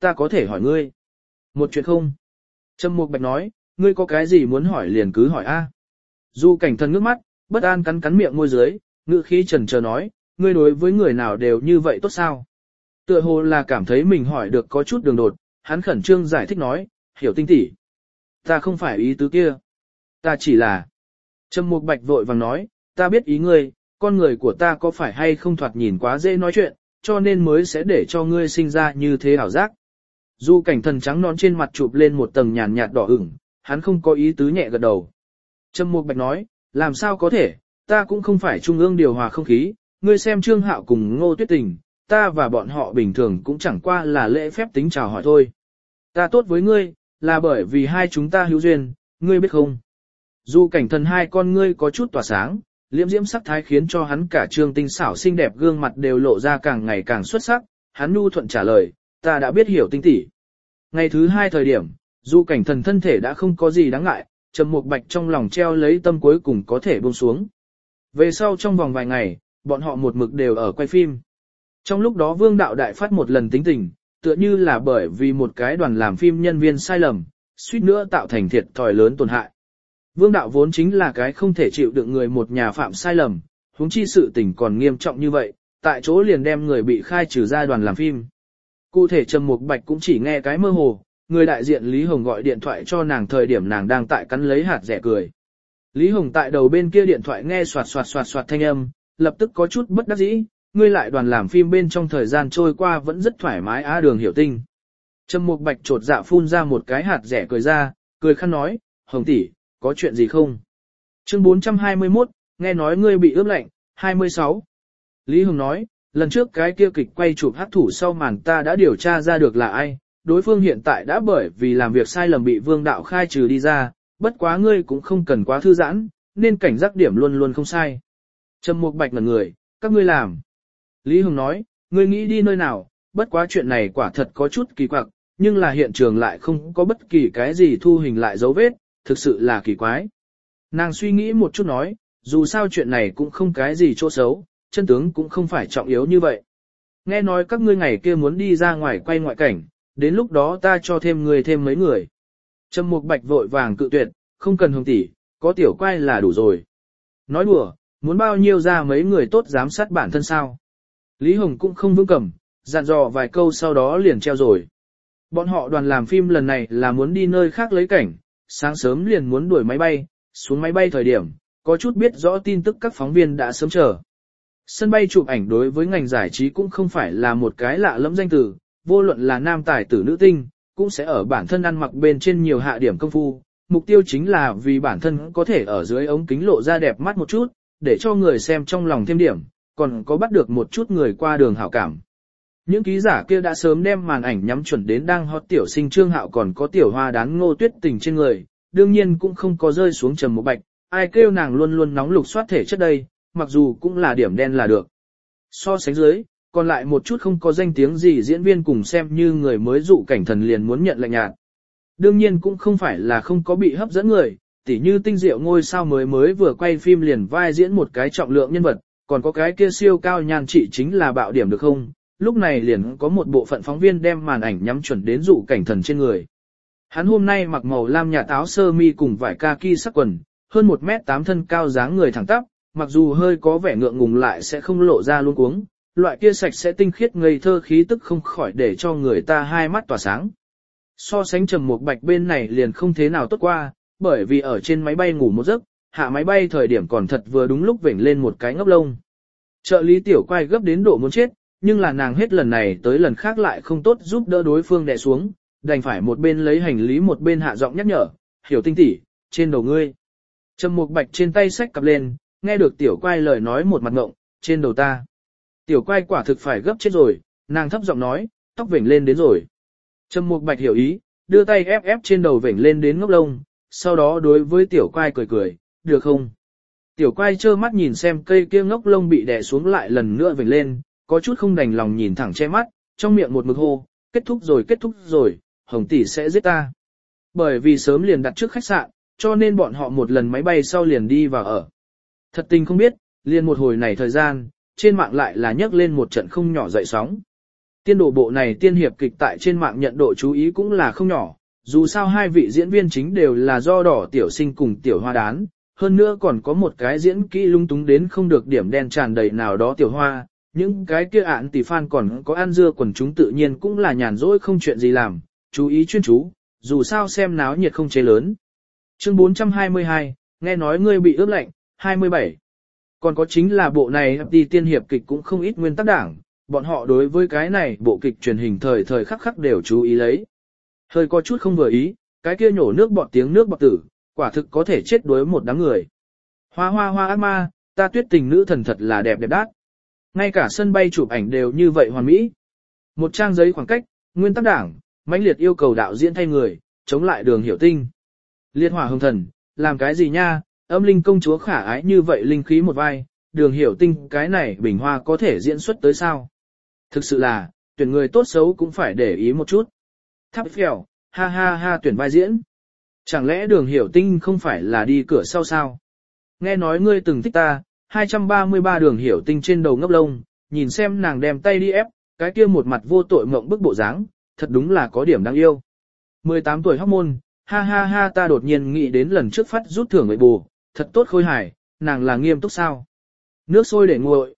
Ta có thể hỏi ngươi. Một chuyện không? Trầm Mục Bạch nói, ngươi có cái gì muốn hỏi liền cứ hỏi a. Du Cảnh Thần ngước mắt, bất an cắn cắn miệng môi dưới, ngữ khí chần chờ nói, ngươi đối với người nào đều như vậy tốt sao? Tựa hồ là cảm thấy mình hỏi được có chút đường đột, hắn khẩn trương giải thích nói, Hiểu Tinh tỷ, ta không phải ý tứ kia. Ta chỉ là... Trầm Mục Bạch vội vàng nói, ta biết ý ngươi, con người của ta có phải hay không thoạt nhìn quá dễ nói chuyện, cho nên mới sẽ để cho ngươi sinh ra như thế ảo giác. Du Cảnh Thần trắng nón trên mặt chụp lên một tầng nhàn nhạt đỏ ửng, hắn không có ý tứ nhẹ gật đầu. Trầm Mục Bạch nói, làm sao có thể, ta cũng không phải trung ương điều hòa không khí, ngươi xem Trương Hạo cùng Ngô Tuyết Tình, ta và bọn họ bình thường cũng chẳng qua là lễ phép tính chào hỏi thôi. Ta tốt với ngươi, là bởi vì hai chúng ta hữu duyên, ngươi biết không? Du Cảnh Thần hai con ngươi có chút tỏa sáng, liễm diễm sắc thái khiến cho hắn cả trương tinh xảo xinh đẹp gương mặt đều lộ ra càng ngày càng xuất sắc, hắn nhu thuận trả lời, ta đã biết Hiểu Tinh tỷ. Ngày thứ hai thời điểm, Du Cảnh Thần thân thể đã không có gì đáng ngại, Trầm Mục Bạch trong lòng treo lấy tâm cuối cùng có thể buông xuống. Về sau trong vòng vài ngày, bọn họ một mực đều ở quay phim. Trong lúc đó Vương Đạo đại phát một lần tính tình, tựa như là bởi vì một cái đoàn làm phim nhân viên sai lầm, suýt nữa tạo thành thiệt thòi lớn tổn hại. Vương Đạo vốn chính là cái không thể chịu đựng người một nhà phạm sai lầm, huống chi sự tình còn nghiêm trọng như vậy, tại chỗ liền đem người bị khai trừ ra đoàn làm phim. Cụ thể Trầm Mục Bạch cũng chỉ nghe cái mơ hồ, người đại diện Lý Hồng gọi điện thoại cho nàng thời điểm nàng đang tại cắn lấy hạt rẻ cười. Lý Hồng tại đầu bên kia điện thoại nghe soạt soạt soạt soạt thanh âm, lập tức có chút bất đắc dĩ, ngươi lại đoàn làm phim bên trong thời gian trôi qua vẫn rất thoải mái á Đường Hiểu Tinh. Trầm Mục Bạch trột dạ phun ra một cái hạt rẻ cười ra, cười khăn nói, Hồng tỷ, có chuyện gì không? Chương 421, nghe nói ngươi bị ướp lạnh, 26. Lý Hồng nói, lần trước cái kia kịch quay chụp hắc thủ sau màn ta đã điều tra ra được là ai, đối phương hiện tại đã bởi vì làm việc sai lầm bị Vương Đạo khai trừ đi ra, bất quá ngươi cũng không cần quá thư giãn, nên cảnh giác điểm luôn luôn không sai. Trầm Mục Bạch ngẩn người, các ngươi làm. Lý Hồng nói, ngươi nghĩ đi nơi nào, bất quá chuyện này quả thật có chút kỳ quặc, nhưng là hiện trường lại không có bất kỳ cái gì thu hình lại dấu vết, thực sự là kỳ quái. Nàng suy nghĩ một chút nói, dù sao chuyện này cũng không cái gì chỗ xấu, chân tướng cũng không phải trọng yếu như vậy. Nghe nói các ngươi ngày kia muốn đi ra ngoài quay ngoại cảnh, đến lúc đó ta cho thêm người thêm mấy người. Trầm Mục Bạch vội vàng cự tuyệt, không cần Hồng tỷ, có tiểu quay là đủ rồi. Nói đùa, muốn bao nhiêu ra mấy người tốt giám sát bản thân sao. Lý Hồng cũng không vững cầm, dặn dò vài câu sau đó liền treo rồi. Bọn họ đoàn làm phim lần này là muốn đi nơi khác lấy cảnh, sáng sớm liền muốn đuổi máy bay, xuống máy bay thời điểm, có chút biết rõ tin tức các phóng viên đã sớm chờ. Sân bay chụp ảnh đối với ngành giải trí cũng không phải là một cái lạ lẫm danh từ, vô luận là nam tài tử nữ tinh, cũng sẽ ở bản thân ăn mặc bên trên nhiều hạ điểm công phu, mục tiêu chính là vì bản thân có thể ở dưới ống kính lộ ra đẹp mắt một chút, để cho người xem trong lòng thêm điểm, còn có bắt được một chút người qua đường hảo cảm. Những ký giả kia đã sớm đem màn ảnh nhắm chuẩn đến đang hot tiểu sinh Trương Hạo còn có tiểu hoa đán Ngô Tuyết Tình trên người, đương nhiên cũng không có rơi xuống Trầm Mục Bạch, ai kêu nàng luôn luôn nóng lục soát thể chất đây, mặc dù cũng là điểm đen là được. So sánh dưới, còn lại một chút không có danh tiếng gì diễn viên cùng xem như người mới dụ cảnh thần liền muốn nhận lạnh nhạt. Đương nhiên cũng không phải là không có bị hấp dẫn người, tỉ như Tinh Diệu ngôi sao mới vừa quay phim liền vai diễn một cái trọng lượng nhân vật, còn có cái kia siêu cao nhan trị chính là bạo điểm được không? Lúc này liền có một bộ phận phóng viên đem màn ảnh nhắm chuẩn đến dụ cảnh thần trên người. Hắn hôm nay mặc màu lam nhạt áo sơ mi cùng vải kaki sắc quần, hơn 1m8 thân cao dáng người thẳng tắp, mặc dù hơi có vẻ ngượng ngùng lại sẽ không lộ ra luống cuống, loại kia sạch sẽ tinh khiết ngây thơ khí tức không khỏi để cho người ta hai mắt tỏa sáng. So sánh Trầm Mục Bạch bên này liền không thế nào tốt qua, bởi vì ở trên máy bay ngủ một giấc, hạ máy bay thời điểm còn thật vừa đúng lúc vểnh lên một cái ngốc lông. Trợ lý tiểu quay gấp đến độ muốn chết, nhưng là nàng hết lần này tới lần khác lại không tốt giúp đỡ đối phương đè xuống, đành phải một bên lấy hành lý một bên hạ giọng nhắc nhở, Hiểu Tinh tỷ, trên đầu ngươi. Trầm Mục Bạch trên tay xách cặp lên, nghe được tiểu quay lời nói một mặt ngộng, trên đầu ta. Tiểu quay quả thực phải gấp chết rồi, nàng thấp giọng nói, tóc vểnh lên đến rồi. Trầm Mục Bạch hiểu ý, đưa tay ép ép trên đầu vểnh lên đến ngốc lông, sau đó đối với tiểu quay cười cười, được không? Tiểu quay trơ mắt nhìn xem cây kia ngốc lông bị đè xuống lại lần nữa vểnh lên, có chút không đành lòng nhìn thẳng che mắt, trong miệng một mực hô, kết thúc rồi, Hồng tỷ sẽ giết ta. Bởi vì sớm liền đặt trước khách sạn, cho nên bọn họ một lần máy bay sau liền đi vào ở. Thật tình không biết, liền một hồi này thời gian, trên mạng lại là nhấc lên một trận không nhỏ dậy sóng. Tiên đổ bộ này tiên hiệp kịch tại trên mạng nhận độ chú ý cũng là không nhỏ, dù sao hai vị diễn viên chính đều là do đỏ tiểu sinh cùng tiểu hoa đán, hơn nữa còn có một cái diễn kỹ lung túng đến không được điểm đen tràn đầy nào đó tiểu hoa, những cái kia ạn tỷ fan còn có ăn dưa quần chúng tự nhiên cũng là nhàn rỗi không chuyện gì làm, chú ý chuyên chú, dù sao xem náo nhiệt không chế lớn. Chương 422, nghe nói ngươi bị ướp lạnh, 27. Còn có chính là bộ này đi tiên hiệp kịch cũng không ít nguyên tắc đảng, bọn họ đối với cái này bộ kịch truyền hình thời thời khắc khắc đều chú ý lấy. Hơi có chút không vừa ý, cái kia nhổ nước bọt tiếng nước bọt tử, quả thực có thể chết đuối một đám người. Hoa hoa hoa ác ma, ta tuyết tình nữ thần thật là đẹp đẹp đát. Ngay cả sân bay chụp ảnh đều như vậy hoàn mỹ. Một trang giấy khoảng cách, nguyên tắc đảng, mãnh liệt yêu cầu đạo diễn thay người, chống lại Đường Hiểu Tinh. Liệt hỏa hồng thần, làm cái gì nha, âm linh công chúa khả ái như vậy linh khí một vai, Đường Hiểu Tinh cái này bình hoa có thể diễn xuất tới sao. Thực sự là, tuyển người tốt xấu cũng phải để ý một chút. Tháp phèo, ha ha ha tuyển vai diễn. Chẳng lẽ Đường Hiểu Tinh không phải là đi cửa sau sao? Nghe nói ngươi từng thích ta, 233 Đường Hiểu Tinh trên đầu ngốc lông, nhìn xem nàng đem tay đi ép, cái kia một mặt vô tội mộng bức bộ dáng, thật đúng là có điểm đáng yêu. 18 tuổi hóc môn, ha ha ha ta đột nhiên nghĩ đến lần trước phát rút thưởng người bù, thật tốt khôi hài, nàng là nghiêm túc sao? Nước sôi để nguội,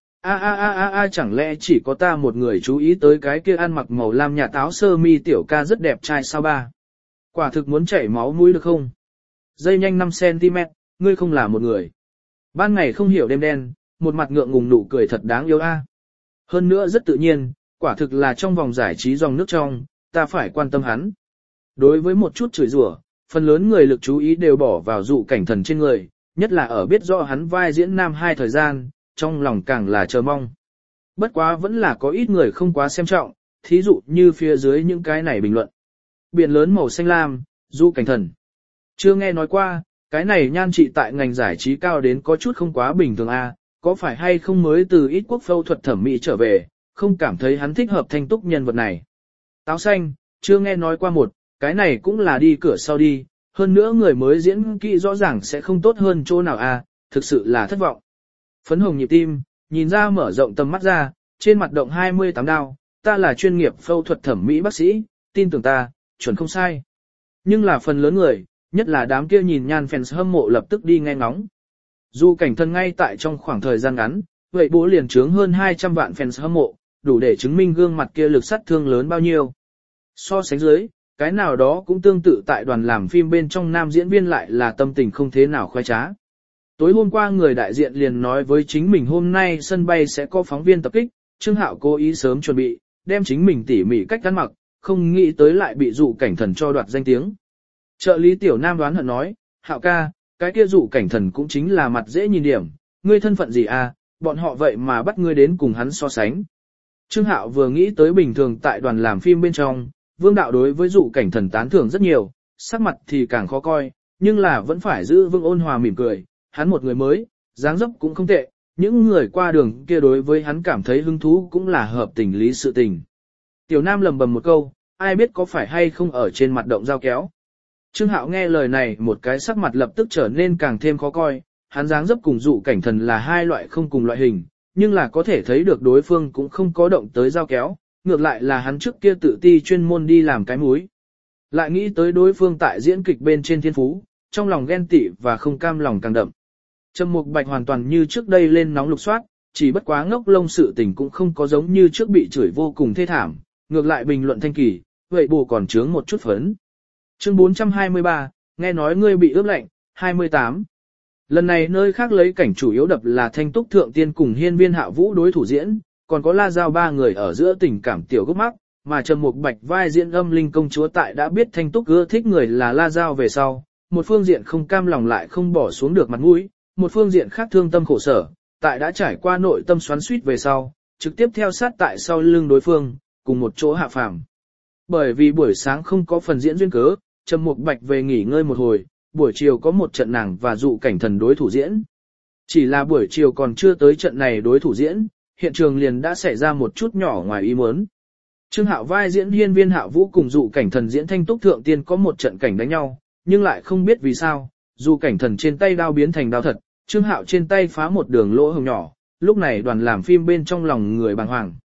chẳng lẽ chỉ có ta một người chú ý tới cái kia ăn mặc màu lam nhà táo sơ mi tiểu ca rất đẹp trai sao ba? Quả thực muốn chảy máu mũi được không? Dây nhanh 5cm, ngươi không là một người. Ban ngày không hiểu đêm đen, một mặt ngượng ngùng nụ cười thật đáng yêu a. Hơn nữa rất tự nhiên, quả thực là trong vòng giải trí dòng nước trong, ta phải quan tâm hắn. Đối với một chút chửi rủa, phần lớn người lực chú ý đều bỏ vào dụ cảnh thần trên người, nhất là ở biết rõ hắn vai diễn nam 2 thời gian, trong lòng càng là chờ mong. Bất quá vẫn là có ít người không quá xem trọng, thí dụ như phía dưới những cái này bình luận. Biển lớn màu xanh lam, dụ cảnh thần. Chưa nghe nói qua, cái này nhan trị tại ngành giải trí cao đến có chút không quá bình thường a, có phải hay không mới từ ít quốc phẫu thuật thẩm mỹ trở về, không cảm thấy hắn thích hợp thanh túc nhân vật này. Táo xanh, chưa nghe nói qua một, cái này cũng là đi cửa sau đi, hơn nữa người mới diễn kỹ rõ ràng sẽ không tốt hơn chỗ nào a, thực sự là thất vọng. Phấn hồng nhịp tim, nhìn ra mở rộng tầm mắt ra, trên mặt động 28 đao, ta là chuyên nghiệp phẫu thuật thẩm mỹ bác sĩ, tin tưởng ta, chuẩn không sai. Nhưng là phần lớn người, nhất là đám kia nhìn nhan fans hâm mộ lập tức đi nghe ngóng. Dù cảnh thân ngay tại trong khoảng thời gian ngắn, vậy bố liền trướng hơn 200 vạn fans hâm mộ, đủ để chứng minh gương mặt kia lực sát thương lớn bao nhiêu. So sánh dưới, cái nào đó cũng tương tự tại đoàn làm phim bên trong nam diễn viên lại là tâm tình không thế nào khoái trá. Tối hôm qua người đại diện liền nói với chính mình hôm nay sân bay sẽ có phóng viên tập kích, Trương Hạo cố ý sớm chuẩn bị, đem chính mình tỉ mỉ cách ăn mặc, không nghĩ tới lại bị dụ cảnh thần cho đoạt danh tiếng. Trợ lý tiểu nam đoán hận nói, Hạo ca, cái kia dụ cảnh thần cũng chính là mặt dễ nhìn điểm, ngươi thân phận gì à, bọn họ vậy mà bắt ngươi đến cùng hắn so sánh. Trương Hạo vừa nghĩ tới bình thường tại đoàn làm phim bên trong, Vương đạo đối với dụ cảnh thần tán thưởng rất nhiều, sắc mặt thì càng khó coi, nhưng là vẫn phải giữ vững ôn hòa mỉm cười, hắn một người mới, dáng dấp cũng không tệ, những người qua đường kia đối với hắn cảm thấy hứng thú cũng là hợp tình lý sự tình. Tiểu Nam lầm bầm một câu, ai biết có phải hay không ở trên mặt động dao kéo. Trương Hạo nghe lời này một cái sắc mặt lập tức trở nên càng thêm khó coi, hắn dáng dấp cùng dụ cảnh thần là hai loại không cùng loại hình, nhưng là có thể thấy được đối phương cũng không có động tới dao kéo, ngược lại là hắn trước kia tự ti chuyên môn đi làm cái múi. Lại nghĩ tới đối phương tại diễn kịch bên trên thiên phú, trong lòng ghen tị và không cam lòng càng đậm. Trầm Mục Bạch hoàn toàn như trước đây lên nóng lục soát, chỉ bất quá ngốc lông sự tình cũng không có giống như trước bị chửi vô cùng thê thảm, ngược lại bình luận thanh kỳ, vậy bù còn chướng một chút phấn. Chương 423, nghe nói ngươi bị ướp lạnh, 28. Lần này nơi khác lấy cảnh chủ yếu đập là Thanh Túc Thượng Tiên cùng Hiên Viên Hạ Vũ đối thủ diễn, còn có La Giao ba người ở giữa tình cảm tiểu gốc mắc, mà Trầm Mục Bạch vai diễn âm linh công chúa tại đã biết Thanh Túc ưa thích người là La Giao về sau, một phương diện không cam lòng lại không bỏ xuống được mặt mũi, một phương diện khác thương tâm khổ sở, tại đã trải qua nội tâm xoắn xuýt về sau, trực tiếp theo sát tại sau lưng đối phương, cùng một chỗ hạ phàm. Bởi vì buổi sáng không có phần diễn duyên cớ, Trầm Mục Bạch về nghỉ ngơi một hồi, buổi chiều có một trận nàng và dụ cảnh thần đối thủ diễn. Chỉ là buổi chiều còn chưa tới trận này đối thủ diễn, hiện trường liền đã xảy ra một chút nhỏ ngoài ý muốn. Trương Hạo vai diễn Hiên Viên Hạ Vũ cùng dụ cảnh thần diễn Thanh Túc Thượng Tiên có một trận cảnh đánh nhau, nhưng lại không biết vì sao, dụ cảnh thần trên tay đao biến thành đao thật, Trương Hạo trên tay phá một đường lỗ hổng nhỏ, lúc này đoàn làm phim bên trong lòng người bàng hoàng.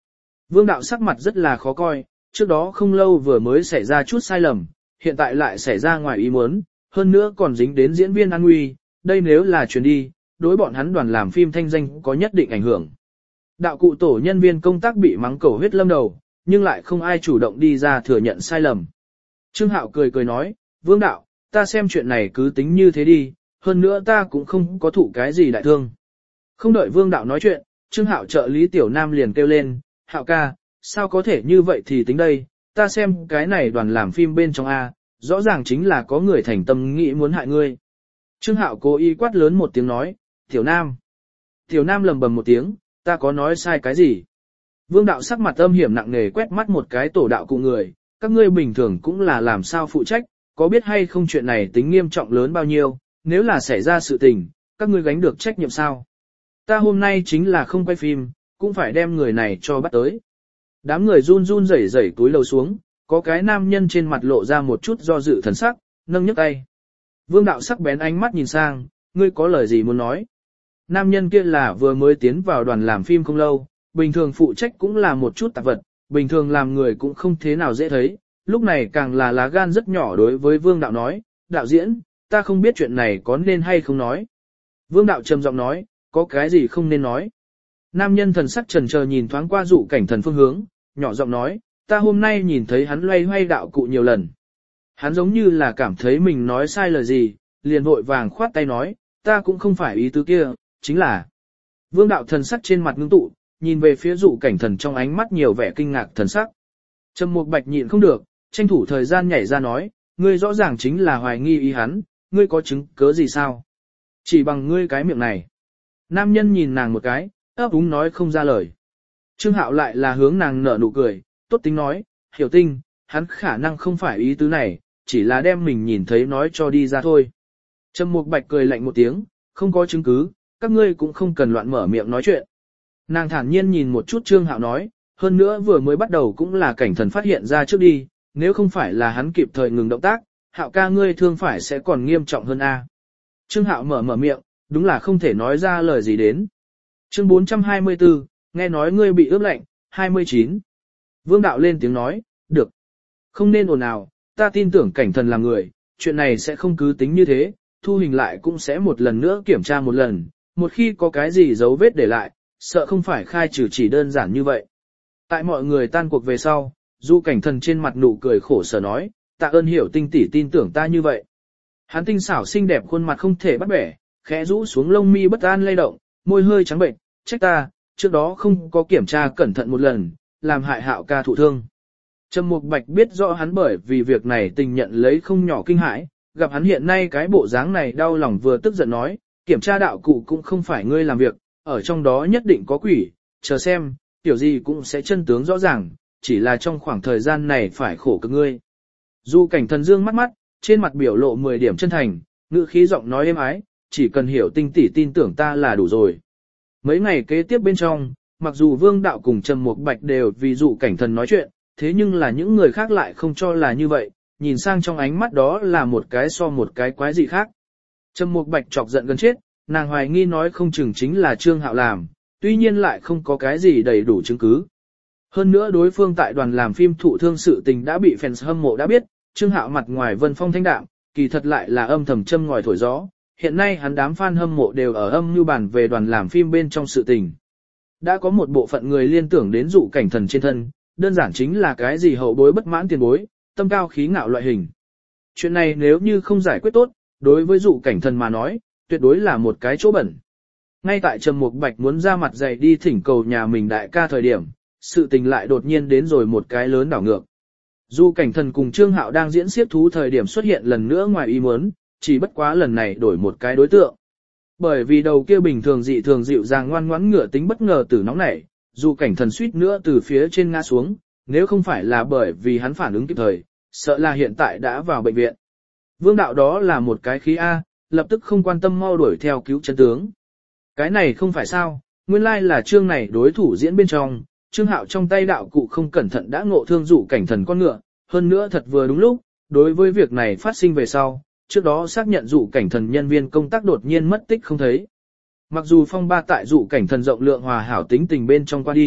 Vương đạo sắc mặt rất là khó coi, trước đó không lâu vừa mới xảy ra chút sai lầm, hiện tại lại xảy ra ngoài ý muốn, hơn nữa còn dính đến diễn viên an nguy, đây nếu là truyền đi, đối bọn hắn đoàn làm phim thanh danh có nhất định ảnh hưởng. Đạo cụ tổ nhân viên công tác bị mắng cầu huyết lâm đầu, nhưng lại không ai chủ động đi ra thừa nhận sai lầm. Trương Hạo cười cười nói, Vương đạo, ta xem chuyện này cứ tính như thế đi, hơn nữa ta cũng không có thụ cái gì đại thương. Không đợi Vương đạo nói chuyện, Trương Hạo trợ lý Tiểu Nam liền kêu lên, Hạo ca, sao có thể như vậy thì tính đây, ta xem cái này đoàn làm phim bên trong A, rõ ràng chính là có người thành tâm nghĩ muốn hại ngươi. Trương Hạo cố ý quát lớn một tiếng nói, Tiểu Nam. Tiểu Nam lầm bầm một tiếng, ta có nói sai cái gì? Vương đạo sắc mặt âm hiểm nặng nề quét mắt một cái tổ đạo cụ người, các ngươi bình thường cũng là làm sao phụ trách, có biết hay không chuyện này tính nghiêm trọng lớn bao nhiêu, nếu là xảy ra sự tình, các ngươi gánh được trách nhiệm sao? Ta hôm nay chính là không quay phim, cũng phải đem người này cho bắt tới. Đám người run run rẩy rẩy túi lầu xuống, có cái nam nhân trên mặt lộ ra một chút do dự thần sắc, nâng nhấc tay. Vương đạo sắc bén ánh mắt nhìn sang, ngươi có lời gì muốn nói? Nam nhân kia là vừa mới tiến vào đoàn làm phim không lâu, bình thường phụ trách cũng là một chút tạp vật, bình thường làm người cũng không thế nào dễ thấy, lúc này càng là lá gan rất nhỏ đối với Vương đạo nói, đạo diễn, ta không biết chuyện này có nên hay không nói. Vương đạo trầm giọng nói, có cái gì không nên nói. Nam nhân thần sắc chần chờ nhìn thoáng qua Dụ Cảnh Thần phương hướng, nhỏ giọng nói, ta hôm nay nhìn thấy hắn loay hoay đạo cụ nhiều lần. Hắn giống như là cảm thấy mình nói sai lời gì, liền vội vàng khoát tay nói, ta cũng không phải ý tứ kia, chính là. Vương đạo thần sắc trên mặt ngưng tụ, nhìn về phía Dụ Cảnh Thần trong ánh mắt nhiều vẻ kinh ngạc thần sắc. Trầm Mục Bạch nhịn không được, tranh thủ thời gian nhảy ra nói, ngươi rõ ràng chính là hoài nghi ý hắn, ngươi có chứng cớ gì sao? Chỉ bằng ngươi cái miệng này. Nam nhân nhìn nàng một cái, ấp úng nói không ra lời. Trương Hạo lại là hướng nàng nở nụ cười, tốt tính nói, Hiểu Tinh, hắn khả năng không phải ý tứ này, chỉ là đem mình nhìn thấy nói cho đi ra thôi. Trầm Mục Bạch cười lạnh một tiếng, không có chứng cứ, các ngươi cũng không cần loạn mở miệng nói chuyện. Nàng thản nhiên nhìn một chút Trương Hạo nói, hơn nữa vừa mới bắt đầu cũng là Cảnh Thần phát hiện ra trước đi, nếu không phải là hắn kịp thời ngừng động tác, Hạo ca ngươi thương phải sẽ còn nghiêm trọng hơn a. Trương Hạo mở miệng, đúng là không thể nói ra lời gì đến. Chương 424, nghe nói ngươi bị ướp lạnh, 29. Vương đạo lên tiếng nói, được. Không nên ồn ào, ta tin tưởng Cảnh Thần là người, chuyện này sẽ không cứ tính như thế, thu hình lại cũng sẽ một lần nữa kiểm tra một lần, một khi có cái gì dấu vết để lại, sợ không phải khai trừ chỉ đơn giản như vậy. Tại mọi người tan cuộc về sau, Dụ Cảnh Thần trên mặt nụ cười khổ sở nói, tạ ơn Hiểu Tinh tỷ tin tưởng ta như vậy. Hắn tinh xảo xinh đẹp khuôn mặt không thể bắt bẻ, khẽ rũ xuống lông mi bất an lay động, môi hơi trắng bệnh, trách ta, trước đó không có kiểm tra cẩn thận một lần, làm hại Hạo ca thụ thương. Trầm Mục Bạch biết rõ hắn bởi vì việc này tình nhận lấy không nhỏ kinh hãi, gặp hắn hiện nay cái bộ dáng này đau lòng vừa tức giận nói, kiểm tra đạo cụ cũng không phải ngươi làm việc, ở trong đó nhất định có quỷ, chờ xem, tiểu gì cũng sẽ chân tướng rõ ràng, chỉ là trong khoảng thời gian này phải khổ cực ngươi. Dụ Cảnh Thần dương mắt mắt, trên mặt biểu lộ 10 điểm chân thành, ngữ khí giọng nói êm ái, chỉ cần Hiểu Tinh tỷ tin tưởng ta là đủ rồi. Mấy ngày kế tiếp bên trong, mặc dù Vương đạo cùng Trầm Mục Bạch đều vì Dụ Cảnh Thần nói chuyện, thế nhưng là những người khác lại không cho là như vậy, nhìn sang trong ánh mắt đó là một cái so một cái quái dị khác. Trầm Mục Bạch chọc giận gần chết, nàng hoài nghi nói không chừng chính là Trương Hạo làm, tuy nhiên lại không có cái gì đầy đủ chứng cứ. Hơn nữa đối phương tại đoàn làm phim thụ thương sự tình đã bị fans hâm mộ đã biết, Trương Hạo mặt ngoài vân phong thanh đạm, kỳ thật lại là âm thầm châm ngòi thổi gió. Hiện nay hắn đám fan hâm mộ đều ở âm mưu bàn về đoàn làm phim bên trong sự tình. Đã có một bộ phận người liên tưởng đến Dụ Cảnh Thần trên thân, đơn giản chính là cái gì hậu bối bất mãn tiền bối, tâm cao khí ngạo loại hình. Chuyện này nếu như không giải quyết tốt, đối với Dụ Cảnh Thần mà nói, tuyệt đối là một cái chỗ bẩn. Ngay tại Trầm Mục Bạch muốn ra mặt dày đi thỉnh cầu nhà mình đại ca thời điểm, sự tình lại đột nhiên đến rồi một cái lớn đảo ngược. Dụ Cảnh Thần cùng Trương Hạo đang diễn xiếc thú thời điểm xuất hiện lần nữa ngoài ý muốn, chỉ bất quá lần này đổi một cái đối tượng. Bởi vì đầu kia bình thường dị thường dịu dàng ngoan ngoãn ngựa tính bất ngờ tử nóng nảy, Dụ Cảnh Thần suýt nữa từ phía trên ngã xuống, nếu không phải là bởi vì hắn phản ứng kịp thời, sợ là hiện tại đã vào bệnh viện. Vương đạo đó là một cái khí A, lập tức không quan tâm mau đuổi theo cứu chân tướng. Cái này không phải sao, nguyên lai là Trương này đối thủ diễn bên trong, Trương Hạo trong tay đạo cụ không cẩn thận đã ngộ thương Dụ Cảnh Thần con ngựa, hơn nữa thật vừa đúng lúc, đối với việc này phát sinh về sau, trước đó xác nhận Dụ Cảnh Thần nhân viên công tác đột nhiên mất tích không thấy. Mặc dù phong ba tại Dụ Cảnh Thần rộng lượng hòa hảo tính tình bên trong qua đi,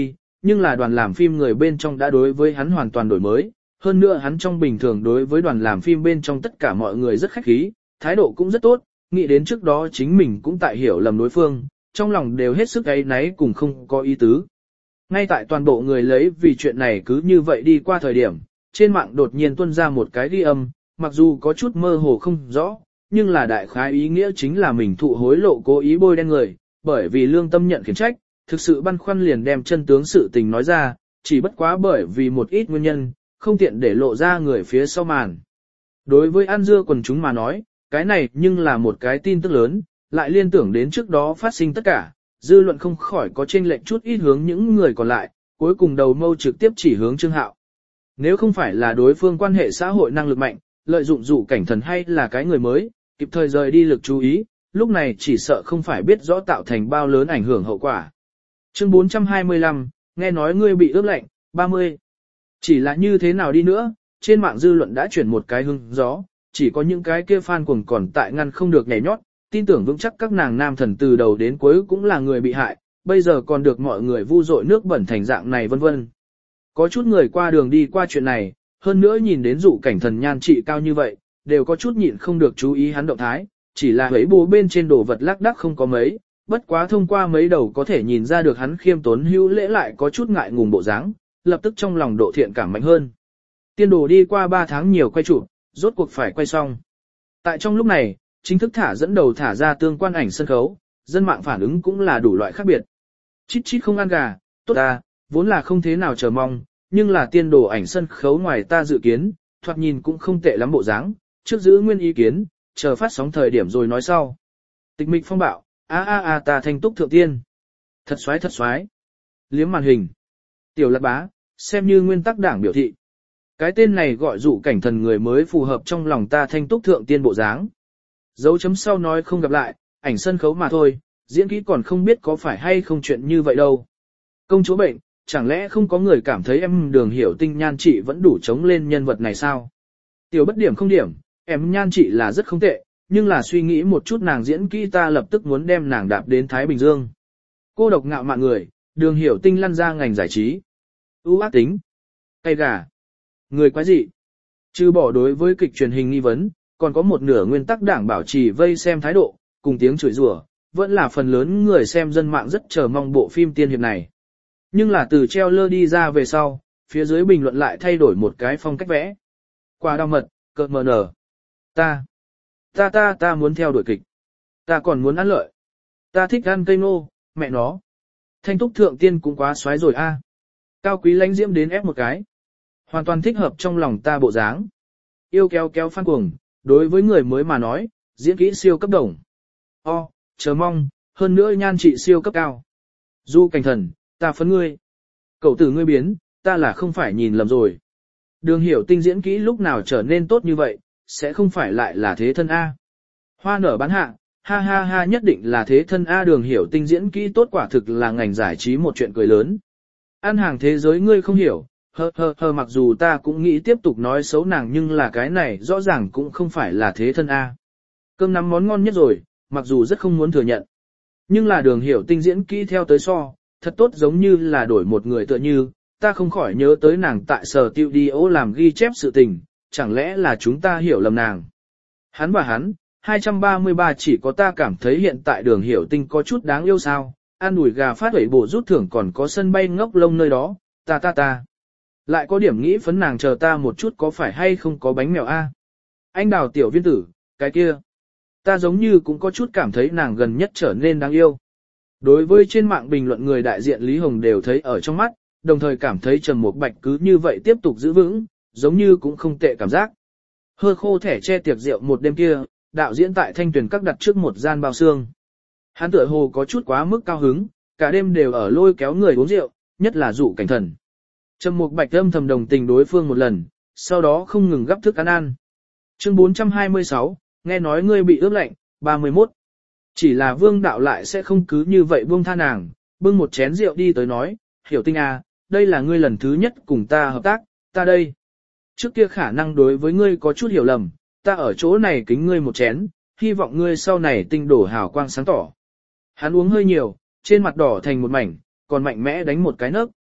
nhưng là đoàn làm phim người bên trong đã đối với hắn hoàn toàn đổi mới, hơn nữa hắn trong bình thường đối với đoàn làm phim bên trong tất cả mọi người rất khách khí, thái độ cũng rất tốt, nghĩ đến trước đó chính mình cũng tại hiểu lầm đối phương, trong lòng đều hết sức áy náy cùng không có ý tứ. Ngay tại toàn bộ người lấy vì chuyện này cứ như vậy đi qua thời điểm, trên mạng đột nhiên tuôn ra một cái ghi âm, mặc dù có chút mơ hồ không rõ, nhưng là đại khái ý nghĩa chính là mình thụ hối lộ cố ý bôi đen người, bởi vì lương tâm nhận khiển trách, thực sự băn khoăn liền đem chân tướng sự tình nói ra, chỉ bất quá bởi vì một ít nguyên nhân, không tiện để lộ ra người phía sau màn. Đối với An Dưa quần chúng mà nói, cái này nhưng là một cái tin tức lớn, lại liên tưởng đến trước đó phát sinh tất cả, dư luận không khỏi có chênh lệch chút ít hướng những người còn lại, cuối cùng đầu mâu trực tiếp chỉ hướng Trương Hạo. Nếu không phải là đối phương quan hệ xã hội năng lực mạnh, lợi dụng dụ cảnh thần hay là cái người mới, kịp thời rời đi lực chú ý, lúc này chỉ sợ không phải biết rõ tạo thành bao lớn ảnh hưởng hậu quả. Chương 425, nghe nói ngươi bị ướp lạnh, 30. Chỉ là như thế nào đi nữa, trên mạng dư luận đã chuyển một cái hưng gió, chỉ có những cái kia fan cuồng còn tại ngăn không được nhảy nhót, tin tưởng vững chắc các nàng nam thần từ đầu đến cuối cũng là người bị hại, bây giờ còn được mọi người vu dội nước bẩn thành dạng này vân vân. Có chút người qua đường đi qua chuyện này, hơn nữa nhìn đến dụ cảnh thần nhan trị cao như vậy, đều có chút nhịn không được chú ý hắn động thái, chỉ là ấy bố bên trên đồ vật lác đác không có mấy, bất quá thông qua mấy đầu có thể nhìn ra được hắn khiêm tốn hữu lễ lại có chút ngại ngùng bộ dáng, lập tức trong lòng độ thiện cảm mạnh hơn. Tiên đồ đi qua 3 tháng nhiều quay chụp, rốt cuộc phải quay xong. Tại trong lúc này, chính thức dẫn đầu thả ra tương quan ảnh sân khấu, dân mạng phản ứng cũng là đủ loại khác biệt. Chít chít không ăn gà, tốt à, vốn là không thế nào chờ mong, nhưng là tiên đồ ảnh sân khấu ngoài ta dự kiến, thoạt nhìn cũng không tệ lắm bộ dáng, trước giữ nguyên ý kiến, chờ phát sóng thời điểm rồi nói sau. Tịch mịch phong bạo, ta thanh túc thượng tiên. Thật xoái thật xoái. Liếm màn hình. Tiểu Lạt Bá, xem như nguyên tắc đảng biểu thị. Cái tên này gọi dụ cảnh thần người mới phù hợp trong lòng ta thanh túc thượng tiên bộ dáng. Dấu chấm sau nói không gặp lại, ảnh sân khấu mà thôi, diễn kỹ còn không biết có phải hay không chuyện như vậy đâu. Công chúa bệnh, chẳng lẽ không có người cảm thấy em Đường Hiểu Tinh nhan trị vẫn đủ chống lên nhân vật này sao? Tiểu bất điểm không điểm, em nhan trị là rất không tệ, nhưng là suy nghĩ một chút nàng diễn kỹ ta lập tức muốn đem nàng đạp đến Thái Bình Dương. Cô độc ngạo mạn người, Đường Hiểu Tinh lăn ra ngành giải trí. ưu ác tính, cay gà, người quái dị. Trừ bỏ đối với kịch truyền hình nghi vấn, còn có một nửa nguyên tắc đảng bảo trì vây xem thái độ, cùng tiếng chửi rủa, vẫn là phần lớn người xem dân mạng rất chờ mong bộ phim tiên hiệp này. Nhưng là từ trailer đi ra về sau, phía dưới bình luận lại thay đổi một cái phong cách vẽ. Quả đào mật, cợt mờ nở. Ta muốn theo đuổi kịch. Ta còn muốn ăn lợi. Ta thích ăn cây nô, mẹ nó. Thanh túc thượng tiên cũng quá xoái rồi a. Cao quý lãnh diễm đến ép một cái. Hoàn toàn thích hợp trong lòng ta bộ dáng. Yêu kéo kéo fan cuồng, đối với người mới mà nói, diễn kỹ siêu cấp đồng. Chờ mong, hơn nữa nhan trị siêu cấp cao. Du cảnh thần, ta phấn ngươi. Cậu tử ngươi biến, ta là không phải nhìn lầm rồi. Đường Hiểu Tinh diễn kỹ lúc nào trở nên tốt như vậy, sẽ không phải lại là thế thân A. Hoa nở bán hạ, ha nhất định là thế thân A. Đường Hiểu Tinh diễn kỹ tốt quả thực là ngành giải trí một chuyện cười lớn. Ăn hàng thế giới ngươi không hiểu, mặc dù ta cũng nghĩ tiếp tục nói xấu nàng nhưng là cái này rõ ràng cũng không phải là thế thân A. Cơm nắm món ngon nhất rồi, mặc dù rất không muốn thừa nhận. Nhưng là Đường Hiểu Tinh diễn kỹ theo tới so, thật tốt giống như là đổi một người tựa như, ta không khỏi nhớ tới nàng tại sở tiêu đi ô làm ghi chép sự tình, chẳng lẽ là chúng ta hiểu lầm nàng. Hắn và hắn, 233 chỉ có ta cảm thấy hiện tại Đường Hiểu Tinh có chút đáng yêu sao, ăn đùi gà phát huẩy bổ rút thưởng còn có sân bay ngốc lông nơi đó, ta. Lại có điểm nghĩ phấn nàng chờ ta một chút có phải hay không có bánh mèo a? Anh Đào tiểu viên tử, cái kia. Ta giống như cũng có chút cảm thấy nàng gần nhất trở nên đáng yêu. Đối với trên mạng bình luận người đại diện Lý Hồng đều thấy ở trong mắt, đồng thời cảm thấy Trầm Mục Bạch cứ như vậy tiếp tục giữ vững, giống như cũng không tệ cảm giác. Hơ khô thẻ che tiệc rượu một đêm kia, đạo diễn tại Thanh Tuyền các đặt trước một gian bao xương. Hắn tựa hồ có chút quá mức cao hứng, cả đêm đều ở lôi kéo người uống rượu, nhất là dụ cảnh thần. Trầm Mục Bạch âm thầm đồng tình đối phương một lần, sau đó không ngừng gấp thức ăn. Chương 426, nghe nói ngươi bị ướp lạnh, 31. Chỉ là Vương đạo lại sẽ không cứ như vậy buông tha nàng, bưng một chén rượu đi tới nói, Hiểu Tinh à, đây là ngươi lần thứ nhất cùng ta hợp tác, ta đây. Trước kia khả năng đối với ngươi có chút hiểu lầm, ta ở chỗ này kính ngươi một chén, hy vọng ngươi sau này tinh đổ hào quang sáng tỏ. Hắn uống hơi nhiều, trên mặt đỏ thành một mảnh, còn mạnh mẽ đánh một cái nấc.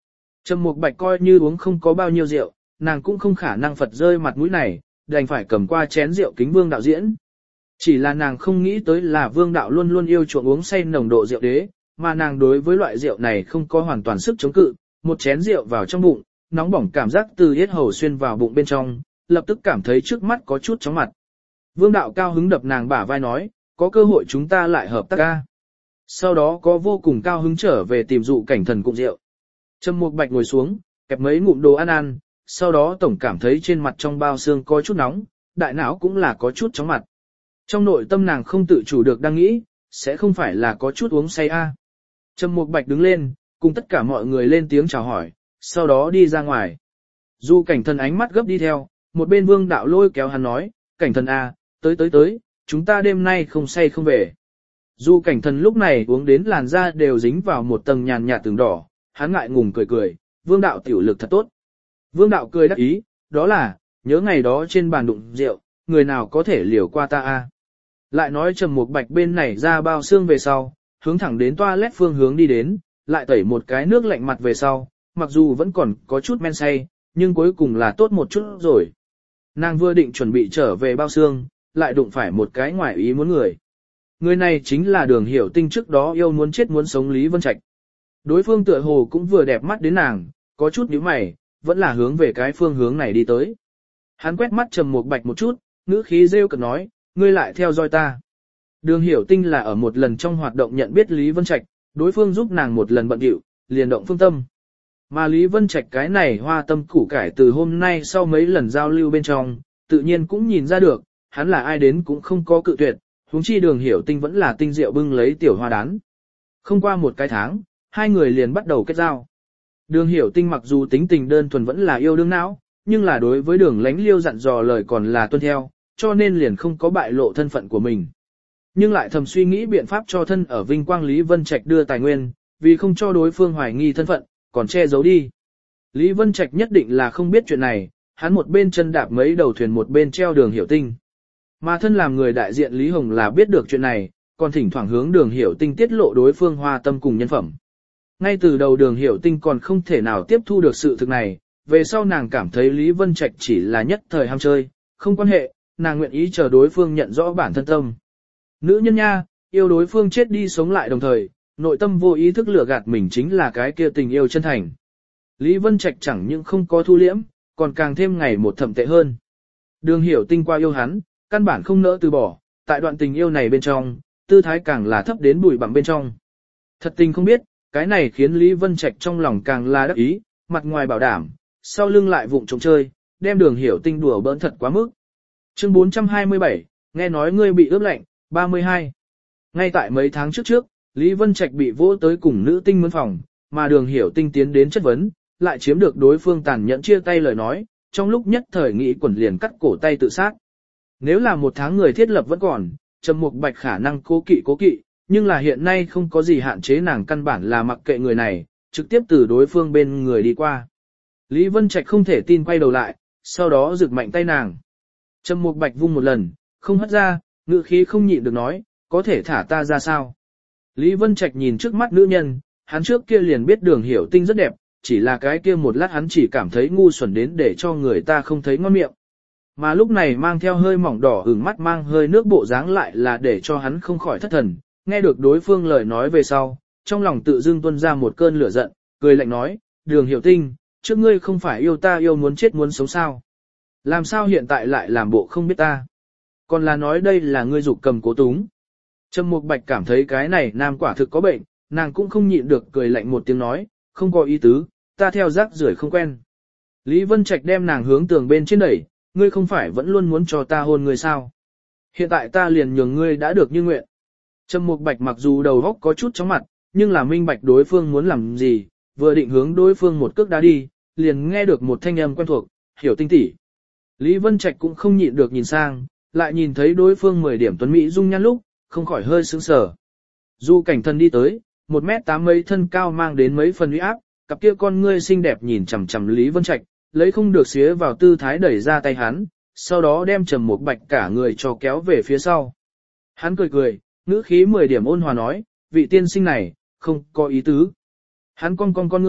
Trầm Mục Bạch coi như uống không có bao nhiêu rượu, nàng cũng không khả năng phật rơi mặt mũi này, đành phải cầm qua chén rượu kính Vương đạo diễn. Chỉ là nàng không nghĩ tới là Vương đạo luôn luôn yêu chuộng uống say nồng độ rượu đế, mà nàng đối với loại rượu này không có hoàn toàn sức chống cự, một chén rượu vào trong bụng, nóng bỏng cảm giác từ yết hầu xuyên vào bụng bên trong, lập tức cảm thấy trước mắt có chút chóng mặt. Vương đạo cao hứng đập nàng bả vai nói, có cơ hội chúng ta lại hợp tác ca. Sau đó có vô cùng cao hứng trở về tìm Dụ Cảnh Thần cùng rượu. Trầm Mục Bạch ngồi xuống, kẹp mấy ngụm đồ ăn, sau đó tổng cảm thấy trên mặt trong bao xương có chút nóng, đại não cũng là có chút chóng mặt. Trong nội tâm nàng không tự chủ được đang nghĩ, sẽ không phải là có chút uống say a. Trầm Mục Bạch đứng lên, cùng tất cả mọi người lên tiếng chào hỏi, sau đó đi ra ngoài. Dụ Cảnh Thần ánh mắt gấp đi theo, một bên Vương đạo lôi kéo hắn nói, Cảnh Thần a, tới, chúng ta đêm nay không say không về. Dụ Cảnh Thần lúc này uống đến làn da đều dính vào một tầng nhàn nhạt tường đỏ, hắn ngại ngùng cười, Vương đạo tiểu lực thật tốt. Vương đạo cười đắc ý, đó là, nhớ ngày đó trên bàn đụng rượu, người nào có thể liều qua ta a. Lại nói Trầm Mục Bạch bên này ra bao xương về sau, hướng thẳng đến toilet phương hướng đi đến, lại tẩy một cái nước lạnh mặt về sau, mặc dù vẫn còn có chút men say, nhưng cuối cùng là tốt một chút rồi. Nàng vừa định chuẩn bị trở về bao xương, lại đụng phải một cái ngoại ý muốn người. Người này chính là Đường Hiểu Tinh trước đó yêu muốn chết muốn sống Lý Vân Trạch. Đối phương tựa hồ cũng vừa đẹp mắt đến nàng, có chút nhíu mày, vẫn là hướng về cái phương hướng này đi tới. Hắn quét mắt Trầm Mục Bạch một chút, ngữ khí rêu cợt nói, ngươi lại theo dõi ta. Đường Hiểu Tinh là ở một lần trong hoạt động nhận biết Lý Vân Trạch, đối phương giúp nàng một lần bận điệu, liền động phương tâm. Mà Lý Vân Trạch cái này hoa tâm củ cải từ hôm nay sau mấy lần giao lưu bên trong, tự nhiên cũng nhìn ra được, hắn là ai đến cũng không có cự tuyệt, huống chi Đường Hiểu Tinh vẫn là tinh diệu bưng lấy tiểu hoa đán. Không qua một cái tháng, hai người liền bắt đầu kết giao. Đường Hiểu Tinh mặc dù tính tình đơn thuần vẫn là yêu đương não, nhưng là đối với Đường Lánh Liêu dặn dò lời còn là tuân theo, cho nên liền không có bại lộ thân phận của mình. Nhưng lại thầm suy nghĩ biện pháp cho thân ở vinh quang Lý Vân Trạch đưa tài nguyên, vì không cho đối phương hoài nghi thân phận, còn che giấu đi. Lý Vân Trạch nhất định là không biết chuyện này, hắn một bên chân đạp mấy đầu thuyền một bên treo Đường Hiểu Tinh. Mà thân làm người đại diện Lý Hồng là biết được chuyện này, còn thỉnh thoảng hướng Đường Hiểu Tinh tiết lộ đối phương hoa tâm cùng nhân phẩm. Ngay từ đầu Đường Hiểu Tinh còn không thể nào tiếp thu được sự thực này, về sau nàng cảm thấy Lý Vân Trạch chỉ là nhất thời ham chơi, không quan hệ, nàng nguyện ý chờ đối phương nhận rõ bản thân tâm. Nữ nhân nha, yêu đối phương chết đi sống lại đồng thời, nội tâm vô ý thức lừa gạt mình chính là cái kia tình yêu chân thành. Lý Vân Trạch chẳng những không có thu liễm, còn càng thêm ngày một thậm tệ hơn. Đường Hiểu Tinh qua yêu hắn, căn bản không nỡ từ bỏ, tại đoạn tình yêu này bên trong, tư thái càng là thấp đến bụi bặm bên trong. Thật tình không biết, cái này khiến Lý Vân Trạch trong lòng càng là đắc ý, mặt ngoài bảo đảm, sau lưng lại vụng trộm chơi, đem Đường Hiểu Tinh đùa bỡn thật quá mức. Chương 427, nghe nói ngươi bị ướp lạnh, 32. Ngay tại mấy tháng trước, Lý Vân Trạch bị vỗ tới cùng nữ tinh mướn phòng, mà Đường Hiểu Tinh tiến đến chất vấn, lại chiếm được đối phương tàn nhẫn chia tay lời nói, trong lúc nhất thời nghĩ quẩn liền cắt cổ tay tự sát. Nếu là một tháng người thiết lập vẫn còn, Trầm Mục Bạch khả năng cố kỵ, nhưng là hiện nay không có gì hạn chế nàng căn bản là mặc kệ người này, trực tiếp từ đối phương bên người đi qua. Lý Vân Trạch không thể tin quay đầu lại, sau đó giựt mạnh tay nàng. Trầm Mục Bạch vung một lần, không hất ra, ngữ khí không nhịn được nói, có thể thả ta ra sao? Lý Vân Trạch nhìn trước mắt nữ nhân, hắn trước kia liền biết Đường Hiểu Tinh rất đẹp, chỉ là cái kia một lát hắn chỉ cảm thấy ngu xuẩn đến để cho người ta không thấy ngon miệng. Mà lúc này mang theo hơi mỏng đỏ ửng mắt mang hơi nước bộ dáng lại là để cho hắn không khỏi thất thần, nghe được đối phương lời nói về sau, trong lòng tự dưng tuôn ra một cơn lửa giận, cười lạnh nói, Đường Hiểu Tinh, trước ngươi không phải yêu ta yêu muốn chết muốn sống sao? Làm sao hiện tại lại làm bộ không biết ta? Còn là nói đây là ngươi dục cầm cố túng. Trầm Mục Bạch cảm thấy cái này nam quả thực có bệnh, nàng cũng không nhịn được cười lạnh một tiếng nói, không có ý tứ, ta theo rác rưởi không quen. Lý Vân Trạch đem nàng hướng tường bên trên đẩy, ngươi không phải vẫn luôn muốn cho ta hôn ngươi sao? Hiện tại ta liền nhường ngươi đã được như nguyện. Trầm Mục Bạch mặc dù đầu óc có chút chóng mặt, nhưng là minh bạch đối phương muốn làm gì, vừa định hướng đối phương một cước đá đi, liền nghe được một thanh âm quen thuộc, Hiểu Tinh tỷ. Lý Vân Trạch cũng không nhịn được nhìn sang, lại nhìn thấy đối phương 10 điểm tuấn mỹ dung nhan lúc, không khỏi hơi sững sờ. Dụ Cảnh Thần đi tới, 1m8 mấy thân cao mang đến mấy phần uy áp, cặp kia con ngươi xinh đẹp nhìn chằm chằm Lý Vân Trạch, lấy không được xía vào tư thái đẩy ra tay hắn, sau đó đem Trầm Mục Bạch cả người cho kéo về phía sau. Hắn cười, ngữ khí 10 điểm ôn hòa nói, vị tiên sinh này, không có ý tứ. Hắn con ngươi,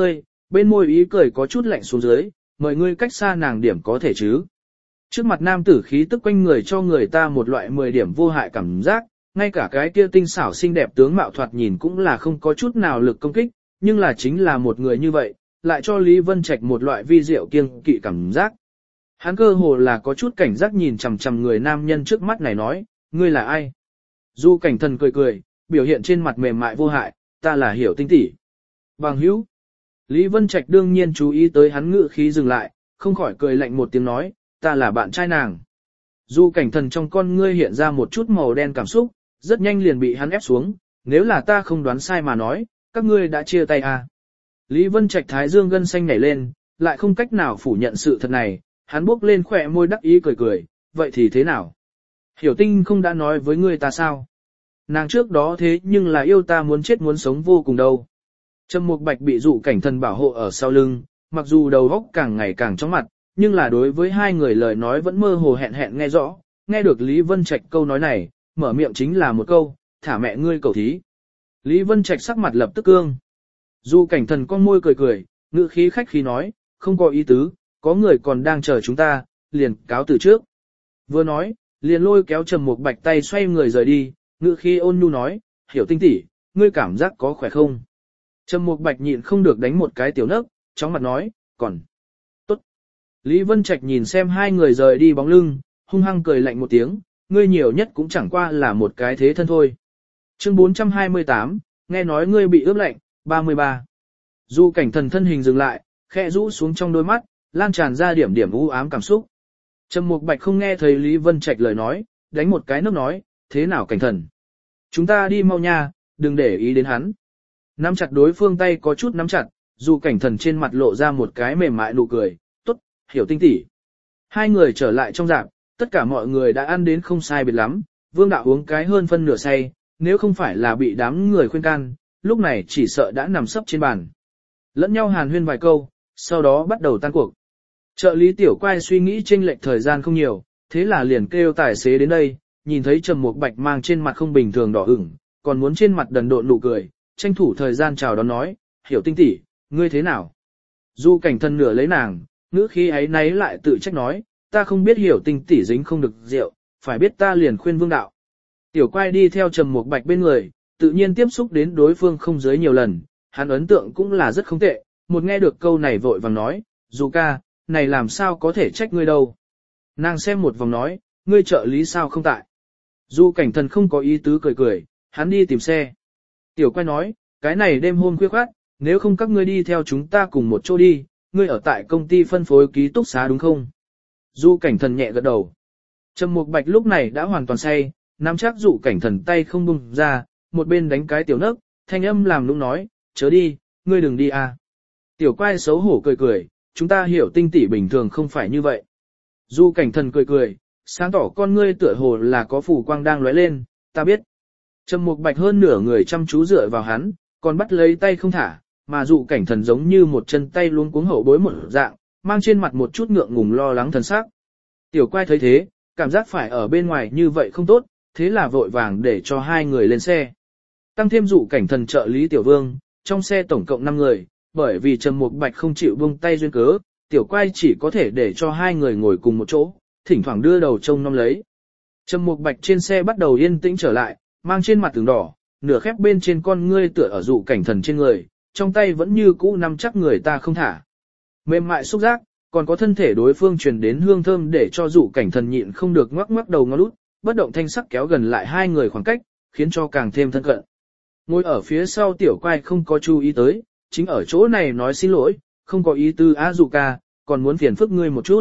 bên môi ý cười có chút lạnh xuống dưới, mời ngươi cách xa nàng điểm có thể chứ. Trước mặt nam tử khí tức quanh người cho người ta một loại 10 điểm vô hại cảm giác, ngay cả cái kia tinh xảo xinh đẹp tướng mạo thoạt nhìn cũng là không có chút nào lực công kích, nhưng là chính là một người như vậy, lại cho Lý Vân Trạch một loại vi diệu kiêng kỵ cảm giác. Hắn cơ hồ là có chút cảnh giác nhìn chằm chằm người nam nhân trước mắt này nói, ngươi là ai? Du Cảnh Thần cười cười, biểu hiện trên mặt mềm mại vô hại, ta là Hiểu Tinh tỷ. Bằng hữu. Lý Vân Trạch đương nhiên chú ý tới hắn ngữ khí dừng lại, không khỏi cười lạnh một tiếng nói, ta là bạn trai nàng. Du Cảnh Thần trong con ngươi hiện ra một chút màu đen cảm xúc, rất nhanh liền bị hắn ép xuống, nếu là ta không đoán sai mà nói, các ngươi đã chia tay à. Lý Vân Trạch thái dương gân xanh nảy lên, lại không cách nào phủ nhận sự thật này, hắn bước lên khỏe môi đắc ý cười cười, vậy thì thế nào? Hiểu Tinh không đã nói với ngươi ta sao? Nàng trước đó thế nhưng là yêu ta muốn chết muốn sống vô cùng đâu. Trầm Mục Bạch bị Du Cảnh Thần bảo hộ ở sau lưng, mặc dù đầu óc càng ngày càng chóng mặt, nhưng là đối với hai người lời nói vẫn mơ hồ hẹn hẹn nghe rõ, nghe được Lý Vân Trạch câu nói này, mở miệng chính là một câu, thả mẹ ngươi cầu thí. Lý Vân Trạch sắc mặt lập tức cương. Du Cảnh Thần con môi cười cười, ngữ khí khách khí nói, không có ý tứ, có người còn đang chờ chúng ta, liền cáo từ trước. Vừa nói, liền lôi kéo Trầm Mục Bạch tay xoay người rời đi, ngữ khí ôn nhu nói, Hiểu Tinh tỷ, ngươi cảm giác có khỏe không? Trầm Mục Bạch nhịn không được đánh một cái tiểu nấc, chóng mặt nói, còn tốt. Lý Vân Trạch nhìn xem hai người rời đi bóng lưng, hung hăng cười lạnh một tiếng, ngươi nhiều nhất cũng chẳng qua là một cái thế thân thôi. Chương 428, nghe nói ngươi bị ướp lạnh, 33. Du Cảnh Thần thân hình dừng lại, khẽ rũ xuống trong đôi mắt, lan tràn ra điểm điểm u ám cảm xúc. Trầm Mục Bạch không nghe thấy Lý Vân Trạch lời nói, đánh một cái nấc nói, thế nào Cảnh Thần? Chúng ta đi mau nha, đừng để ý đến hắn. Nắm chặt đối phương tay có chút nắm chặt, Du Cảnh Thần trên mặt lộ ra một cái mềm mại nụ cười, tốt, Hiểu Tinh tỷ. Hai người trở lại trong rạp, tất cả mọi người đã ăn đến không sai biệt lắm, Vương Đạo uống cái hơn phân nửa say, nếu không phải là bị đám người khuyên can, lúc này chỉ sợ đã nằm sấp trên bàn. Lẫn nhau hàn huyên vài câu, sau đó bắt đầu tan cuộc. Trợ lý Tiểu Quai suy nghĩ chênh lệch thời gian không nhiều, thế là liền kêu tài xế đến đây, nhìn thấy Trầm Mục Bạch mang trên mặt không bình thường đỏ ửng, còn muốn trên mặt đần độn nụ cười, tranh thủ thời gian chào đón nói, Hiểu Tinh tỷ, ngươi thế nào? Du Cảnh Thần nửa lấy nàng, ngữ khí ấy náy lại tự trách nói, ta không biết Hiểu Tinh tỷ dính không được rượu, phải biết ta liền khuyên Vương Đạo. Tiểu Quai đi theo Trầm Mục Bạch bên người, tự nhiên tiếp xúc đến đối phương không dưới nhiều lần, hắn ấn tượng cũng là rất không tệ, một nghe được câu này vội vàng nói, Du ca, này làm sao có thể trách ngươi đâu. Nàng xem một vòng nói, ngươi trợ lý sao không tại. Du Cảnh Thần không có ý tứ cười cười, hắn đi tìm xe. Tiểu Quai nói, cái này đêm hôm khuya khoắt, nếu không các ngươi đi theo chúng ta cùng một chỗ đi, ngươi ở tại công ty phân phối ký túc xá đúng không? Du Cảnh Thần nhẹ gật đầu. Trầm Mục Bạch lúc này đã hoàn toàn say, nắm chắc Du Cảnh Thần tay không buông ra, một bên đánh cái tiểu nấc, thanh âm làm nũng nói, chớ đi, ngươi đừng đi à. Tiểu Quai xấu hổ cười cười, chúng ta Hiểu Tinh tỷ bình thường không phải như vậy. Du Cảnh Thần cười cười, sáng tỏ con ngươi tựa hồ là có phủ quang đang lóe lên, ta biết. Trầm Mục Bạch hơn nửa người chăm chú dựa vào hắn, còn bắt lấy tay không thả, mà Du Cảnh Thần giống như một chân tay luống cuống hậu bối một dạng, mang trên mặt một chút ngượng ngùng lo lắng thần sắc. Tiểu Quai thấy thế, cảm giác phải ở bên ngoài như vậy không tốt, thế là vội vàng để cho hai người lên xe. Tăng thêm Du Cảnh Thần trợ lý Tiểu Vương, trong xe tổng cộng 5 người, bởi vì Trầm Mục Bạch không chịu buông tay duyên cớ, Tiểu Quai chỉ có thể để cho hai người ngồi cùng một chỗ, thỉnh thoảng đưa đầu trông nom lấy. Trầm Mục Bạch trên xe bắt đầu yên tĩnh trở lại, mang trên mặt tường đỏ, nửa khép bên trên con ngươi tựa ở Du Cảnh Thần trên người, trong tay vẫn như cũ nắm chắc người ta không thả. Mềm mại xúc giác, còn có thân thể đối phương truyền đến hương thơm để cho Du Cảnh Thần nhịn không được ngoắc ngoắc đầu ngó lút, bất động thanh sắc kéo gần lại hai người khoảng cách, khiến cho càng thêm thân cận. Ngồi ở phía sau Tiểu Quai không có chú ý tới, chính ở chỗ này nói xin lỗi, không có ý tư á Du ca, còn muốn phiền phức ngươi một chút.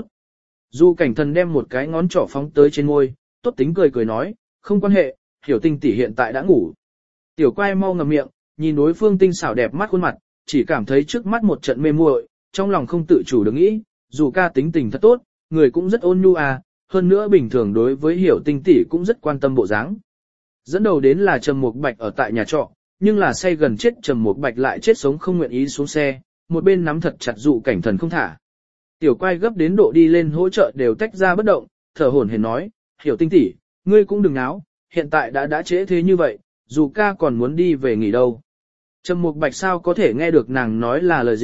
Du Cảnh Thần đem một cái ngón trỏ phóng tới trên môi, tốt tính cười cười nói, không quan hệ, Hiểu Tinh tỷ hiện tại đã ngủ. Tiểu Quai mau ngậm miệng, nhìn đối phương tinh xảo đẹp mắt khuôn mặt, chỉ cảm thấy trước mắt một trận mê muội, trong lòng không tự chủ được nghĩ, dù ca tính tình thật tốt, người cũng rất ôn nhu à, hơn nữa bình thường đối với Hiểu Tinh tỷ cũng rất quan tâm bộ dáng. Dẫn đầu đến là Trầm Mục Bạch ở tại nhà trọ, nhưng là say gần chết Trầm Mục Bạch lại chết sống không nguyện ý xuống xe, một bên nắm thật chặt Du Cảnh Thần không thả. Tiểu Quai gấp đến độ đi lên hỗ trợ đều tách ra bất động, thở hổn hển nói, Hiểu Tinh tỷ, ngươi cũng đừng náo, hiện tại đã trễ thế như vậy, dù ca còn muốn đi về nghỉ đâu. Trầm Mục Bạch sao có thể nghe được nàng nói là lời gì,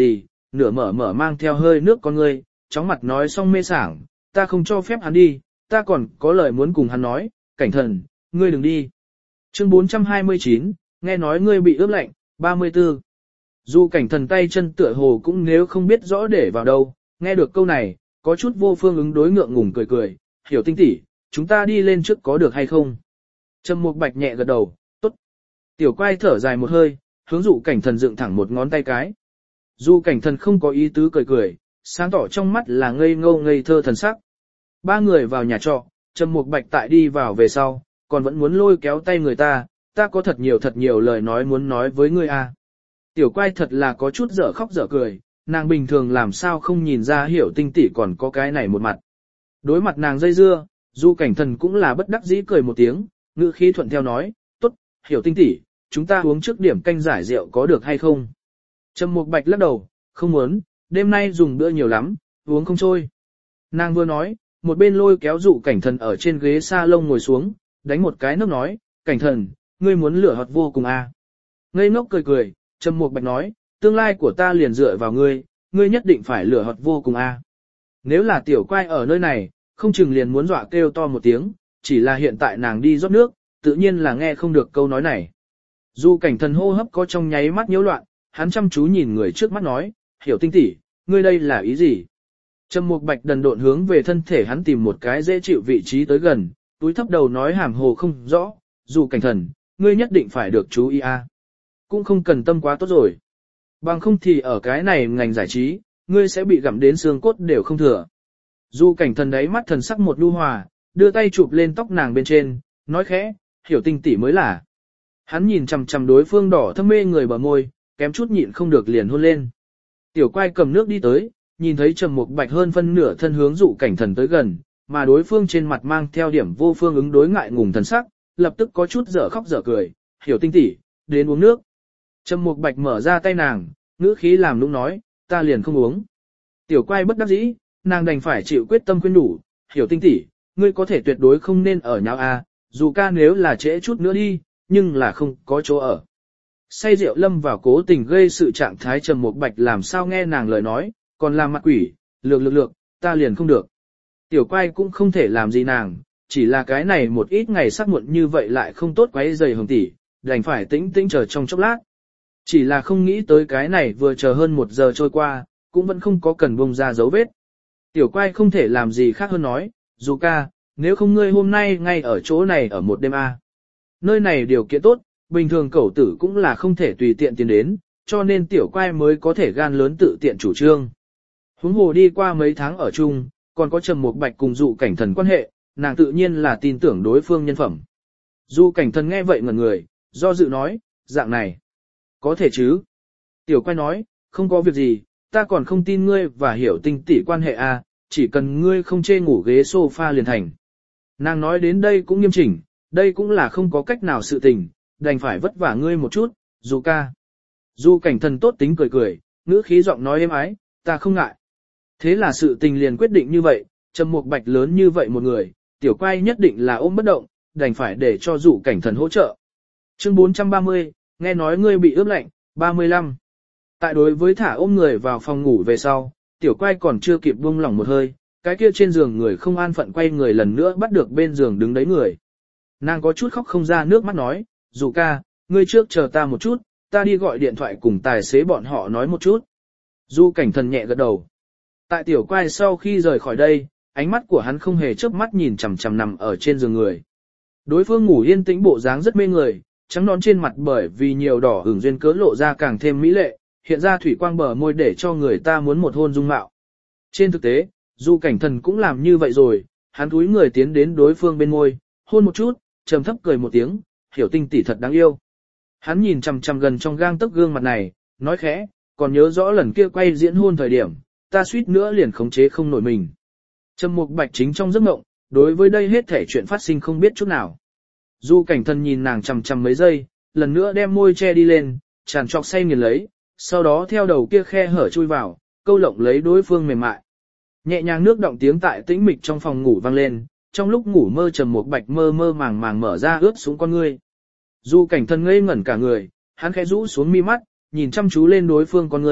nửa mở mang theo hơi nước con ngươi, chóng mặt nói xong mê sảng, ta không cho phép hắn đi, ta còn có lời muốn cùng hắn nói, Cảnh Thần, ngươi đừng đi. Chương 429, nghe nói ngươi bị ướp lạnh, 34. Dù Cảnh Thần tay chân tựa hồ cũng nếu không biết rõ để vào đâu, nghe được câu này, có chút vô phương ứng đối ngượng ngùng cười, Hiểu Tinh tỷ, chúng ta đi lên trước có được hay không? Trầm Mục Bạch nhẹ gật đầu, tốt. Tiểu Quai thở dài một hơi, hướng Dụ Cảnh Thần dựng thẳng một ngón tay cái. Dụ Cảnh Thần không có ý tứ cười, sáng tỏ trong mắt là ngây ngô ngây thơ thần sắc. Ba người vào nhà trọ, Trầm Mục Bạch tại đi vào về sau, còn vẫn muốn lôi kéo tay người ta có thật nhiều lời nói muốn nói với ngươi à. Tiểu Quai thật là có chút dở khóc dở cười, nàng bình thường làm sao không nhìn ra Hiểu Tinh tỷ còn có cái này một mặt. Đối mặt nàng dây dưa, Dụ Cảnh Thần cũng là bất đắc dĩ cười một tiếng, ngữ khí thuận theo nói, tốt, Hiểu Tinh tỷ, chúng ta uống trước điểm canh giải rượu có được hay không? Trầm Mục Bạch lắc đầu, không muốn, đêm nay dùng bữa nhiều lắm, uống không trôi. Nàng vừa nói, một bên lôi kéo Dụ Cảnh Thần ở trên ghế salon ngồi xuống, đánh một cái nước nói, Cảnh Thần, ngươi muốn lửa hot vô cùng à. Ngây ngốc cười, Trầm Mục Bạch nói, tương lai của ta liền dựa vào ngươi, ngươi nhất định phải lửa hot vô cùng à. Nếu là Tiểu Quai ở nơi này, không chừng liền muốn dọa kêu to một tiếng, chỉ là hiện tại nàng đi rót nước, tự nhiên là nghe không được câu nói này. Dù Cảnh Thần hô hấp có trong nháy mắt nhiễu loạn, hắn chăm chú nhìn người trước mắt nói, Hiểu Tinh tỷ, ngươi đây là ý gì? Trầm Mục Bạch đần độn hướng về thân thể hắn tìm một cái dễ chịu vị trí tới gần, túi thấp đầu nói hàm hồ không rõ, Dù Cảnh Thần, ngươi nhất định phải được chú ý a. Cũng không cần tâm quá tốt rồi. Bằng không thì ở cái này ngành giải trí, ngươi sẽ bị gặm đến xương cốt đều không thừa. Dù Cảnh Thần đấy mắt thần sắc một nhu hòa, đưa tay chụp lên tóc nàng bên trên, nói khẽ, Hiểu Tinh tỷ mới là. Hắn nhìn chằm chằm đối phương đỏ thâm mê người bờ môi, kém chút nhịn không được liền hôn lên. Tiểu Quai cầm nước đi tới, nhìn thấy Trầm Mục Bạch hơn phân nửa thân hướng Dụ Cảnh Thần tới gần, mà đối phương trên mặt mang theo điểm vô phương ứng đối ngại ngùng thần sắc, lập tức có chút dở khóc dở cười, Hiểu Tinh tỷ, đến uống nước. Trầm Mục Bạch mở ra tay nàng, ngữ khí làm nũng nói, ta liền không uống. Tiểu Quai bất đắc dĩ, nàng đành phải chịu quyết tâm khuyên nhủ, Hiểu Tinh tỷ, ngươi có thể tuyệt đối không nên ở nhau à, dù ca nếu là trễ chút nữa đi, nhưng là không có chỗ ở. Say rượu lâm vào cố tình gây sự trạng thái Trầm Mục Bạch làm sao nghe nàng lời nói, còn làm mặt quỷ, lược, ta liền không được. Tiểu Quai cũng không thể làm gì nàng, chỉ là cái này một ít ngày sắc muộn như vậy lại không tốt quấy rầy Hồng tỷ, đành phải tĩnh chờ trong chốc lát. Chỉ là không nghĩ tới cái này vừa chờ hơn 1 giờ trôi qua, cũng vẫn không có cần bông ra dấu vết. Tiểu Quai không thể làm gì khác hơn nói, dù ca, nếu không ngươi hôm nay ngay ở chỗ này ở một đêm a. Nơi này điều kiện tốt, bình thường cẩu tử cũng là không thể tùy tiện tiến đến, cho nên Tiểu Quai mới có thể gan lớn tự tiện chủ trương. Huống hồ đi qua mấy tháng ở chung, còn có Trầm Mục Bạch cùng Dụ Cảnh Thần quan hệ, nàng tự nhiên là tin tưởng đối phương nhân phẩm. Dụ Cảnh Thần nghe vậy ngẩn người, do dự nói, dạng này, có thể chứ? Tiểu Quai nói, không có việc gì, ta còn không tin ngươi và Hiểu Tinh tỷ quan hệ a, chỉ cần ngươi không chê ngủ ghế sofa liền thành. Nàng nói đến đây cũng nghiêm chỉnh, đây cũng là không có cách nào sự tình, đành phải vất vả ngươi một chút, Dụ ca. Dụ Cảnh Thần tốt tính cười, ngữ khí giọng nói êm ái, ta không ngại. Thế là sự tình liền quyết định như vậy, Trầm Mục Bạch lớn như vậy một người, Tiểu Quai nhất định là ôm bất động, đành phải để cho Dụ Cảnh Thần hỗ trợ. Chương 430, nghe nói ngươi bị ướp lạnh, 35. Tại đối với thả ôm người vào phòng ngủ về sau, Tiểu Quai còn chưa kịp buông lỏng một hơi, cái kia trên giường người không an phận quay người lần nữa bắt được bên giường đứng đấy người. Nàng có chút khóc không ra nước mắt nói, Dụ ca, ngươi trước chờ ta một chút, ta đi gọi điện thoại cùng tài xế bọn họ nói một chút. Dụ Cảnh Thần nhẹ gật đầu. Tại Tiểu Quai sau khi rời khỏi đây, ánh mắt của hắn không hề chớp mắt nhìn chằm chằm nằm ở trên giường người. Đối phương ngủ yên tĩnh bộ dáng rất mê người, trắng nõn trên mặt bởi vì nhiều đỏ ửng duyên cớ lộ ra càng thêm mỹ lệ, hiện ra thủy quang bờ môi để cho người ta muốn một hôn dung mạo. Trên thực tế, Dụ Cảnh Thần cũng làm như vậy rồi, hắn cúi người tiến đến đối phương bên môi, hôn một chút, trầm thấp cười một tiếng, Hiểu Tinh tỷ thật đáng yêu. Hắn nhìn chằm chằm gần trong gang tấc gương mặt này, nói khẽ, còn nhớ rõ lần kia quay diễn hôn thời điểm, ta suýt nữa liền khống chế không nổi mình. Trầm Mục Bạch chính trong giấc mộng, đối với đây hết thể chuyện phát sinh không biết chút nào. Dụ Cảnh Thần nhìn nàng chằm chằm mấy giây, lần nữa đem môi che đi lên, tràn trọc say nghiền lấy, sau đó theo đầu kia khe hở chui vào, câu lộng lấy đối phương mềm mại. Nhẹ nhàng nước động tiếng tại tĩnh mịch trong phòng ngủ vang lên, trong lúc ngủ mơ Trầm Mục Bạch mơ mơ màng màng mở ra ướt xuống con ngươi. Dụ Cảnh Thần ngây ngẩn cả người, hắn khẽ rũ xuống mi mắt, nhìn chăm chú lên đối phương con ngươi,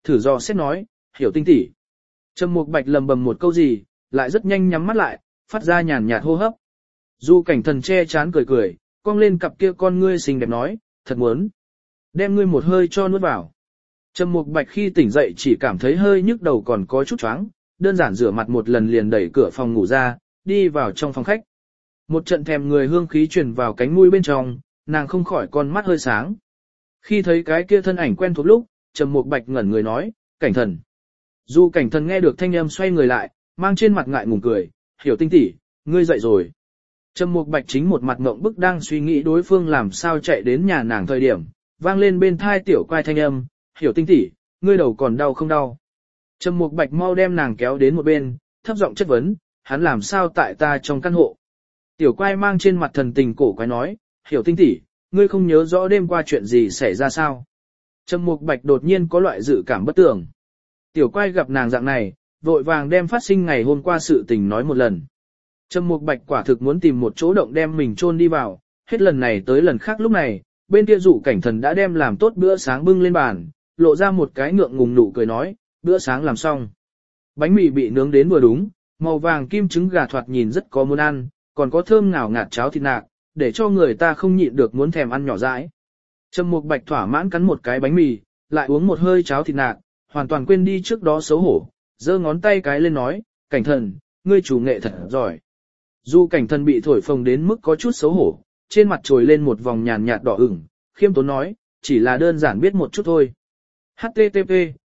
thử dò xét nói, hiểu tinh tỷ. Trầm Mục Bạch lầm bầm một câu gì, lại rất nhanh nhắm mắt lại, phát ra nhàn nhạt hô hấp. Du Cảnh Thần che chán cười cười, cong lên cặp kia con ngươi xinh đẹp nói, thật muốn đem ngươi một hơi cho nuốt vào. Trầm Mục Bạch khi tỉnh dậy chỉ cảm thấy hơi nhức đầu còn có chút choáng, đơn giản rửa mặt một lần liền đẩy cửa phòng ngủ ra, đi vào trong phòng khách. Một trận thèm người hương khí truyền vào cánh mũi bên trong, nàng không khỏi con mắt hơi sáng. Khi thấy cái kia thân ảnh quen thuộc lúc, Trầm Mục Bạch ngẩn người nói, Cảnh Thần. Du Cảnh Thần nghe được thanh âm xoay người lại, mang trên mặt ngại ngùng cười, hiểu tinh tỷ, ngươi dậy rồi. Trầm Mục Bạch chính một mặt ngộng bức đang suy nghĩ đối phương làm sao chạy đến nhà nàng thời điểm, vang lên bên thai tiểu quai thanh âm, hiểu tinh tỷ, ngươi đầu còn đau không đau. Trầm Mục Bạch mau đem nàng kéo đến một bên, thấp giọng chất vấn, hắn làm sao tại ta trong căn hộ. Tiểu quai mang trên mặt thần tình cổ quái nói, hiểu tinh tỷ, ngươi không nhớ rõ đêm qua chuyện gì xảy ra sao. Trầm Mục Bạch đột nhiên có loại dự cảm bất tường. Tiểu quai gặp nàng dạng này, vội vàng đem phát sinh ngày hôm qua sự tình nói một lần. Trầm Mục Bạch quả thực muốn tìm một chỗ động đem mình chôn đi vào, hết lần này tới lần khác lúc này, bên kia Dụ Cảnh Thần đã đem làm tốt bữa sáng bưng lên bàn, lộ ra một cái ngượng ngùng nụ cười nói, bữa sáng làm xong. Bánh mì bị nướng đến vừa đúng, màu vàng kim trứng gà thoạt nhìn rất có muốn ăn, còn có thơm ngào ngạt cháo thịt nạc, để cho người ta không nhịn được muốn thèm ăn nhỏ dãi. Trầm Mục Bạch thỏa mãn cắn một cái bánh mì, lại uống một hơi cháo thịt nạc, hoàn toàn quên đi trước đó xấu hổ, giơ ngón tay cái lên nói, Cảnh Thần, ngươi chủ nghệ thật giỏi. Dù Cảnh Thần bị thổi phồng đến mức có chút xấu hổ, trên mặt trồi lên một vòng nhàn nhạt đỏ ửng, khiêm tốn nói, chỉ là đơn giản biết một chút thôi. HTTP,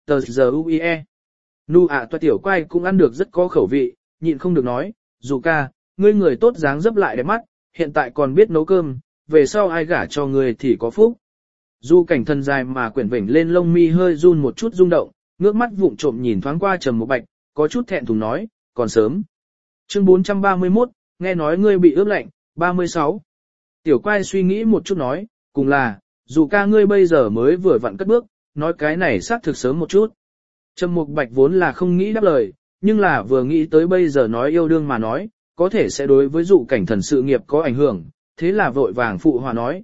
TZUIE. Nu ạ toa tiểu quay cũng ăn được rất có khẩu vị, nhịn không được nói, dù ca, ngươi người tốt dáng dấp lại đẹp mắt, hiện tại còn biết nấu cơm, về sau ai gả cho ngươi thì có phúc. Du Cảnh Thần dài mà quyển vểnh lên lông mi hơi run một chút rung động, ngước mắt vụng trộm nhìn thoáng qua Trầm Mục Bạch, có chút thẹn thùng nói, còn sớm. Chương 431, nghe nói ngươi bị ướp lạnh, 36. Tiểu quay suy nghĩ một chút nói, cùng là, dù ca ngươi bây giờ mới vừa vặn cất bước, nói cái này xác thực sớm một chút. Trầm Mục Bạch vốn là không nghĩ đáp lời, nhưng là vừa nghĩ tới bây giờ nói yêu đương mà nói, có thể sẽ đối với Dụ Cảnh Thần sự nghiệp có ảnh hưởng, thế là vội vàng phụ hòa nói,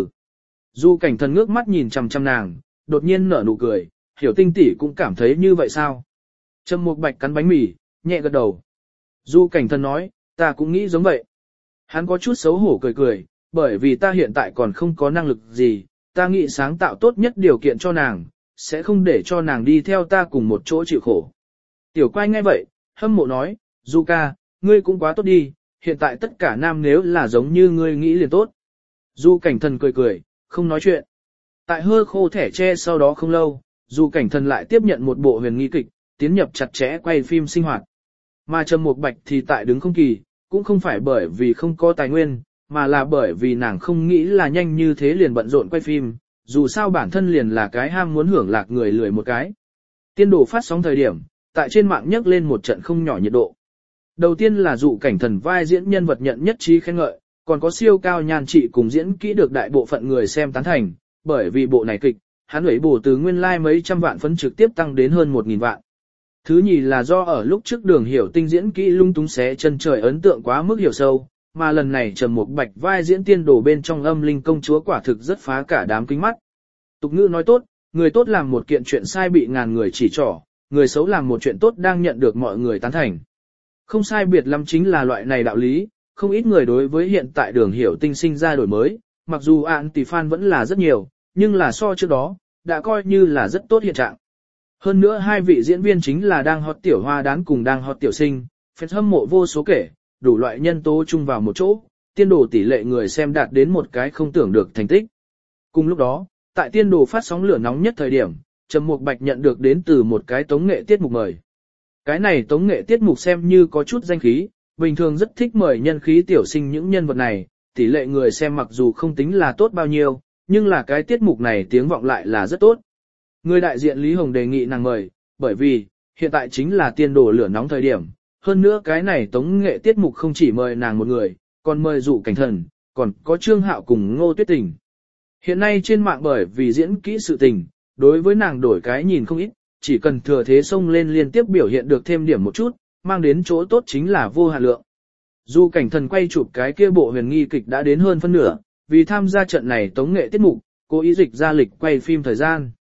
Du Cảnh Thần ngước mắt nhìn chằm chằm nàng, đột nhiên nở nụ cười, hiểu tinh tỷ cũng cảm thấy như vậy sao? Trầm Mục Bạch cắn bánh mì, nhẹ gật đầu. Du Cảnh Thần nói, ta cũng nghĩ giống vậy. Hắn có chút xấu hổ cười cười, bởi vì ta hiện tại còn không có năng lực gì, ta nghĩ sáng tạo tốt nhất điều kiện cho nàng, sẽ không để cho nàng đi theo ta cùng một chỗ chịu khổ. Tiểu quay nghe vậy, hâm mộ nói, Du ca, ngươi cũng quá tốt đi, hiện tại tất cả nam nếu là giống như ngươi nghĩ liền tốt. Du Cảnh Thần cười cười, không nói chuyện. Tại hơ khô thẻ tre sau đó không lâu, Du Cảnh Thần lại tiếp nhận một bộ huyền nghi kịch, tiến nhập chặt chẽ quay phim sinh hoạt. Mà Trầm Mục Bạch thì tại đứng không kỳ, cũng không phải bởi vì không có tài nguyên, mà là bởi vì nàng không nghĩ là nhanh như thế liền bận rộn quay phim, dù sao bản thân liền là cái ham muốn hưởng lạc người lười một cái. Tiên đồ phát sóng thời điểm, tại trên mạng nhấc lên một trận không nhỏ nhiệt độ. Đầu tiên là Dụ Cảnh Thần vai diễn nhân vật nhận nhất trí khen ngợi, còn có siêu cao nhan trị cùng diễn kỹ được đại bộ phận người xem tán thành, bởi vì bộ này kịch, hắn ủy bổ từ nguyên lai like mấy trăm vạn phấn trực tiếp tăng đến hơn 1.000 vạn. Thứ nhì là do ở lúc trước Đường Hiểu Tinh diễn kỹ lung túng xé chân trời ấn tượng quá mức hiểu sâu, mà lần này Trầm Mục Bạch vai diễn tiên đồ bên trong âm linh công chúa quả thực rất phá cả đám kính mắt. Tục ngữ nói tốt, người tốt làm một kiện chuyện sai bị ngàn người chỉ trỏ, người xấu làm một chuyện tốt đang nhận được mọi người tán thành. Không sai biệt lắm chính là loại này đạo lý, không ít người đối với hiện tại Đường Hiểu Tinh sinh ra đổi mới, mặc dù anti-fan vẫn là rất nhiều, nhưng là so trước đó, đã coi như là rất tốt hiện trạng. Hơn nữa hai vị diễn viên chính là đang hot tiểu hoa đán cùng đang hot tiểu sinh, fans hâm mộ vô số kể, đủ loại nhân tố chung vào một chỗ, tiên đồ tỷ lệ người xem đạt đến một cái không tưởng được thành tích. Cùng lúc đó, tại tiên đồ phát sóng lửa nóng nhất thời điểm, Trầm Mục Bạch nhận được đến từ một cái tống nghệ tiết mục mời. Cái này tống nghệ tiết mục xem như có chút danh khí, bình thường rất thích mời nhân khí tiểu sinh những nhân vật này, tỷ lệ người xem mặc dù không tính là tốt bao nhiêu, nhưng là cái tiết mục này tiếng vọng lại là rất tốt. Người đại diện Lý Hồng đề nghị nàng mời, bởi vì, hiện tại chính là tiên đồ lửa nóng thời điểm, hơn nữa cái này tống nghệ tiết mục không chỉ mời nàng một người, còn mời Dụ Cảnh Thần, còn có Trương Hạo cùng Ngô Tuyết Tình. Hiện nay trên mạng bởi vì diễn kỹ sự tình, đối với nàng đổi cái nhìn không ít, chỉ cần thừa thế xông lên liên tiếp biểu hiện được thêm điểm một chút, mang đến chỗ tốt chính là vô hạn lượng. Dù Cảnh Thần quay chụp cái kia bộ huyền nghi kịch đã đến hơn phân nửa, vì tham gia trận này tống nghệ tiết mục, cố ý dịch ra lịch quay phim thời gian.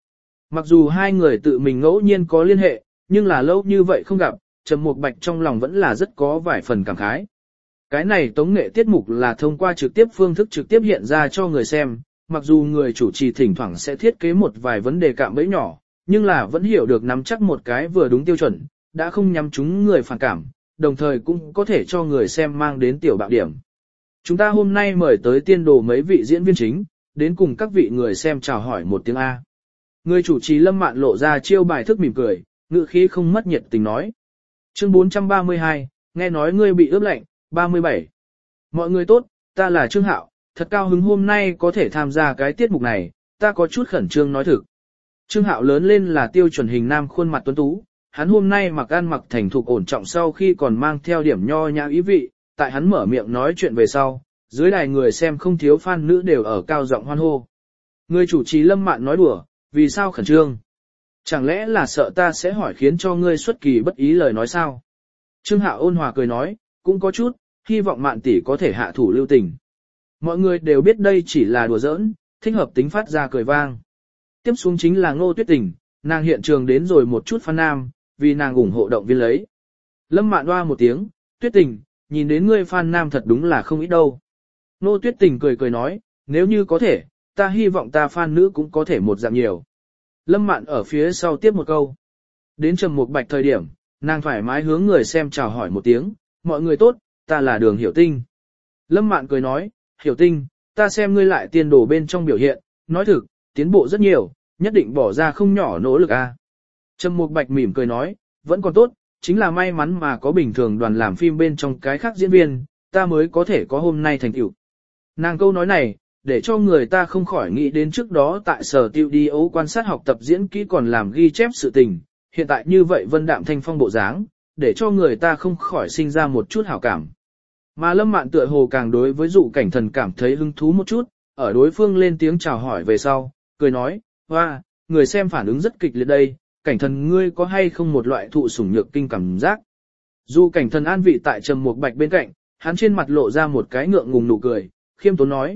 Mặc dù hai người tự mình ngẫu nhiên có liên hệ, nhưng là lâu như vậy không gặp, Trầm Mục Bạch trong lòng vẫn là rất có vài phần cảm khái. Cái này tống nghệ tiết mục là thông qua trực tiếp phương thức trực tiếp hiện ra cho người xem, mặc dù người chủ trì thỉnh thoảng sẽ thiết kế một vài vấn đề cạm bẫy nhỏ, nhưng là vẫn hiểu được nắm chắc một cái vừa đúng tiêu chuẩn, đã không nhắm trúng người phản cảm, đồng thời cũng có thể cho người xem mang đến tiểu bạo điểm. Chúng ta hôm nay mời tới tiên đồ mấy vị diễn viên chính, đến cùng các vị người xem chào hỏi một tiếng A. Người chủ trì Lâm Mạn lộ ra chiêu bài thức mỉm cười, ngữ khí không mất nhiệt tình nói. Chương 432, nghe nói ngươi bị ướp lạnh, 37. Mọi người tốt, ta là Trương Hạo, thật cao hứng hôm nay có thể tham gia cái tiết mục này, ta có chút khẩn trương nói thực. Trương Hạo lớn lên là tiêu chuẩn hình nam khuôn mặt tuấn tú, hắn hôm nay mặc ăn mặc thành thục ổn trọng sau khi còn mang theo điểm nho nhã ý vị, tại hắn mở miệng nói chuyện về sau, dưới đài người xem không thiếu fan nữ đều ở cao giọng hoan hô. Người chủ trì Lâm Mạn nói đùa, vì sao khẩn trương? Chẳng lẽ là sợ ta sẽ hỏi khiến cho ngươi xuất kỳ bất ý lời nói sao? Trương Hạo ôn hòa cười nói, cũng có chút, hy vọng Mạn tỷ có thể hạ thủ lưu tình. Mọi người đều biết đây chỉ là đùa giỡn, thích hợp tính phát ra cười vang. Tiếp xuống chính là Ngô Tuyết Tình, nàng hiện trường đến rồi một chút fan nam, vì nàng ủng hộ động viên lấy. Lâm Mạn oa một tiếng, Tuyết Tình, nhìn đến ngươi fan nam thật đúng là không ít đâu. Ngô Tuyết Tình cười cười nói, nếu như có thể, ta hy vọng ta fan nữ cũng có thể một dạng nhiều. Lâm Mạn ở phía sau tiếp một câu. Đến Trầm Mục Bạch thời điểm, nàng thoải mái hướng người xem chào hỏi một tiếng, mọi người tốt, ta là Đường Hiểu Tinh. Lâm Mạn cười nói, Hiểu Tinh, ta xem ngươi lại tiên đồ bên trong biểu hiện, nói thực, tiến bộ rất nhiều, nhất định bỏ ra không nhỏ nỗ lực a. Trầm Mục Bạch mỉm cười nói, vẫn còn tốt, chính là may mắn mà có bình thường đoàn làm phim bên trong cái khác diễn viên, ta mới có thể có hôm nay thành tựu. Nàng câu nói này, để cho người ta không khỏi nghĩ đến trước đó tại sở tiêu đi ấu quan sát học tập diễn kỹ còn làm ghi chép sự tình, hiện tại như vậy vân đạm thanh phong bộ dáng, để cho người ta không khỏi sinh ra một chút hảo cảm. Mà Lâm Mạn tựa hồ càng đối với Dụ Cảnh Thần cảm thấy hứng thú một chút, ở đối phương lên tiếng chào hỏi về sau, cười nói, hoa, người xem phản ứng rất kịch liệt đây, Cảnh Thần ngươi có hay không một loại thụ sủng nhược kinh cảm giác. Dụ Cảnh Thần an vị tại Trầm Mục Bạch bên cạnh, hắn trên mặt lộ ra một cái ngượng ngùng nụ cười, khiêm tốn nói,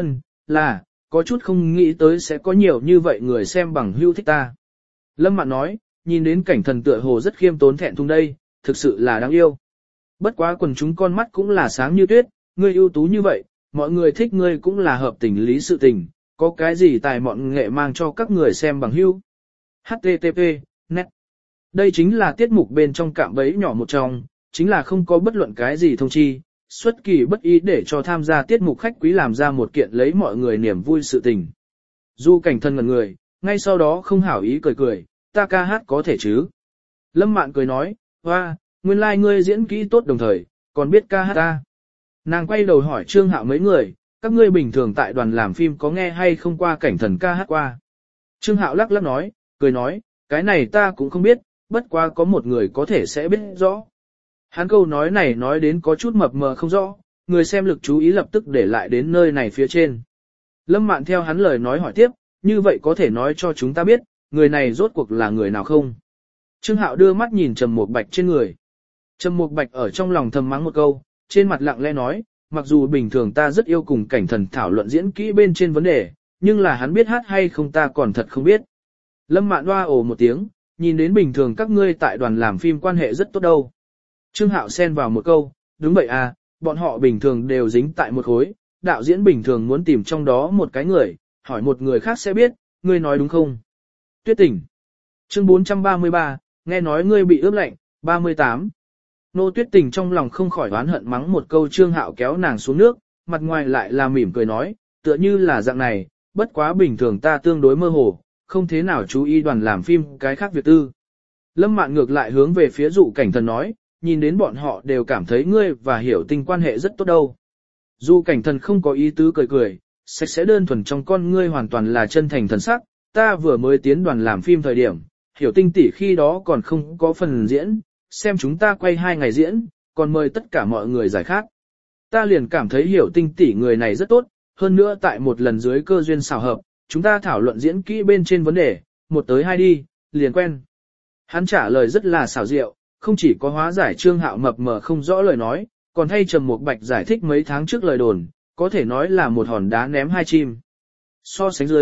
là, có chút không nghĩ tới sẽ có nhiều như vậy người xem bằng hữu thích ta. Lâm Mạn nói, nhìn đến Cảnh Thần tựa hồ rất khiêm tốn thẹn thùng đây, thực sự là đáng yêu. Bất quá quần chúng con mắt cũng là sáng như tuyết, ngươi ưu tú như vậy, mọi người thích ngươi cũng là hợp tình lý sự tình, có cái gì tài mọn nghệ mang cho các người xem bằng hữu. HTTP, net. Đây chính là tiết mục bên trong cạm bẫy nhỏ một trong, chính là không có bất luận cái gì thông chi, xuất kỳ bất ý để cho tham gia tiết mục khách quý làm ra một kiện lấy mọi người niềm vui sự tình. Du Cảnh Thần ngẩn người, ngay sau đó không hảo ý cười cười, ta ca hát có thể chứ. Lâm Mạn cười nói, hoa, nguyên lai ngươi diễn kỹ tốt đồng thời, còn biết ca hát ta. Nàng quay đầu hỏi Trương Hạo mấy người, các ngươi bình thường tại đoàn làm phim có nghe hay không qua Cảnh Thần ca hát qua. Trương Hạo lắc lắc nói, cười nói, cái này ta cũng không biết, bất quá có một người có thể sẽ biết rõ. Hắn câu nói này nói đến có chút mập mờ không rõ, người xem lực chú ý lập tức để lại đến nơi này phía trên. Lâm Mạn theo hắn lời nói hỏi tiếp, như vậy có thể nói cho chúng ta biết, người này rốt cuộc là người nào không? Trương Hạo đưa mắt nhìn Trầm Mục Bạch trên người. Trầm Mục Bạch ở trong lòng thầm mắng một câu, trên mặt lặng lẽ nói, mặc dù bình thường ta rất yêu cùng Cảnh Thần thảo luận diễn kỹ bên trên vấn đề, nhưng là hắn biết hát hay không ta còn thật không biết. Lâm Mạn hoa ồ một tiếng, nhìn đến bình thường các ngươi tại đoàn làm phim quan hệ rất tốt đâu. Trương Hạo xen vào một câu, đúng vậy à, bọn họ bình thường đều dính tại một khối, đạo diễn bình thường muốn tìm trong đó một cái người, hỏi một người khác sẽ biết, ngươi nói đúng không? Tuyết Tình. Chương 433, nghe nói ngươi bị ướp lạnh, 38. Nô Tuyết Tình trong lòng không khỏi oán hận mắng một câu Trương Hạo kéo nàng xuống nước, mặt ngoài lại là mỉm cười nói, tựa như là dạng này, bất quá bình thường ta tương đối mơ hồ, không thế nào chú ý đoàn làm phim cái khác việc tư. Lâm Mạn ngược lại hướng về phía Dụ Cảnh Thần nói, nhìn đến bọn họ đều cảm thấy ngươi và Hiểu Tinh quan hệ rất tốt đâu. Dụ Cảnh Thần không có ý tứ cười cười, sạch sẽ đơn thuần trong con ngươi hoàn toàn là chân thành thần sắc, ta vừa mới tiến đoàn làm phim thời điểm, Hiểu Tinh tỷ khi đó còn không có phần diễn, xem chúng ta quay 2 ngày diễn, còn mời tất cả mọi người giải khác. Ta liền cảm thấy Hiểu Tinh tỷ người này rất tốt, hơn nữa tại một lần dưới cơ duyên xào hợp, chúng ta thảo luận diễn kỹ bên trên vấn đề, 1 tới 2 đi, liền quen. Hắn trả lời rất là xảo diệu, không chỉ có hóa giải Trương Hạo mập mờ không rõ lời nói, còn thay Trầm Mục Bạch giải thích mấy tháng trước lời đồn, có thể nói là một hòn đá ném 2 chim. So sánh dưới,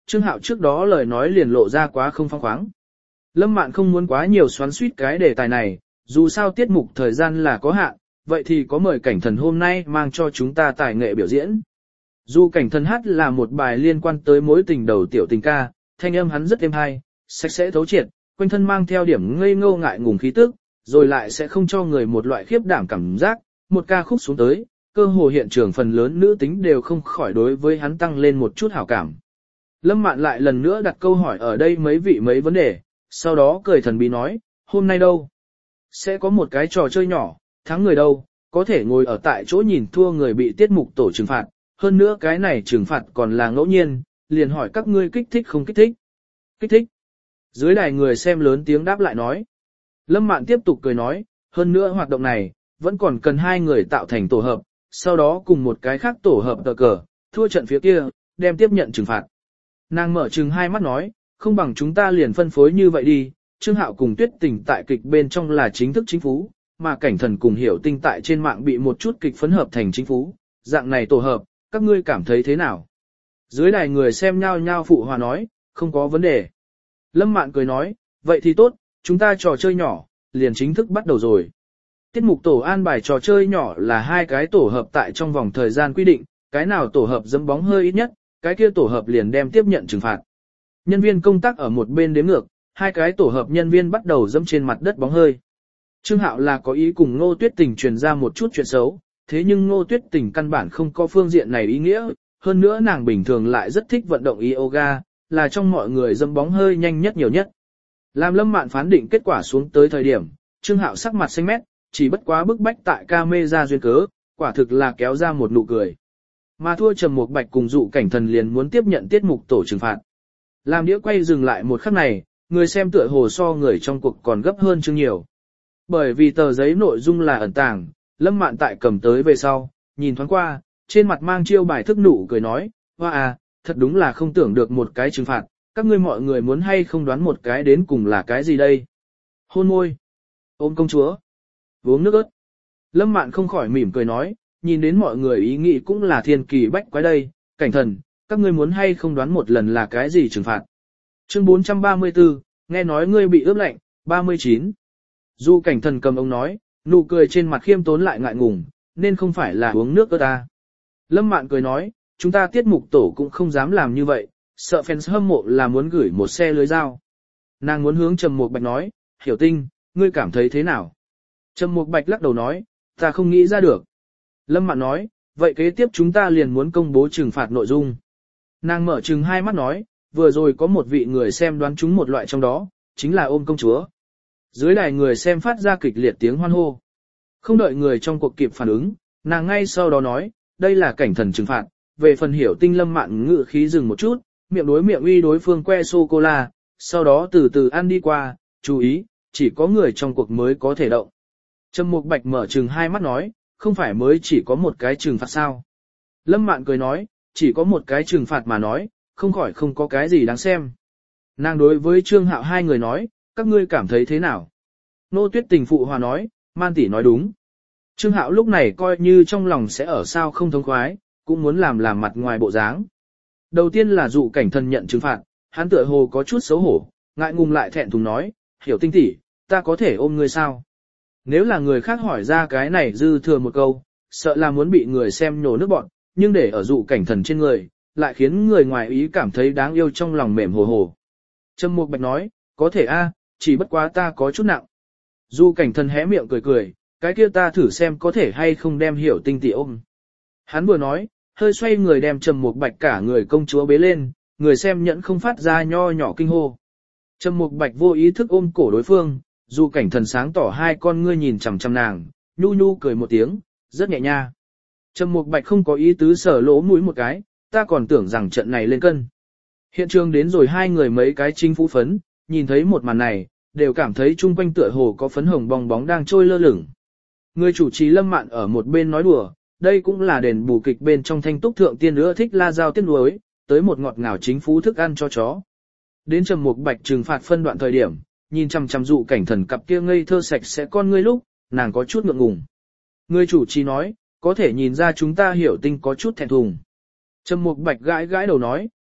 Trương Hạo trước đó lời nói liền lộ ra quá không phóng khoáng. Lâm Mạn không muốn quá nhiều xoắn xuýt cái đề tài này, dù sao tiết mục thời gian là có hạn, vậy thì có mời cảnh thần hôm nay mang cho chúng ta tài nghệ biểu diễn. Dù cảnh thần hát là một bài liên quan tới mối tình đầu tiểu tình ca, thanh âm hắn rất êm hay, sạch sẽ thấu triệt, quanh thân mang theo điểm ngây ngô ngại ngùng khí tức, rồi lại sẽ không cho người một loại khiếp đảm cảm giác, một ca khúc xuống tới, cơ hồ hiện trường phần lớn nữ tính đều không khỏi đối với hắn tăng lên một chút hảo cảm. Lâm Mạn lại lần nữa đặt câu hỏi ở đây mấy vị mấy vấn đề, sau đó cười thần bí nói, hôm nay đâu? Sẽ có một cái trò chơi nhỏ, thắng người đâu, có thể ngồi ở tại chỗ nhìn thua người bị tiết mục tổ trừng phạt, hơn nữa cái này trừng phạt còn là ngẫu nhiên, liền hỏi các ngươi kích thích không kích thích? Kích thích. Dưới đài người xem lớn tiếng đáp lại nói. Lâm Mạn tiếp tục cười nói, hơn nữa hoạt động này, vẫn còn cần hai người tạo thành tổ hợp, sau đó cùng một cái khác tổ hợp tờ cờ, thua trận phía kia, đem tiếp nhận trừng phạt. Nàng mở trừng hai mắt nói, không bằng chúng ta liền phân phối như vậy đi, Trương Hạo cùng Tuyết Tình tại kịch bên trong là chính thức chính phú, mà cảnh thần cùng Hiểu Tinh tại trên mạng bị một chút kịch phấn hợp thành chính phú, dạng này tổ hợp, các ngươi cảm thấy thế nào? Dưới đài người xem nhao nhao phụ hòa nói, không có vấn đề. Lâm Mạn cười nói, vậy thì tốt, chúng ta trò chơi nhỏ, liền chính thức bắt đầu rồi. Tiết mục tổ an bài trò chơi nhỏ là hai cái tổ hợp tại trong vòng thời gian quy định, cái nào tổ hợp dẫm bóng hơi ít nhất, cái kia tổ hợp liền đem tiếp nhận trừng phạt. Nhân viên công tác ở một bên đếm ngược, hai cái tổ hợp nhân viên bắt đầu dẫm trên mặt đất bóng hơi. Trương Hạo là có ý cùng Ngô Tuyết Tình truyền ra một chút chuyện xấu, thế nhưng Ngô Tuyết Tình căn bản không có phương diện này ý nghĩa, hơn nữa nàng bình thường lại rất thích vận động yoga, là trong mọi người dẫm bóng hơi nhanh nhất nhiều nhất. Làm Lâm Mạn phán định kết quả xuống tới thời điểm, Trương Hạo sắc mặt xanh mét, chỉ bất quá bức bách tại camera duyên cớ, quả thực là kéo ra một nụ cười. Mà thua Trầm Mục Bạch cùng Dụ Cảnh Thần liền muốn tiếp nhận tiết mục tổ trừng phạt. Làm đĩa quay dừng lại một khắc này, người xem tựa hồ so người trong cuộc còn gấp hơn chương nhiều. Bởi vì tờ giấy nội dung là ẩn tàng, Lâm Mạn tại cầm tới về sau, nhìn thoáng qua, trên mặt mang chiêu bài thức nụ cười nói, hoa à, thật đúng là không tưởng được một cái trừng phạt, các ngươi mọi người muốn hay không đoán một cái đến cùng là cái gì đây? Hôn môi, ôm công chúa, uống nước ớt. Lâm Mạn không khỏi mỉm cười nói, nhìn đến mọi người ý nghĩ cũng là thiên kỳ bách quái đây, cảnh thần, các ngươi muốn hay không đoán một lần là cái gì trừng phạt. Chương 434, nghe nói ngươi bị ướp lạnh, 39. Dù cảnh thần cầm ông nói, nụ cười trên mặt khiêm tốn lại ngại ngùng, nên không phải là uống nước ớt ta. Lâm Mạn cười nói, chúng ta tiết mục tổ cũng không dám làm như vậy, sợ fans hâm mộ là muốn gửi một xe lưới dao. Nàng muốn hướng Trầm Mục Bạch nói, Hiểu Tinh, ngươi cảm thấy thế nào? Trầm Mục Bạch lắc đầu nói, ta không nghĩ ra được. Lâm Mạn nói, vậy kế tiếp chúng ta liền muốn công bố trừng phạt nội dung. Nàng mở trừng hai mắt nói, vừa rồi có một vị người xem đoán trúng một loại trong đó, chính là ôm công chúa. Dưới đài người xem phát ra kịch liệt tiếng hoan hô. Không đợi người trong cuộc kịp phản ứng, nàng ngay sau đó nói, đây là cảnh thần trừng phạt. Về phần Hiểu Tinh Lâm Mạn ngự khí dừng một chút, miệng đối miệng uy đối phương que sô-cô-la, sau đó từ từ ăn đi qua, chú ý, chỉ có người trong cuộc mới có thể động. Trầm Mục Bạch mở trừng hai mắt nói, không phải mới chỉ có một cái trừng phạt sao. Lâm Mạn cười nói, chỉ có một cái trừng phạt mà nói, không khỏi không có cái gì đáng xem. Nàng đối với Trương Hạo hai người nói, các ngươi cảm thấy thế nào? Nô Tuyết Tình phụ hòa nói, Man tỷ nói đúng. Trương Hạo lúc này coi như trong lòng sẽ ở sao không thống khoái, cũng muốn làm mặt ngoài bộ dáng. Đầu tiên là Dụ Cảnh Thần nhận trừng phạt, hắn tựa hồ có chút xấu hổ, ngại ngùng lại thẹn thùng nói, Hiểu Tinh tỷ, ta có thể ôm ngươi sao? Nếu là người khác hỏi ra cái này dư thừa một câu, sợ là muốn bị người xem nhổ nước bọn, nhưng để ở Dụ Cảnh Thần trên người, lại khiến người ngoài ý cảm thấy đáng yêu trong lòng mềm hồ hồ. Trầm Mục Bạch nói, có thể a, chỉ bất quá ta có chút nặng. Dụ Cảnh Thần hé miệng cười cười, cái kia ta thử xem có thể hay không đem Hiểu Tinh tỷ ôm. Hắn vừa nói, hơi xoay người đem Trầm Mục Bạch cả người công chúa bế lên, người xem nhẫn không phát ra nho nhỏ kinh hô. Trầm Mục Bạch vô ý thức ôm cổ đối phương, Dụ Cảnh Thần sáng tỏ hai con ngươi nhìn chằm chằm nàng, nhu nhu cười một tiếng, rất nhẹ nha. Trầm Mục Bạch không có ý tứ sở lỗ mũi một cái, ta còn tưởng rằng trận này lên cân. Hiện trường đến rồi hai người mấy cái chính phú phấn, nhìn thấy một màn này, đều cảm thấy chung quanh tựa hồ có phấn hồng bong bóng đang trôi lơ lửng. Người chủ trì Lâm Mạn ở một bên nói đùa, đây cũng là đền bù kịch bên trong Thanh Túc thượng tiên nữa thích la giao tiết nuối, tới một ngọt ngào chính phú thức ăn cho chó. Đến Trầm Mục Bạch trừng phạt phân đoạn thời điểm, nhìn chằm chằm Dụ Cảnh Thần cặp kia ngây thơ sạch sẽ con ngươi lúc, nàng có chút ngượng ngùng. Người chủ trì nói, có thể nhìn ra chúng ta Hiểu Tinh có chút thẹn thùng. Trầm Mục Bạch gãi gãi đầu nói,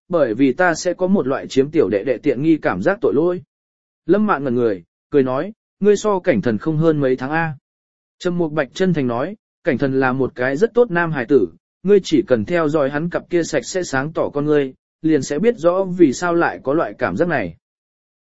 bởi vì ta sẽ có một loại chiếm tiểu đệ đệ tiện nghi cảm giác tội lỗi. Lâm Mạn ngẩn người, cười nói, ngươi so cảnh thần không hơn mấy tháng A. Trầm Mục Bạch chân thành nói, cảnh thần là một cái rất tốt nam hài tử, ngươi chỉ cần theo dõi hắn cặp kia sạch sẽ sáng tỏ con ngươi, liền sẽ biết rõ vì sao lại có loại cảm giác này.